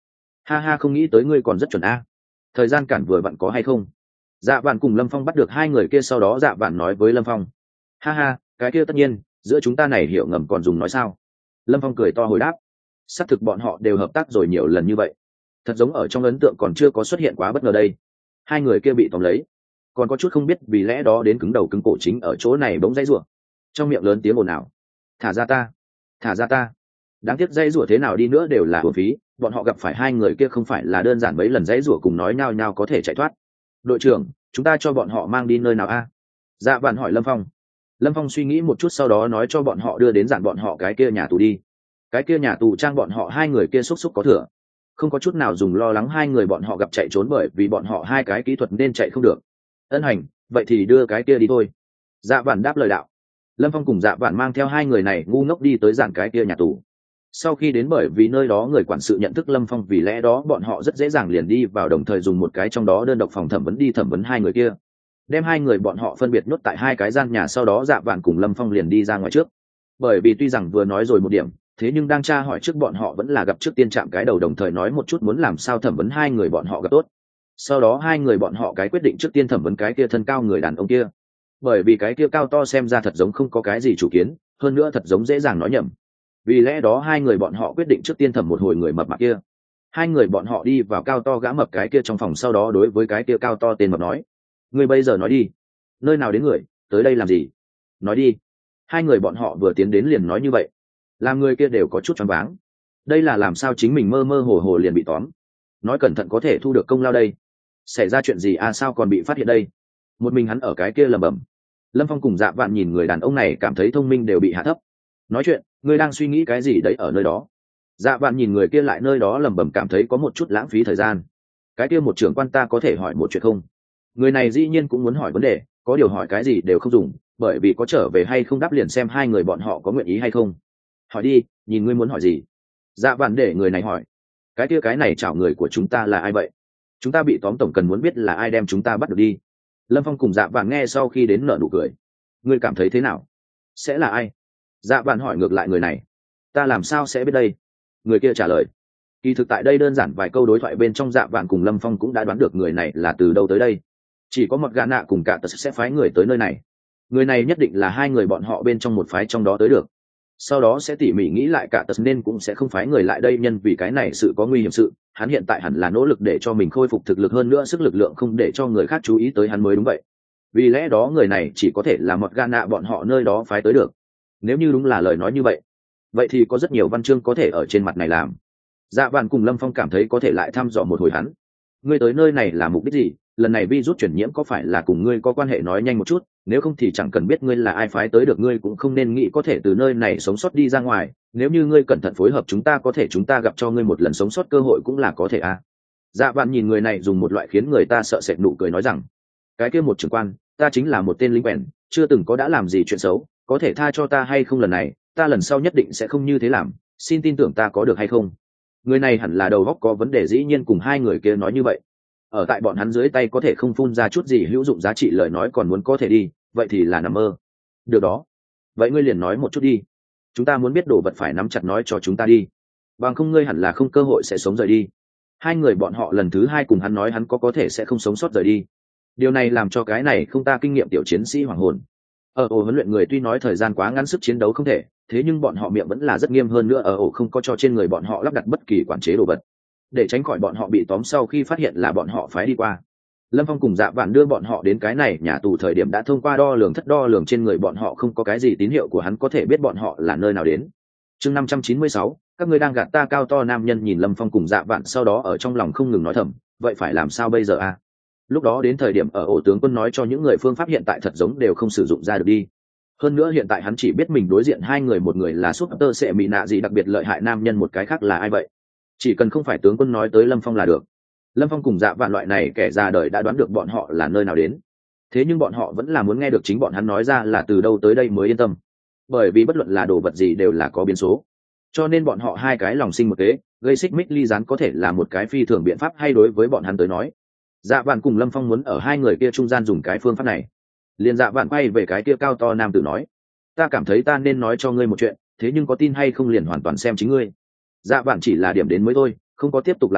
Ha ha, không nghĩ tới ngươi còn rất chuẩn a. Thời gian cản vừa vặn có hay không? Dạ vạn cùng Lâm Phong bắt được hai người kia, sau đó dạ vạn nói với Lâm Phong: ha ha, cái kia tất nhiên, giữa chúng ta này hiểu ngầm còn dùng nói sao? Lâm Phong cười to hồi đáp: xác thực bọn họ đều hợp tác rồi nhiều lần như vậy, thật giống ở trong ấn tượng còn chưa có xuất hiện quá bất ngờ đây. Hai người kia bị tóm lấy, còn có chút không biết vì lẽ đó đến cứng đầu cứng cổ chính ở chỗ này bỗng dãy rủa, trong miệng lớn tiếng ồn ào: thả ra ta, thả ra ta. Đáng tiếc dãy rủa thế nào đi nữa đều là uổng phí, bọn họ gặp phải hai người kia không phải là đơn giản mấy lần dãy rủa cùng nói nhao nhao có thể chạy thoát. Đội trưởng, chúng ta cho bọn họ mang đi nơi nào a? Dạ vạn hỏi Lâm Phong. Lâm Phong suy nghĩ một chút sau đó nói cho bọn họ đưa đến dặn bọn họ cái kia nhà tù đi. Cái kia nhà tù trang bọn họ hai người kia xúc xúc có thừa, không có chút nào dùng lo lắng hai người bọn họ gặp chạy trốn, bởi vì bọn họ hai cái kỹ thuật nên chạy không được. Ân hành, vậy thì đưa cái kia đi thôi. Dạ vạn đáp lời đạo. Lâm Phong cùng dạ vạn mang theo hai người này ngu ngốc đi tới dàn cái kia nhà tù. Sau khi đến, bởi vì nơi đó người quản sự nhận thức Lâm Phong, vì lẽ đó bọn họ rất dễ dàng liền đi vào, đồng thời dùng một cái trong đó đơn độc phòng thẩm vấn đi thẩm vấn hai người kia, đem hai người bọn họ phân biệt nhốt tại hai cái gian nhà. Sau đó dạ vạn cùng Lâm Phong liền đi ra ngoài trước, bởi vì tuy rằng vừa nói rồi một điểm, thế nhưng đang tra hỏi trước bọn họ vẫn là gặp trước tiên chạm cái đầu, đồng thời nói một chút muốn làm sao thẩm vấn hai người bọn họ gặp tốt. Sau đó hai người bọn họ cái quyết định trước tiên thẩm vấn cái kia thân cao người đàn ông kia, bởi vì cái kia cao to xem ra thật giống không có cái gì chủ kiến, hơn nữa thật giống dễ dàng nói nhầm, vì lẽ đó hai người bọn họ quyết định trước tiên thẩm một hồi người mập mạp kia. Hai người bọn họ đi vào cao to gã mập cái kia trong phòng, sau đó đối với cái kia cao to tên mập nói: ngươi bây giờ nói đi, nơi nào đến người, tới đây làm gì, nói đi. Hai người bọn họ vừa tiến đến liền nói như vậy, làm người kia đều có chút choáng váng. Đây là làm sao chính mình mơ mơ hồ hồ liền bị tóm, nói cẩn thận có thể thu được công lao đây, xảy ra chuyện gì à, sao còn bị phát hiện đây? Một mình hắn ở cái kia lẩm bẩm. Lâm Phong cùng dạ vạn nhìn người đàn ông này cảm thấy thông minh đều bị hạ thấp. Nói chuyện, ngươi đang suy nghĩ cái gì đấy ở nơi đó? Dạ vạn nhìn người kia lại nơi đó lẩm bẩm, cảm thấy có một chút lãng phí thời gian. Cái kia một trưởng quan, ta có thể hỏi một chuyện không? Người này dĩ nhiên cũng muốn hỏi vấn đề, có điều hỏi cái gì đều không dùng, bởi vì có trở về hay không đáp liền xem hai người bọn họ có nguyện ý hay không. Hỏi đi, nhìn ngươi muốn hỏi gì. Dạ vạn để người này hỏi. Cái kia cái này chảo người của chúng ta là ai vậy? Chúng ta bị tóm, tổng cần muốn biết là ai đem chúng ta bắt được đi. Lâm Phong cùng dạ vạn nghe sau khi đến nở nụ cười. Ngươi cảm thấy thế nào, sẽ là ai? Dạ vạn hỏi ngược lại người này. Ta làm sao sẽ biết đây? Người kia trả lời. Kỳ thực tại đây đơn giản vài câu đối thoại bên trong, dạ vạn cùng Lâm Phong cũng đã đoán được người này là từ đâu tới đây. Chỉ có một gã nạ cùng cả tật sẽ phái người tới nơi này. Người này nhất định là hai người bọn họ bên trong một phái trong đó tới được, sau đó sẽ tỉ mỉ nghĩ lại cả tật nên cũng sẽ không phái người lại đây, nhân vì cái này sự có nguy hiểm sự. Hắn hiện tại hẳn là nỗ lực để cho mình khôi phục thực lực, hơn nữa sức lực lượng không để cho người khác chú ý tới hắn mới đúng vậy. Vì lẽ đó người này chỉ có thể là một gã nạ bọn họ nơi đó phái tới được. Nếu như đúng là lời nói như vậy, vậy thì có rất nhiều văn chương có thể ở trên mặt này làm. Dạ vạn cùng Lâm Phong cảm thấy có thể lại thăm dò một hồi hắn. Ngươi tới nơi này là mục đích gì? Lần này virus chuyển nhiễm có phải là cùng ngươi có quan hệ, nói nhanh một chút, nếu không thì chẳng cần biết ngươi là ai phái tới được, ngươi cũng không nên nghĩ có thể từ nơi này sống sót đi ra ngoài. Nếu như ngươi cẩn thận phối hợp chúng ta, có thể chúng ta gặp cho ngươi một lần sống sót cơ hội cũng là có thể à. Dạ vạn nhìn người này dùng một loại khiến người ta sợ sệt nụ cười nói rằng: cái kia một trưởng quan, ta chính là một tên lính quèn, chưa từng có đã làm gì chuyện xấu, có thể tha cho ta hay không lần này, ta lần sau nhất định sẽ không như thế làm, xin tin tưởng ta có được hay không. Người này hẳn là đầu óc có vấn đề, dĩ nhiên cùng hai người kia nói như vậy. Ở tại bọn hắn dưới tay có thể không phun ra chút gì hữu dụng giá trị lời nói, còn muốn có thể đi, vậy thì là nằm mơ. Được đó, vậy ngươi liền nói một chút đi, chúng ta muốn biết đồ vật phải nắm chặt nói cho chúng ta đi, bằng không ngươi hẳn là không cơ hội sẽ sống rời đi. Hai người bọn họ lần thứ hai cùng hắn nói hắn có có thể sẽ không sống sót rời đi. Điều này làm cho cái này không ta kinh nghiệm tiểu chiến sĩ hoàng hồn. Ở ổ huấn luyện người tuy nói thời gian quá ngắn sức chiến đấu không thể, thế nhưng bọn họ miệng vẫn là rất nghiêm, hơn nữa ở ổ không có cho trên người bọn họ lắp đặt bất kỳ quản chế đồ vật, để tránh khỏi bọn họ bị tóm sau khi phát hiện là bọn họ phái đi qua. Lâm Phong cùng Dạ Vạn đưa bọn họ đến cái này nhà tù thời điểm đã thông qua đo lường thất đo lường trên người bọn họ không có cái gì tín hiệu của hắn có thể biết bọn họ là nơi nào đến. Chương năm trăm chín mươi sáu, các ngươi đang gạt ta. Cao to nam nhân nhìn Lâm Phong cùng Dạ Vạn, sau đó ở trong lòng không ngừng nói thầm, vậy phải làm sao bây giờ a? À? Lúc đó đến thời điểm ở ổ tướng quân nói cho những người phương pháp hiện tại thật giống đều không sử dụng ra được đi. Hơn nữa hiện tại hắn chỉ biết mình đối diện hai người, một người là Super Sệ Mị Nạ gì đặc biệt lợi hại nam nhân, một cái khác là ai vậy? Chỉ cần không phải tướng quân nói tới Lâm Phong là được. Lâm Phong cùng Dạ Vạn loại này kẻ già đời đã đoán được bọn họ là nơi nào đến, thế nhưng bọn họ vẫn là muốn nghe được chính bọn hắn nói ra là từ đâu tới đây mới yên tâm, bởi vì bất luận là đồ vật gì đều là có biến số, cho nên bọn họ hai cái lòng sinh một kế, gây xích mích ly gián có thể là một cái phi thường biện pháp hay đối với bọn hắn tới nói. Dạ Vạn cùng Lâm Phong muốn ở hai người kia trung gian dùng cái phương pháp này. Liền Dạ Vạn quay về cái kia cao to nam tử nói: ta cảm thấy ta nên nói cho ngươi một chuyện, thế nhưng có tin hay không liền hoàn toàn xem chính ngươi. Dạ Vạn chỉ là điểm đến mới thôi, không có tiếp tục lại nói,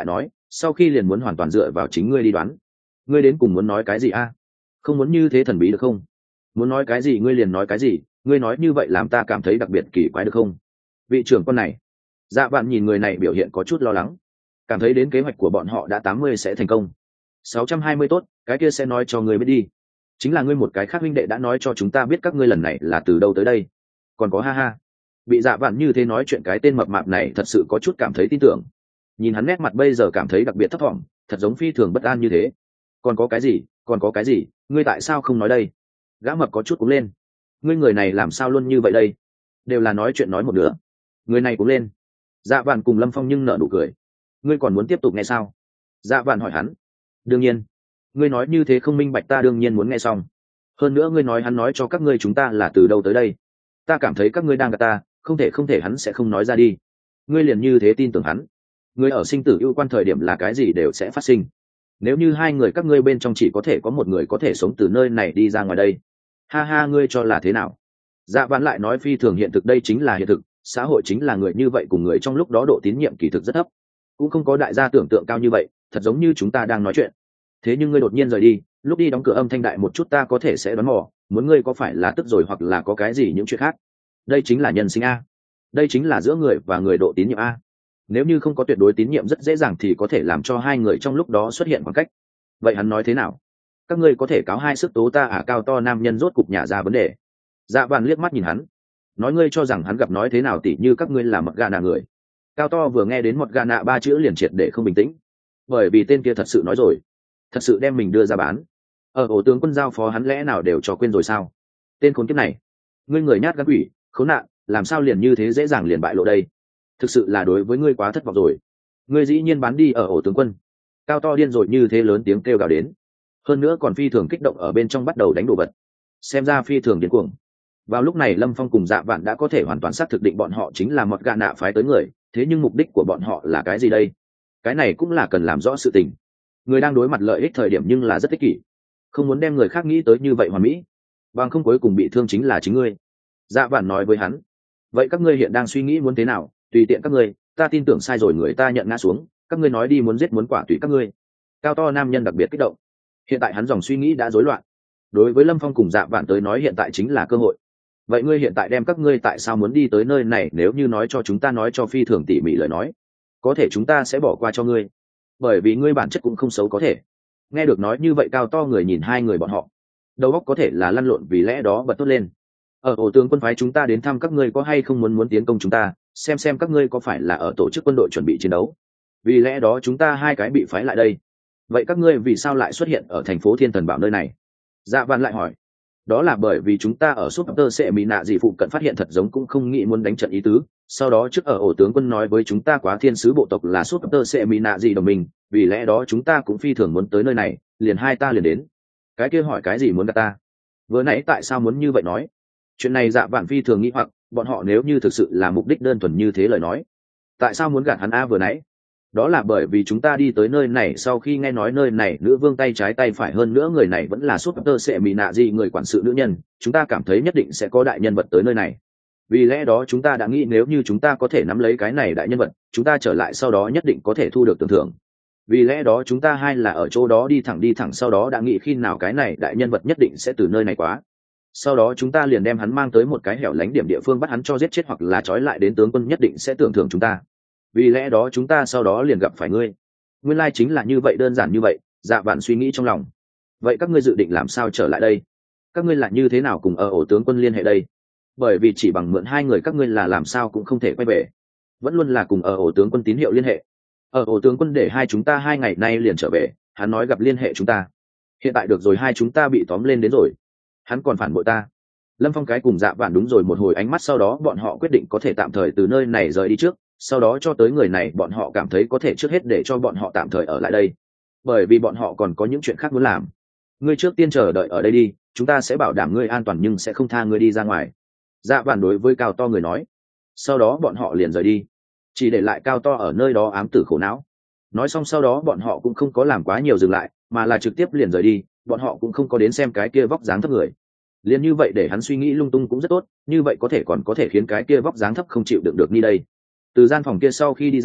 sau khi liền muốn hoàn toàn dựa vào chính ngươi đi đoán. Ngươi đến cùng muốn nói cái gì a? Không muốn như thế thần bí được không? Muốn nói cái gì ngươi liền nói cái gì, ngươi nói như vậy làm ta cảm thấy đặc biệt kỳ quái được không? Vị trưởng con này. Dạ Vạn nhìn người này biểu hiện có chút lo lắng, cảm thấy đến kế hoạch của bọn họ đã tám mươi sẽ thành công. sáu trăm hai mươi tốt, cái kia sẽ nói cho ngươi biết đi. Chính là ngươi một cái khác huynh đệ đã nói cho chúng ta biết các ngươi lần này là từ đâu tới đây. Còn có ha ha. Bị Dạ Vạn như thế nói chuyện cái tên mập mạp này thật sự có chút cảm thấy tin tưởng. Nhìn hắn nét mặt bây giờ cảm thấy đặc biệt thấp thỏm, thật giống phi thường bất an như thế. Còn có cái gì, còn có cái gì, ngươi tại sao không nói đây? Gã mập có chút cũng lên. Ngươi người này làm sao luôn như vậy đây? Đều là nói chuyện nói một nửa. Người này cũng lên. Dạ Vạn cùng Lâm Phong nhưng nở nụ cười. Ngươi còn muốn tiếp tục nghe sao? Dạ Vạn hỏi hắn. Đương nhiên. Ngươi nói như thế không minh bạch ta đương nhiên muốn nghe xong. Hơn nữa ngươi nói hắn nói cho các ngươi chúng ta là từ đâu tới đây. Ta cảm thấy các ngươi đang gạt ta, không thể không thể hắn sẽ không nói ra đi. Ngươi liền như thế tin tưởng hắn. Ngươi ở sinh tử ưu quan thời điểm là cái gì đều sẽ phát sinh. Nếu như hai người các ngươi bên trong chỉ có thể có một người có thể sống từ nơi này đi ra ngoài đây. Ha ha, ngươi cho là thế nào? Dạ Vạn lại nói phi thường hiện thực, đây chính là hiện thực, xã hội chính là người như vậy, cùng người trong lúc đó độ tín nhiệm kỳ thực rất thấp, cũng không có đại gia tưởng tượng cao như vậy, thật giống như chúng ta đang nói chuyện. Thế nhưng ngươi đột nhiên rời đi, lúc đi đóng cửa âm thanh đại một chút ta có thể sẽ đoán mò, muốn ngươi có phải là tức rồi hoặc là có cái gì những chuyện khác. Đây chính là nhân sinh a. Đây chính là giữa người và người độ tín nhiệm a. Nếu như không có tuyệt đối tín nhiệm rất dễ dàng thì có thể làm cho hai người trong lúc đó xuất hiện khoảng cách. Vậy hắn nói thế nào? Các ngươi có thể cáo hai sức tố ta à? Cao to nam nhân rốt cục nhả ra vấn đề. Dạ Vạn liếc mắt nhìn hắn, nói ngươi cho rằng hắn gặp nói thế nào tỉ như các ngươi là mật gà nạ người. Cao to vừa nghe đến mật gà nạ ba chữ liền triệt để không bình tĩnh, bởi vì tên kia thật sự nói rồi, thật sự đem mình đưa ra bán. Ở ổ tướng quân giao phó hắn lẽ nào đều cho quên rồi sao? Tên khốn kiếp này, ngươi người nhát gan quỷ khốn nạn, làm sao liền như thế dễ dàng liền bại lộ đây? Thực sự là đối với ngươi quá thất vọng rồi. Ngươi dĩ nhiên bán đi ở ổ tướng quân. Cao to điên rồi như thế lớn tiếng kêu gào đến, hơn nữa còn phi thường kích động ở bên trong bắt đầu đánh đồ vật, xem ra phi thường điên cuồng. Vào lúc này Lâm Phong cùng Dạ Vạn đã có thể hoàn toàn xác thực định bọn họ chính là một gã nạ phái tới người, thế nhưng mục đích của bọn họ là cái gì đây? Cái này cũng là cần làm rõ sự tình. Người đang đối mặt lợi ích thời điểm nhưng là rất ích kỷ, không muốn đem người khác nghĩ tới như vậy hoàn mỹ, bằng không cuối cùng bị thương chính là chính ngươi. Dạ Vạn nói với hắn, vậy các ngươi hiện đang suy nghĩ muốn thế nào? Tùy tiện các ngươi, ta tin tưởng sai rồi, người ta nhận ngã xuống, các ngươi nói đi muốn giết muốn quả tùy các ngươi. Cao to nam nhân đặc biệt kích động, hiện tại hắn dòng suy nghĩ đã rối loạn. Đối với Lâm Phong cùng Dạ Vạn tới nói hiện tại chính là cơ hội. Vậy ngươi hiện tại đem các ngươi tại sao muốn đi tới nơi này, nếu như nói cho chúng ta nói cho phi thường tỉ mỉ lời nói, có thể chúng ta sẽ bỏ qua cho ngươi, bởi vì ngươi bản chất cũng không xấu có thể. Nghe được nói như vậy cao to người nhìn hai người bọn họ, đầu óc có thể là lăn lộn, vì lẽ đó bật tốt lên. Ở ổ tướng quân phái chúng ta đến thăm các ngươi có hay không muốn muốn tiến công chúng ta, xem xem các ngươi có phải là ở tổ chức quân đội chuẩn bị chiến đấu, vì lẽ đó chúng ta hai cái bị phái lại đây. Vậy các ngươi vì sao lại xuất hiện ở thành phố Thiên Thần Bảo nơi này? Dạ Vạn lại hỏi. Đó là bởi vì chúng ta ở Super sẽ mỹ nạ gì phụ cận phát hiện thật giống cũng không nghĩ muốn đánh trận ý tứ, sau đó trước ở ổ tướng quân nói với chúng ta quá thiên sứ bộ tộc là Super sẽ mỹ nạ gì đồng minh, vì lẽ đó chúng ta cũng phi thường muốn tới nơi này, liền hai ta liền đến. Cái kia hỏi cái gì muốn gặp ta? Vừa nãy tại sao muốn như vậy nói? Chuyện này Dạ Vạn phi thường nghĩ hoặc, bọn họ nếu như thực sự là mục đích đơn thuần như thế lời nói, tại sao muốn gạt hắn a vừa nãy? Đó là bởi vì chúng ta đi tới nơi này sau khi nghe nói nơi này nữ vương tay trái tay phải, hơn nữa người này vẫn là Super sẽ mỹ nạ gì người quản sự nữ nhân, chúng ta cảm thấy nhất định sẽ có đại nhân vật tới nơi này. Vì lẽ đó chúng ta đã nghĩ nếu như chúng ta có thể nắm lấy cái này đại nhân vật, chúng ta trở lại sau đó nhất định có thể thu được tưởng thưởng. Vì lẽ đó chúng ta hai là ở chỗ đó đi thẳng đi thẳng, sau đó đã nghĩ khi nào cái này đại nhân vật nhất định sẽ từ nơi này quá. Sau đó chúng ta liền đem hắn mang tới một cái hẻo lánh điểm địa phương bắt hắn cho giết chết hoặc là trói lại đến tướng quân nhất định sẽ tưởng thưởng chúng ta. Vì lẽ đó chúng ta sau đó liền gặp phải ngươi. Nguyên lai chính là như vậy, đơn giản như vậy. Dạ Vạn suy nghĩ trong lòng. Vậy các ngươi dự định làm sao trở lại đây? Các ngươi là như thế nào cùng ở ổ tướng quân liên hệ đây? Bởi vì chỉ bằng mượn hai người các ngươi là làm sao cũng không thể quay về, vẫn luôn là cùng ở ổ tướng quân tín hiệu liên hệ. Ở ổ tướng quân để hai chúng ta hai ngày nay liền trở về, hắn nói gặp liên hệ chúng ta. Hiện tại được rồi, hai chúng ta bị tóm lên đến rồi, hắn còn phản bội ta. Lâm Phong cái cùng Dạ Vạn đúng rồi một hồi ánh mắt, sau đó bọn họ quyết định có thể tạm thời từ nơi này rời đi trước, sau đó cho tới người này bọn họ cảm thấy có thể trước hết để cho bọn họ tạm thời ở lại đây, bởi vì bọn họ còn có những chuyện khác muốn làm. Ngươi trước tiên chờ đợi ở đây đi, chúng ta sẽ bảo đảm ngươi an toàn nhưng sẽ không tha ngươi đi ra ngoài. Dạ Vạn đối với Cao to người nói. Sau đó bọn họ liền rời đi, chỉ để lại Cao to ở nơi đó ám tử khổ não. Nói xong sau đó bọn họ cũng không có làm quá nhiều dừng lại, mà là trực tiếp liền rời đi, bọn họ cũng không có đến xem cái kia vóc dáng thấp người. Liền như vậy để hắn suy nghĩ lung tung cũng rất tốt, như vậy có thể còn có thể khiến cái kia vóc dáng thấp không chịu đựng được đi đây. Từ gian phòng kia sau khi đi ra,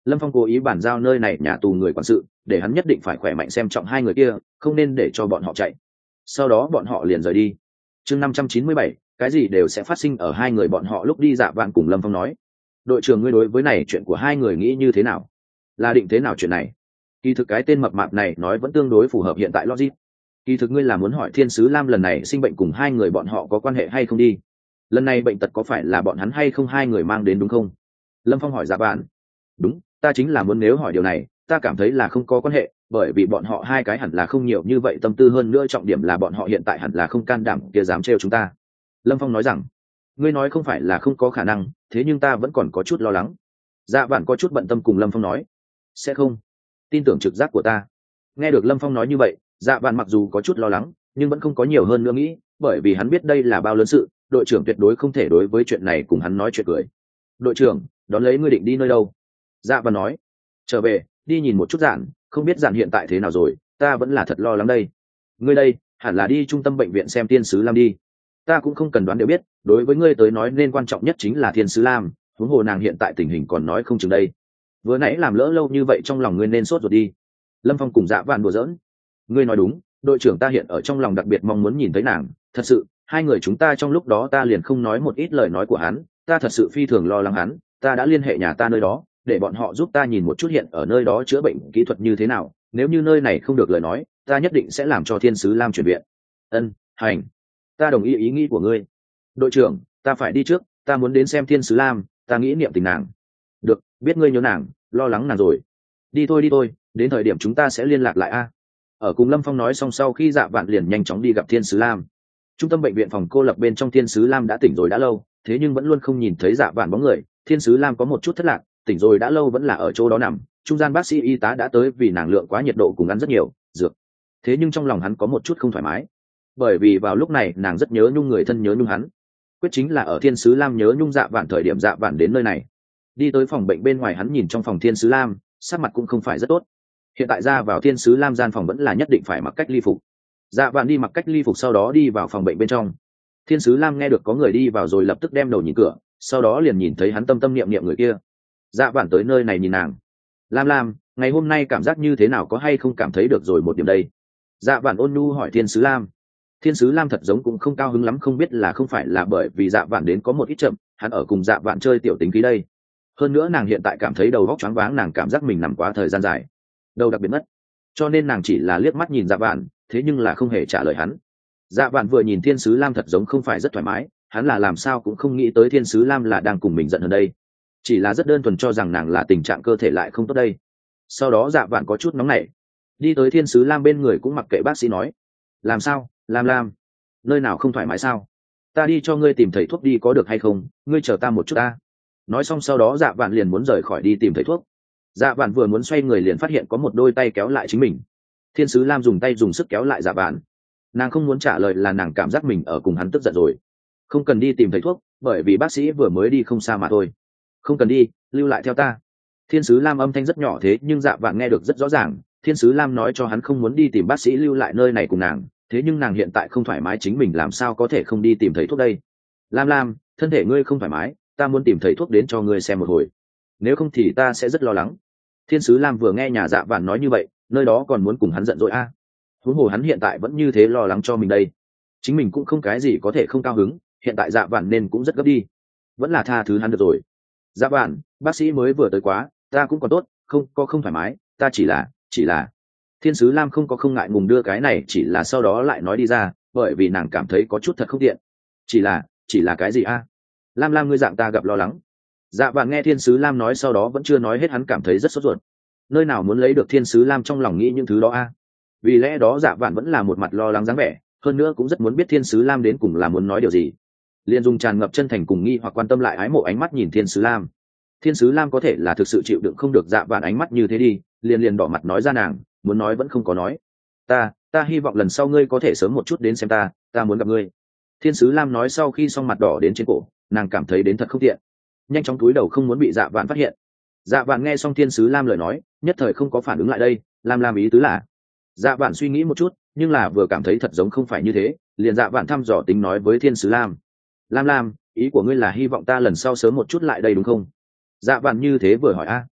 Lâm Phong cố ý bàn giao nơi này nhà tù người quản sự, để hắn nhất định phải khỏe mạnh xem trọng hai người kia, không nên để cho bọn họ chạy. Sau đó bọn họ liền rời đi. Chương năm trăm chín mươi bảy, cái gì đều sẽ phát sinh ở hai người bọn họ lúc đi Dạ Vạn cùng Lâm Phong nói. Đội trưởng, ngươi đối với này chuyện của hai người nghĩ như thế nào? Là định thế nào chuyện này? Kỳ thực cái tên mập mạp này nói vẫn tương đối phù hợp hiện tại logic. Kỳ thực ngươi là muốn hỏi Thiên sứ Lam lần này sinh bệnh cùng hai người bọn họ có quan hệ hay không đi? Lần này bệnh tật có phải là bọn hắn hay không hai người mang đến đúng không? Lâm Phong hỏi Dạ Vạn. Đúng, ta chính là muốn nếu hỏi điều này, ta cảm thấy là không có quan hệ, bởi vì bọn họ hai cái hẳn là không nhiều như vậy tâm tư, hơn nữa trọng điểm là bọn họ hiện tại hẳn là không can đảm kia dám trêu chúng ta. Lâm Phong nói rằng, ngươi nói không phải là không có khả năng, thế nhưng ta vẫn còn có chút lo lắng. Dạ Vạn có chút bận tâm cùng Lâm Phong nói, sẽ không, tin tưởng trực giác của ta. Nghe được Lâm Phong nói như vậy, Dạ Vạn mặc dù có chút lo lắng, nhưng vẫn không có nhiều hơn nữa nghĩ, bởi vì hắn biết đây là bao lớn sự, đội trưởng tuyệt đối không thể đối với chuyện này cùng hắn nói chuyện cười. Đội trưởng, đón lấy ngươi định đi nơi đâu? Dạ Vạn nói, trở về, đi nhìn một chút Dạn, không biết Dạn hiện tại thế nào rồi, ta vẫn là thật lo lắng đây. Ngươi đây, hẳn là đi trung tâm bệnh viện xem Thiên sứ Lam đi. Ta cũng không cần đoán đều biết, đối với ngươi tới nói nên quan trọng nhất chính là Thiên sứ Lam, huống hồ nàng hiện tại tình hình còn nói không chừng đây. Vừa nãy làm lỡ lâu như vậy, trong lòng ngươi nên sốt ruột đi. Lâm Phong cùng Dạ Vạn đùa giỡn. Ngươi nói đúng, đội trưởng, ta hiện ở trong lòng đặc biệt mong muốn nhìn thấy nàng, thật sự, hai người chúng ta trong lúc đó ta liền không nói một ít lời nói của hắn, ta thật sự phi thường lo lắng hắn, ta đã liên hệ nhà ta nơi đó, để bọn họ giúp ta nhìn một chút hiện ở nơi đó chữa bệnh kỹ thuật như thế nào, nếu như nơi này không được lời nói, ta nhất định sẽ làm cho Thiên sứ Lam chuyển viện. Ân, hành, ta đồng ý ý nghĩ của ngươi. Đội trưởng, ta phải đi trước, ta muốn đến xem Thiên sứ Lam, ta nghĩ niệm tình nàng. Được, biết ngươi nhớ nàng, lo lắng nàng rồi. Đi thôi đi thôi, đến thời điểm chúng ta sẽ liên lạc lại a. Ở cùng Lâm Phong nói xong, sau khi Dạ Vạn liền nhanh chóng đi gặp Thiên sứ Lam. Trung tâm bệnh viện phòng cô lập bên trong, Thiên sứ Lam đã tỉnh rồi đã lâu, thế nhưng vẫn luôn không nhìn thấy Dạ Vạn bóng người. Thiên sứ Lam có một chút thất lạc, tỉnh rồi đã lâu vẫn là ở chỗ đó nằm. Trung gian bác sĩ y tá đã tới vì nàng lượng quá nhiệt độ cùng ăn rất nhiều dược. Thế nhưng trong lòng hắn có một chút không thoải mái, bởi vì vào lúc này nàng rất nhớ nhung người thân, nhớ nhung hắn. Quyết chính là ở Thiên sứ Lam nhớ nhung Dạ Vạn thời điểm Dạ Vạn đến nơi này. Đi tới phòng bệnh bên ngoài, hắn nhìn trong phòng Thiên sứ Lam, sắc mặt cũng không phải rất tốt. Hiện tại ra vào Thiên sứ Lam gian phòng vẫn là nhất định phải mặc cách ly phục. Dạ Vạn đi mặc cách ly phục, sau đó đi vào phòng bệnh bên trong. Thiên sứ Lam nghe được có người đi vào rồi lập tức đem đầu nhìn cửa, sau đó liền nhìn thấy hắn tâm tâm niệm niệm người kia. Dạ Vạn tới nơi này nhìn nàng. Lam Lam, ngày hôm nay cảm giác như thế nào, có hay không cảm thấy được rồi một điểm đây? Dạ Vạn ôn nhu hỏi Thiên sứ Lam. Thiên sứ Lam thật giống cũng không cao hứng lắm, không biết là không phải là bởi vì Dạ Vạn đến có một ít chậm, hắn ở cùng Dạ Vạn chơi tiểu tính khí đây. Hơn nữa nàng hiện tại cảm thấy đầu óc choáng váng, nàng cảm giác mình nằm quá thời gian dài, đầu đặc biệt mất, cho nên nàng chỉ là liếc mắt nhìn Dạ Vạn, thế nhưng là không hề trả lời hắn. Dạ Vạn vừa nhìn Thiên sứ Lam thật giống không phải rất thoải mái, hắn là làm sao cũng không nghĩ tới Thiên sứ Lam là đang cùng mình giận hơn đây, chỉ là rất đơn thuần cho rằng nàng là tình trạng cơ thể lại không tốt đây. Sau đó Dạ Vạn có chút nóng nảy, đi tới Thiên sứ Lam bên người, cũng mặc kệ bác sĩ nói, làm sao, Lam Lam, nơi nào không thoải mái sao? Ta đi cho ngươi tìm thầy thuốc đi có được hay không, ngươi chờ ta một chút ta. Nói xong sau đó Dạ Vạn liền muốn rời khỏi đi tìm thầy thuốc. Dạ Vạn vừa muốn xoay người liền phát hiện có một đôi tay kéo lại chính mình. Thiên sứ Lam dùng tay dùng sức kéo lại Dạ Vạn. Nàng không muốn trả lời là nàng cảm giác mình ở cùng hắn tức giận rồi. Không cần đi tìm thầy thuốc, bởi vì bác sĩ vừa mới đi không xa mà thôi. Không cần đi, lưu lại theo ta. Thiên sứ Lam âm thanh rất nhỏ, thế nhưng Dạ Vạn nghe được rất rõ ràng. Thiên sứ Lam nói cho hắn không muốn đi tìm bác sĩ, lưu lại nơi này cùng nàng. Thế nhưng nàng hiện tại không thoải mái, chính mình làm sao có thể không đi tìm thầy thuốc đây? Lam Lam, thân thể ngươi không thoải mái, ta muốn tìm thầy thuốc đến cho ngươi xem một hồi. Nếu không thì ta sẽ rất lo lắng. Thiên sứ Lam vừa nghe nhà Dạ Vạn nói như vậy, nơi đó còn muốn cùng hắn giận dỗi a. À. Huống hồ hắn hiện tại vẫn như thế lo lắng cho mình đây, chính mình cũng không cái gì có thể không cao hứng. Hiện tại Dạ Vạn nên cũng rất gấp đi, vẫn là tha thứ hắn được rồi. Dạ Vạn, bác sĩ mới vừa tới quá, ta cũng còn tốt, không có không thoải mái, ta chỉ là chỉ là Thiên sứ Lam không có không ngại ngùng đưa cái này chỉ là sau đó lại nói đi ra, bởi vì nàng cảm thấy có chút thật không tiện. Chỉ là chỉ là cái gì a? À? Lam Lam, ngươi dạng ta gặp lo lắng. Dạ Vạn nghe Thiên sứ Lam nói sau đó vẫn chưa nói hết, hắn cảm thấy rất sốt ruột. Nơi nào muốn lấy được Thiên sứ Lam trong lòng nghĩ những thứ đó a? À? Vì lẽ đó Dạ Vạn vẫn là một mặt lo lắng dáng vẻ, hơn nữa cũng rất muốn biết Thiên sứ Lam đến cùng là muốn nói điều gì. Liên dùng tràn ngập chân thành cùng nghi hoặc quan tâm lại ái mộ ánh mắt nhìn Thiên sứ Lam. Thiên sứ Lam có thể là thực sự chịu đựng không được Dạ Vạn ánh mắt như thế đi, liền liền đỏ mặt nói ra nàng muốn nói vẫn không có nói. Ta, ta hy vọng lần sau ngươi có thể sớm một chút đến xem ta, ta muốn gặp ngươi. Thiên sứ Lam nói sau khi xong mặt đỏ đến trên cổ, nàng cảm thấy đến thật không tiện, nhanh chóng cúi đầu không muốn bị Dạ Vạn phát hiện. Dạ Vạn nghe xong Thiên sứ Lam lời nói, nhất thời không có phản ứng lại đây, Lam Lam ý tứ là. Dạ Vạn suy nghĩ một chút, nhưng là vừa cảm thấy thật giống không phải như thế, liền Dạ Vạn thăm dò tính nói với Thiên sứ Lam. Lam Lam, ý của ngươi là hy vọng ta lần sau sớm một chút lại đây đúng không? Dạ Vạn như thế vừa hỏi a.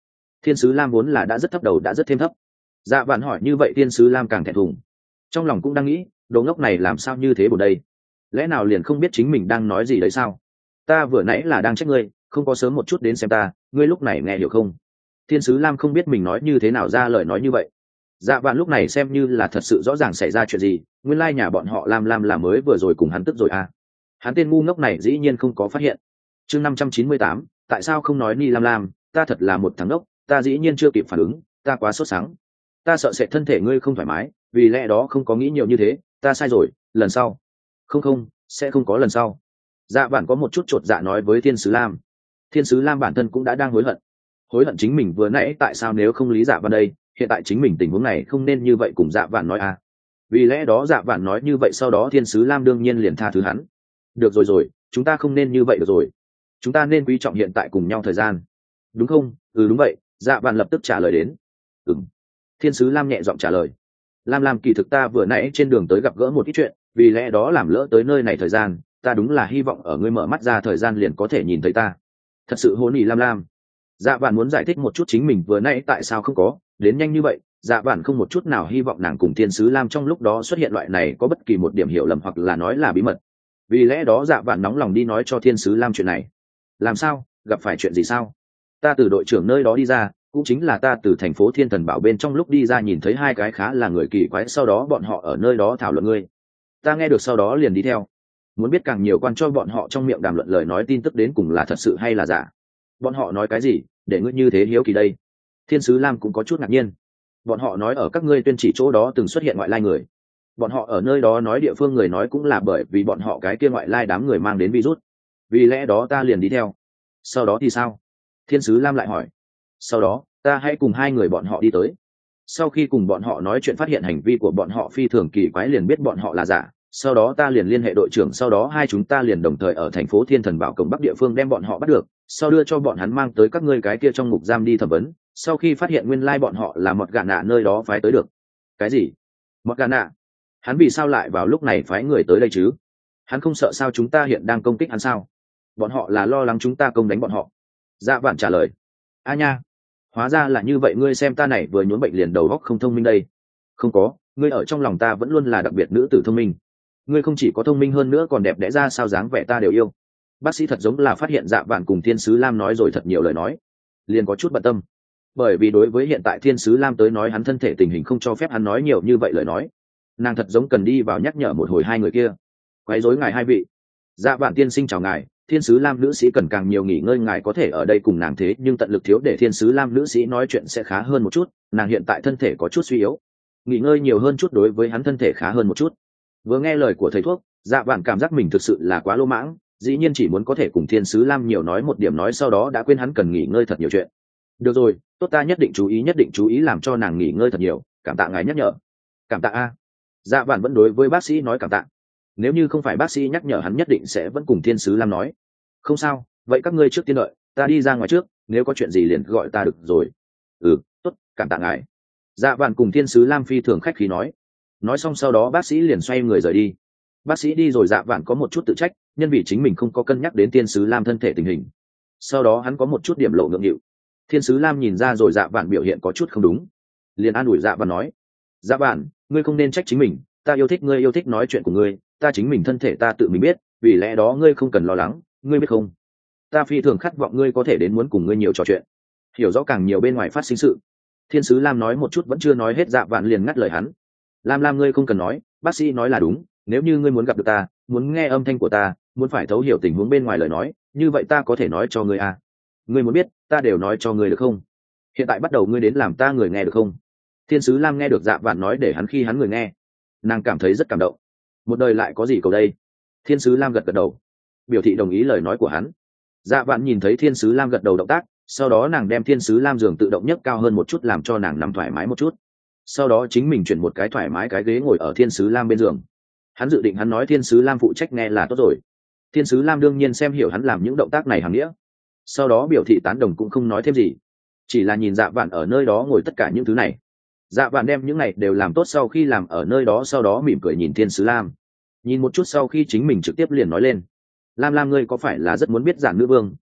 Thiên sứ lam vốn là đã rất thấp đầu đã rất thêm thấp. Dạ vạn hỏi như vậy thiên sứ lam càng thẹn thùng, trong lòng cũng đang nghĩ đồ ngốc này làm sao như thế bổn đây, lẽ nào liền không biết chính mình đang nói gì đấy sao? Ta vừa nãy là đang trách ngươi không có sớm một chút đến xem ta, ngươi lúc này nghe hiểu không? Thiên sứ lam không biết mình nói như thế nào ra lời nói như vậy. Dạ vạn lúc này xem như là thật sự rõ ràng xảy ra chuyện gì, nguyên lai nhà bọn họ lam lam là mới vừa rồi cùng hắn tức rồi à. Hắn tên ngu ngốc này dĩ nhiên không có phát hiện. Chương năm trăm chín mươi tám, tại sao không nói ni lam lam, ta thật là một thằng ngốc, ta dĩ nhiên chưa kịp phản ứng, ta quá sốt sắng. Ta sợ sẽ thân thể ngươi không thoải mái, vì lẽ đó không có nghĩ nhiều như thế, ta sai rồi, lần sau. Không không, sẽ không có lần sau. Dạ vạn có một chút chột dạ nói với thiên sứ lam. Thiên sứ lam bản thân cũng đã đang hối hận. Hối hận chính mình vừa nãy tại sao nếu không lý dạ vạn đây, hiện tại chính mình tình huống này không nên như vậy cùng dạ vạn nói à. Vì lẽ đó dạ vạn nói như vậy sau đó thiên sứ lam đương nhiên liền tha thứ hắn. Được rồi rồi, chúng ta không nên như vậy được rồi. Chúng ta nên quý trọng hiện tại cùng nhau thời gian. Đúng không? Ừ đúng vậy, dạ vạn lập tức trả lời đến. Ừm. Thiên sứ lam nhẹ giọng trả lời. Lam lam kỳ thực ta vừa nãy trên đường tới gặp gỡ một ít chuyện, vì lẽ đó làm lỡ tới nơi này thời gian, ta đúng là hy vọng ở ngươi mở mắt ra thời gian liền có thể nhìn thấy ta. Thật sự hỗn ỉ lam lam. Dạ vạn muốn giải thích một chút chính mình vừa nãy tại sao không có đến nhanh như vậy. Dạ vạn không một chút nào hy vọng nàng cùng thiên sứ lam trong lúc đó xuất hiện loại này có bất kỳ một điểm hiểu lầm hoặc là nói là bí mật. Vì lẽ đó dạ vạn nóng lòng đi nói cho thiên sứ lam chuyện này. Làm sao, gặp phải chuyện gì sao? Ta từ đội trưởng nơi đó đi ra, cũng chính là ta từ thành phố Thiên Thần Bảo bên trong lúc đi ra nhìn thấy hai cái khá là người kỳ quái, sau đó bọn họ ở nơi đó thảo luận ngươi. Ta nghe được sau đó liền đi theo. Muốn biết càng nhiều quan cho bọn họ trong miệng đàm luận lời nói tin tức đến cùng là thật sự hay là giả. Bọn họ nói cái gì, để ngươi như thế hiếu kỳ đây? Thiên sứ Lam cũng có chút ngạc nhiên. Bọn họ nói ở các ngươi tuyên chỉ chỗ đó từng xuất hiện ngoại lai người. Bọn họ ở nơi đó nói địa phương người nói cũng là bởi vì bọn họ cái kia ngoại lai đám người mang đến virus. Vì lẽ đó ta liền đi theo. Sau đó thì sao? Thiên sứ Lam lại hỏi. Sau đó ta hãy cùng hai người bọn họ đi tới. Sau khi cùng bọn họ nói chuyện phát hiện hành vi của bọn họ phi thường kỳ quái liền biết bọn họ là giả. Sau đó ta liền liên hệ đội trưởng, sau đó hai chúng ta liền đồng thời ở thành phố Thiên Thần Bảo cổng bắc địa phương đem bọn họ bắt được, sau đưa cho bọn hắn mang tới các ngươi cái kia trong ngục giam đi thẩm vấn. Sau khi phát hiện nguyên lai bọn họ là một gã nạ nơi đó phái tới được. Cái gì? Một gã nạ? Hắn vì sao lại vào lúc này phái người tới đây chứ? Hắn không sợ sao chúng ta hiện đang công kích hắn sao? Bọn họ là lo lắng chúng ta công đánh bọn họ. Dạ Vạn trả lời. A nha, hóa ra là như vậy, ngươi xem ta này vừa nhốn bệnh liền đầu óc không thông minh đây. Không có, ngươi ở trong lòng ta vẫn luôn là đặc biệt nữ tử thông minh. Ngươi không chỉ có thông minh hơn nữa còn đẹp đẽ ra sao, dáng vẻ ta đều yêu. Bác sĩ thật giống là phát hiện Dạ Vạn cùng Thiên sứ Lam nói rồi thật nhiều lời nói, liền có chút bận tâm. Bởi vì đối với hiện tại Thiên sứ Lam tới nói hắn thân thể tình hình không cho phép hắn nói nhiều như vậy lời nói. Nàng thật giống cần đi vào nhắc nhở một hồi hai người kia. Quấy rối ngài hai vị. Dạ Vạn tiên sinh chào ngài, Thiên sứ Lam nữ sĩ cần càng nhiều nghỉ ngơi, ngài có thể ở đây cùng nàng thế nhưng tận lực thiếu để Thiên sứ Lam nữ sĩ nói chuyện sẽ khá hơn một chút, nàng hiện tại thân thể có chút suy yếu. Nghỉ ngơi nhiều hơn chút đối với hắn thân thể khá hơn một chút. Vừa nghe lời của thầy thuốc, Dạ Vạn cảm giác mình thực sự là quá lô mãng, dĩ nhiên chỉ muốn có thể cùng Thiên sứ Lam nhiều nói một điểm nói sau đó đã quên hắn cần nghỉ ngơi thật nhiều chuyện. Được rồi, tốt, ta nhất định chú ý nhất định chú ý làm cho nàng nghỉ ngơi thật nhiều, cảm tạ ngài nhắc nhở. Cảm tạ a. Dạ Vạn vẫn đối với bác sĩ nói cảm tạ. Nếu như không phải bác sĩ nhắc nhở hắn nhất định sẽ vẫn cùng Thiên sứ Lam nói. Không sao, vậy các ngươi trước tiên đợi, ta đi ra ngoài trước, nếu có chuyện gì liền gọi ta được rồi. Ừ, tốt, cảm tạ ngài. Dạ Vạn cùng Thiên sứ Lam phi thường khách khí nói. Nói xong sau đó bác sĩ liền xoay người rời đi. Bác sĩ đi rồi Dạ Vạn có một chút tự trách, nhân vì chính mình không có cân nhắc đến Thiên sứ Lam thân thể tình hình. Sau đó hắn có một chút điểm lộ ngượng nghịu. Thiên sứ Lam nhìn ra rồi Dạ Vạn biểu hiện có chút không đúng, liền an ủi Dạ Vạn nói: Dạ Vạn, ngươi không nên trách chính mình, ta yêu thích ngươi, yêu thích nói chuyện của ngươi, ta chính mình thân thể ta tự mình biết, vì lẽ đó ngươi không cần lo lắng, ngươi biết không? Ta phi thường khát vọng ngươi có thể đến muốn cùng ngươi nhiều trò chuyện, hiểu rõ càng nhiều bên ngoài phát sinh sự. Thiên sứ Lam nói một chút vẫn chưa nói hết, Dạ Vạn liền ngắt lời hắn: Lam Lam, ngươi không cần nói, bác sĩ nói là đúng, nếu như ngươi muốn gặp được ta, muốn nghe âm thanh của ta, muốn phải thấu hiểu tình huống bên ngoài lời nói, như vậy ta có thể nói cho ngươi à. Ngươi muốn biết, ta đều nói cho ngươi được không? Hiện tại bắt đầu ngươi đến làm ta người nghe được không? Thiên sứ Lam nghe được Dạ Vạn nói để hắn khi hắn người nghe, nàng cảm thấy rất cảm động. Một đời lại có gì cầu đây? Thiên sứ Lam gật gật đầu, biểu thị đồng ý lời nói của hắn. Dạ Vạn nhìn thấy Thiên sứ Lam gật đầu động tác, sau đó nàng đem Thiên sứ Lam giường tự động nhấc cao hơn một chút làm cho nàng nằm thoải mái một chút. Sau đó chính mình chuyển một cái thoải mái cái ghế ngồi ở Thiên sứ Lam bên giường. Hắn dự định hắn nói Thiên sứ Lam phụ trách nghe là tốt rồi. Thiên sứ Lam đương nhiên xem hiểu hắn làm những động tác này hàng nghĩa, sau đó biểu thị tán đồng cũng không nói thêm gì, chỉ là nhìn Dạ Vạn ở nơi đó ngồi tất cả những thứ này. Dạ Vạn đem những này đều làm tốt sau khi làm ở nơi đó, sau đó mỉm cười nhìn Thiên sứ Lam, nhìn một chút sau khi chính mình trực tiếp liền nói lên: Lam Lam, ngươi có phải là rất muốn biết giản nữ vương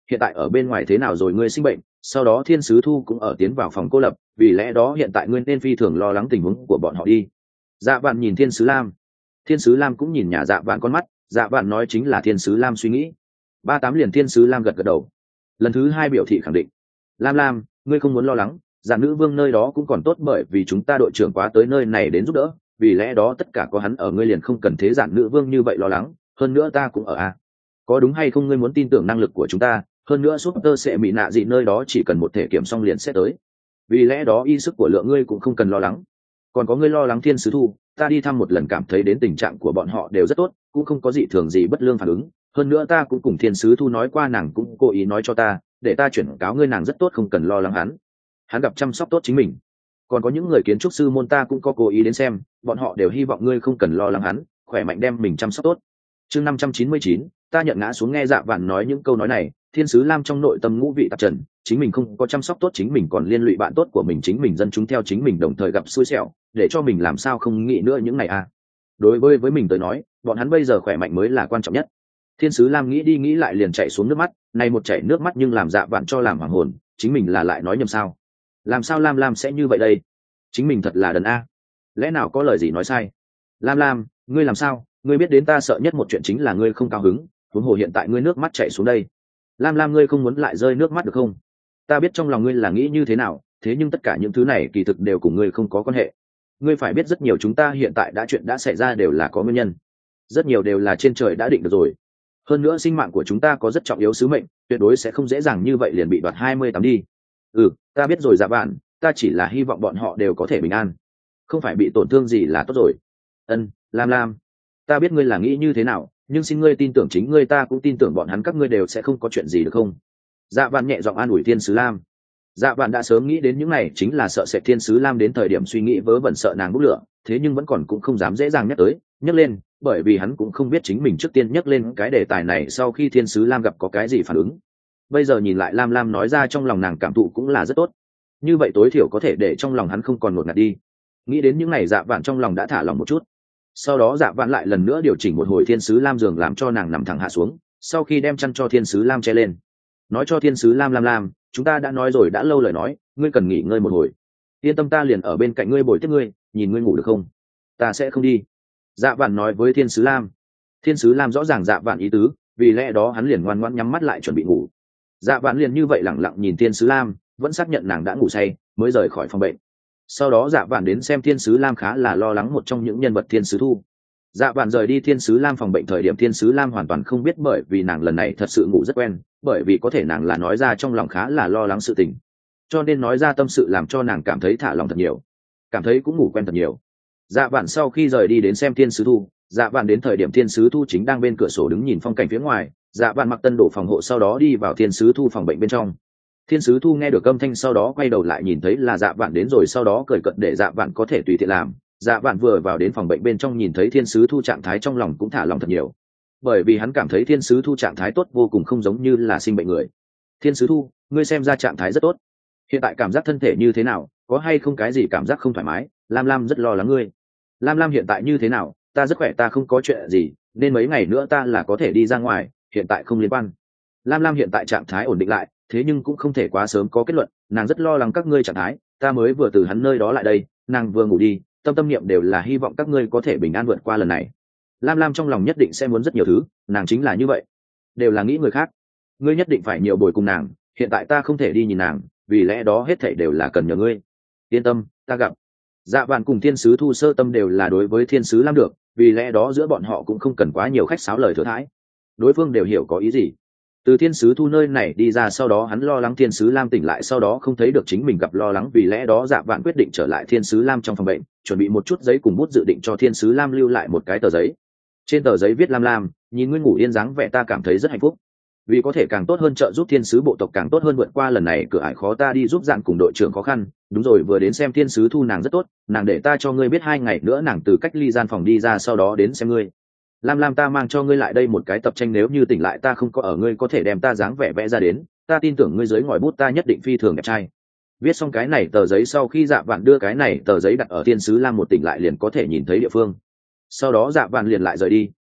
hiện tại ở bên ngoài thế nào rồi, ngươi sinh bệnh, sau đó thiên sứ thu cũng ở tiến vào phòng cô lập, vì lẽ đó hiện tại ngươi nên phi thường lo lắng tình huống của bọn họ đi. Dạ vạn nhìn thiên sứ lam, thiên sứ lam cũng nhìn nhà dạ vạn con mắt, dạ vạn nói chính là thiên sứ lam suy nghĩ. Ba tám liền thiên sứ lam gật gật đầu, lần thứ hai biểu thị khẳng định. Lam lam, ngươi không muốn lo lắng, dạ nữ vương nơi đó cũng còn tốt, bởi vì chúng ta đội trưởng quá tới nơi này đến giúp đỡ, vì lẽ đó tất cả có hắn ở ngươi liền không cần thế dạ nữ vương như vậy lo lắng, hơn nữa ta cũng ở à. Có đúng hay không, ngươi muốn tin tưởng năng lực của chúng ta, hơn nữa súp tơ sẽ bị nạ dị nơi đó chỉ cần một thể kiểm xong liền sẽ tới, vì lẽ đó y sức của lượng ngươi cũng không cần lo lắng. Còn có ngươi lo lắng thiên sứ thu, ta đi thăm một lần cảm thấy đến tình trạng của bọn họ đều rất tốt, cũng không có gì thường gì bất lương phản ứng, hơn nữa ta cũng cùng thiên sứ thu nói qua, nàng cũng cố ý nói cho ta để ta chuyển cáo ngươi nàng rất tốt, không cần lo lắng hắn hắn gặp chăm sóc tốt chính mình. Còn có những người kiến trúc sư môn ta cũng có cố ý đến xem, bọn họ đều hy vọng ngươi không cần lo lắng hắn, khỏe mạnh đem mình chăm sóc tốt. Chương năm trăm chín mươi chín, ta nhận ngã xuống. Nghe dạ vạn nói những câu nói này, thiên sứ lam trong nội tâm ngũ vị tạp trần, chính mình không có chăm sóc tốt chính mình còn liên lụy bạn tốt của mình, chính mình dân chúng theo chính mình đồng thời gặp xui xẻo, để cho mình làm sao không nghĩ nữa những này à. Đối với với mình tới nói, bọn hắn bây giờ khỏe mạnh mới là quan trọng nhất. Thiên sứ lam nghĩ đi nghĩ lại liền chạy xuống nước mắt, này một chảy nước mắt nhưng làm dạ vạn cho làm hoàng hồn, chính mình là lại nói nhầm sao? Làm sao lam lam sẽ như vậy đây? Chính mình thật là đần a, lẽ nào có lời gì nói sai? Lam lam, ngươi làm sao? Ngươi biết đến ta sợ nhất một chuyện chính là ngươi không cao hứng, huống hồ hiện tại ngươi nước mắt chảy xuống đây. Lam lam, ngươi không muốn lại rơi nước mắt được không? Ta biết trong lòng ngươi là nghĩ như thế nào, thế nhưng tất cả những thứ này kỳ thực đều cùng ngươi không có quan hệ. Ngươi phải biết rất nhiều chúng ta hiện tại đã chuyện đã xảy ra đều là có nguyên nhân, rất nhiều đều là trên trời đã định được rồi. Hơn nữa sinh mạng của chúng ta có rất trọng yếu sứ mệnh, tuyệt đối sẽ không dễ dàng như vậy liền bị đoạt hai mươi tám đi. Ừ, ta biết rồi dạ bạn, ta chỉ là hy vọng bọn họ đều có thể bình an, không phải bị tổn thương gì là tốt rồi. Ân, lam lam, ta biết ngươi là nghĩ như thế nào, nhưng xin ngươi tin tưởng chính ngươi, ta cũng tin tưởng bọn hắn các ngươi đều sẽ không có chuyện gì được không? Dạ bạn nhẹ giọng an ủi thiên sứ lam. Dạ bạn đã sớm nghĩ đến những này, chính là sợ sẽ thiên sứ lam đến thời điểm suy nghĩ vớ vẩn sợ nàng bốc lửa, thế nhưng vẫn còn cũng không dám dễ dàng nhắc tới nhắc lên, bởi vì hắn cũng không biết chính mình trước tiên nhắc lên cái đề tài này sau khi thiên sứ lam gặp có cái gì phản ứng. Bây giờ nhìn lại lam lam nói ra trong lòng nàng cảm thụ cũng là rất tốt, như vậy tối thiểu có thể để trong lòng hắn không còn ngột ngạt đi. Nghĩ đến những này dạ vạn trong lòng đã thả lòng một chút. Sau đó dạ vạn lại lần nữa điều chỉnh một hồi thiên sứ lam giường, làm cho nàng nằm thẳng hạ xuống, sau khi đem chăn cho thiên sứ lam che lên, nói cho thiên sứ lam lam lam, chúng ta đã nói rồi đã lâu lời nói, ngươi cần nghỉ ngơi một hồi, yên tâm ta liền ở bên cạnh ngươi bồi tiếp ngươi, nhìn ngươi ngủ được không? Ta sẽ không đi. Dạ vạn nói với thiên sứ lam. Thiên sứ lam rõ ràng dạ vạn ý tứ, vì lẽ đó hắn liền ngoan ngoãn nhắm mắt lại chuẩn bị ngủ. Dạ vạn liền như vậy lẳng lặng nhìn thiên sứ lam, vẫn xác nhận nàng đã ngủ say mới rời khỏi phòng bệnh. Sau đó dạ vạn đến xem thiên sứ lam, khá là lo lắng một trong những nhân vật thiên sứ thu. Dạ vạn rời đi thiên sứ lam phòng bệnh thời điểm, thiên sứ lam hoàn toàn không biết, bởi vì nàng lần này thật sự ngủ rất quen, bởi vì có thể nàng là nói ra trong lòng khá là lo lắng sự tình, cho nên nói ra tâm sự làm cho nàng cảm thấy thả lòng thật nhiều, cảm thấy cũng ngủ quen thật nhiều. Dạ vạn sau khi rời đi đến xem thiên sứ thu, dạ vạn đến thời điểm thiên sứ thu chính đang bên cửa sổ đứng nhìn phong cảnh phía ngoài. Dạ vạn mặc tân đổ phòng hộ sau đó đi vào thiên sứ thu phòng bệnh bên trong. Thiên sứ thu nghe được âm thanh sau đó quay đầu lại nhìn thấy là dạ vạn đến rồi, sau đó cười cợt để dạ vạn có thể tùy tiện làm. Dạ vạn vừa vào đến phòng bệnh bên trong nhìn thấy thiên sứ thu trạng thái, trong lòng cũng thả lòng thật nhiều, bởi vì hắn cảm thấy thiên sứ thu trạng thái tốt vô cùng, không giống như là sinh bệnh người. Thiên sứ thu, ngươi xem ra trạng thái rất tốt, hiện tại cảm giác thân thể như thế nào, có hay không cái gì cảm giác không thoải mái? Lam lam rất lo lắng ngươi. Lam lam hiện tại như thế nào? Ta rất khỏe, ta không có chuyện gì, nên mấy ngày nữa ta là có thể đi ra ngoài, hiện tại không liên quan. Lam lam hiện tại trạng thái ổn định lại, thế nhưng cũng không thể quá sớm có kết luận, nàng rất lo lắng các ngươi trạng thái, ta mới vừa từ hắn nơi đó lại đây, nàng vừa ngủ đi, tâm tâm niệm đều là hy vọng các ngươi có thể bình an vượt qua lần này. Lam lam trong lòng nhất định sẽ muốn rất nhiều thứ, nàng chính là như vậy, đều là nghĩ người khác. Ngươi nhất định phải nhiều bồi cùng nàng, hiện tại ta không thể đi nhìn nàng, vì lẽ đó hết thảy đều là cần nhờ ngươi. Yên tâm, ta gặp. Dạ vạn cùng thiên sứ thu sơ tâm đều là đối với thiên sứ lam được, vì lẽ đó giữa bọn họ cũng không cần quá nhiều khách sáo lời thừa thãi, đối phương đều hiểu có ý gì. Từ thiên sứ thu nơi này đi ra sau đó, hắn lo lắng thiên sứ lam tỉnh lại sau đó không thấy được chính mình gặp lo lắng, vì lẽ đó dạ vạn quyết định trở lại thiên sứ lam trong phòng bệnh, chuẩn bị một chút giấy cùng bút, dự định cho thiên sứ lam lưu lại một cái tờ giấy. Trên tờ giấy viết: lam lam, nhìn ngươi ngủ yên dáng vẻ ta cảm thấy rất hạnh phúc, vì có thể càng tốt hơn trợ giúp thiên sứ bộ tộc càng tốt hơn vượt qua lần này cửa ải khó, ta đi giúp dạng cùng đội trưởng khó khăn. Đúng rồi, vừa đến xem thiên sứ thu nàng rất tốt, nàng để ta cho ngươi biết hai ngày nữa nàng từ cách ly gian phòng đi ra sau đó đến xem ngươi. Lam lam, ta mang cho ngươi lại đây một cái tập tranh, nếu như tỉnh lại ta không có ở, ngươi có thể đem ta dáng vẻ vẽ ra đến, ta tin tưởng ngươi dưới ngòi bút ta nhất định phi thường đẹp trai. Viết xong cái này tờ giấy sau khi dạ vạn đưa cái này tờ giấy đặt ở thiên sứ lam một tỉnh lại liền có thể nhìn thấy địa phương, sau đó dạ vạn liền lại rời đi.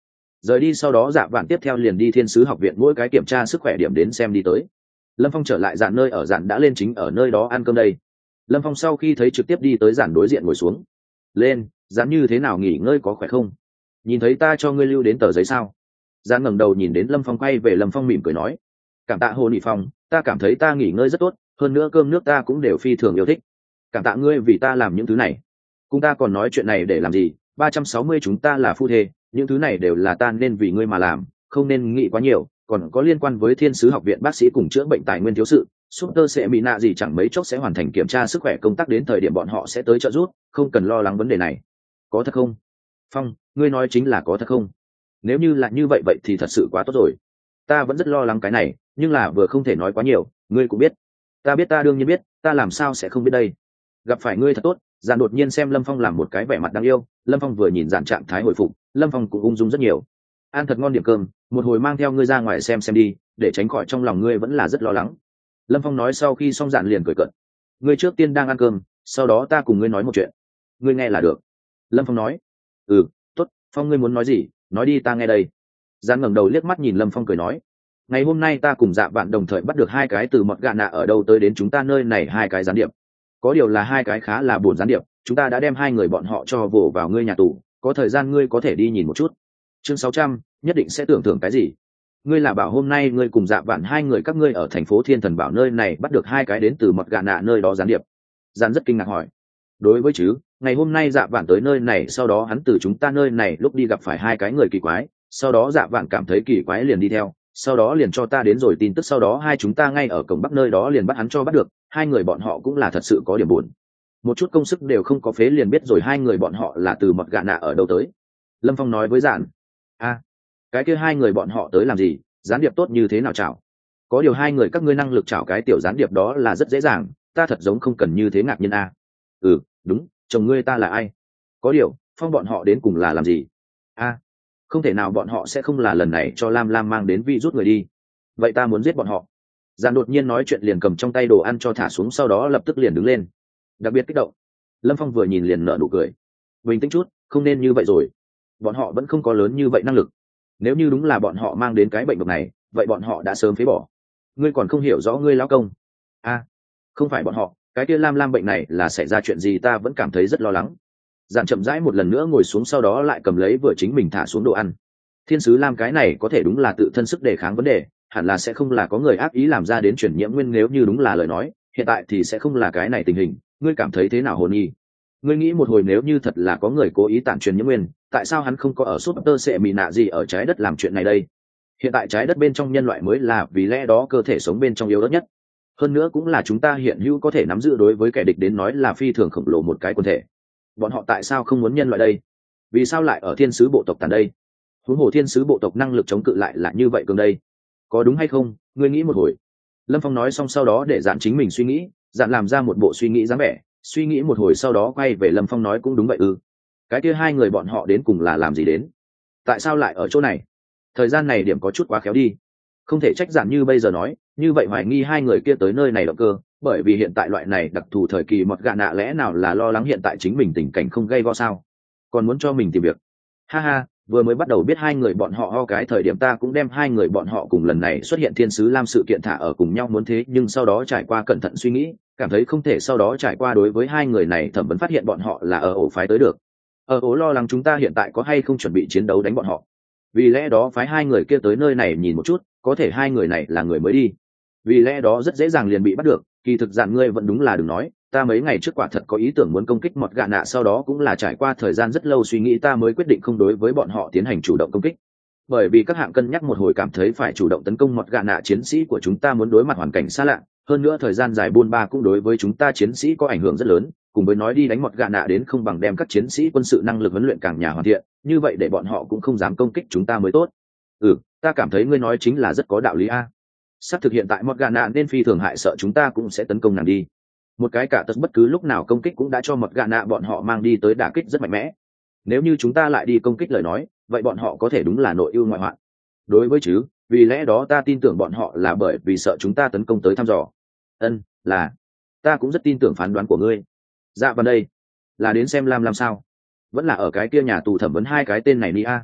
Rời đi sau đó dạ vạn tiếp theo liền đi thiên sứ học viện mỗi cái kiểm tra sức khỏe điểm đến xem đi tới. Lâm Phong trở lại dạn nơi ở dạn đã lên chính ở nơi đó ăn cơm đây. Lâm Phong sau khi thấy trực tiếp đi tới dạn đối diện ngồi xuống. Lên, dạn như thế nào, nghỉ ngơi có khỏe không? Nhìn thấy ta cho ngươi lưu đến tờ giấy sao? Dạn ngẩng đầu nhìn đến Lâm Phong quay về Lâm Phong mỉm cười nói. Cảm tạ Hồ Nị Phong, ta cảm thấy ta nghỉ ngơi rất tốt, hơn nữa cơm nước ta cũng đều phi thường yêu thích. Cảm tạ ngươi vì ta làm những thứ này. Cùng ta còn nói chuyện này để làm gì? Ba trăm sáu mươi chúng ta là phu thê, những thứ này đều là ta nên vì ngươi mà làm, không nên nghĩ quá nhiều. Còn có liên quan với thiên sứ học viện bác sĩ cùng chữa bệnh tài nguyên thiếu sự, Super sẽ bị nạ gì chẳng mấy chốc sẽ hoàn thành kiểm tra sức khỏe công tác, đến thời điểm bọn họ sẽ tới trợ giúp, không cần lo lắng vấn đề này. Có thật không? Phong, ngươi nói chính là có thật không? Nếu như là như vậy vậy thì thật sự quá tốt rồi. Ta vẫn rất lo lắng cái này, nhưng là vừa không thể nói quá nhiều, ngươi cũng biết. Ta biết, ta đương nhiên biết, ta làm sao sẽ không biết đây. Gặp phải ngươi thật tốt. Giản đột nhiên xem Lâm Phong làm một cái vẻ mặt đáng yêu, Lâm Phong vừa nhìn Giản trạng thái hồi phục, Lâm Phong cũng ung dung rất nhiều. Ăn thật ngon điểm cơm, một hồi mang theo ngươi ra ngoài xem xem đi, để tránh khỏi trong lòng ngươi vẫn là rất lo lắng. Lâm Phong nói sau khi xong Giản liền cười cợt. Ngươi trước tiên đang ăn cơm, sau đó ta cùng ngươi nói một chuyện. Ngươi nghe là được. Lâm Phong nói. Ừ, tốt, Phong ngươi muốn nói gì, nói đi ta nghe đây. Giản ngẩng đầu liếc mắt nhìn Lâm Phong cười nói. Ngày hôm nay ta cùng Dạ Vạn đồng thời bắt được hai cái từ mọt gạ nạ ở đâu tới đến chúng ta nơi này, hai cái gián điệp. Có điều là hai cái khá là buồn gián điệp, chúng ta đã đem hai người bọn họ cho vồ vào ngươi nhà tù, có thời gian ngươi có thể đi nhìn một chút. Chương sáu trăm, nhất định sẽ tưởng thưởng cái gì? Ngươi là bảo hôm nay ngươi cùng Dạ Vạn hai người các ngươi ở thành phố Thiên Thần Bảo nơi này bắt được hai cái đến từ mọt gạ nạ nơi đó gián điệp? Giản rất kinh ngạc hỏi. Đối với chứ, ngày hôm nay Dạ Vạn tới nơi này, sau đó hắn từ chúng ta nơi này lúc đi gặp phải hai cái người kỳ quái, sau đó Dạ Vạn cảm thấy kỳ quái liền đi theo, sau đó liền cho ta đến rồi tin tức, sau đó hai chúng ta ngay ở cổng bắc nơi đó liền bắt hắn cho bắt được. Hai người bọn họ cũng là thật sự có điểm buồn, một chút công sức đều không có phế liền biết rồi hai người bọn họ là từ mọt gạ nạ ở đâu tới. Lâm Phong nói với Giản. A, cái kia hai người bọn họ tới làm gì, gián điệp tốt như thế nào chảo? Có điều hai người các ngươi năng lực chảo cái tiểu gián điệp đó là rất dễ dàng, ta thật giống không cần như thế ngạc nhiên a. Ừ, đúng, chồng ngươi ta là ai? Có điều, Phong bọn họ đến cùng là làm gì? A, không thể nào bọn họ sẽ không là lần này cho Lam Lam mang đến vi rút người đi. Vậy ta muốn giết bọn họ. Giản đột nhiên nói chuyện liền cầm trong tay đồ ăn cho thả xuống, sau đó lập tức liền đứng lên, đặc biệt kích động. Lâm Phong vừa nhìn liền nở nụ cười. Bình tĩnh chút, không nên như vậy rồi. Bọn họ vẫn không có lớn như vậy năng lực. Nếu như đúng là bọn họ mang đến cái bệnh độc này, vậy bọn họ đã sớm phế bỏ. Ngươi còn không hiểu rõ ngươi lão công. A, à, không phải bọn họ, cái kia Lam Lam bệnh này là xảy ra chuyện gì ta vẫn cảm thấy rất lo lắng. Giản chậm rãi một lần nữa ngồi xuống, sau đó lại cầm lấy vừa chính mình thả xuống đồ ăn. Thiên sứ Lam cái này có thể đúng là tự thân sức đề kháng vấn đề, hẳn là sẽ không là có người ác ý làm ra đến chuyển nhiễm nguyên, nếu như đúng là lời nói, hiện tại thì sẽ không là cái này tình hình. Ngươi cảm thấy thế nào Hồn Nhi? Ngươi nghĩ một hồi, nếu như thật là có người cố ý tản truyền nhiễm nguyên, tại sao hắn không có ở Super sẽ mì nạ gì ở trái đất làm chuyện này đây? Hiện tại trái đất bên trong nhân loại mới là vì lẽ đó cơ thể sống bên trong yếu ớt nhất, hơn nữa cũng là chúng ta hiện hữu có thể nắm giữ đối với kẻ địch đến nói là phi thường khổng lồ một cái quần thể. Bọn họ tại sao không muốn nhân loại đây? Vì sao lại ở thiên sứ bộ tộc tàn đây? Huống hồ thiên sứ bộ tộc năng lực chống cự lại là như vậy cường đây, có đúng hay không? Ngươi nghĩ một hồi. Lâm Phong nói xong sau đó để Dạn chính mình suy nghĩ. Dạn làm ra một bộ suy nghĩ dáng vẻ, suy nghĩ một hồi sau đó quay về Lâm Phong nói cũng đúng vậy ư. Cái kia hai người bọn họ đến cùng là làm gì đến? Tại sao lại ở chỗ này? Thời gian này điểm có chút quá khéo đi. Không thể trách Dạn như bây giờ nói, như vậy hoài nghi hai người kia tới nơi này động cơ, bởi vì hiện tại loại này đặc thù thời kỳ mọt gạ nạ lẽ nào là lo lắng hiện tại chính mình tình cảnh không gây go sao? Còn muốn cho mình tìm việc. Ha ha, vừa mới bắt đầu biết hai người bọn họ ho cái thời điểm ta cũng đem hai người bọn họ cùng lần này xuất hiện thiên sứ Lam sự kiện thả ở cùng nhau muốn thế, nhưng sau đó trải qua cẩn thận suy nghĩ, cảm thấy không thể, sau đó trải qua đối với hai người này thẩm vấn phát hiện bọn họ là ở ổ phái tới được. Ở ổ lo lắng chúng ta hiện tại có hay không chuẩn bị chiến đấu đánh bọn họ. Vì lẽ đó phái hai người kia tới nơi này nhìn một chút, có thể hai người này là người mới đi. Vì lẽ đó rất dễ dàng liền bị bắt được, kỳ thực Dạn ngươi vẫn đúng là đừng nói, ta mấy ngày trước quả thật có ý tưởng muốn công kích mọt gạ nạ, sau đó cũng là trải qua thời gian rất lâu suy nghĩ ta mới quyết định không đối với bọn họ tiến hành chủ động công kích, bởi vì các hạng cân nhắc một hồi cảm thấy phải chủ động tấn công mọt gạ nạ chiến sĩ của chúng ta muốn đối mặt hoàn cảnh xa lạ, hơn nữa thời gian dài buôn ba cũng đối với chúng ta chiến sĩ có ảnh hưởng rất lớn, cùng với nói đi đánh mọt gạ nạ đến không bằng đem các chiến sĩ quân sự năng lực huấn luyện càng nhà hoàn thiện, như vậy để bọn họ cũng không dám công kích chúng ta mới tốt. Ừ, ta cảm thấy ngươi nói chính là rất có đạo lý a. Sắp thực hiện tại mọt gạ nạ nên phi thường hại sợ chúng ta cũng sẽ tấn công nàng đi. Một cái cả tật bất cứ lúc nào công kích cũng đã cho mọt gạ nạ bọn họ mang đi tới đả kích rất mạnh mẽ. Nếu như chúng ta lại đi công kích lời nói, vậy bọn họ có thể đúng là nội ưu ngoại hoạn. Đối với chứ, vì lẽ đó ta tin tưởng bọn họ là bởi vì sợ chúng ta tấn công tới thăm dò. Ân, là. Ta cũng rất tin tưởng phán đoán của ngươi. Dạ vào đây. Là đến xem Lam Lam sao? Vẫn là ở cái kia nhà tù thẩm vấn hai cái tên này đi a.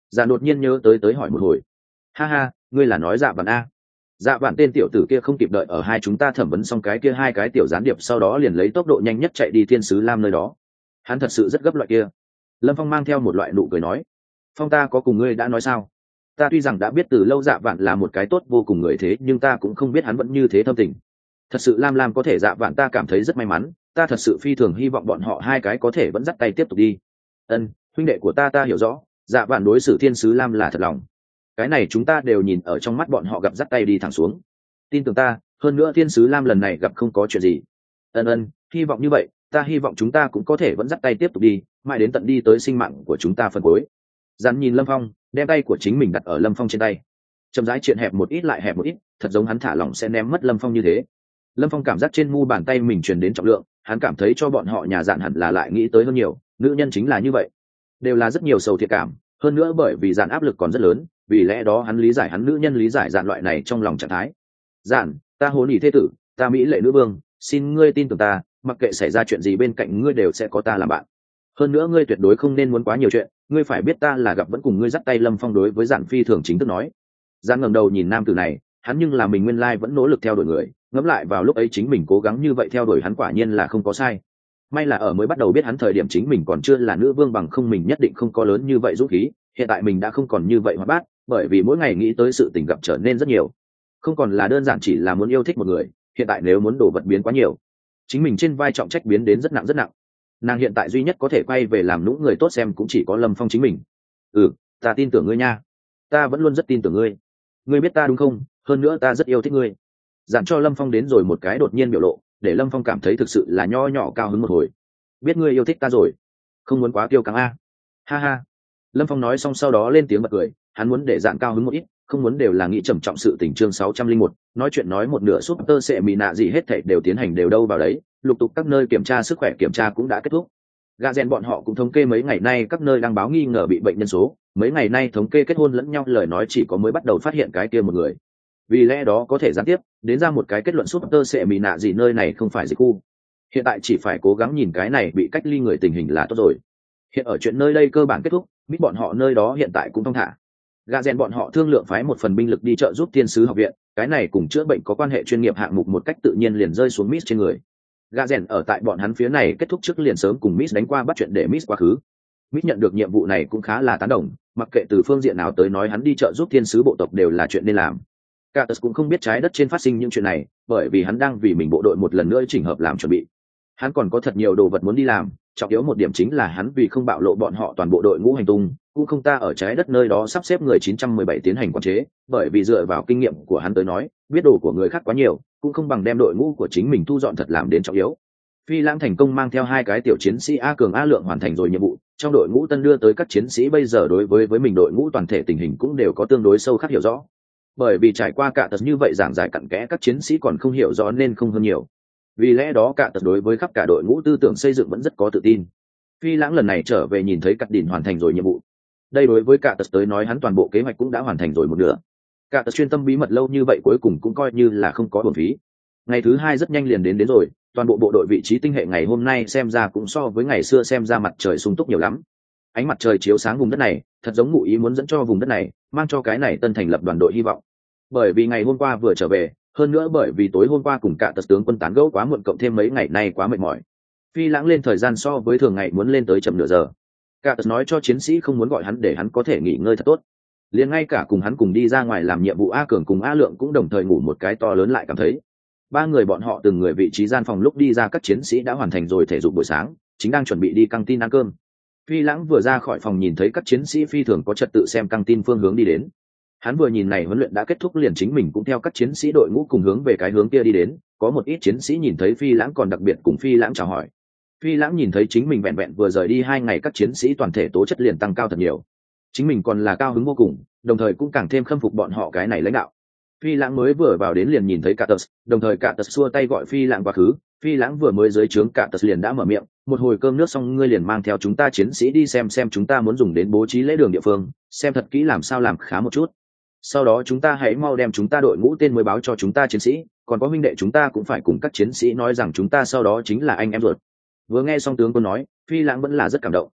Dạ đột nhiên nhớ tới tới hỏi một hồi. Ha ha, ngươi là nói Dạ Vạn a? Dạ Vạn tên tiểu tử kia không kịp đợi ở hai chúng ta thẩm vấn xong cái kia hai cái tiểu gián điệp, sau đó liền lấy tốc độ nhanh nhất chạy đi thiên sứ lam nơi đó. Hắn thật sự rất gấp loại kia. Lâm Phong mang theo một loại nụ cười nói. Phong, ta có cùng ngươi đã nói sao? Ta tuy rằng đã biết từ lâu Dạ Vạn là một cái tốt vô cùng người, thế nhưng ta cũng không biết hắn vẫn như thế thâm tình. Thật sự lam lam có thể Dạ Vạn ta cảm thấy rất may mắn, ta thật sự phi thường hy vọng bọn họ hai cái có thể vẫn dắt tay tiếp tục đi. Ân, huynh đệ của ta ta hiểu rõ, Dạ Vạn đối xử thiên sứ lam là thật lòng. Cái này chúng ta đều nhìn ở trong mắt, bọn họ gặp dắt tay đi thẳng xuống. Tin tưởng ta, hơn nữa thiên sứ lam lần này gặp không có chuyện gì. Ân ân, hy vọng như vậy, ta hy vọng chúng ta cũng có thể vẫn dắt tay tiếp tục đi, mãi đến tận đi tới sinh mạng của chúng ta phần cuối. Dàn nhìn Lâm Phong, đem tay của chính mình đặt ở Lâm Phong trên tay, chậm rãi chuyện hẹp một ít lại hẹp một ít, thật giống hắn thả lỏng sẽ ném mất Lâm Phong như thế. Lâm Phong cảm giác trên mu bàn tay mình truyền đến trọng lượng, hắn cảm thấy cho bọn họ nhà Dạn hẳn là lại nghĩ tới hơn nhiều, nữ nhân chính là như vậy, đều là rất nhiều sầu thiệt cảm, hơn nữa bởi vì Dạn áp lực còn rất lớn, vì lẽ đó hắn lý giải hắn nữ nhân lý giải Dạn loại này trong lòng trạng thái. Dạn, ta hôn ỉ thế tử, ta mỹ lệ nữ vương, xin ngươi tin tưởng ta, mặc kệ xảy ra chuyện gì bên cạnh ngươi đều sẽ có ta làm bạn. Hơn nữa ngươi tuyệt đối không nên muốn quá nhiều chuyện, ngươi phải biết ta là gặp vẫn cùng ngươi dắt tay. Lâm Phong đối với Dạn phi thường chính thức nói. Dạn ngẩng đầu nhìn nam tử này, hắn nhưng là mình nguyên lai vẫn nỗ lực theo đuổi người, ngẫm lại vào lúc ấy chính mình cố gắng như vậy theo đuổi hắn quả nhiên là không có sai. May là ở mới bắt đầu biết hắn thời điểm chính mình còn chưa là nữ vương, bằng không mình nhất định không có lớn như vậy dũng khí. Hiện tại mình đã không còn như vậy hoạt bát, bởi vì mỗi ngày nghĩ tới sự tình gặp trở nên rất nhiều, không còn là đơn giản chỉ là muốn yêu thích một người. Hiện tại nếu muốn đổ vật biến quá nhiều, chính mình trên vai trọng trách biến đến rất nặng rất nặng. Nàng hiện tại duy nhất có thể quay về làm nũng người tốt xem cũng chỉ có Lâm Phong chính mình. Ừ, ta tin tưởng ngươi nha, ta vẫn luôn rất tin tưởng ngươi, ngươi biết ta đúng không? Hơn nữa ta rất yêu thích ngươi. Dặn cho Lâm Phong đến rồi một cái đột nhiên biểu lộ, để Lâm Phong cảm thấy thực sự là nho nhỏ cao hứng một hồi. Biết ngươi yêu thích ta rồi, không muốn quá kiêu căng a. Ha ha. Lâm Phong nói xong sau đó lên tiếng bật cười, hắn muốn để Dạn cao hứng một ít, không muốn đều là nghĩ trầm trọng sự tình. Chương sáu trăm linh một, nói chuyện nói một nửa, súp tơ sẽ mì nạ gì hết thảy đều tiến hành đều đâu vào đấy, lục tục các nơi kiểm tra sức khỏe kiểm tra cũng đã kết thúc. Gà rèn bọn họ cũng thống kê mấy ngày nay các nơi đang báo nghi ngờ bị bệnh nhân số, mấy ngày nay thống kê kết hôn lẫn nhau lời nói chỉ có mới bắt đầu phát hiện cái kia một người. Vì lẽ đó có thể gián tiếp đến ra một cái kết luận, súp tơ sẽ mì nạ gì nơi này không phải dịch khu. Hiện tại chỉ phải cố gắng nhìn cái này bị cách ly người tình hình là tốt rồi. Hiện ở chuyện nơi đây cơ bản kết thúc, biết bọn họ nơi đó hiện tại cũng thong thả. Gà rèn bọn họ thương lượng phái một phần binh lực đi trợ giúp thiên sứ học viện, cái này cùng chữa bệnh có quan hệ chuyên nghiệp hạng mục một cách tự nhiên liền rơi xuống Miss trên người. Gà rèn ở tại bọn hắn phía này kết thúc trước liền sớm cùng Miss đánh qua bắt chuyện để Miss quá khứ. Miss nhận được nhiệm vụ này cũng khá là tán đồng, mặc kệ từ phương diện nào tới nói hắn đi trợ giúp thiên sứ bộ tộc đều là chuyện nên làm. Carter cũng không biết trái đất trên phát sinh những chuyện này, bởi vì hắn đang vì mình bộ đội một lần nữa chỉnh hợp làm chuẩn bị. Hắn còn có thật nhiều đồ vật muốn đi làm, trọng yếu một điểm chính là hắn vì không bạo lộ bọn họ toàn bộ đội ngũ hành tung, cũng không ta ở trái đất nơi đó sắp xếp người chín trăm mười bảy tiến hành quản chế, bởi vì dựa vào kinh nghiệm của hắn tới nói, biết đồ của người khác quá nhiều, cũng không bằng đem đội ngũ của chính mình thu dọn thật làm đến trọng yếu. Phi Lãng thành công mang theo hai cái tiểu chiến sĩ A Cường A Lượng hoàn thành rồi nhiệm vụ, trong đội ngũ tân đưa tới các chiến sĩ bây giờ đối với với mình đội ngũ toàn thể tình hình cũng đều có tương đối sâu khác hiểu rõ. Bởi vì trải qua cả tật như vậy giảng giải cặn kẽ, các chiến sĩ còn không hiểu rõ nên không hơn nhiều. Vì lẽ đó cả tật đối với khắp cả đội ngũ tư tưởng xây dựng vẫn rất có tự tin. Phi Lãng lần này trở về nhìn thấy Cắt Đỉnh hoàn thành rồi nhiệm vụ. Đây đối với cả tật tới nói hắn toàn bộ kế hoạch cũng đã hoàn thành rồi một nửa. Cả tật chuyên tâm bí mật lâu như vậy cuối cùng cũng coi như là không có uổng phí. Ngày thứ hai rất nhanh liền đến đến rồi, toàn bộ bộ đội vị trí tinh hệ ngày hôm nay xem ra cũng so với ngày xưa xem ra mặt trời sung túc nhiều lắm. Ánh mặt trời chiếu sáng vùng đất này, thật giống ngụ ý muốn dẫn cho vùng đất này, mang cho cái này tân thành lập đoàn đội hy vọng. Bởi vì ngày hôm qua vừa trở về, hơn nữa bởi vì tối hôm qua cùng cả tật tướng quân tán gẫu quá muộn, cộng thêm mấy ngày nay quá mệt mỏi, Phi Lãng lên thời gian so với thường ngày muốn lên tới chậm nửa giờ. Cả tật nói cho chiến sĩ không muốn gọi hắn để hắn có thể nghỉ ngơi thật tốt. Liền ngay cả cùng hắn cùng đi ra ngoài làm nhiệm vụ A Cường cùng A Lượng cũng đồng thời ngủ một cái to lớn lại cảm thấy. Ba người bọn họ từng người vị trí gian phòng, lúc đi ra các chiến sĩ đã hoàn thành rồi thể dục buổi sáng, chính đang chuẩn bị đi căng tin ăn cơm. Phi Lãng vừa ra khỏi phòng nhìn thấy các chiến sĩ phi thường có trật tự xem căng tin phương hướng đi đến. Hắn vừa nhìn này huấn luyện đã kết thúc liền chính mình cũng theo các chiến sĩ đội ngũ cùng hướng về cái hướng kia đi đến. Có một ít chiến sĩ nhìn thấy Phi Lãng còn đặc biệt cùng Phi Lãng chào hỏi. Phi Lãng nhìn thấy chính mình vẹn vẹn vừa rời đi hai ngày các chiến sĩ toàn thể tố chất liền tăng cao thật nhiều. Chính mình còn là cao hứng vô cùng, đồng thời cũng càng thêm khâm phục bọn họ cái này lãnh đạo. Phi Lãng mới vừa vào đến liền nhìn thấy Carter, đồng thời Carter xua tay gọi Phi Lãng quá khứ. Phi Lãng vừa mới dưới trướng Carter liền đã mở miệng, một hồi cơm nước xong ngươi liền mang theo chúng ta chiến sĩ đi xem xem chúng ta muốn dùng đến bố trí lễ đường địa phương, xem thật kỹ làm sao làm khá một chút. Sau đó chúng ta hãy mau đem chúng ta đội ngũ tên mới báo cho chúng ta chiến sĩ, còn có huynh đệ chúng ta cũng phải cùng các chiến sĩ nói rằng chúng ta sau đó chính là anh em ruột. Vừa nghe xong tướng quân nói, Phi Lãng vẫn là rất cảm động.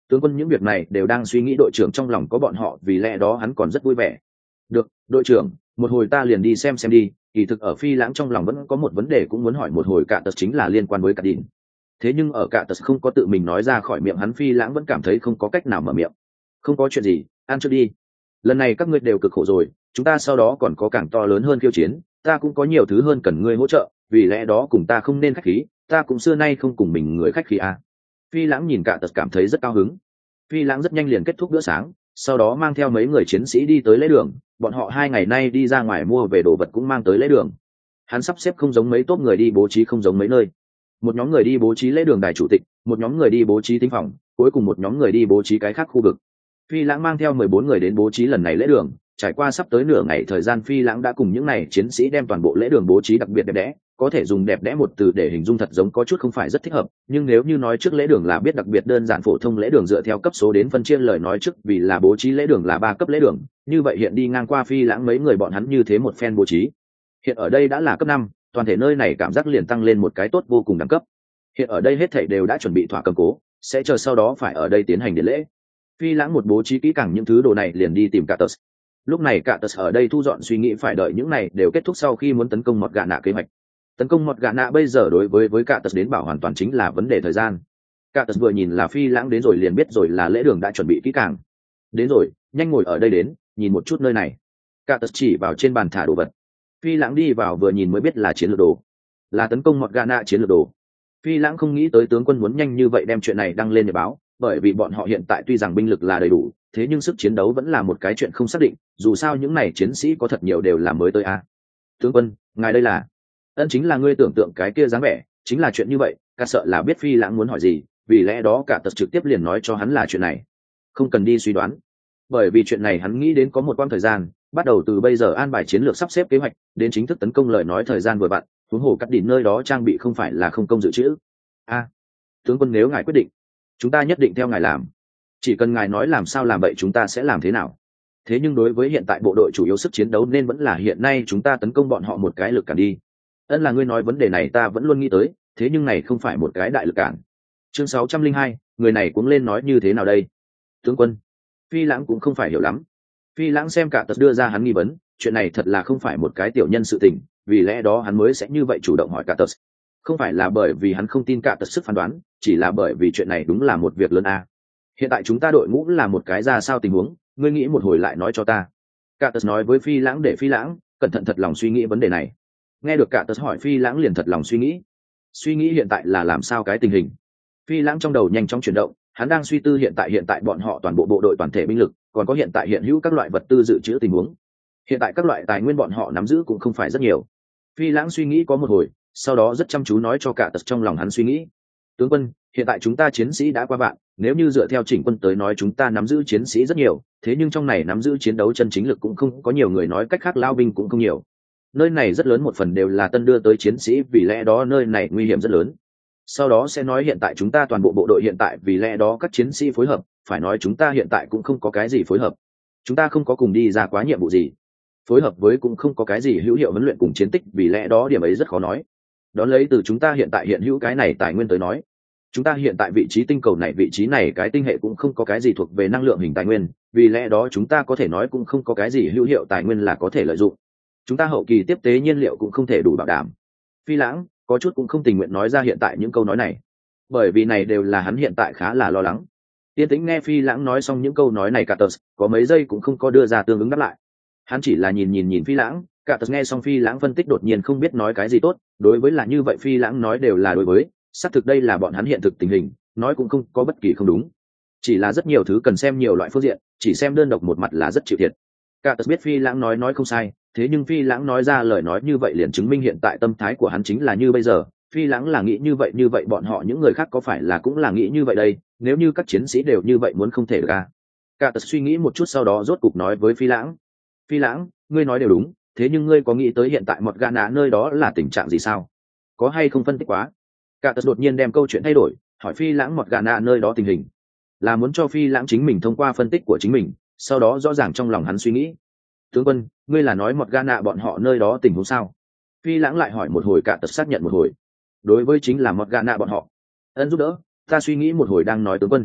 Tướng quân những việc này đều đang suy nghĩ đội trưởng trong lòng có bọn họ, vì lẽ đó hắn còn rất vui vẻ. Được, đội trưởng, một hồi ta liền đi xem xem đi. Kỳ thực ở Phi Lãng trong lòng vẫn có một vấn đề cũng muốn hỏi một hồi cả tật, chính là liên quan với cả đỉnh. Thế nhưng ở cả tật không có tự mình nói ra khỏi miệng hắn, Phi Lãng vẫn cảm thấy không có cách nào mở miệng. Không có chuyện gì, ăn trước đi. Lần này các ngươi đều cực khổ rồi, chúng ta sau đó còn có càng to lớn hơn khiêu chiến, ta cũng có nhiều thứ hơn cần ngươi hỗ trợ, vì lẽ đó cùng ta không nên khách khí, ta cũng xưa nay không cùng mình người khách khí à. Phi Lãng nhìn cả tật cảm thấy rất cao hứng. Phi Lãng rất nhanh liền kết thúc bữa sáng, sau đó mang theo mấy người chiến sĩ đi tới lễ đường. Bọn họ hai ngày nay đi ra ngoài mua về đồ vật cũng mang tới lễ đường. Hắn sắp xếp không giống mấy tốp người đi bố trí không giống mấy nơi. Một nhóm người đi bố trí lễ đường đài chủ tịch, một nhóm người đi bố trí thính phòng, cuối cùng một nhóm người đi bố trí cái khác khu vực. Phi Lãng mang theo mười bốn người đến bố trí lần này lễ đường. Trải qua sắp tới nửa ngày thời gian, Phi Lãng đã cùng những này chiến sĩ đem toàn bộ lễ đường bố trí đặc biệt đẹp đẽ. Có thể dùng đẹp đẽ một từ để hình dung thật giống có chút không phải rất thích hợp, nhưng nếu như nói trước lễ đường là biết đặc biệt đơn giản phổ thông lễ đường dựa theo cấp số đến phân chia lời nói trước, vì là bố trí lễ đường là ba cấp lễ đường, như vậy hiện đi ngang qua Phi Lãng mấy người bọn hắn như thế một phen bố trí. Hiện ở đây đã là cấp năm, toàn thể nơi này cảm giác liền tăng lên một cái tốt vô cùng đẳng cấp. Hiện ở đây hết thảy đều đã chuẩn bị thỏa cầm cố, sẽ chờ sau đó phải ở đây tiến hành điện lễ. Phi Lãng một bố trí kỹ càng những thứ đồ này liền đi tìm Cả Tật. Lúc này Cả Tật ở đây thu dọn suy nghĩ, phải đợi những này đều kết thúc sau khi muốn tấn công Mọt Gà Nạ kế hoạch. Tấn công Mọt Gà Nạ bây giờ đối với với Cả Tật đến bảo hoàn toàn chính là vấn đề thời gian. Cả Tật vừa nhìn là Phi Lãng đến rồi liền biết rồi là lễ đường đã chuẩn bị kỹ càng. Đến rồi, nhanh ngồi ở đây đến, nhìn một chút nơi này. Cả Tật chỉ vào trên bàn thả đồ vật. Phi Lãng đi vào vừa nhìn mới biết là chiến lược đồ, là tấn công Mọt Gà Nạ chiến lược đồ. Phi Lãng không nghĩ tới tướng quân muốn nhanh như vậy đem chuyện này đăng lên để báo, bởi vì bọn họ hiện tại tuy rằng binh lực là đầy đủ, thế nhưng sức chiến đấu vẫn là một cái chuyện không xác định, dù sao những này chiến sĩ có thật nhiều đều là mới tới a. À. Tướng quân, ngài đây là? Ân, chính là ngươi tưởng tượng cái kia dáng vẻ, chính là chuyện như vậy. Cả sợ là biết Phi Lãng muốn hỏi gì, vì lẽ đó Cả Tật trực tiếp liền nói cho hắn là chuyện này, không cần đi suy đoán, bởi vì chuyện này hắn nghĩ đến có một quãng thời gian, bắt đầu từ bây giờ an bài chiến lược sắp xếp kế hoạch, đến chính thức tấn công lời nói thời gian vừa vặn, huống hồ cắt đỉnh nơi đó trang bị không phải là không công dự trữ. A, à, tướng quân nếu ngài quyết định, chúng ta nhất định theo ngài làm, chỉ cần ngài nói làm sao làm vậy chúng ta sẽ làm thế nào. Thế nhưng đối với hiện tại bộ đội chủ yếu sức chiến đấu nên vẫn là hiện nay chúng ta tấn công bọn họ một cái lực cản đi. Ân, là ngươi nói vấn đề này ta vẫn luôn nghĩ tới, thế nhưng này không phải một cái đại lực cản. Chương sáu trăm linh hai, người này cuống lên nói như thế nào đây? Tướng quân, Phi Lãng cũng không phải hiểu lắm. Phi Lãng xem Cả Tật đưa ra hắn nghi vấn, chuyện này thật là không phải một cái tiểu nhân sự tình, vì lẽ đó hắn mới sẽ như vậy chủ động hỏi Cả Tật. Không phải là bởi vì hắn không tin Cả Tật sức phán đoán, chỉ là bởi vì chuyện này đúng là một việc lớn a. Hiện tại chúng ta đội ngũ là một cái ra sao tình huống, ngươi nghĩ một hồi lại nói cho ta. Cả Tật nói với Phi Lãng để Phi Lãng cẩn thận thật lòng suy nghĩ vấn đề này. Nghe được Cả Tật hỏi, Phi Lãng liền thật lòng suy nghĩ. Suy nghĩ hiện tại là làm sao cái tình hình. Phi Lãng trong đầu nhanh chóng chuyển động, hắn đang suy tư hiện tại hiện tại bọn họ toàn bộ bộ đội toàn thể binh lực, còn có hiện tại hiện hữu các loại vật tư dự trữ tình huống. Hiện tại các loại tài nguyên bọn họ nắm giữ cũng không phải rất nhiều. Phi Lãng suy nghĩ có một hồi, sau đó rất chăm chú nói cho Cả Tật trong lòng hắn suy nghĩ. Tướng quân, hiện tại chúng ta chiến sĩ đã qua vạn, nếu như dựa theo chỉnh quân tới nói chúng ta nắm giữ chiến sĩ rất nhiều, thế nhưng trong này nắm giữ chiến đấu chân chính lực cũng không có nhiều người, nói cách khác lao binh cũng không nhiều. Nơi này rất lớn một phần đều là tân đưa tới chiến sĩ, vì lẽ đó nơi này nguy hiểm rất lớn. Sau đó sẽ nói hiện tại chúng ta toàn bộ bộ đội hiện tại, vì lẽ đó các chiến sĩ phối hợp, phải nói chúng ta hiện tại cũng không có cái gì phối hợp. Chúng ta không có cùng đi ra quá nhiệm vụ gì. Phối hợp với cũng không có cái gì hữu hiệu huấn luyện cùng chiến tích, vì lẽ đó điểm ấy rất khó nói. Đón lấy từ chúng ta hiện tại hiện hữu cái này tài nguyên tới nói, chúng ta hiện tại vị trí tinh cầu này, vị trí này cái tinh hệ cũng không có cái gì thuộc về năng lượng hình tài nguyên, vì lẽ đó chúng ta có thể nói cũng không có cái gì hữu hiệu tài nguyên là có thể lợi dụng. Chúng ta hậu kỳ tiếp tế nhiên liệu cũng không thể đủ bảo đảm. Phi Lãng có chút cũng không tình nguyện nói ra hiện tại những câu nói này, bởi vì này đều là hắn hiện tại khá là lo lắng. Tiên tĩnh nghe Phi Lãng nói xong những câu nói này, Cả Tật có mấy giây cũng không có đưa ra tương ứng đáp lại. Hắn chỉ là nhìn nhìn nhìn Phi Lãng. Cả Tật nghe xong Phi Lãng phân tích đột nhiên không biết nói cái gì tốt, đối với là như vậy Phi Lãng nói đều là đối với, xác thực đây là bọn hắn hiện thực tình hình, nói cũng không có bất kỳ không đúng, chỉ là rất nhiều thứ cần xem nhiều loại phương diện, chỉ xem đơn độc một mặt là rất chịu thiệt. Cả Tật biết Phi Lãng nói nói không sai, thế nhưng Phi Lãng nói ra lời nói như vậy liền chứng minh hiện tại tâm thái của hắn chính là như bây giờ. Phi Lãng là nghĩ như vậy, như vậy bọn họ những người khác có phải là cũng là nghĩ như vậy đây, nếu như các chiến sĩ đều như vậy muốn không thể được à. Cả Tật suy nghĩ một chút sau đó rốt cục nói với Phi Lãng, Phi Lãng, ngươi nói đều đúng, thế nhưng ngươi có nghĩ tới hiện tại Mọt Gà Nạ nơi đó là tình trạng gì sao? Có hay không phân tích quá? Cả Tật đột nhiên đem câu chuyện thay đổi, hỏi Phi Lãng Mọt Gà Nạ nơi đó tình hình, là muốn cho Phi Lãng chính mình thông qua phân tích của chính mình, sau đó rõ ràng trong lòng hắn suy nghĩ. Tướng quân, ngươi là nói Mọt Gà Nạ bọn họ nơi đó tình huống sao? Phi Lãng lại hỏi một hồi, Cả Tật xác nhận một hồi. Đối với chính là Mọt Gà Nạ bọn họ. Ân, giúp đỡ, ta suy nghĩ một hồi đang nói tướng quân.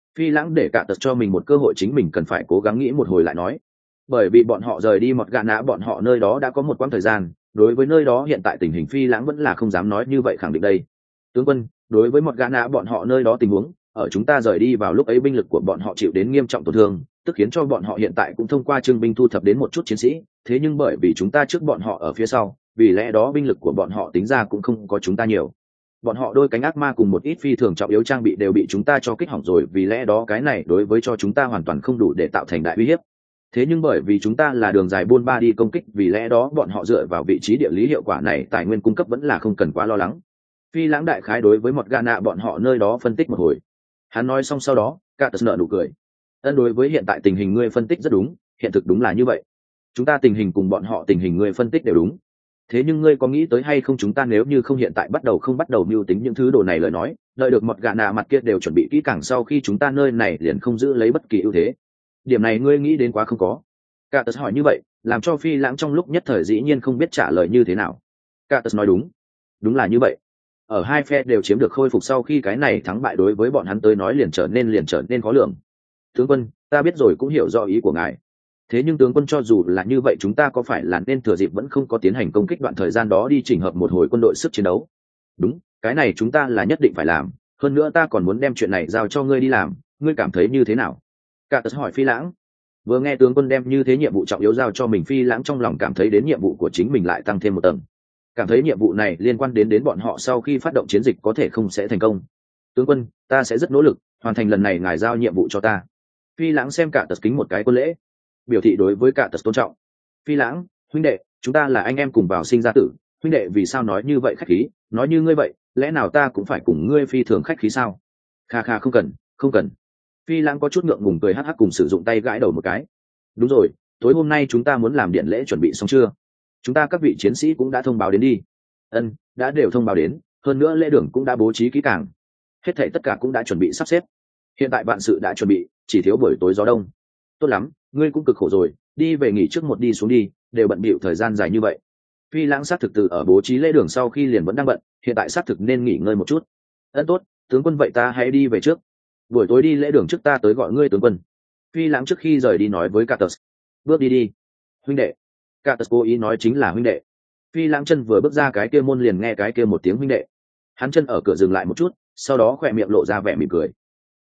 Phi lãng để cả tật cho mình một cơ hội, chính mình cần phải cố gắng nghĩ một hồi lại nói. Bởi vì bọn họ rời đi một gạ nã, bọn họ nơi đó đã có một quãng thời gian, đối với nơi đó hiện tại tình hình Phi lãng vẫn là không dám nói như vậy khẳng định đây. Tướng quân, đối với một gạ nã bọn họ nơi đó tình huống, ở chúng ta rời đi vào lúc ấy binh lực của bọn họ chịu đến nghiêm trọng tổn thương, tức khiến cho bọn họ hiện tại cũng thông qua trưng binh thu thập đến một chút chiến sĩ, thế nhưng bởi vì chúng ta trước bọn họ ở phía sau, vì lẽ đó binh lực của bọn họ tính ra cũng không có chúng ta nhiều. Bọn họ đôi cánh ác ma cùng một ít phi thường trọng yếu trang bị đều bị chúng ta cho kích hỏng rồi, vì lẽ đó cái này đối với cho chúng ta hoàn toàn không đủ để tạo thành đại uy hiếp. Thế nhưng bởi vì chúng ta là đường dài buôn ba đi công kích, vì lẽ đó bọn họ dựa vào vị trí địa lý hiệu quả này, tài nguyên cung cấp vẫn là không cần quá lo lắng. Phi lãng đại khái đối với một gà nạ bọn họ nơi đó phân tích một hồi. Hắn nói xong sau đó, cả tật nợ nụ cười. Ân, đối với hiện tại tình hình ngươi phân tích rất đúng, hiện thực đúng là như vậy. Chúng ta tình hình cùng bọn họ tình hình ngươi phân tích đều đúng. Thế nhưng ngươi có nghĩ tới hay không, chúng ta nếu như không hiện tại bắt đầu không bắt đầu mưu tính những thứ đồ này lời nói, đợi được một gà nạ mặt kia đều chuẩn bị kỹ càng, sau khi chúng ta nơi này liền không giữ lấy bất kỳ ưu thế. Điểm này ngươi nghĩ đến quá không có. Cả tật hỏi như vậy, làm cho Phi lãng trong lúc nhất thời dĩ nhiên không biết trả lời như thế nào. Cả tật nói đúng, đúng là như vậy. Ở hai phe đều chiếm được khôi phục sau khi, cái này thắng bại đối với bọn hắn tới nói liền trở nên liền trở nên khó lường. Tướng quân, ta biết rồi, cũng hiểu rõ ý của ngài. Thế nhưng tướng quân, cho dù là như vậy, chúng ta có phải là nên thừa dịp vẫn không có tiến hành công kích đoạn thời gian đó đi chỉnh hợp một hồi quân đội sức chiến đấu? Đúng, cái này chúng ta là nhất định phải làm. Hơn nữa ta còn muốn đem chuyện này giao cho ngươi đi làm, ngươi cảm thấy như thế nào? Cả tật hỏi Phi lãng. Vừa nghe tướng quân đem như thế nhiệm vụ trọng yếu giao cho mình, Phi lãng trong lòng cảm thấy đến nhiệm vụ của chính mình lại tăng thêm một tầng, cảm thấy nhiệm vụ này liên quan đến đến bọn họ sau khi phát động chiến dịch có thể không sẽ thành công. Tướng quân, ta sẽ rất nỗ lực hoàn thành lần này ngài giao nhiệm vụ cho ta. Phi lãng xem cả tật kính một cái quân lễ, biểu thị đối với cả tật tôn trọng. Phi lãng, huynh đệ, chúng ta là anh em cùng vào sinh ra tử, huynh đệ vì sao nói như vậy khách khí, nói như ngươi vậy, lẽ nào ta cũng phải cùng ngươi phi thường khách khí sao? Kha kha, không cần, không cần. Phi lãng có chút ngượng ngùng cười hắc hắc, cùng sử dụng tay gãi đầu một cái. Đúng rồi, tối hôm nay chúng ta muốn làm điện lễ chuẩn bị xong chưa? Chúng ta các vị chiến sĩ cũng đã thông báo đến đi. Ân, đã đều thông báo đến, hơn nữa lễ đường cũng đã bố trí kỹ càng, hết thảy tất cả cũng đã chuẩn bị sắp xếp. Hiện tại bạn sự đã chuẩn bị, chỉ thiếu buổi tối gió đông. Tốt lắm, ngươi cũng cực khổ rồi, đi về nghỉ trước một đi xuống đi, đều bận bịu thời gian dài như vậy. Phi lãng sát thực từ ở bố trí lễ đường sau khi liền vẫn đang bận, hiện tại sát thực nên nghỉ ngơi một chút. Ân, tốt, tướng quân, vậy ta hãy đi về trước, buổi tối đi lễ đường trước ta tới gọi ngươi tướng quân. Phi lãng trước khi rời đi nói với Catus. Bước đi đi, huynh đệ. Catus cố ý nói chính là huynh đệ. Phi lãng chân vừa bước ra cái kia môn liền nghe cái kia một tiếng huynh đệ. Hắn chân ở cửa dừng lại một chút, sau đó khỏe miệng lộ ra vẻ mỉm cười.